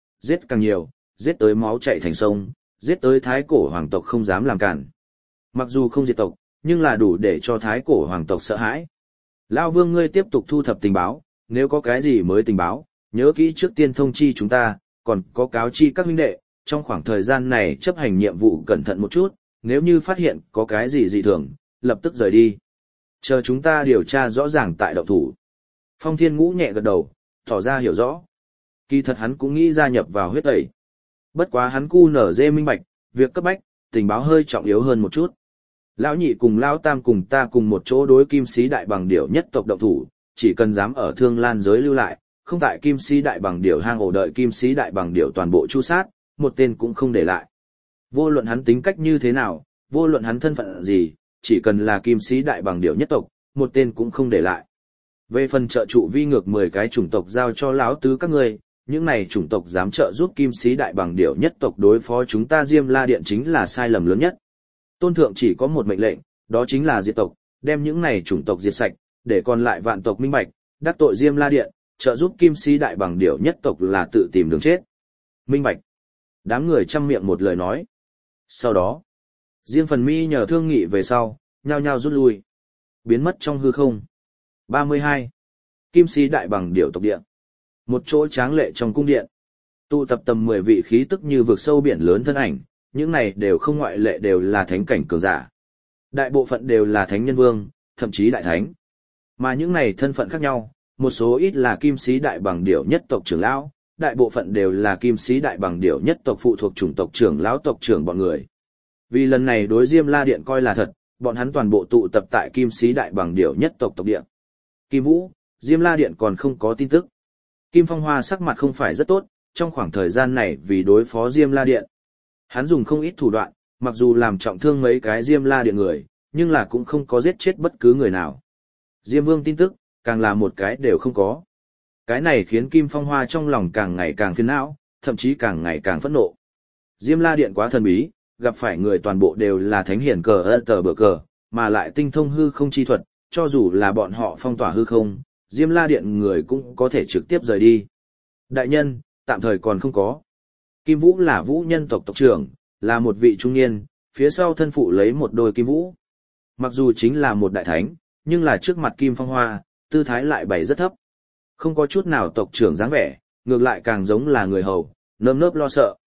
giết tới máu chảy thành sông, giết tới thái cổ hoàng tộc không dám làm cản. Mặc dù không diệt tộc, nhưng là đủ để cho thái cổ hoàng tộc sợ hãi. Lão Vương ngươi tiếp tục thu thập tình báo, nếu có cái gì mới tình báo, nhớ kỹ trước tiên thông chi chúng ta, còn có cáo chi các huynh đệ, trong khoảng thời gian này chấp hành nhiệm vụ cẩn thận một chút, nếu như phát hiện có cái gì dị thường, lập tức rời đi. Chờ chúng ta điều tra rõ ràng tại động thủ. Phong Thiên Ngũ nhẹ gật đầu, tỏ ra hiểu rõ. Kỳ thật hắn cũng nghĩ gia nhập vào huyết tẩy. Bất quá hắn QNZ minh bạch, việc cấp bách, tình báo hơi trọng yếu hơn một chút. Lão nhị cùng Lão tam cùng ta cùng một chỗ đối kim sĩ đại bằng điểu nhất tộc động thủ, chỉ cần dám ở Thương Lan giới lưu lại, không tại kim sĩ đại bằng điểu hang ổ đợi kim sĩ đại bằng điểu toàn bộ chu sát, một tên cũng không để lại. Vô luận hắn tính cách như thế nào, vô luận hắn thân phận gì, chỉ cần là kim sĩ đại bằng điểu nhất tộc, một tên cũng không để lại. Về phần trợ trụ vi ngược 10 cái chủng tộc giao cho lão tứ các ngươi, những này chủng tộc dám trợ giúp kim sĩ đại bằng điểu nhất tộc đối phó chúng ta Diêm La Điện chính là sai lầm lớn nhất. Tôn thượng chỉ có một mệnh lệnh, đó chính là diệt tộc, đem những này chủng tộc diệt sạch, để còn lại vạn tộc minh bạch, đắc tội Diêm La Điện, trợ giúp kim sĩ đại bằng điểu nhất tộc là tự tìm đường chết. Minh bạch. Đám người chăm miệng một lời nói. Sau đó, riêng phần mi nhờ thương nghị về sau, nhao nhao rút lui, biến mất trong hư không. 32. Kim sĩ đại bằng điểu tộc địa. Một chỗ tráng lệ trong cung điện. Tụ tập tầm 10 vị khí tức như vực sâu biển lớn thân ảnh, những này đều không ngoại lệ đều là thánh cảnh cường giả. Đại bộ phận đều là thánh nhân vương, thậm chí đại thánh. Mà những này thân phận khác nhau, một số ít là kim sĩ đại bằng điểu nhất tộc trưởng lão, đại bộ phận đều là kim sĩ đại bằng điểu nhất tộc phụ thuộc chủng tộc trưởng lão tộc trưởng bọn người. Vì lần này đối Diêm La Điện coi là thật, bọn hắn toàn bộ tụ tập tại kim sĩ đại bằng điểu nhất tộc tộc địa. Kim Vũ, Diêm La Điện còn không có tin tức. Kim Phong Hoa sắc mặt không phải rất tốt, trong khoảng thời gian này vì đối phó Diêm La Điện. Hắn dùng không ít thủ đoạn, mặc dù làm trọng thương mấy cái Diêm La Điện người, nhưng là cũng không có giết chết bất cứ người nào. Diêm Vương tin tức, càng là một cái đều không có. Cái này khiến Kim Phong Hoa trong lòng càng ngày càng phiền não, thậm chí càng ngày càng phẫn nộ. Diêm La Điện quá thần bí, gặp phải người toàn bộ đều là thánh hiển cờ ơ tờ bờ cờ, mà lại tinh thông hư không chi thuật, cho dù là bọn họ phong tỏa hư không, Diêm La Điện người cũng có thể trực tiếp rời đi. Đại nhân, tạm thời còn không có. Kim Vũ là Vũ nhân tộc tộc trưởng, là một vị trung niên, phía sau thân phụ lấy một đôi kim vũ. Mặc dù chính là một đại thánh, nhưng là trước mặt Kim Phong Hoa, tư thái lại bày rất thấp. Không có chút nào tộc trưởng dáng vẻ, ngược lại càng giống là người hầu, nơm nớp lo sợ.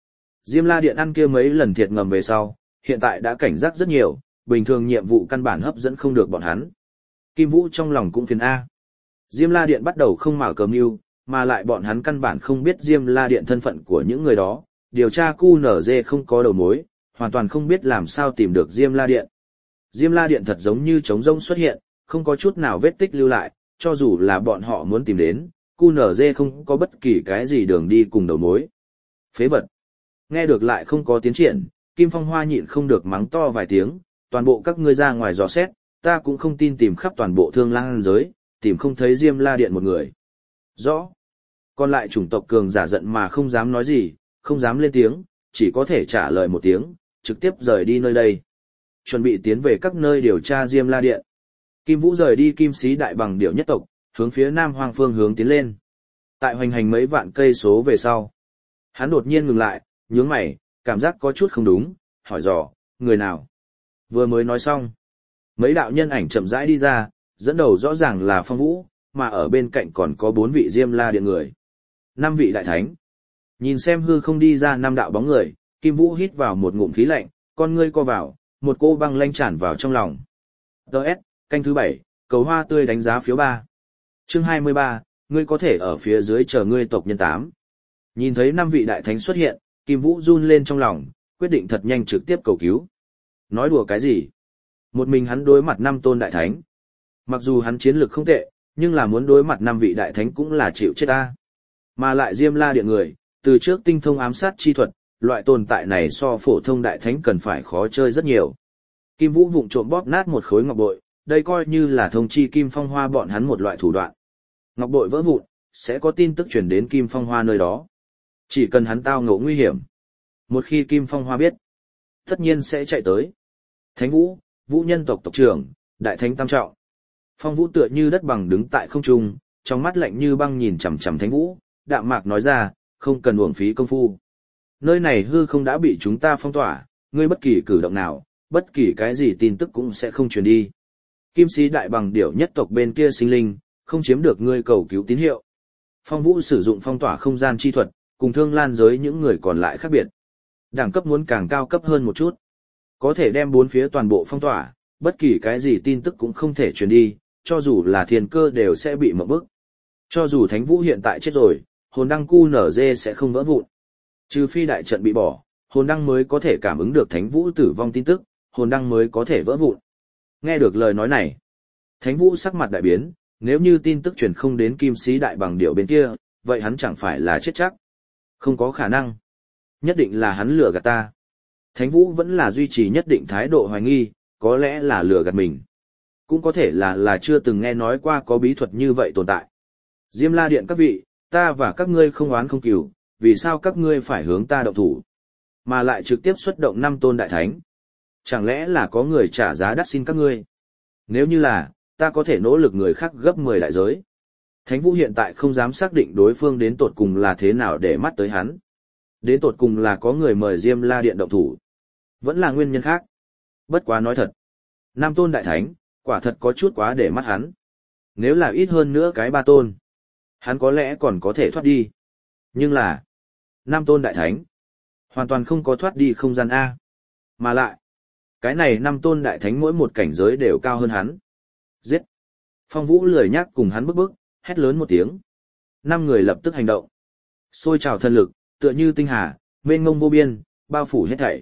Diêm La Điện ăn kia mấy lần thiệt ngầm về sau, hiện tại đã cảnh giác rất nhiều, bình thường nhiệm vụ căn bản hấp dẫn không được bọn hắn. Kim Vũ trong lòng cũng phiền A. Diêm La Điện bắt đầu không mào cờ mưu, mà lại bọn hắn căn bản không biết Diêm La Điện thân phận của những người đó, điều tra QNZ không có đầu mối, hoàn toàn không biết làm sao tìm được Diêm La Điện. Diêm La Điện thật giống như trống rỗng xuất hiện, không có chút nào vết tích lưu lại, cho dù là bọn họ muốn tìm đến, QNZ không có bất kỳ cái gì đường đi cùng đầu mối. Phế vật. Nghe được lại không có tiến triển, Kim Phong Hoa nhịn không được mắng to vài tiếng, toàn bộ các ngươi ra ngoài dò xét, ta cũng không tin tìm khắp toàn bộ Thương Lang giới, tìm không thấy Diêm La Điện một người. Rõ. Còn lại chủng tộc cường giả giận mà không dám nói gì, không dám lên tiếng, chỉ có thể trả lời một tiếng, trực tiếp rời đi nơi đây. Chuẩn bị tiến về các nơi điều tra Diêm La Điện. Kim Vũ rời đi Kim Sĩ Đại Bằng Điểu nhất tộc, hướng phía Nam Hoang phương hướng tiến lên. Tại hoành hành mấy vạn cây số về sau, hắn đột nhiên ngừng lại, nhướng mày, cảm giác có chút không đúng, hỏi dò, người nào? Vừa mới nói xong, mấy đạo nhân ảnh chậm rãi đi ra, dẫn đầu rõ ràng là Phong Vũ, mà ở bên cạnh còn có 4 vị Diêm La Điện người. 5 vị đại thánh. Nhìn xem hư không đi ra 5 đạo bóng người, Kim Vũ hít vào một ngụm khí lạnh, con ngươi co vào, một cô băng lanh tràn vào trong lòng. DS, canh thứ 7, cầu hoa tươi đánh giá phiếu 3. Chương 23, ngươi có thể ở phía dưới chờ ngươi tộc nhân 8. Nhìn thấy 5 vị đại thánh xuất hiện, Kim Vũ run lên trong lòng, quyết định thật nhanh trực tiếp cầu cứu. Nói đùa cái gì? Một mình hắn đối mặt 5 tôn đại thánh. Mặc dù hắn chiến lược không tệ, nhưng là muốn đối mặt 5 vị đại thánh cũng là chịu chết ta. Mà lại Diêm La Điện người, từ trước tinh thông ám sát chi thuật, loại tồn tại này so phổ thông đại thánh cần phải khó chơi rất nhiều. Kim Vũ vụng trộm bóp nát một khối ngọc bội, đây coi như là thông chi Kim Phong Hoa bọn hắn một loại thủ đoạn. Ngọc bội vỡ vụn, sẽ có tin tức truyền đến Kim Phong Hoa nơi đó. Chỉ cần hắn tao ngộ nguy hiểm. Một khi Kim Phong Hoa biết, tất nhiên sẽ chạy tới. Thánh Vũ, Vũ nhân tộc tộc trưởng, đại thánh tam trọng. Phong Vũ tựa như đất bằng đứng tại không trung, trong mắt lạnh như băng nhìn chằm chằm Thánh Vũ, đạm mạc nói ra, không cần uổng phí công phu. Nơi này hư không đã bị chúng ta phong tỏa, ngươi bất kỳ cử động nào, bất kỳ cái gì tin tức cũng sẽ không truyền đi. Kim Sĩ Đại Bằng Điểu nhất tộc bên kia sinh linh, không chiếm được ngươi cầu cứu tín hiệu. Phong Vũ sử dụng phong tỏa không gian chi thuật, cùng Thương Lan giới những người còn lại khác biệt. Đẳng cấp muốn càng cao cấp hơn một chút. Có thể đem 4 phía toàn bộ phong tỏa, bất kỳ cái gì tin tức cũng không thể truyền đi, cho dù là thiên cơ đều sẽ bị mộng bức. Cho dù Thánh Vũ hiện tại chết rồi, hồn đăng QNZ sẽ không vỡ vụn. Trừ phi đại trận bị bỏ, hồn đăng mới có thể cảm ứng được Thánh Vũ tử vong tin tức, hồn đăng mới có thể vỡ vụn. Nghe được lời nói này, Thánh Vũ sắc mặt đại biến, nếu như tin tức truyền không đến Kim Sĩ Đại Bằng Điểu bên kia, vậy hắn chẳng phải là chết chắc. Không có khả năng. Nhất định là hắn lừa gạt ta. Thánh Vũ vẫn là duy trì nhất định thái độ hoài nghi, có lẽ là lừa gạt mình. Cũng có thể là chưa từng nghe nói qua có bí thuật như vậy tồn tại. Diêm La Điện các vị, ta và các ngươi không oán không cừu, vì sao các ngươi phải hướng ta động thủ? Mà lại trực tiếp xuất động 5 tôn đại thánh. Chẳng lẽ là có người trả giá đắt xin các ngươi? Nếu như là, ta có thể nỗ lực người khác gấp 10 đại giới. Thánh Vũ hiện tại không dám xác định đối phương đến tột cùng là thế nào để mắt tới hắn. Đến tột cùng là có người mời Diêm La Điện động thủ. Vẫn là nguyên nhân khác. Bất quá nói thật. 5 tôn đại thánh, quả thật có chút quá để mắt hắn. Nếu là ít hơn nữa cái 3 tôn, hắn có lẽ còn có thể thoát đi. Nhưng là, 5 tôn đại thánh, hoàn toàn không có thoát đi không gian A. Mà lại, cái này 5 tôn đại thánh mỗi một cảnh giới đều cao hơn hắn. Giết! Phong Vũ lười nhác cùng hắn bức, hét lớn một tiếng. 5 người lập tức hành động. Xôi trào thần lực, tựa như tinh hà, mênh mông vô biên, bao phủ hết thảy.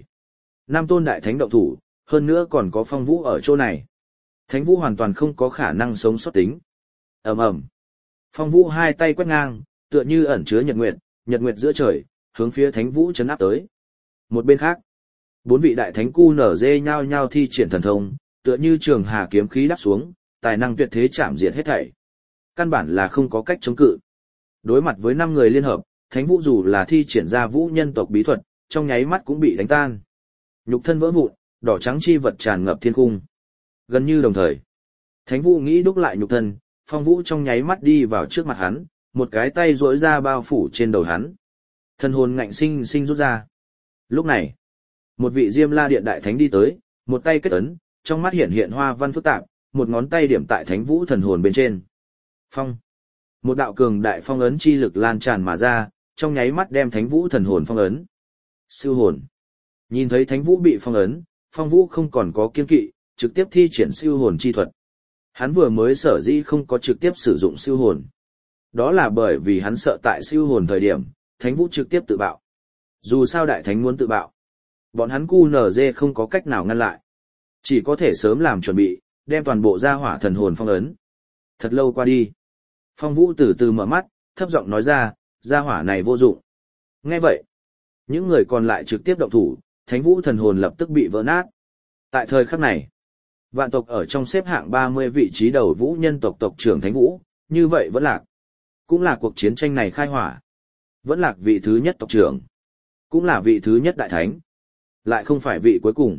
5 tôn đại thánh động thủ, hơn nữa còn có Phong Vũ ở chỗ này. Thánh Vũ hoàn toàn không có khả năng sống sót tính. Ầm ầm. Phong Vũ hai tay quét ngang, tựa như ẩn chứa nhật nguyệt giữa trời, hướng phía Thánh Vũ chấn áp tới. Một bên khác, 4 vị đại thánh QNZ nhao nhao thi triển thần thông, tựa như trường hà kiếm khí đáp xuống, tài năng tuyệt thế chạm diệt hết thảy. Căn bản là không có cách chống cự. Đối mặt với 5 người liên hợp, Thánh Vũ dù là thi triển ra vũ nhân tộc bí thuật, trong nháy mắt cũng bị đánh tan. Nhục thân vỡ vụn, đỏ trắng chi vật tràn ngập thiên cung. Gần như đồng thời, Thánh Vũ nghĩ đúc lại nhục thân, Phong Vũ trong nháy mắt đi vào trước mặt hắn, một cái tay duỗi ra bao phủ trên đầu hắn. Thần hồn ngạnh sinh sinh rút ra. Lúc này, một vị Diêm La Điện đại thánh đi tới, một tay kết ấn, trong mắt hiện hiện hoa văn phức tạp, một ngón tay điểm tại Thánh Vũ thần hồn bên trên. Phong. Một đạo cường đại phong ấn chi lực lan tràn mà ra, trong nháy mắt đem Thánh Vũ thần hồn phong ấn. Siêu hồn. Nhìn thấy Thánh Vũ bị phong ấn, Phong Vũ không còn có kiên kỵ, trực tiếp thi triển siêu hồn chi thuật. Hắn vừa mới sở dĩ không có trực tiếp sử dụng siêu hồn. Đó là bởi vì hắn sợ tại siêu hồn thời điểm, Thánh Vũ trực tiếp tự bạo. Dù sao Đại Thánh muốn tự bạo, bọn hắn QNZ không có cách nào ngăn lại. Chỉ có thể sớm làm chuẩn bị, đem toàn bộ gia hỏa thần hồn phong ấn. Thật lâu qua đi. Phong Vũ từ từ mở mắt, thấp giọng nói ra, gia hỏa này vô dụng. Nghe vậy, những người còn lại trực tiếp động thủ, Thánh Vũ thần hồn lập tức bị vỡ nát. Tại thời khắc này, vạn tộc ở trong xếp hạng 30 vị trí đầu vũ nhân tộc tộc trưởng Thánh Vũ, như vậy vẫn lạc. Cũng là cuộc chiến tranh này khai hỏa. Vẫn lạc vị thứ nhất tộc trưởng. Cũng là vị thứ nhất đại thánh. Lại không phải vị cuối cùng.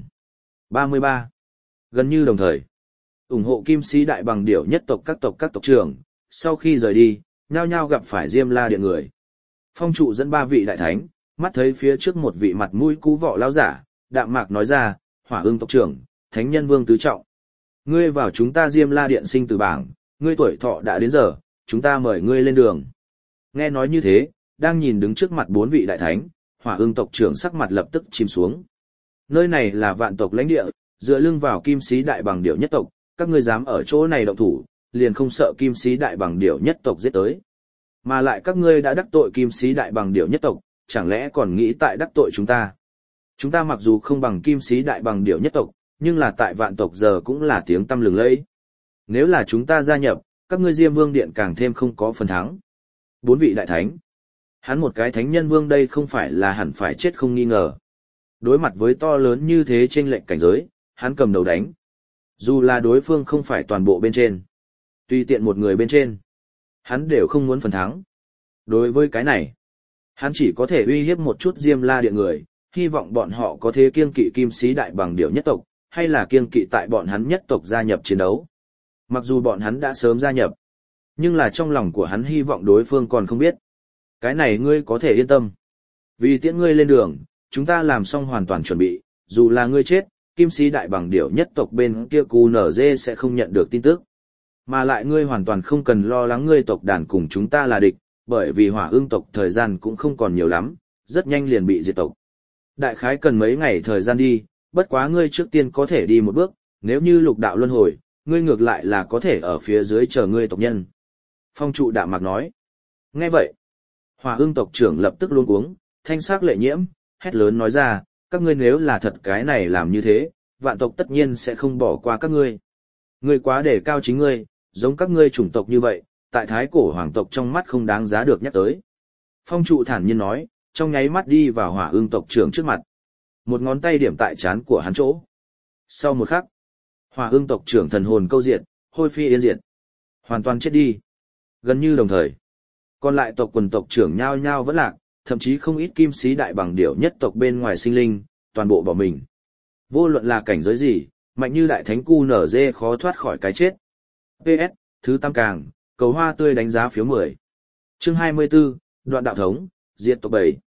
33. Gần như đồng thời. ủng hộ Kim Sĩ Đại Bằng Điểu nhất tộc các tộc trưởng, sau khi rời đi, nhao nhao gặp phải Diêm La Điện người. Phong trụ dẫn 3 vị đại thánh, mắt thấy phía trước một vị mặt mũi cú vọ lão giả, đạm mạc nói ra, Hỏa Ưng tộc trưởng, Thánh Nhân Vương tứ trọng. Ngươi vào chúng ta Diêm La Điện sinh tử bảng, ngươi tuổi thọ đã đến giờ, chúng ta mời ngươi lên đường. Nghe nói như thế, đang nhìn đứng trước mặt 4 vị đại thánh, Hỏa Ưng tộc trưởng sắc mặt lập tức chìm xuống. Nơi này là vạn tộc lãnh địa, dựa lưng vào Kim Sĩ Đại Bằng Điểu nhất tộc, các ngươi dám ở chỗ này động thủ, liền không sợ Kim Sĩ Đại Bằng Điểu nhất tộc giết tới. Mà lại các ngươi đã đắc tội Kim Sĩ Đại Bằng Điểu nhất tộc, chẳng lẽ còn nghĩ tại đắc tội chúng ta? Chúng ta mặc dù không bằng Kim Sĩ Đại Bằng Điểu nhất tộc, nhưng là tại vạn tộc giờ cũng là tiếng tăm lừng lẫy. Nếu là chúng ta gia nhập, các ngươi Diêm Vương Điện càng thêm không có phần thắng. 4 vị đại thánh. Hắn một cái thánh nhân vương đây không phải là hẳn phải chết không nghi ngờ. Đối mặt với to lớn như thế chênh lệch cảnh giới, hắn cầm đầu đánh. Dù là đối phương không phải toàn bộ bên trên, tùy tiện một người bên trên, hắn đều không muốn phần thắng. Đối với cái này, hắn chỉ có thể uy hiếp một chút Diêm La Điện người, hy vọng bọn họ có thể kiêng kỵ Kim Sĩ Đại Bằng Điểu nhất tộc, hay là kiêng kỵ tại bọn hắn nhất tộc gia nhập chiến đấu. Mặc dù bọn hắn đã sớm gia nhập, nhưng là trong lòng của hắn hy vọng đối phương còn không biết. Cái này ngươi có thể yên tâm. Vì tiễn ngươi lên đường, chúng ta làm xong hoàn toàn chuẩn bị, dù là ngươi chết, Kim Sĩ Đại Bằng Điểu nhất tộc bên kia QNZ sẽ không nhận được tin tức. Mà lại ngươi hoàn toàn không cần lo lắng ngươi tộc đàn cùng chúng ta là địch, bởi vì Hỏa Ưng tộc thời gian cũng không còn nhiều lắm, rất nhanh liền bị diệt tộc. Đại khái cần mấy ngày thời gian đi, bất quá ngươi trước tiên có thể đi một bước, nếu như lục đạo luân hồi, ngươi ngược lại là có thể ở phía dưới chờ ngươi tộc nhân. Phong trụ đạm mạc nói. Nghe vậy, Hỏa Ưng tộc trưởng lập tức luống cuống, thanh sắc lệ nhiễm, hét lớn nói ra, các ngươi nếu là thật cái này làm như thế, vạn tộc tất nhiên sẽ không bỏ qua các ngươi. Ngươi quá để cao chính ngươi, giống các ngươi chủng tộc như vậy, tại thái cổ hoàng tộc trong mắt không đáng giá được nhắc tới. Phong trụ thản nhiên nói, trong nháy mắt đi vào Hỏa Ưng tộc trưởng trước mặt. Một ngón tay điểm tại trán của hắn chỗ. Sau một khắc, Hỏa Ưng tộc trưởng thần hồn câu diệt, hôi phi yên diệt. Hoàn toàn chết đi. Gần như đồng thời. Còn lại tộc quần tộc trưởng nhao nhao vẫn lạc, thậm chí không ít Kim Sĩ Đại Bằng Điểu nhất tộc bên ngoài sinh linh, toàn bộ bỏ mình. Vô luận là cảnh giới gì, mạnh như đại thánh QNZ khó thoát khỏi cái chết. PS, thứ 8 càng, cầu hoa tươi đánh giá phiếu 10. Chương 24, đoạn đạo thống, diệt tộc 7.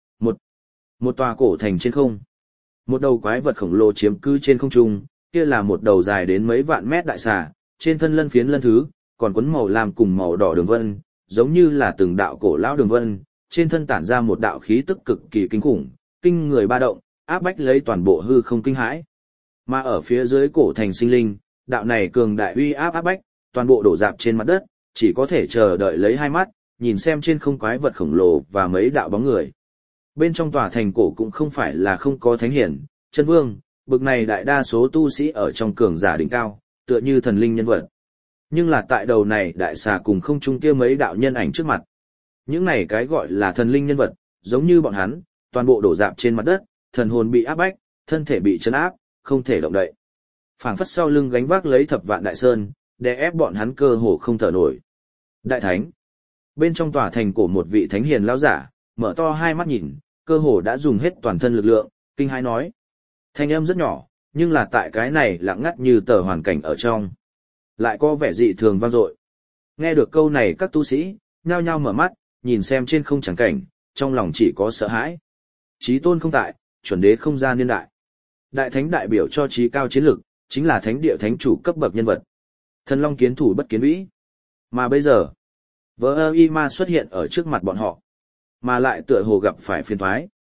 Một tòa cổ thành trên không. Một đầu quái vật khổng lồ chiếm cứ trên không trung, kia là một đầu dài đến mấy vạn mét đại xà, trên thân lân phiến lân thứ, còn quấn màu lam cùng màu đỏ đường vân, giống như là từng đạo cổ lão đường vân, trên thân tản ra một đạo khí tức cực kỳ kinh khủng, kinh người ba động, áp bách lấy toàn bộ hư không kinh hãi. Mà ở phía dưới cổ thành sinh linh, đạo này cường đại uy áp áp bách, toàn bộ đổ rạp trên mặt đất, chỉ có thể chờ đợi lấy hai mắt, nhìn xem trên không quái vật khổng lồ và mấy đạo bóng người. Bên trong tòa thành cổ cũng không phải là không có thánh hiển, chân vương, bực này đại đa số tu sĩ ở trong cường giả đỉnh cao, tựa như thần linh nhân vật. Nhưng là tại đầu này đại xà cùng không trung kia mấy đạo nhân ảnh trước mặt. Những này cái gọi là thần linh nhân vật, giống như bọn hắn, toàn bộ đổ rạp trên mặt đất, thần hồn bị áp bách, thân thể bị trấn áp, không thể động đậy. Phảng phất sau lưng gánh vác lấy thập vạn đại sơn, đè ép bọn hắn cơ hồ không thở nổi. Đại thánh. Bên trong tòa thành cổ một vị thánh hiền lão giả, mở to hai mắt nhìn, cơ hồ đã dùng hết toàn thân lực lượng, kinh hãi nói. Thanh âm rất nhỏ, nhưng là tại cái này lặng ngắt như tờ hoàn cảnh ở trong. Lại có vẻ dị thường vang dội. Nghe được câu này các tu sĩ, nhao nhao mở mắt, nhìn xem trên không chẳng cảnh, trong lòng chỉ có sợ hãi. Chí tôn không tại, chuẩn đế không ra niên đại. Đại thánh đại biểu cho trí cao chiến lực, chính là thánh địa thánh chủ cấp bậc nhân vật. Thần long kiến thủ bất kiến vĩ. Mà bây giờ, vỡ y ma xuất hiện ở trước mặt bọn họ. Mà lại tựa hồ gặp phải phiền toái.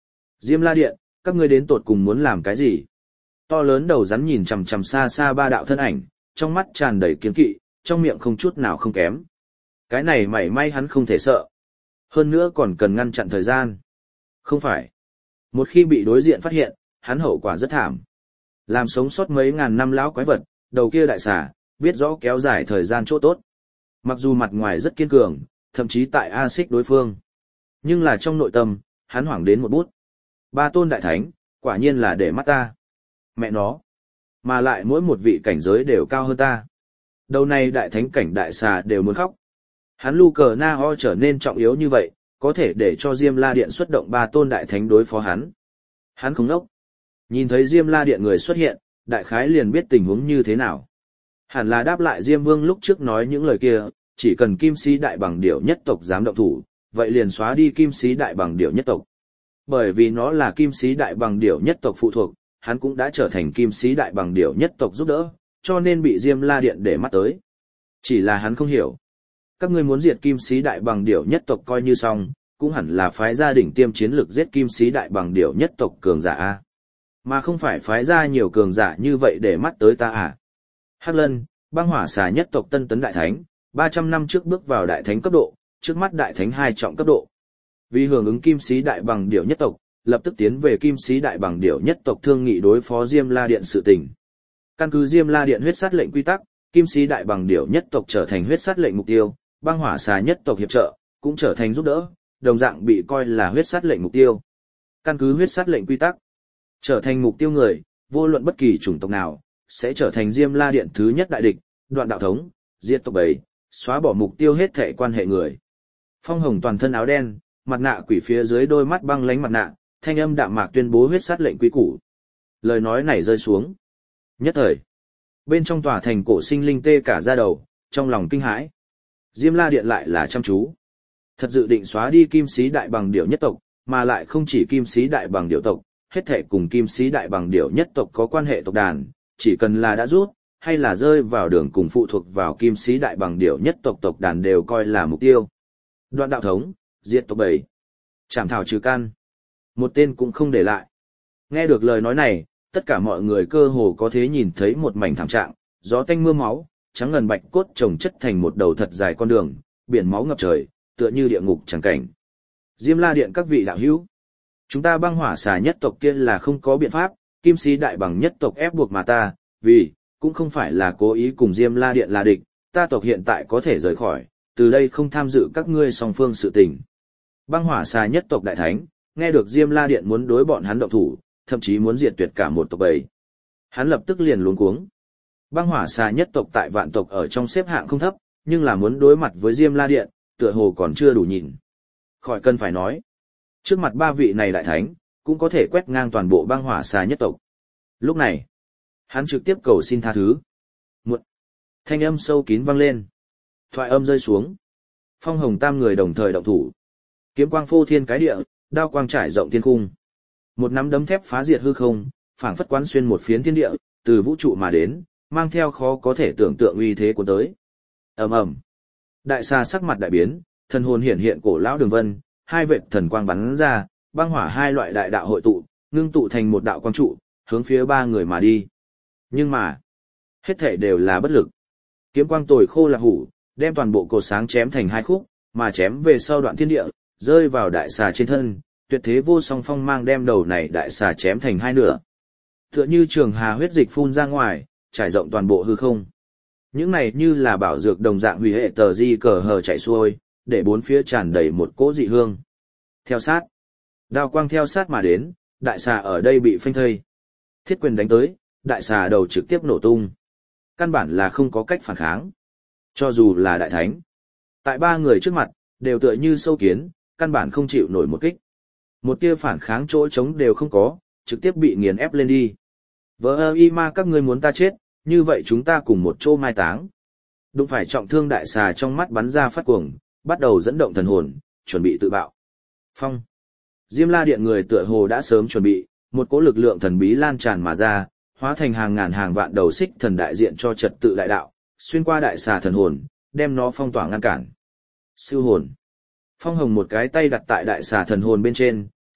Diêm La Điện, các ngươi đến tột cùng muốn làm cái gì? To lớn đầu rắn nhìn chằm chằm xa xa ba đạo thân ảnh, trong mắt tràn đầy kiên kỵ, trong miệng không chút nào không kém. Cái này mảy may hắn không thể sợ. Hơn nữa còn cần ngăn chặn thời gian. Không phải. Một khi bị đối diện phát hiện, hắn hậu quả rất thảm. Làm sống sót mấy ngàn năm lão quái vật, đầu kia đại xà, biết rõ kéo dài thời gian chỗ tốt. Mặc dù mặt ngoài rất kiên cường, thậm chí tại axit đối phương. Nhưng là trong nội tâm, hắn hoảng đến một bút. Ba tôn đại thánh, quả nhiên là để mắt ta. Mẹ nó. Mà lại mỗi một vị cảnh giới đều cao hơn ta. Đầu này đại thánh cảnh đại xà đều muốn khóc. Hắn lu cờ na ho trở nên trọng yếu như vậy, có thể để cho Diêm La Điện xuất động ba tôn đại thánh đối phó hắn. Hắn không nốc. Nhìn thấy Diêm La Điện người xuất hiện, đại khái liền biết tình huống như thế nào. Hẳn là đáp lại Diêm Vương lúc trước nói những lời kia, chỉ cần Kim Sĩ Đại Bằng Điểu nhất tộc dám động thủ, vậy liền xóa đi Kim Sĩ Đại Bằng Điểu nhất tộc. Bởi vì nó là Kim Sĩ Đại Bằng Điểu nhất tộc phụ thuộc, hắn cũng đã trở thành Kim Sĩ Đại Bằng Điểu nhất tộc giúp đỡ, cho nên bị Diêm La Điện để mắt tới. Chỉ là hắn không hiểu. Các ngươi muốn diệt Kim Sĩ Đại Bằng Điểu nhất tộc coi như xong, cũng hẳn là phái gia đỉnh tiêm chiến lực giết Kim Sĩ Đại Bằng Điểu nhất tộc cường giả a, mà không phải phái ra nhiều cường giả như vậy để mắt tới ta à. Hắc Lân, băng hỏa xà nhất tộc tân tấn đại thánh, 300 năm trước bước vào đại thánh cấp độ, trước mắt đại thánh 2 trọng cấp độ. Vì hưởng ứng Kim Sĩ Đại Bằng Điểu nhất tộc, lập tức tiến về Kim Sĩ Đại Bằng Điểu nhất tộc thương nghị đối phó Diêm La Điện sự tình. Căn cứ Diêm La Điện huyết sát lệnh quy tắc, Kim Sĩ Đại Bằng Điểu nhất tộc trở thành huyết sát lệnh mục tiêu, băng hỏa xà nhất tộc hiệp trợ, cũng trở thành giúp đỡ, đồng dạng bị coi là huyết sát lệnh mục tiêu. Căn cứ huyết sát lệnh quy tắc, trở thành mục tiêu người, vô luận bất kỳ chủng tộc nào, sẽ trở thành Diêm La Điện thứ nhất đại địch, đoạn đạo thống, diệt tộc bầy, xóa bỏ mục tiêu hết thảy quan hệ người. Phong Hồng toàn thân áo đen, mặt nạ quỷ phía dưới đôi mắt băng lánh mặt nạ, thanh âm đạm mạc tuyên bố huyết sát lệnh quy củ. Lời nói này rơi xuống. Nhất thời, bên trong tòa thành cổ sinh linh tê cả da đầu, trong lòng kinh hãi. Diêm La Điện lại là chăm chú. Thật dự định xóa đi Kim Sĩ Đại Bằng Điểu nhất tộc, mà lại không chỉ Kim Sĩ Đại Bằng Điểu tộc, hết thảy cùng Kim Sĩ Đại Bằng Điểu nhất tộc có quan hệ tộc đàn, chỉ cần là đã rút, hay là rơi vào đường cùng phụ thuộc vào Kim Sĩ Đại Bằng Điểu nhất tộc tộc đàn đều coi là mục tiêu. Đoạn đạo thống, diệt tộc bầy, chảm thảo trừ căn, một tên cũng không để lại. Nghe được lời nói này, tất cả mọi người cơ hồ có thể nhìn thấy một mảnh thảm trạng, gió tanh mưa máu, trắng ngần bạch cốt chồng chất thành một đầu thật dài con đường, biển máu ngập trời, tựa như địa ngục chẳng cảnh. Diêm La Điện các vị đạo hữu, chúng ta băng hỏa xà nhất tộc kia là không có biện pháp, Kim Sĩ Đại Bằng nhất tộc ép buộc mà ta, vì, cũng không phải là cố ý cùng Diêm La Điện là địch, ta tộc hiện tại có thể rời khỏi, từ đây không tham dự các ngươi song phương sự tình. Băng hỏa xà nhất tộc đại thánh, nghe được Diêm La Điện muốn đối bọn hắn động thủ, thậm chí muốn diệt tuyệt cả một tộc bầy. Hắn lập tức liền luống cuống. Băng hỏa xà nhất tộc tại vạn tộc ở trong xếp hạng không thấp, nhưng là muốn đối mặt với Diêm La Điện, tựa hồ còn chưa đủ nhìn. Khỏi cần phải nói. Trước mặt ba vị này đại thánh, cũng có thể quét ngang toàn bộ băng hỏa xà nhất tộc. Lúc này, hắn trực tiếp cầu xin tha thứ. Một thanh âm sâu kín vang lên. Thoại âm rơi xuống. Phong Hồng tam người đồng thời động thủ. Kiếm quang phô thiên cái địa, đao quang trải rộng thiên cung. Một nắm đấm thép phá diệt hư không, phảng phất quán xuyên một phiến thiên địa, từ vũ trụ mà đến, mang theo khó có thể tưởng tượng uy thế của tới. Ầm ầm. Đại xà sắc mặt đại biến, thần hồn hiển hiện cổ lão đường vân, hai vệt thần quang bắn ra, băng hỏa hai loại đại đạo hội tụ, ngưng tụ thành một đạo quang trụ, hướng phía ba người mà đi. Nhưng mà, hết thảy đều là bất lực. Kiếm quang tồi khô là hủ, đem toàn bộ cột sáng chém thành hai khúc, mà chém về sau đoạn thiên địa, rơi vào đại xà trên thân, tuyệt thế vô song phong mang đem đầu này đại xà chém thành hai nửa. Tựa như trường hà huyết dịch phun ra ngoài, trải rộng toàn bộ hư không. Những này như là bảo dược đồng dạng hủy hệ tờ di cờ hờ chạy xuôi, để bốn phía tràn đầy một cỗ dị hương. Theo sát, đao quang theo sát mà đến, đại xà ở đây bị phanh thây. Thiết quyền đánh tới, đại xà đầu trực tiếp nổ tung. Căn bản là không có cách phản kháng. Cho dù là đại thánh, tại ba người trước mặt, đều tựa như sâu kiến, căn bản không chịu nổi một kích. Một tia phản kháng chỗ trống đều không có, trực tiếp bị nghiền ép lên đi. Vỡ ơ y ma các ngươi muốn ta chết, như vậy chúng ta cùng một chỗ mai táng. Đụng phải trọng thương đại xà trong mắt bắn ra phát cuồng, bắt đầu dẫn động thần hồn, chuẩn bị tự bạo. Phong. Diêm La Điện người tựa hồ đã sớm chuẩn bị, một cỗ lực lượng thần bí lan tràn mà ra, hóa thành hàng ngàn hàng vạn đầu xích thần đại diện cho trật tự đại đạo, xuyên qua đại xà thần hồn, đem nó phong tỏa ngăn cản. Siêu hồn. Phong Hồng một cái tay đặt tại đại xà thần hồn bên trên,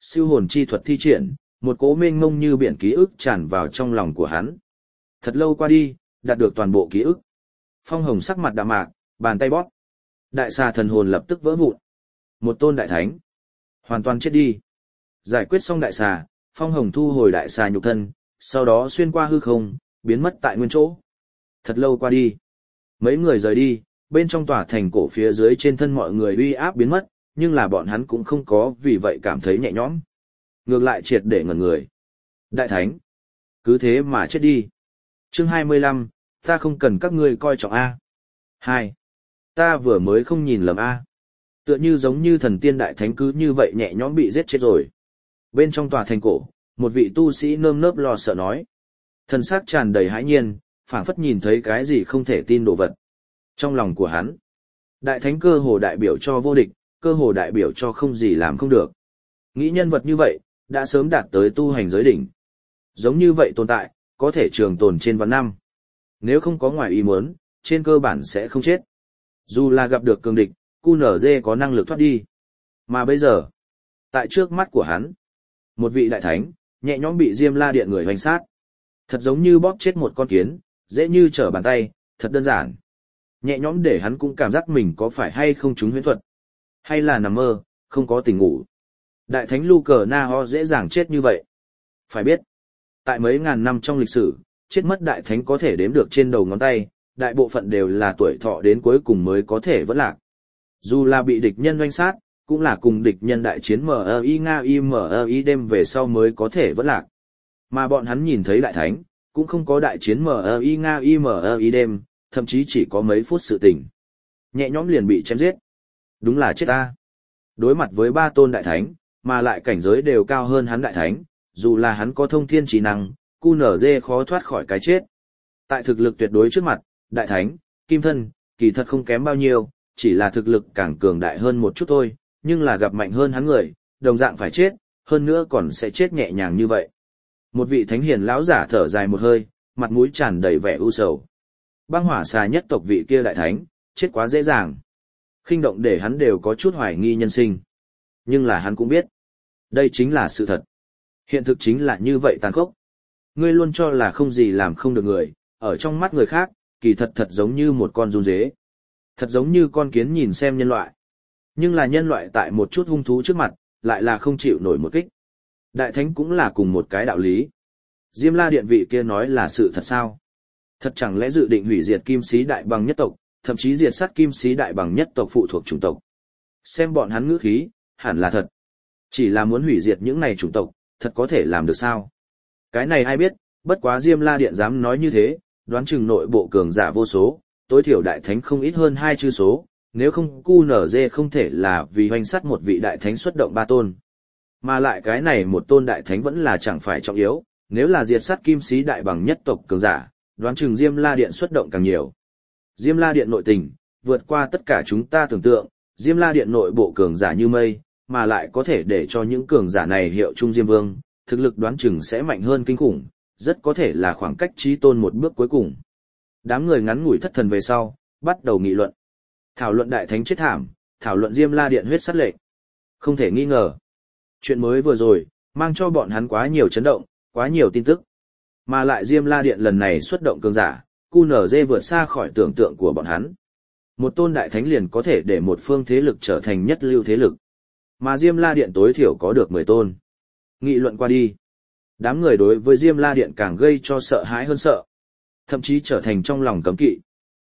siêu hồn chi thuật thi triển, một cỗ mênh mông như biển ký ức tràn vào trong lòng của hắn. Thật lâu qua đi, đạt được toàn bộ ký ức. Phong Hồng sắc mặt đạm mạc, bàn tay bóp. Đại xà thần hồn lập tức vỡ vụn. Một tôn đại thánh, hoàn toàn chết đi. Giải quyết xong đại xà, Phong Hồng thu hồi đại xà nhục thân, sau đó xuyên qua hư không, biến mất tại nguyên chỗ. Thật lâu qua đi. Mấy người rời đi, bên trong tòa thành cổ phía dưới trên thân mọi người uy áp biến mất, nhưng là bọn hắn cũng không có vì vậy cảm thấy nhẹ nhõm. Ngược lại triệt để ngẩn người. Đại thánh, cứ thế mà chết đi. Chương 25, ta không cần các ngươi coi trọng A. 2. Ta vừa mới không nhìn lầm A. Tựa như giống như thần tiên đại thánh cứ như vậy nhẹ nhõm bị giết chết rồi. Bên trong tòa thành cổ, một vị tu sĩ nơm nớp lo sợ nói. Thần sắc tràn đầy hãi nhiên, phảng phất nhìn thấy cái gì không thể tin đồ vật. Trong lòng của hắn, đại thánh cơ hồ đại biểu cho vô địch, cơ hồ đại biểu cho không gì làm không được. Nghĩ nhân vật như vậy, đã sớm đạt tới tu hành giới đỉnh. Giống như vậy tồn tại, có thể trường tồn trên vạn năm. Nếu không có ngoài ý muốn, trên cơ bản sẽ không chết. Dù là gặp được cường địch, QNZ có năng lực thoát đi. Mà bây giờ, tại trước mắt của hắn, một vị đại thánh, nhẹ nhõm bị Diêm La Điện người hoành sát. Thật giống như bóp chết một con kiến, dễ như trở bàn tay, thật đơn giản. Nhẹ nhõm để hắn cũng cảm giác mình có phải hay không trúng huyễn thuật. Hay là nằm mơ, không có tỉnh ngủ. Đại thánh Lucario dễ dàng chết như vậy. Phải biết, tại mấy ngàn năm trong lịch sử, chết mất đại thánh có thể đếm được trên đầu ngón tay, đại bộ phận đều là tuổi thọ đến cuối cùng mới có thể vẫn lạc. Dù là bị địch nhân doanh sát, cũng là cùng địch nhân đại chiến MI Nga IMI đêm về sau mới có thể vẫn lạc. Mà bọn hắn nhìn thấy đại thánh, cũng không có đại chiến MI Nga IMI đêm, thậm chí chỉ có mấy phút sự tình. Nhẹ nhõm liền bị chém giết. Đúng là chết ta. Đối mặt với ba tôn đại thánh, mà lại cảnh giới đều cao hơn hắn đại thánh, dù là hắn có thông thiên trí năng, QNZ khó thoát khỏi cái chết. Tại thực lực tuyệt đối trước mặt, đại thánh, kim thân, kỳ thật không kém bao nhiêu, chỉ là thực lực càng cường đại hơn một chút thôi, nhưng là gặp mạnh hơn hắn người, đồng dạng phải chết, hơn nữa còn sẽ chết nhẹ nhàng như vậy. Một vị thánh hiền lão giả thở dài một hơi, mặt mũi tràn đầy vẻ u sầu. Băng hỏa xà nhất tộc vị kia đại thánh, chết quá dễ dàng. Khinh động để hắn đều có chút hoài nghi nhân sinh. Nhưng là hắn cũng biết, đây chính là sự thật. Hiện thực chính là như vậy tàn khốc. Ngươi luôn cho là không gì làm không được người, ở trong mắt người khác, kỳ thật thật giống như một con giun dế. Thật giống như con kiến nhìn xem nhân loại. Nhưng là nhân loại tại một chút hung thú trước mặt, lại là không chịu nổi một kích. Đại thánh cũng là cùng một cái đạo lý. Diêm La Điện vị kia nói là sự thật sao? Thật chẳng lẽ dự định hủy diệt Kim Sĩ Đại Bằng nhất tộc, thậm chí diệt sát Kim Sĩ Đại Bằng nhất tộc phụ thuộc chủng tộc. Xem bọn hắn ngữ khí, hẳn là thật. Chỉ là muốn hủy diệt những này chủng tộc, thật có thể làm được sao? Cái này ai biết, bất quá Diêm La Điện dám nói như thế, đoán chừng nội bộ cường giả vô số, tối thiểu đại thánh không ít hơn 2 chữ số, nếu không QNZ không thể là vì hoành sát một vị đại thánh xuất động 3 tôn. Mà lại cái này một tôn đại thánh vẫn là chẳng phải trọng yếu, nếu là diệt sát Kim Sĩ Đại Bằng nhất tộc cường giả, đoán chừng Diêm La Điện xuất động càng nhiều. Diêm La Điện nội tình, vượt qua tất cả chúng ta tưởng tượng, Diêm La Điện nội bộ cường giả như mây, mà lại có thể để cho những cường giả này hiệu chung Diêm Vương, thực lực đoán chừng sẽ mạnh hơn kinh khủng, rất có thể là khoảng cách chí tôn một bước cuối cùng. Đám người ngắn ngủi thất thần về sau, bắt đầu nghị luận. Thảo luận đại thánh chết thảm, thảo luận Diêm La Điện huyết sát lệnh. Không thể nghi ngờ. Chuyện mới vừa rồi, mang cho bọn hắn quá nhiều chấn động, quá nhiều tin tức. Mà lại Diêm La Điện lần này xuất động cường giả, QNZ vượt xa khỏi tưởng tượng của bọn hắn. Một tôn đại thánh liền có thể để một phương thế lực trở thành nhất lưu thế lực. Mà Diêm La Điện tối thiểu có được 10 tôn. Nghị luận qua đi. Đám người đối với Diêm La Điện càng gây cho sợ hãi hơn sợ. Thậm chí trở thành trong lòng cấm kỵ.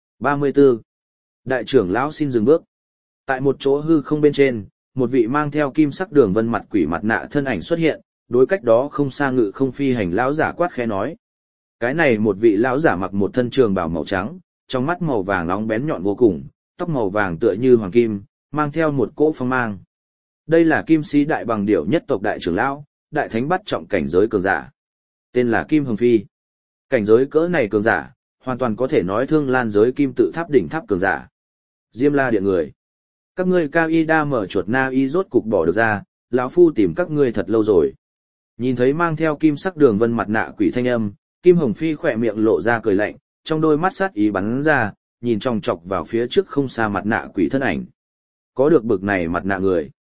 34. Đại trưởng lão xin dừng bước. Tại một chỗ hư không bên trên, một vị mang theo kim sắc đường vân mặt quỷ mặt nạ thân ảnh xuất hiện, đối cách đó không xa ngự không phi hành lão giả quát khẽ nói. Cái này một vị lão giả mặc một thân trường bào màu trắng, trong mắt màu vàng nóng bén nhọn vô cùng, tóc màu vàng tựa như hoàng kim, mang theo một cỗ phong mang. Đây là Kim Sĩ Đại Bằng điểu nhất tộc đại trưởng lão, đại thánh bắt trọng cảnh giới cường giả. Tên là Kim Hồng Phi. Cảnh giới cỡ này cường giả, hoàn toàn có thể nói thương lan giới kim tự tháp đỉnh tháp cường giả. Diêm La Điện người. Các ngươi cao y đa mở chuột na y rốt cục bỏ được ra, lão phu tìm các ngươi thật lâu rồi. Nhìn thấy mang theo kim sắc đường vân mặt nạ quỷ thanh âm, Kim Hồng Phi khỏe miệng lộ ra cười lạnh, trong đôi mắt sát ý bắn ra, nhìn chòng chọc vào phía trước không xa mặt nạ quỷ thân ảnh. Có được bực này mặt nạ người.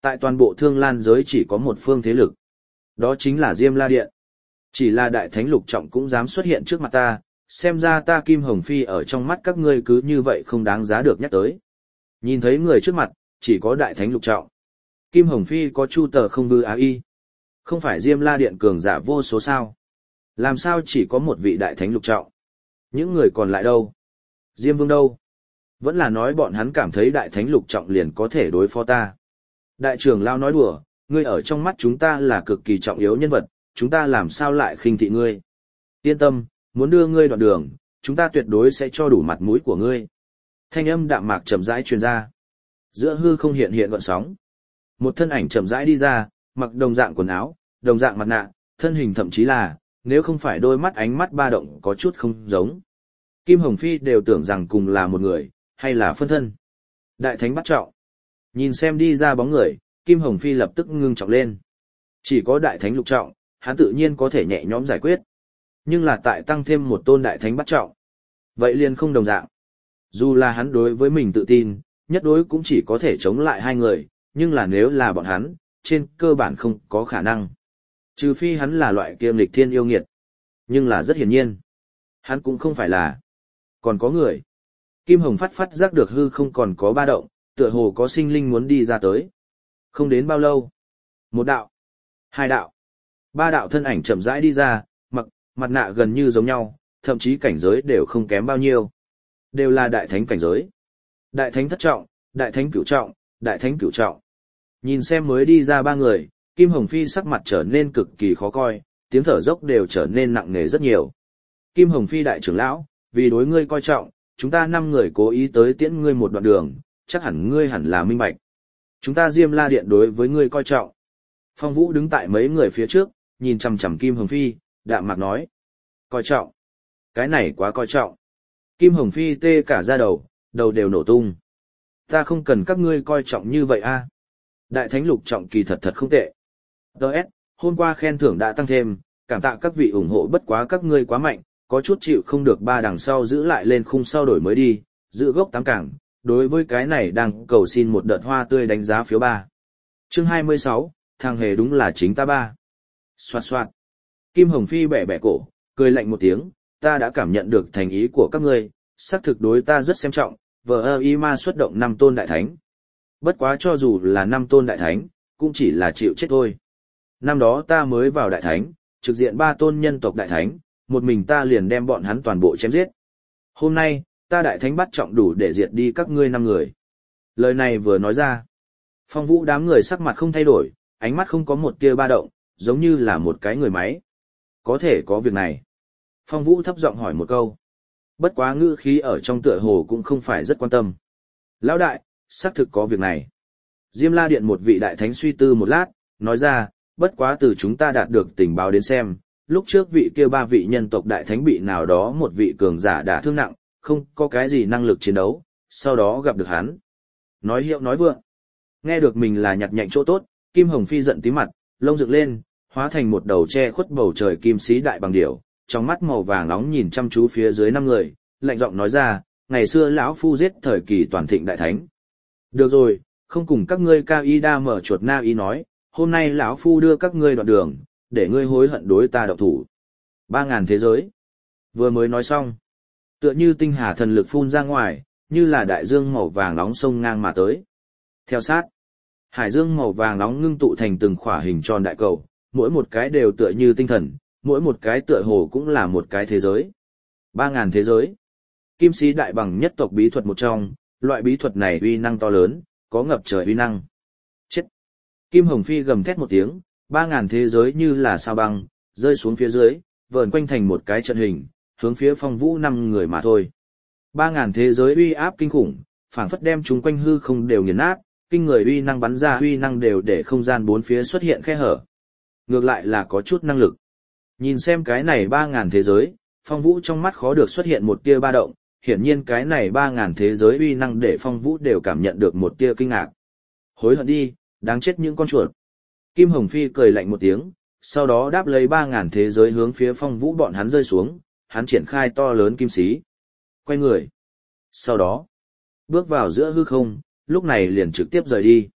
Tại toàn bộ Thương Lan giới chỉ có một phương thế lực. Đó chính là Diêm La Điện. Chỉ là đại thánh lục trọng cũng dám xuất hiện trước mặt ta, xem ra ta Kim Hồng Phi ở trong mắt các ngươi cứ như vậy không đáng giá được nhắc tới. Nhìn thấy người trước mặt, chỉ có đại thánh lục trọng. Kim Hồng Phi có chu tờ không bư á y. Không phải Diêm La Điện cường giả vô số sao. Làm sao chỉ có một vị đại thánh lục trọng? Những người còn lại đâu? Diêm Vương đâu? Vẫn là nói bọn hắn cảm thấy đại thánh lục trọng liền có thể đối phó ta. Đại trưởng lão nói đùa, ngươi ở trong mắt chúng ta là cực kỳ trọng yếu nhân vật, chúng ta làm sao lại khinh thị ngươi? Yên tâm, muốn đưa ngươi đoạn đường, chúng ta tuyệt đối sẽ cho đủ mặt mũi của ngươi. Thanh âm đạm mạc chậm rãi truyền ra. Giữa hư không hiện hiện gợn sóng. Một thân ảnh chậm rãi đi ra, mặc đồng dạng quần áo, đồng dạng mặt nạ, thân hình thậm chí là, nếu không phải đôi mắt ánh mắt ba động có chút không giống. Kim Hồng Phi đều tưởng rằng cùng là một người, hay là phân thân. Đại thánh bắt trọng. Nhìn xem đi ra bóng người, Kim Hồng Phi lập tức ngưng trọng lên. Chỉ có đại thánh lục trọng, hắn tự nhiên có thể nhẹ nhõm giải quyết. Nhưng là tại tăng thêm một tôn đại thánh bắt trọng. Vậy liền không đồng dạng. Dù là hắn đối với mình tự tin, nhất đối cũng chỉ có thể chống lại hai người, nhưng là nếu là bọn hắn, trên cơ bản không có khả năng. Trừ phi hắn là loại kiêm lịch thiên yêu nghiệt. Nhưng là rất hiển nhiên. Hắn cũng không phải là. Còn có người. Kim Hồng phát giác được hư không còn có ba động, tựa hồ có sinh linh muốn đi ra tới. Không đến bao lâu. Một đạo. Hai đạo. Ba đạo thân ảnh chậm rãi đi ra, mặt nạ gần như giống nhau, thậm chí cảnh giới đều không kém bao nhiêu. Đều là đại thánh cảnh giới. Đại thánh thất trọng, đại thánh cửu trọng, đại thánh cửu trọng. Nhìn xem mới đi ra ba người, Kim Hồng Phi sắc mặt trở nên cực kỳ khó coi, tiếng thở dốc đều trở nên nặng nề rất nhiều. Kim Hồng Phi đại trưởng lão, vì đối ngươi coi trọng, chúng ta 5 người cố ý tới tiễn ngươi một đoạn đường, chắc hẳn ngươi hẳn là minh bạch. Chúng ta Diêm La Điện đối với ngươi coi trọng. Phong Vũ đứng tại mấy người phía trước, nhìn chằm chằm Kim Hồng Phi, đạm mạc nói. Coi trọng. Cái này quá coi trọng. Kim Hồng Phi tê cả da đầu đều nổ tung. Ta không cần các ngươi coi trọng như vậy a. Đại thánh lục trọng kỳ thật không tệ. Đợt, hôm qua khen thưởng đã tăng thêm, cảm tạ các vị ủng hộ bất quá các ngươi quá mạnh, có chút chịu không được ba đằng sau giữ lại lên khung sau đổi mới đi, giữ gốc 8 cảng. Đối với cái này đang cầu xin một đợt hoa tươi đánh giá phiếu 3. Chương 26, thằng hề đúng là chính ta ba. Xoạt xoạt. Kim Hồng Phi bẻ bẻ cổ, cười lạnh một tiếng, ta đã cảm nhận được thành ý của các ngươi, xác thực đối ta rất xem trọng, vờ y ma xuất động 5 tôn đại thánh. Bất quá cho dù là 5 tôn đại thánh, cũng chỉ là chịu chết thôi. Năm đó ta mới vào đại thánh, trực diện 3 tôn nhân tộc đại thánh, một mình ta liền đem bọn hắn toàn bộ chém giết. Hôm nay, ta đại thánh bắt trọng đủ để diệt đi các ngươi 5 người. Lời này vừa nói ra. Phong Vũ đám người sắc mặt không thay đổi, ánh mắt không có một tia ba động, giống như là một cái người máy. Có thể có việc này. Phong Vũ thấp giọng hỏi một câu. Bất quá ngữ khí ở trong tựa hồ cũng không phải rất quan tâm. Lão đại, xác thực có việc này. Diêm La Điện một vị đại thánh suy tư một lát, nói ra, bất quá từ chúng ta đạt được tình báo đến xem, lúc trước vị kia 3 vị nhân tộc đại thánh bị nào đó một vị cường giả đả thương nặng, không có cái gì năng lực chiến đấu, sau đó gặp được hắn. Nói hiệu nói vượng. Nghe được mình là nhặt nhạnh chỗ tốt, Kim Hồng Phi giận tí mặt, lông dựng lên, hóa thành một đầu che khuất bầu trời kim sĩ đại bằng điểu, trong mắt màu vàng nóng nhìn chăm chú phía dưới 5 người, lạnh giọng nói ra, ngày xưa lão phu giết thời kỳ toàn thịnh đại thánh. Được rồi, không cùng các ngươi cao y đa mở chuột na ý nói, hôm nay lão phu đưa các ngươi đoạn đường, để ngươi hối hận đối ta động thủ. 3.000 thế giới. Vừa mới nói xong, tựa như tinh hà thần lực phun ra ngoài, như là đại dương màu vàng nóng sông ngang mà tới. Theo sát, hải dương màu vàng nóng ngưng tụ thành từng khỏa hình tròn đại cầu, mỗi một cái đều tựa như tinh thần, mỗi một cái tựa hồ cũng là một cái thế giới. 3.000 thế giới. Kim sĩ đại bằng nhất tộc bí thuật một trong, loại bí thuật này uy năng to lớn, có ngập trời uy năng. Chết. Kim Hồng Phi gầm thét một tiếng, 3.000 thế giới như là sao băng, rơi xuống phía dưới, vờn quanh thành một cái trận hình, hướng phía Phong Vũ 5 người mà thôi. 3.000 thế giới uy áp kinh khủng, phảng phất đem chúng quanh hư không đều nghiền nát, kinh người uy năng bắn ra uy năng đều để không gian bốn phía xuất hiện khe hở. Ngược lại là có chút năng lực. Nhìn xem cái này 3.000 thế giới, Phong Vũ trong mắt khó được xuất hiện một tia ba động, hiển nhiên cái này 3.000 thế giới uy năng để Phong Vũ đều cảm nhận được một tia kinh ngạc. Hối hận đi, đáng chết những con chuột. Kim Hồng Phi cười lạnh một tiếng, sau đó đáp lấy 3.000 thế giới hướng phía Phong Vũ bọn hắn rơi xuống, hắn triển khai to lớn kim xí. Quay người. Sau đó, bước vào giữa hư không, lúc này liền trực tiếp rời đi.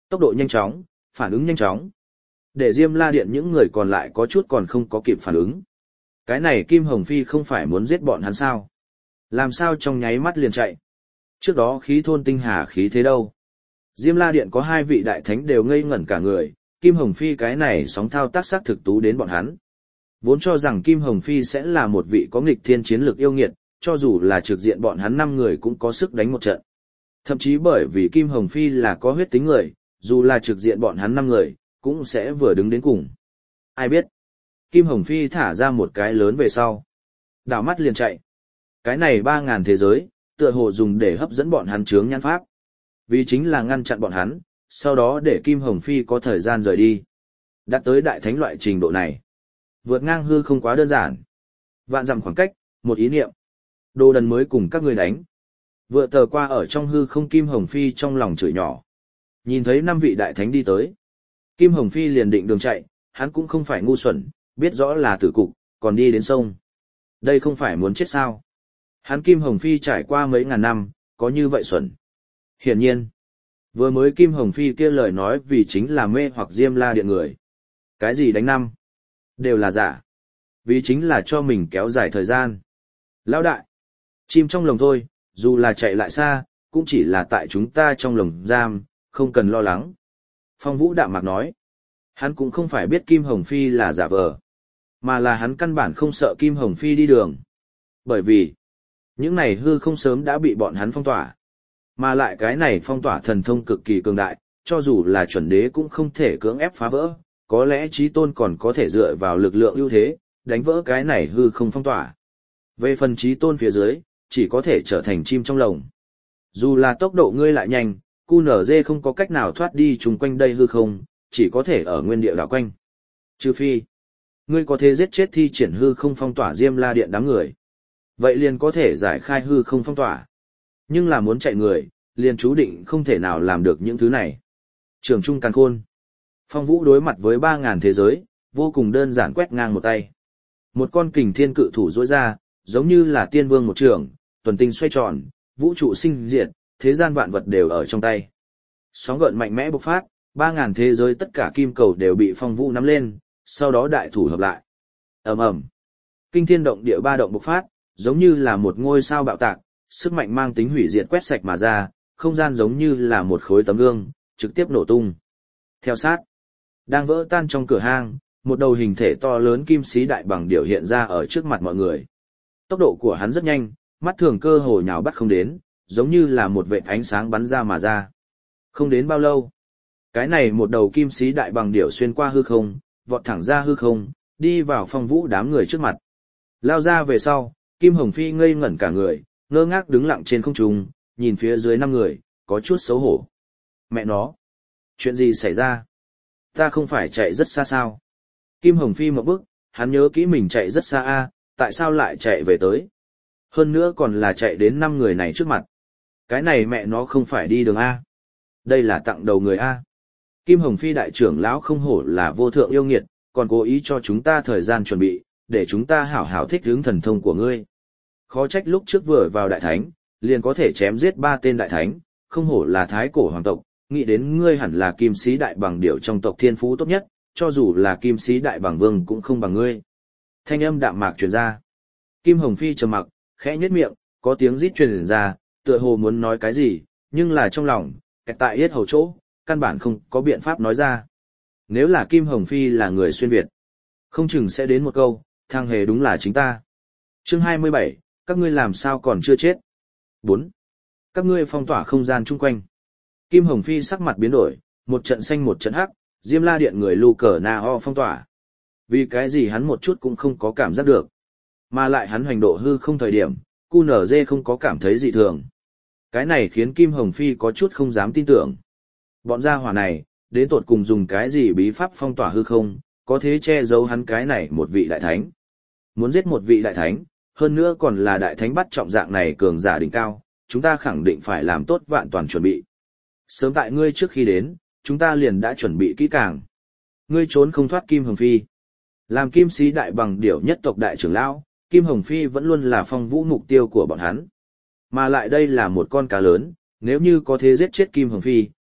Tốc độ nhanh chóng, phản ứng nhanh chóng. Để Diêm La Điện những người còn lại có chút còn không có kịp phản ứng. Cái này Kim Hồng Phi không phải muốn giết bọn hắn sao? Làm sao trong nháy mắt liền chạy? Trước đó khí thôn tinh hà khí thế đâu? Diêm La Điện có 2 vị đại thánh đều ngây ngẩn cả người, Kim Hồng Phi cái này sóng thao tác sắc thực tú đến bọn hắn. Vốn cho rằng Kim Hồng Phi sẽ là một vị có nghịch thiên chiến lực yêu nghiệt, cho dù là trực diện bọn hắn 5 người cũng có sức đánh một trận. Thậm chí bởi vì Kim Hồng Phi là có huyết tính người, dù là trực diện bọn hắn 5 người, cũng sẽ vừa đứng đến cùng. Ai biết? Kim Hồng Phi thả ra một cái lớn về sau. Đảo mắt liền chạy. Cái này 3.000 thế giới, tựa hồ dùng để hấp dẫn bọn hắn chướng nhãn pháp. Vì chính là ngăn chặn bọn hắn, sau đó để Kim Hồng Phi có thời gian rời đi. Đã tới đại thánh loại trình độ này. Vượt ngang hư không quá đơn giản. Vạn dặm khoảng cách, một ý niệm. Đồ đần mới cùng các người đánh. Vừa tờ qua ở trong hư không Kim Hồng Phi trong lòng chửi nhỏ. Nhìn thấy 5 vị đại thánh đi tới. Kim Hồng Phi liền định đường chạy, hắn cũng không phải ngu xuẩn, biết rõ là tử cục, còn đi đến sông. Đây không phải muốn chết sao. Hắn Kim Hồng Phi trải qua mấy ngàn năm, có như vậy xuẩn. Hiển nhiên, vừa mới Kim Hồng Phi kia lời nói vì chính là mê hoặc Diêm La Điện người. Cái gì đánh năm? Đều là giả. Vì chính là cho mình kéo dài thời gian. Lão đại, chim trong lồng thôi, dù là chạy lại xa, cũng chỉ là tại chúng ta trong lồng giam, không cần lo lắng. Phong Vũ đạm mạc nói, hắn cũng không phải biết Kim Hồng Phi là giả vờ, mà là hắn căn bản không sợ Kim Hồng Phi đi đường. Bởi vì, những này hư không sớm đã bị bọn hắn phong tỏa. Mà lại cái này phong tỏa thần thông cực kỳ cường đại, cho dù là chuẩn đế cũng không thể cưỡng ép phá vỡ, có lẽ chí tôn còn có thể dựa vào lực lượng ưu thế, đánh vỡ cái này hư không phong tỏa. Về phần chí tôn phía dưới, chỉ có thể trở thành chim trong lồng. Dù là tốc độ ngươi lại nhanh, QNZ không có cách nào thoát đi chung quanh đây hư không, chỉ có thể ở nguyên địa đảo quanh. Trừ phi, ngươi có thể giết chết thi triển hư không phong tỏa Diêm La Điện đám người. Vậy liền có thể giải khai hư không phong tỏa. Nhưng là muốn chạy người, liền chú định không thể nào làm được những thứ này. Trường Trung Càn Khôn. Phong Vũ đối mặt với 3.000 thế giới, vô cùng đơn giản quét ngang một tay. Một con kình thiên cự thủ rỗi ra, giống như là tiên vương một trường, tuần tinh xoay tròn, vũ trụ sinh diệt, thế gian vạn vật đều ở trong tay. Sóng gợn mạnh mẽ bộc phát, 3.000 thế giới tất cả kim cầu đều bị Phong Vũ nắm lên, sau đó đại thủ hợp lại. Ầm ầm. Kinh thiên động địa ba động bộc phát, giống như là một ngôi sao bạo tạc, sức mạnh mang tính hủy diệt quét sạch mà ra, không gian giống như là một khối tấm gương, trực tiếp nổ tung. Theo sát, đang vỡ tan trong cửa hang, một đầu hình thể to lớn kim sĩ đại bằng điểu hiện ra ở trước mặt mọi người. Tốc độ của hắn rất nhanh, mắt thường cơ hồ nhào bắt không đến, giống như là một vệt ánh sáng bắn ra mà ra. Không đến bao lâu, cái này một đầu kim sĩ đại bằng điểu xuyên qua hư không, vọt thẳng ra hư không, đi vào Phong Vũ đám người trước mặt. Lao ra về sau, Kim Hồng Phi ngây ngẩn cả người, ngơ ngác đứng lặng trên không trung, nhìn phía dưới 5 người, có chút xấu hổ. Mẹ nó! Chuyện gì xảy ra? Ta không phải chạy rất xa sao? Kim Hồng Phi một bước, hắn nhớ kỹ mình chạy rất xa a, tại sao lại chạy về tới? Hơn nữa còn là chạy đến 5 người này trước mặt. Cái này mẹ nó không phải đi đường A. Đây là tặng đầu người A. Kim Hồng Phi đại trưởng lão không hổ là vô thượng yêu nghiệt, còn cố ý cho chúng ta thời gian chuẩn bị, để chúng ta hảo hảo thích hướng thần thông của ngươi. Khó trách lúc trước vừa vào đại thánh, liền có thể chém giết 3 tên đại thánh, không hổ là thái cổ hoàng tộc, nghĩ đến ngươi hẳn là kim sĩ đại bằng điểu trong tộc thiên phú tốt nhất, cho dù là kim sĩ đại bằng vương cũng không bằng ngươi. Thanh âm đạm mạc truyền ra. Kim Hồng Phi trầm mặc, khẽ nhếch miệng, có tiếng rít truyền ra, tựa hồ muốn nói cái gì, nhưng là trong lòng, kẹt tại yết hầu chỗ, căn bản không có biện pháp nói ra. Nếu là Kim Hồng Phi là người xuyên Việt, không chừng sẽ đến một câu, thằng hề đúng là chính ta. Chương 27, các ngươi làm sao còn chưa chết? 4. Các ngươi phong tỏa không gian chung quanh. Kim Hồng Phi sắc mặt biến đổi, một trận xanh một trận hắc, Diêm La Điện người lù cờ na ho phong tỏa. Vì cái gì hắn một chút cũng không có cảm giác được. Mà lại hắn hoành độ hư không thời điểm, QNZ không có cảm thấy dị thường. Cái này khiến Kim Hồng Phi có chút không dám tin tưởng. Bọn gia hỏa này, đến tột cùng dùng cái gì bí pháp phong tỏa hư không, có thế che giấu hắn cái này một vị đại thánh. Muốn giết một vị đại thánh, hơn nữa còn là đại thánh bắt trọng dạng này cường giả đỉnh cao, chúng ta khẳng định phải làm tốt vạn toàn chuẩn bị. Sớm tại ngươi trước khi đến, chúng ta liền đã chuẩn bị kỹ càng. Ngươi trốn không thoát Kim Hồng Phi. Làm kim sĩ đại bằng điểu nhất tộc đại trưởng lão, Kim Hồng Phi vẫn luôn là Phong Vũ mục tiêu của bọn hắn. Mà lại đây là một con cá lớn, nếu như có thể giết chết Kim Hồng Phi,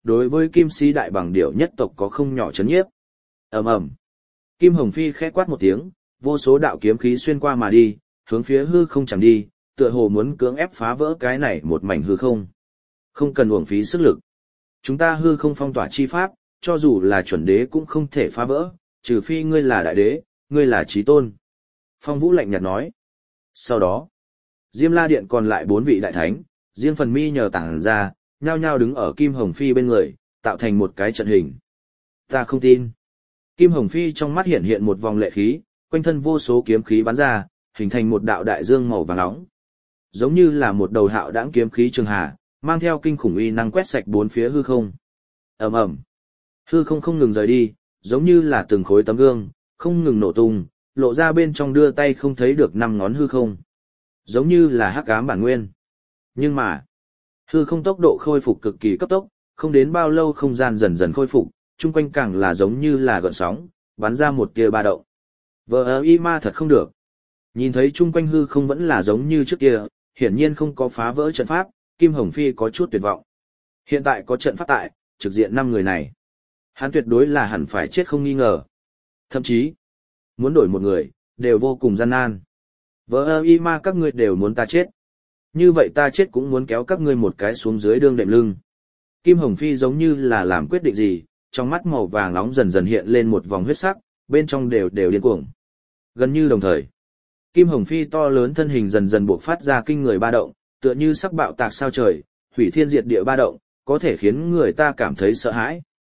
đối với kim sĩ đại bằng điểu nhất tộc có không nhỏ chấn nhiếp. Ầm ầm. Kim Hồng Phi khẽ quát một tiếng, vô số đạo kiếm khí xuyên qua mà đi, hướng phía hư không chẳng đi, tựa hồ muốn cưỡng ép phá vỡ cái này một mảnh hư không. Không cần uổng phí sức lực. Chúng ta hư không phong tỏa chi pháp, cho dù là chuẩn đế cũng không thể phá vỡ, trừ phi ngươi là đại đế, ngươi là chí tôn. Phong Vũ lạnh nhạt nói. Sau đó, Diêm La Điện còn lại 4 vị đại thánh, riêng phần mi nhờ tảng ra, nhao nhao đứng ở Kim Hồng Phi bên người, tạo thành một cái trận hình. Ta không tin. Kim Hồng Phi trong mắt hiện hiện một vòng lệ khí, quanh thân vô số kiếm khí bắn ra, hình thành một đạo đại dương màu vàng nóng. Giống như là một đầu hạo đãng kiếm khí trường hà, mang theo kinh khủng uy năng quét sạch bốn phía hư không. Ầm ầm. Hư không không ngừng rời đi, giống như là từng khối tấm gương, không ngừng nổ tung, lộ ra bên trong đưa tay không thấy được 5 ngón hư không. Giống như là hắc ám bản nguyên. Nhưng mà, hư không tốc độ khôi phục cực kỳ cấp tốc, không đến bao lâu không gian dần dần khôi phục, chung quanh càng là giống như là gợn sóng, bắn ra một tia ba động. Vờ ma thật không được. Nhìn thấy chung quanh hư không vẫn là giống như trước kia, hiển nhiên không có phá vỡ trận pháp, Kim Hồng Phi có chút tuyệt vọng. Hiện tại có trận pháp tại, trực diện 5 người này. Hắn tuyệt đối là hẳn phải chết không nghi ngờ. Thậm chí, muốn đổi một người, đều vô cùng gian nan. Vờ ma các ngươi đều muốn ta chết. Như vậy ta chết cũng muốn kéo các ngươi một cái xuống dưới đương đệm lưng. Kim Hồng Phi giống như là làm quyết định gì, trong mắt màu vàng nóng dần dần hiện lên một vòng huyết sắc, bên trong đều điên cuồng. Gần như đồng thời, Kim Hồng Phi to lớn thân hình dần dần buộc phát ra kinh người ba động, tựa như sắc bạo tạc sao trời, hủy thiên diệt địa ba động, có thể khiến người ta cảm thấy sợ hãi.